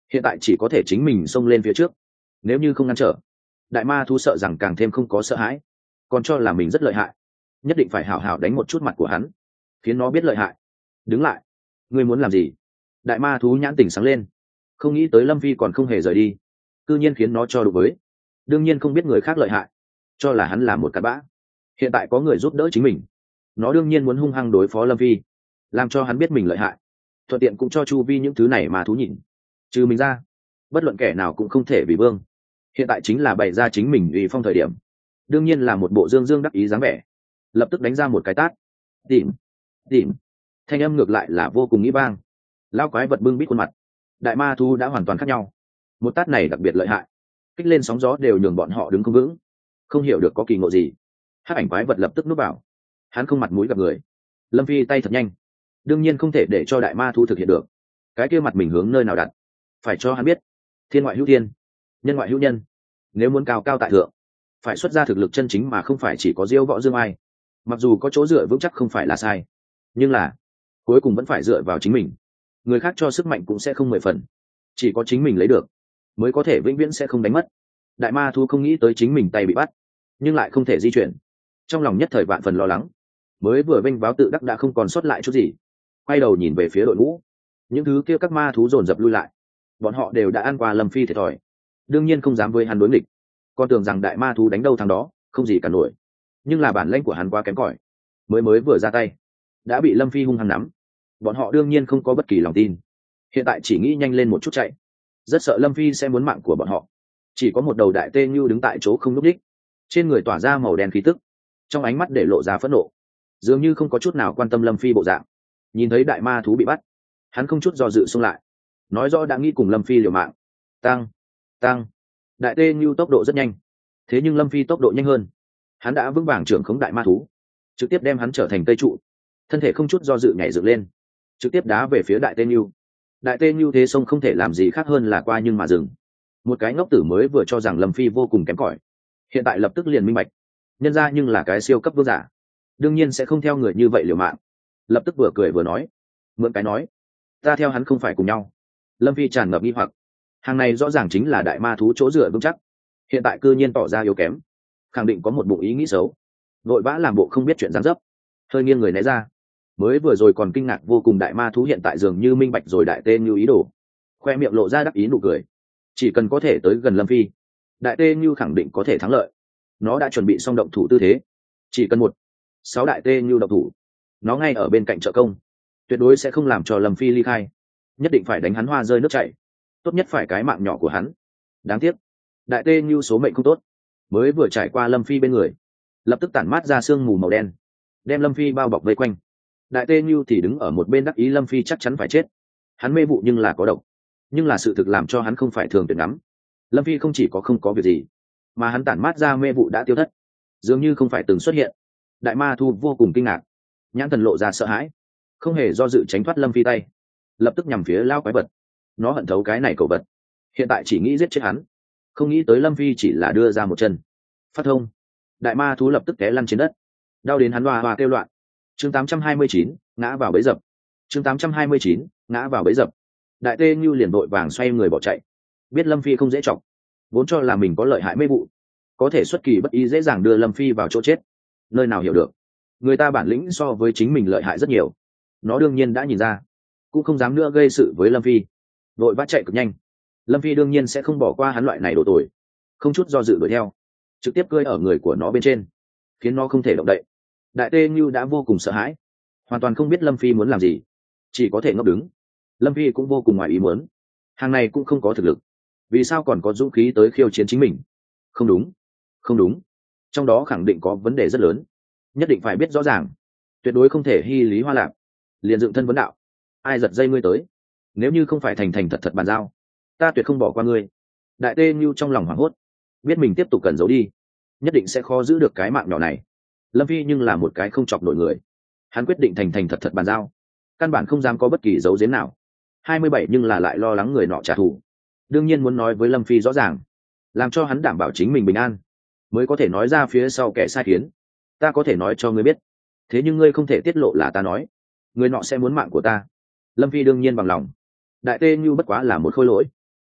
hiện tại chỉ có thể chính mình xông lên phía trước. Nếu như không ngăn trở, đại ma thú sợ rằng càng thêm không có sợ hãi, còn cho là mình rất lợi hại, nhất định phải hảo hảo đánh một chút mặt của hắn, khiến nó biết lợi hại. Đứng lại, ngươi muốn làm gì? Đại ma thú nhãn tỉnh sáng lên, không nghĩ tới Lâm Phi còn không hề rời đi, cư nhiên khiến nó cho đủ với. Đương nhiên không biết người khác lợi hại, cho là hắn là một cặn bã. Hiện tại có người giúp đỡ chính mình, nó đương nhiên muốn hung hăng đối phó Lâm Phi, làm cho hắn biết mình lợi hại, thuận tiện cũng cho chu vi những thứ này mà thú nhìn. Trừ mình ra, bất luận kẻ nào cũng không thể vì vương. Hiện tại chính là bày ra chính mình uy phong thời điểm, đương nhiên là một bộ dương dương đắc ý dáng vẻ, lập tức đánh ra một cái tát. Tìm, tìm, thanh âm ngược lại là vô cùng nghĩ vang. Lao quái vật bưng bít khuôn mặt, đại ma thú đã hoàn toàn khác nhau. Một tát này đặc biệt lợi hại, kích lên sóng gió đều nhường bọn họ đứng không vững, không hiểu được có kỳ ngộ gì. Hắc ảnh quái vật lập tức núp vào, hắn không mặt mũi gặp người. Lâm Phi tay thật nhanh, đương nhiên không thể để cho đại ma thú thực hiện được. Cái kia mặt mình hướng nơi nào đặt, phải cho hắn biết. Thiên ngoại hữu thiên, nhân ngoại hữu nhân, nếu muốn cao cao tại thượng, phải xuất ra thực lực chân chính mà không phải chỉ có diêu võ dương ai. Mặc dù có chỗ dựa vững chắc không phải là sai, nhưng là cuối cùng vẫn phải dựa vào chính mình. Người khác cho sức mạnh cũng sẽ không mười phần, chỉ có chính mình lấy được mới có thể vĩnh viễn sẽ không đánh mất. Đại ma thú không nghĩ tới chính mình tay bị bắt, nhưng lại không thể di chuyển, trong lòng nhất thời vạn phần lo lắng. Mới vừa vênh váo tự đắc đã không còn sót lại chút gì, quay đầu nhìn về phía đội ngũ. Những thứ kia các ma thú dồn dập lui lại, bọn họ đều đã ăn qua Lâm Phi thiệt thòi, đương nhiên không dám với hắn đối nghịch, con tưởng rằng đại ma thú đánh đâu thằng đó, không gì cả nổi. Nhưng là bản lĩnh của hắn quá kém cỏi, mới mới vừa ra tay đã bị Lâm Phi hung hăng nắm. Bọn họ đương nhiên không có bất kỳ lòng tin, hiện tại chỉ nghĩ nhanh lên một chút chạy, rất sợ Lâm Phi sẽ muốn mạng của bọn họ. Chỉ có một đầu đại tê như đứng tại chỗ không nhúc đích, trên người tỏa ra màu đen khí tức, trong ánh mắt để lộ ra phẫn nộ, dường như không có chút nào quan tâm Lâm Phi bộ dạng. Nhìn thấy đại ma thú bị bắt, hắn không chút do dự xông lại, nói rõ đã nghĩ cùng Lâm Phi liều mạng. Tăng, tăng, đại tê như tốc độ rất nhanh, thế nhưng Lâm Phi tốc độ nhanh hơn, hắn đã vững vàng trưởng khống đại ma thú, trực tiếp đem hắn trở thành cây trụ, thân thể không chút do dự nhảy dựng lên, trực tiếp đá về phía đại tê như. Đại tê như thế sông không thể làm gì khác hơn là qua nhưng mà dừng. Một cái ngốc tử mới vừa cho rằng Lâm Phi vô cùng kém cỏi, hiện tại lập tức liền minh bạch, nhân ra nhưng là cái siêu cấp vương giả, đương nhiên sẽ không theo người như vậy liều mạng. Lập tức vừa cười vừa nói, mượn cái nói, ta theo hắn không phải cùng nhau. Lâm Phi tràn ngập nghi hoặc, hàng này rõ ràng chính là đại ma thú chỗ dựa vững chắc, hiện tại cư nhiên tỏ ra yếu kém, khẳng định có một bụng ý nghĩ xấu, vội vã làm bộ không biết chuyện gián dấp, hơi nghiêng người né ra. Mới vừa rồi còn kinh ngạc vô cùng đại ma thú hiện tại dường như minh bạch rồi đại tên như ý đồ, khoe miệng lộ ra đắc ý nụ cười. Chỉ cần có thể tới gần Lâm Phi, đại tê như khẳng định có thể thắng lợi. Nó đã chuẩn bị xong động thủ tư thế, chỉ cần một sáu đại tê như động thủ, nó ngay ở bên cạnh trợ công, tuyệt đối sẽ không làm cho Lâm Phi ly khai, nhất định phải đánh hắn hoa rơi nước chảy, tốt nhất phải cái mạng nhỏ của hắn. Đáng tiếc đại tê như số mệnh không tốt, mới vừa trải qua Lâm Phi bên người, lập tức tản mát ra sương mù màu đen, đem Lâm Phi bao bọc vây quanh. Đại tê như thì đứng ở một bên đắc ý Lâm Phi chắc chắn phải chết, hắn mê vụ nhưng là có độc, nhưng là sự thực làm cho hắn không phải thường tuyệt ngắm. Lâm Phi không chỉ có không có việc gì, mà hắn tản mát ra mê vụ đã tiêu thất, dường như không phải từng xuất hiện. Đại ma thu vô cùng kinh ngạc, nhãn thần lộ ra sợ hãi, không hề do dự tránh thoát Lâm Phi tay, lập tức nhằm phía lao quái vật. Nó hận thấu cái này cầu vật, hiện tại chỉ nghĩ giết chết hắn, không nghĩ tới Lâm Phi chỉ là đưa ra một chân phát thông, đại ma thú lập tức té lăn trên đất, đau đến hắn hoa hoa kêu loạn. Chương tám trăm hai mươi chín, ngã vào bẫy dập. Chương tám trăm hai mươi chín, ngã vào bẫy dập. Đại tê như liền vội vàng xoay người bỏ chạy, biết Lâm Phi không dễ chọc, vốn cho là mình có lợi hại mê vụ, có thể xuất kỳ bất ý dễ dàng đưa Lâm Phi vào chỗ chết. Nơi nào hiểu được, người ta bản lĩnh so với chính mình lợi hại rất nhiều. Nó đương nhiên đã nhìn ra, cũng không dám nữa gây sự với Lâm Phi, vội vã chạy cực nhanh. Lâm Phi đương nhiên sẽ không bỏ qua hắn loại này đổ tồi, không chút do dự đuổi theo, trực tiếp cơi ở người của nó bên trên, khiến nó không thể động đậy. Đại tê như đã vô cùng sợ hãi, hoàn toàn không biết Lâm Phi muốn làm gì, chỉ có thể ngốc đứng. Lâm Phi cũng vô cùng ngoài ý muốn, hàng này cũng không có thực lực, vì sao còn có dũng khí tới khiêu chiến chính mình? Không đúng, không đúng, trong đó khẳng định có vấn đề rất lớn, nhất định phải biết rõ ràng, tuyệt đối không thể hy lý hoa lạc. Liền dựng thân vấn đạo, ai giật dây ngươi tới? Nếu như không phải thành thành thật thật bàn giao, ta tuyệt không bỏ qua ngươi. Đại tê như trong lòng hoảng hốt, biết mình tiếp tục cần giấu đi, nhất định sẽ khó giữ được cái mạng nhỏ này. Lâm Phi nhưng là một cái không chọc nổi người, hắn quyết định thành thành thật thật bàn giao, căn bản không dám có bất kỳ dấu giếm nào. Hai mươi bảy nhưng là lại lo lắng người nọ trả thù, đương nhiên muốn nói với Lâm Phi rõ ràng, làm cho hắn đảm bảo chính mình bình an, mới có thể nói ra phía sau kẻ sai khiến. Ta có thể nói cho ngươi biết, thế nhưng ngươi không thể tiết lộ là ta nói, người nọ sẽ muốn mạng của ta. Lâm Phi đương nhiên bằng lòng, đại tê như bất quá là một khôi lỗi,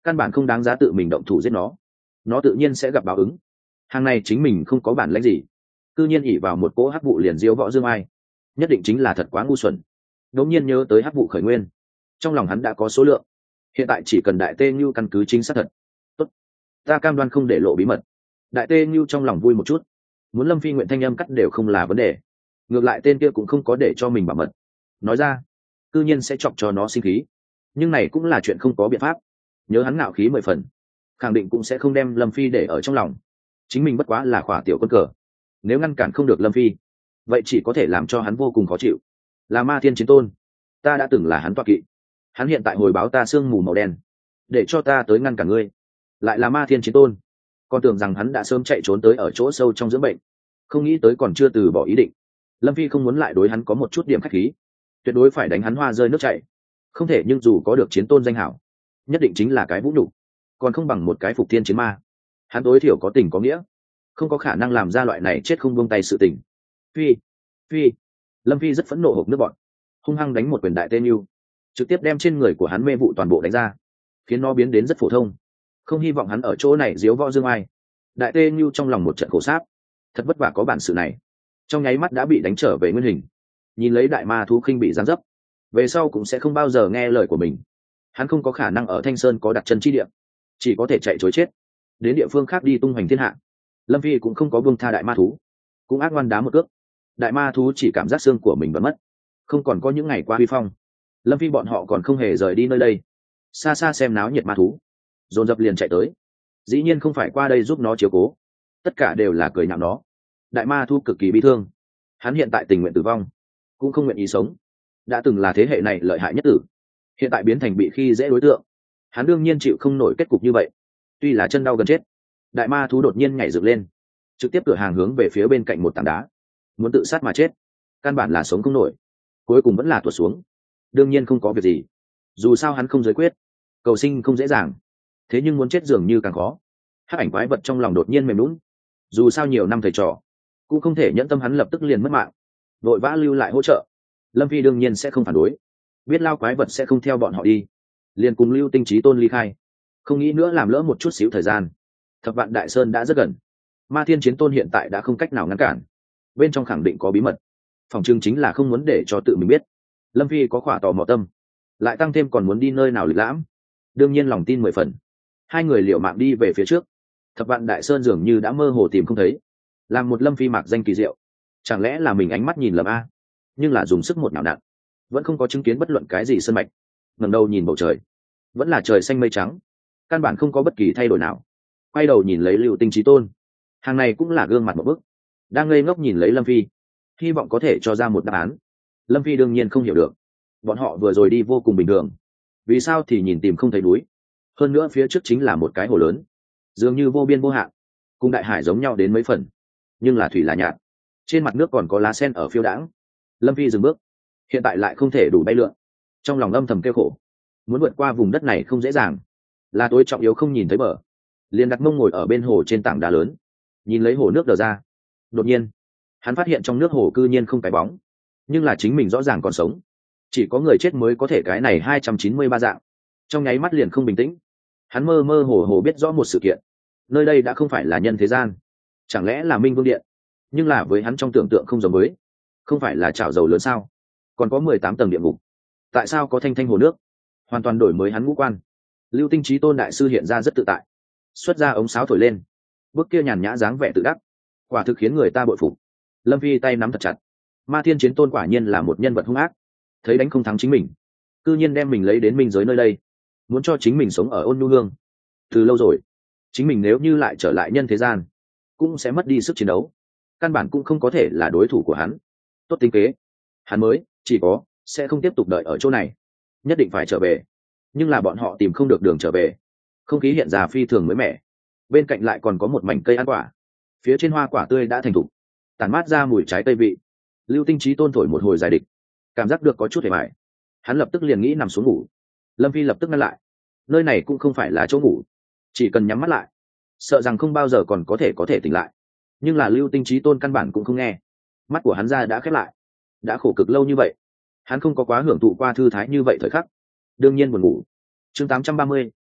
căn bản không đáng giá tự mình động thủ giết nó, nó tự nhiên sẽ gặp báo ứng. Hàng này chính mình không có bản lãnh gì, cư nhiên ỉ vào một cỗ hắc vụ liền diêu võ dương ai, nhất định chính là thật quá ngu xuẩn. Đột nhiên nhớ tới hắc vụ khởi nguyên, trong lòng hắn đã có số lượng, hiện tại chỉ cần đại tê như căn cứ chính xác thật. Tốt, ta cam đoan không để lộ bí mật. Đại tê như trong lòng vui một chút, muốn Lâm Phi nguyện thanh âm cắt đều không là vấn đề, ngược lại tên kia cũng không có để cho mình bảo mật nói ra, cư nhiên sẽ chọc cho nó sinh khí. Nhưng này cũng là chuyện không có biện pháp, nhớ hắn ngạo khí mười phần, khẳng định cũng sẽ không đem Lâm Phi để ở trong lòng. Chính mình bất quá là khỏa tiểu quân cờ, nếu ngăn cản không được Lâm Phi, vậy chỉ có thể làm cho hắn vô cùng khó chịu. Là Ma Thiên Chiến Tôn, ta đã từng là hắn toa kỵ, hắn hiện tại hồi báo ta sương mù màu đen để cho ta tới ngăn cản ngươi. Lại là Ma Thiên Chiến Tôn, còn tưởng rằng hắn đã sớm chạy trốn tới ở chỗ sâu trong dưỡng bệnh, không nghĩ tới còn chưa từ bỏ ý định. Lâm Phi không muốn lại đối hắn có một chút điểm khách khí, tuyệt đối phải đánh hắn hoa rơi nước chảy. Không thể, nhưng dù có được chiến tôn danh hảo, nhất định chính là cái vũ nhục, còn không bằng một cái phục thiên chiến ma. Hắn tối thiểu có tình có nghĩa, không có khả năng làm ra loại này chết không buông tay sự tình. Phi, phi. Lâm Phi rất phẫn nộ hộc nước bọn, hung hăng đánh một quyền đại tên yêu, trực tiếp đem trên người của hắn mê vụ toàn bộ đánh ra, khiến nó biến đến rất phổ thông. Không hy vọng hắn ở chỗ này diếu võ dương ai. Đại tê như trong lòng một trận khổ sáp, thật vất vả có bản sự này, trong nháy mắt đã bị đánh trở về nguyên hình. Nhìn lấy đại ma thú khinh bị giáng dấp, về sau cũng sẽ không bao giờ nghe lời của mình. Hắn không có khả năng ở Thanh Sơn có đặt chân chi địa, chỉ có thể chạy chối chết đến địa phương khác đi tung hoành thiên hạ. Lâm Phi cũng không có buông tha đại ma thú, cũng ác ngoan đá một cước. Đại ma thú chỉ cảm giác xương của mình vẫn mất, không còn có những ngày qua huy phong. Lâm Phi bọn họ còn không hề rời đi nơi đây, xa xa xem náo nhiệt ma thú dồn dập liền chạy tới, dĩ nhiên không phải qua đây giúp nó chiếu cố, tất cả đều là cười nhạo nó. Đại ma thú cực kỳ bi thương, hắn hiện tại tình nguyện tử vong cũng không nguyện ý sống. Đã từng là thế hệ này lợi hại nhất tử, hiện tại biến thành bị khi dễ đối tượng, hắn đương nhiên chịu không nổi kết cục như vậy. Tuy là chân đau gần chết, đại ma thú đột nhiên nhảy dựng lên, trực tiếp cửa hàng hướng về phía bên cạnh một tảng đá, muốn tự sát mà chết. Căn bản là sống không nổi, cuối cùng vẫn là tuột xuống. Đương nhiên không có việc gì, dù sao hắn không giới quyết, cầu sinh không dễ dàng, thế nhưng muốn chết dường như càng khó. Hắc ảnh quái vật trong lòng đột nhiên mềm lún, dù sao nhiều năm thầy trò cũng không thể nhẫn tâm hắn lập tức liền mất mạng, vội vã lưu lại hỗ trợ. Lâm Phi đương nhiên sẽ không phản đối, biết lao quái vật sẽ không theo bọn họ đi, liền cùng Lưu Tinh Chí Tôn ly khai, không nghĩ nữa làm lỡ một chút xíu thời gian. Thập Vạn Đại Sơn đã rất gần, Ma Thiên Chiến Tôn hiện tại đã không cách nào ngăn cản, bên trong khẳng định có bí mật, phòng trưng chính là không muốn để cho tự mình biết. Lâm Phi có khỏa tò mò tâm, lại tăng thêm còn muốn đi nơi nào lịch lãm, đương nhiên lòng tin mười phần. Hai người liều mạng đi về phía trước. Thập Vạn Đại Sơn dường như đã mơ hồ tìm không thấy, làm một Lâm Phi mạc danh kỳ diệu. Chẳng lẽ là mình ánh mắt nhìn lầm a? Nhưng là dùng sức một nào nặng, vẫn không có chứng kiến bất luận cái gì sơn mạch. Ngẩng đầu nhìn bầu trời, vẫn là trời xanh mây trắng, căn bản không có bất kỳ thay đổi nào. Quay đầu nhìn lấy Lưu Tinh Chí Tôn, hàng này cũng là gương mặt một bức, đang ngây ngốc nhìn lấy Lâm Phi, hy vọng có thể cho ra một đáp án. Lâm Phi đương nhiên không hiểu được, bọn họ vừa rồi đi vô cùng bình thường, vì sao thì nhìn tìm không thấy núi, hơn nữa phía trước chính là một cái hồ lớn, dường như vô biên vô hạn, cùng đại hải giống nhau đến mấy phần, nhưng là thủy là nhạt, trên mặt nước còn có lá sen ở phiêu đãng. Lâm Phi dừng bước, hiện tại lại không thể đủ bay lượn, trong lòng âm thầm kêu khổ, muốn vượt qua vùng đất này không dễ dàng, là tối trọng yếu không nhìn thấy bờ. Liền đặt mông ngồi ở bên hồ trên tảng đá lớn, nhìn lấy hồ nước đờ ra. Đột nhiên hắn phát hiện trong nước hồ cư nhiên không cái bóng, nhưng là chính mình rõ ràng còn sống. Chỉ có người chết mới có thể cái này hai trăm chín mươi ba dạng. Trong nháy mắt liền không bình tĩnh, hắn mơ mơ hồ hồ biết rõ một sự kiện, nơi đây đã không phải là nhân thế gian, chẳng lẽ là Minh Vương Điện? Nhưng là với hắn trong tưởng tượng không giống với, không phải là chảo dầu lớn sao, còn có mười tám tầng địa ngục, tại sao có thanh thanh hồ nước? Hoàn toàn đổi mới hắn ngũ quan. Lưu Tinh Chí Tôn đại sư hiện ra rất tự tại, xuất ra ống sáo thổi lên, bước kia nhàn nhã dáng vẻ tự đắc, quả thực khiến người ta bội phục. Lâm Phi tay nắm thật chặt, Ma Thiên Chiến Tôn quả nhiên là một nhân vật hung ác, thấy đánh không thắng chính mình, cư nhiên đem mình lấy đến minh giới nơi đây, muốn cho chính mình sống ở ôn nhu hương. Từ lâu rồi, chính mình nếu như lại trở lại nhân thế gian, cũng sẽ mất đi sức chiến đấu, căn bản cũng không có thể là đối thủ của hắn. Tốt tính kế, hắn mới chỉ có sẽ không tiếp tục đợi ở chỗ này, nhất định phải trở về. Nhưng là bọn họ tìm không được đường trở về. Không khí hiện ra phi thường mới mẻ, bên cạnh lại còn có một mảnh cây ăn quả, phía trên hoa quả tươi đã thành thục, tản mát ra mùi trái cây vị. Lưu Tinh Chí Tôn thổi một hồi dài địch, cảm giác được có chút hề bại, hắn lập tức liền nghĩ nằm xuống ngủ. Lâm Phi lập tức ngăn lại, nơi này cũng không phải là chỗ ngủ, chỉ cần nhắm mắt lại, sợ rằng không bao giờ còn có thể có thể tỉnh lại. Nhưng là Lưu Tinh Chí Tôn căn bản cũng không nghe, mắt của hắn ra đã khép lại, đã khổ cực lâu như vậy, hắn không có quá hưởng thụ qua thư thái như vậy thời khắc, đương nhiên buồn ngủ. Chương tám trăm ba mươi,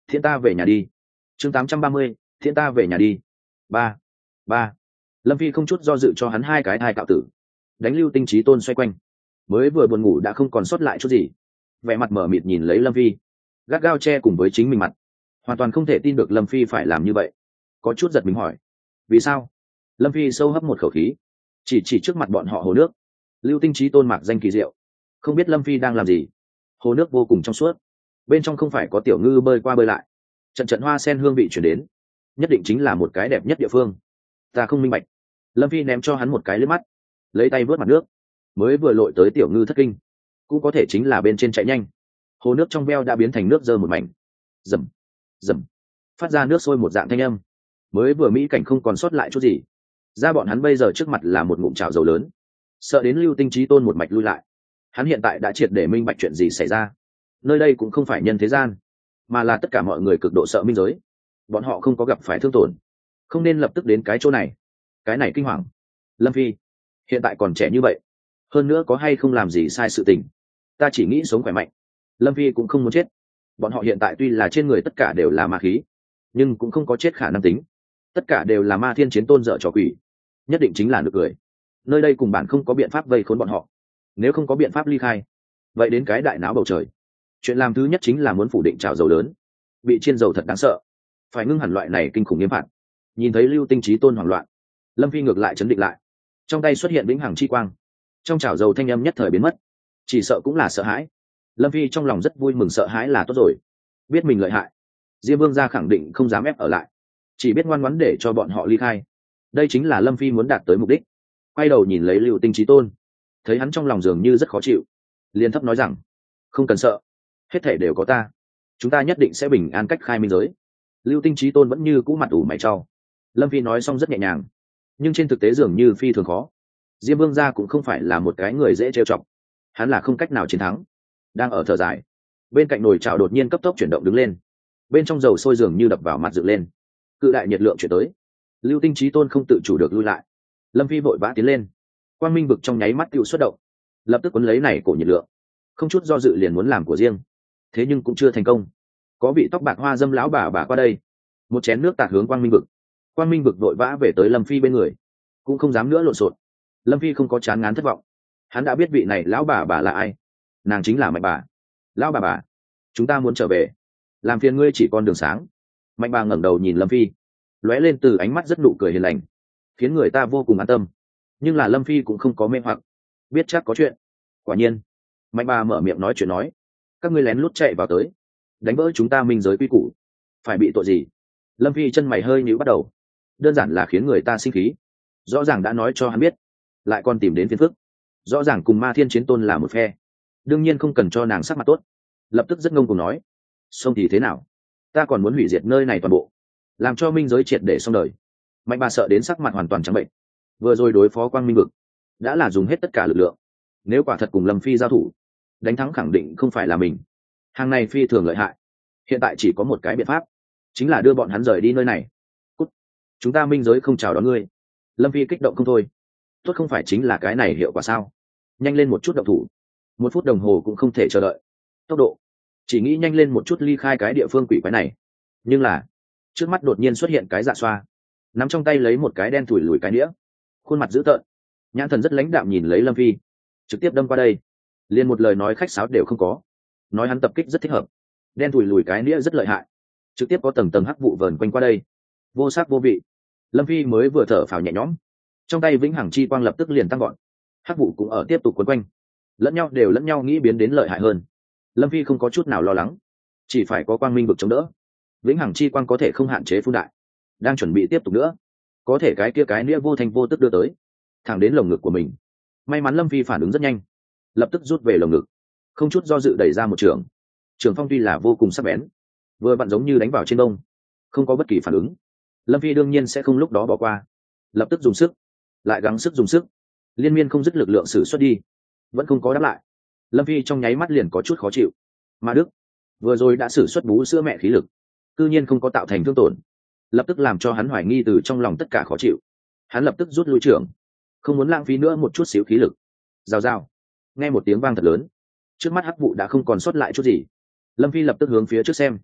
Thiện ta về nhà đi. Chương tám trăm ba mươi, thiện ta về nhà đi. Ba, ba. Lâm Phi không chút do dự cho hắn hai cái thai cạo tử. Đánh Lưu Tinh Chí Tôn xoay quanh. Mới vừa buồn ngủ đã không còn sót lại chút gì. Vẻ mặt mở mịt nhìn lấy Lâm Phi, gắt gao che cùng với chính mình mặt, hoàn toàn không thể tin được Lâm Phi phải làm như vậy. Có chút giật mình hỏi, vì sao? Lâm Phi sâu hấp một khẩu khí, chỉ chỉ trước mặt bọn họ hồ nước. Lưu Tinh Chí Tôn mạc danh kỳ diệu, không biết Lâm Phi đang làm gì. Hồ nước vô cùng trong suốt, bên trong không phải có tiểu ngư bơi qua bơi lại, trận trận hoa sen hương vị chuyển đến, nhất định chính là một cái đẹp nhất địa phương. Ta không minh bạch. Lâm Phi ném cho hắn một cái lướt mắt, lấy tay vớt mặt nước. Mới vừa lội tới tiểu ngư thất kinh, cũng có thể chính là bên trên chạy nhanh. Hồ nước trong veo đã biến thành nước dơ một mảnh, rầm rầm, phát ra nước sôi một dạng thanh âm. Mới vừa mỹ cảnh không còn sót lại chút gì. Ra bọn hắn bây giờ trước mặt là một ngụm chảo dầu lớn, sợ đến Lưu Tinh Chí Tôn một mạch lui lại. Hắn hiện tại đã triệt để minh bạch chuyện gì xảy ra. Nơi đây cũng không phải nhân thế gian, mà là tất cả mọi người cực độ sợ minh giới. Bọn họ không có gặp phải thương tổn, không nên lập tức đến cái chỗ này. Cái này kinh hoàng. Lâm Phi hiện tại còn trẻ như vậy, hơn nữa có hay không làm gì sai sự tình, ta chỉ nghĩ sống khỏe mạnh. Lâm Phi cũng không muốn chết. Bọn họ hiện tại tuy là trên người tất cả đều là ma khí, nhưng cũng không có chết khả năng tính. Tất cả đều là Ma Thiên Chiến Tôn dở trò quỷ, nhất định chính là nực cười. Nơi đây cùng bản không có biện pháp vây khốn bọn họ. Nếu không có biện pháp ly khai, vậy đến cái đại náo bầu trời. Chuyện làm thứ nhất chính là muốn phủ định trào dầu lớn. Bị chiên dầu thật đáng sợ, phải ngưng hẳn loại này kinh khủng nghiêm phạt. Nhìn thấy Lưu Tinh Chí Tôn hoảng loạn, Lâm Phi ngược lại chấn định lại. Trong tay xuất hiện vĩnh hằng chi quang, trong chảo dầu thanh âm nhất thời biến mất. Chỉ sợ cũng là sợ hãi. Lâm Phi trong lòng rất vui mừng, sợ hãi là tốt rồi. Biết mình lợi hại, Diêm Vương gia khẳng định không dám ép ở lại, chỉ biết ngoan ngoãn để cho bọn họ ly khai. Đây chính là Lâm Phi muốn đạt tới mục đích. Quay đầu nhìn lấy Lưu Tinh Chí Tôn, thấy hắn trong lòng dường như rất khó chịu, liền thấp nói rằng, không cần sợ, hết thể đều có ta, chúng ta nhất định sẽ bình an cách khai minh giới. Lưu Tinh Chí Tôn vẫn như cũ mặt ủ mày trao. Lâm Phi nói xong rất nhẹ nhàng, nhưng trên thực tế dường như phi thường khó. Diêm Vương gia cũng không phải là một cái người dễ trêu chọc, hắn là không cách nào chiến thắng. Đang ở thở dài, bên cạnh nồi chảo đột nhiên cấp tốc chuyển động đứng lên, bên trong dầu sôi dường như đập vào mặt dựng lên, cự đại nhiệt lượng chuyển tới. Lưu Tinh Chí Tôn không tự chủ được lui lại. Lâm Phi vội vã tiến lên, quang minh vực trong nháy mắt tiêu xuất động, lập tức cuốn lấy này cổ nhiệt lượng, không chút do dự liền muốn làm của riêng. Thế nhưng cũng chưa thành công. Có vị tóc bạc hoa dâm lão bà bà qua đây, một chén nước tạt hướng quang minh vực. Quang minh vực vội vã về tới Lâm Phi bên người, cũng không dám nữa lộn xộn. Lâm Phi không có chán ngán thất vọng, hắn đã biết vị này lão bà bà là ai. Nàng chính là Mạnh bà. Lão bà bà, chúng ta muốn trở về, làm phiền ngươi chỉ con đường sáng. Mạnh bà ngẩng đầu nhìn Lâm Phi, lóe lên từ ánh mắt rất nụ cười hiền lành, khiến người ta vô cùng an tâm. Nhưng là Lâm Phi cũng không có mê hoặc, biết chắc có chuyện. Quả nhiên, Mạnh bà mở miệng nói chuyện nói, các ngươi lén lút chạy vào tới, đánh vỡ chúng ta minh giới quy củ, phải bị tội gì? Lâm Phi chân mày hơi nhíu bắt đầu. Đơn giản là khiến người ta sinh khí. Rõ ràng đã nói cho hắn biết, lại còn tìm đến phiền phức. Rõ ràng cùng Ma Thiên Chiến Tôn là một phe, đương nhiên không cần cho nàng sắc mặt tốt. Lập tức rất ngông cuồng nói, xong thì thế nào, ta còn muốn hủy diệt nơi này toàn bộ, làm cho minh giới triệt để xong đời. Mạnh bà sợ đến sắc mặt hoàn toàn trắng bệnh. Vừa rồi đối phó quang minh vực đã là dùng hết tất cả lực lượng, nếu quả thật cùng Lâm Phi giao thủ, đánh thắng khẳng định không phải là mình. Hàng này phi thường lợi hại. Hiện tại chỉ có một cái biện pháp, chính là đưa bọn hắn rời đi nơi này. Cút, chúng ta minh giới không chào đón ngươi. Lâm Phi kích động không thôi. Tốt, không phải chính là cái này hiệu quả sao? Nhanh lên một chút động thủ, một phút đồng hồ cũng không thể chờ đợi. Tốc độ, chỉ nghĩ nhanh lên một chút ly khai cái địa phương quỷ quái này. Nhưng là trước mắt đột nhiên xuất hiện cái dạ xoa, nắm trong tay lấy một cái đen thủi lùi cái đĩa, khuôn mặt dữ tợn, nhãn thần rất lãnh đạm nhìn lấy Lâm Phi, trực tiếp đâm qua đây, liền một lời nói khách sáo đều không có, nói hắn tập kích rất thích hợp. Đen thủi lùi cái đĩa rất lợi hại, trực tiếp có tầng tầng hắc vụ vờn quanh qua đây, vô sắc vô vị. Lâm Phi mới vừa thở phào nhẹ nhõm, trong tay vĩnh hằng chi quang lập tức liền tăng gọn, hắc vụ cũng ở tiếp tục quấn quanh, lẫn nhau đều lẫn nhau nghĩ biến đến lợi hại hơn. Lâm Phi không có chút nào lo lắng, chỉ phải có quang minh vực chống đỡ, vĩnh hằng chi quang có thể không hạn chế phun đại. Đang chuẩn bị tiếp tục nữa, có thể cái kia cái nĩa vô thành vô tức đưa tới, thẳng đến lồng ngực của mình. May mắn Lâm Phi phản ứng rất nhanh, lập tức rút về lồng ngực, không chút do dự đẩy ra một trường. Trường phong tuy là vô cùng sắc bén, vừa vặn giống như đánh vào trên đông, không có bất kỳ phản ứng. Lâm Phi đương nhiên sẽ không lúc đó bỏ qua, lập tức dùng sức, lại gắng sức dùng sức, liên miên không dứt lực lượng sử xuất đi, vẫn không có đáp lại. Lâm Phi trong nháy mắt liền có chút khó chịu. Mà Đức vừa rồi đã sử xuất bú sữa mẹ khí lực, cư nhiên không có tạo thành thương tổn, lập tức làm cho hắn hoài nghi từ trong lòng tất cả khó chịu. Hắn lập tức rút lui trưởng, không muốn lãng phí nữa một chút xíu khí lực. Rào rào, nghe một tiếng vang thật lớn, trước mắt hắc vụ đã không còn sót lại chút gì. Lâm Phi lập tức hướng phía trước xem,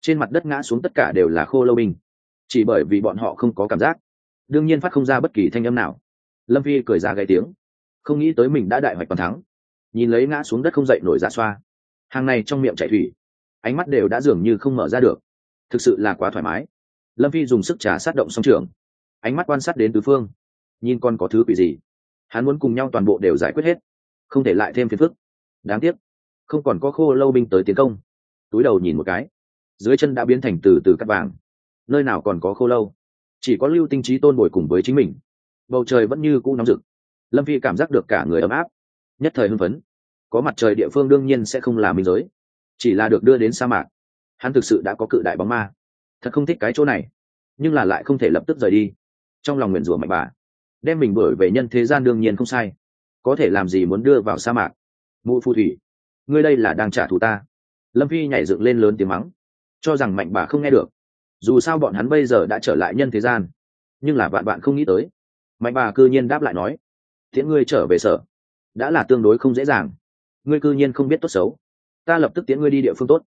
trên mặt đất ngã xuống tất cả đều là khô lâu binh, chỉ bởi vì bọn họ không có cảm giác, đương nhiên phát không ra bất kỳ thanh âm nào. Lâm phi cười ra gáy tiếng, không nghĩ tới mình đã đại hoạch toàn thắng. Nhìn lấy ngã xuống đất không dậy nổi ra xoa, hàng này trong miệng chảy thủy, ánh mắt đều đã dường như không mở ra được, thực sự là quá thoải mái. Lâm phi dùng sức trả sát động song trường, ánh mắt quan sát đến tứ phương, nhìn con có thứ quỷ gì, hắn muốn cùng nhau toàn bộ đều giải quyết hết, không thể lại thêm phiền phức. Đáng tiếc không còn có khô lâu binh tới tiến công. Túi đầu nhìn một cái, dưới chân đã biến thành từ từ cắt vàng, nơi nào còn có khô lâu, chỉ có lưu tinh trí tôn bồi cùng với chính mình. Bầu trời vẫn như cũ nóng rực, Lâm phi cảm giác được cả người ấm áp, nhất thời hưng phấn. Có mặt trời địa phương đương nhiên sẽ không là minh giới, chỉ là được đưa đến sa mạc. Hắn thực sự đã có cự đại bóng ma, thật không thích cái chỗ này, nhưng là lại không thể lập tức rời đi. Trong lòng nguyện rủa mạnh bà, đem mình đuổi về nhân thế gian đương nhiên không sai, có thể làm gì muốn đưa vào sa mạc. Mụ phù thủy, ngươi đây là đang trả thù ta. Lâm phi nhảy dựng lên lớn tiếng mắng, cho rằng mạnh bà không nghe được. Dù sao bọn hắn bây giờ đã trở lại nhân thế gian, nhưng là vạn bạn không nghĩ tới, mạnh bà cư nhiên đáp lại nói, tiễn ngươi trở về sở đã là tương đối không dễ dàng, ngươi cư nhiên không biết tốt xấu, ta lập tức tiễn ngươi đi địa phương tốt.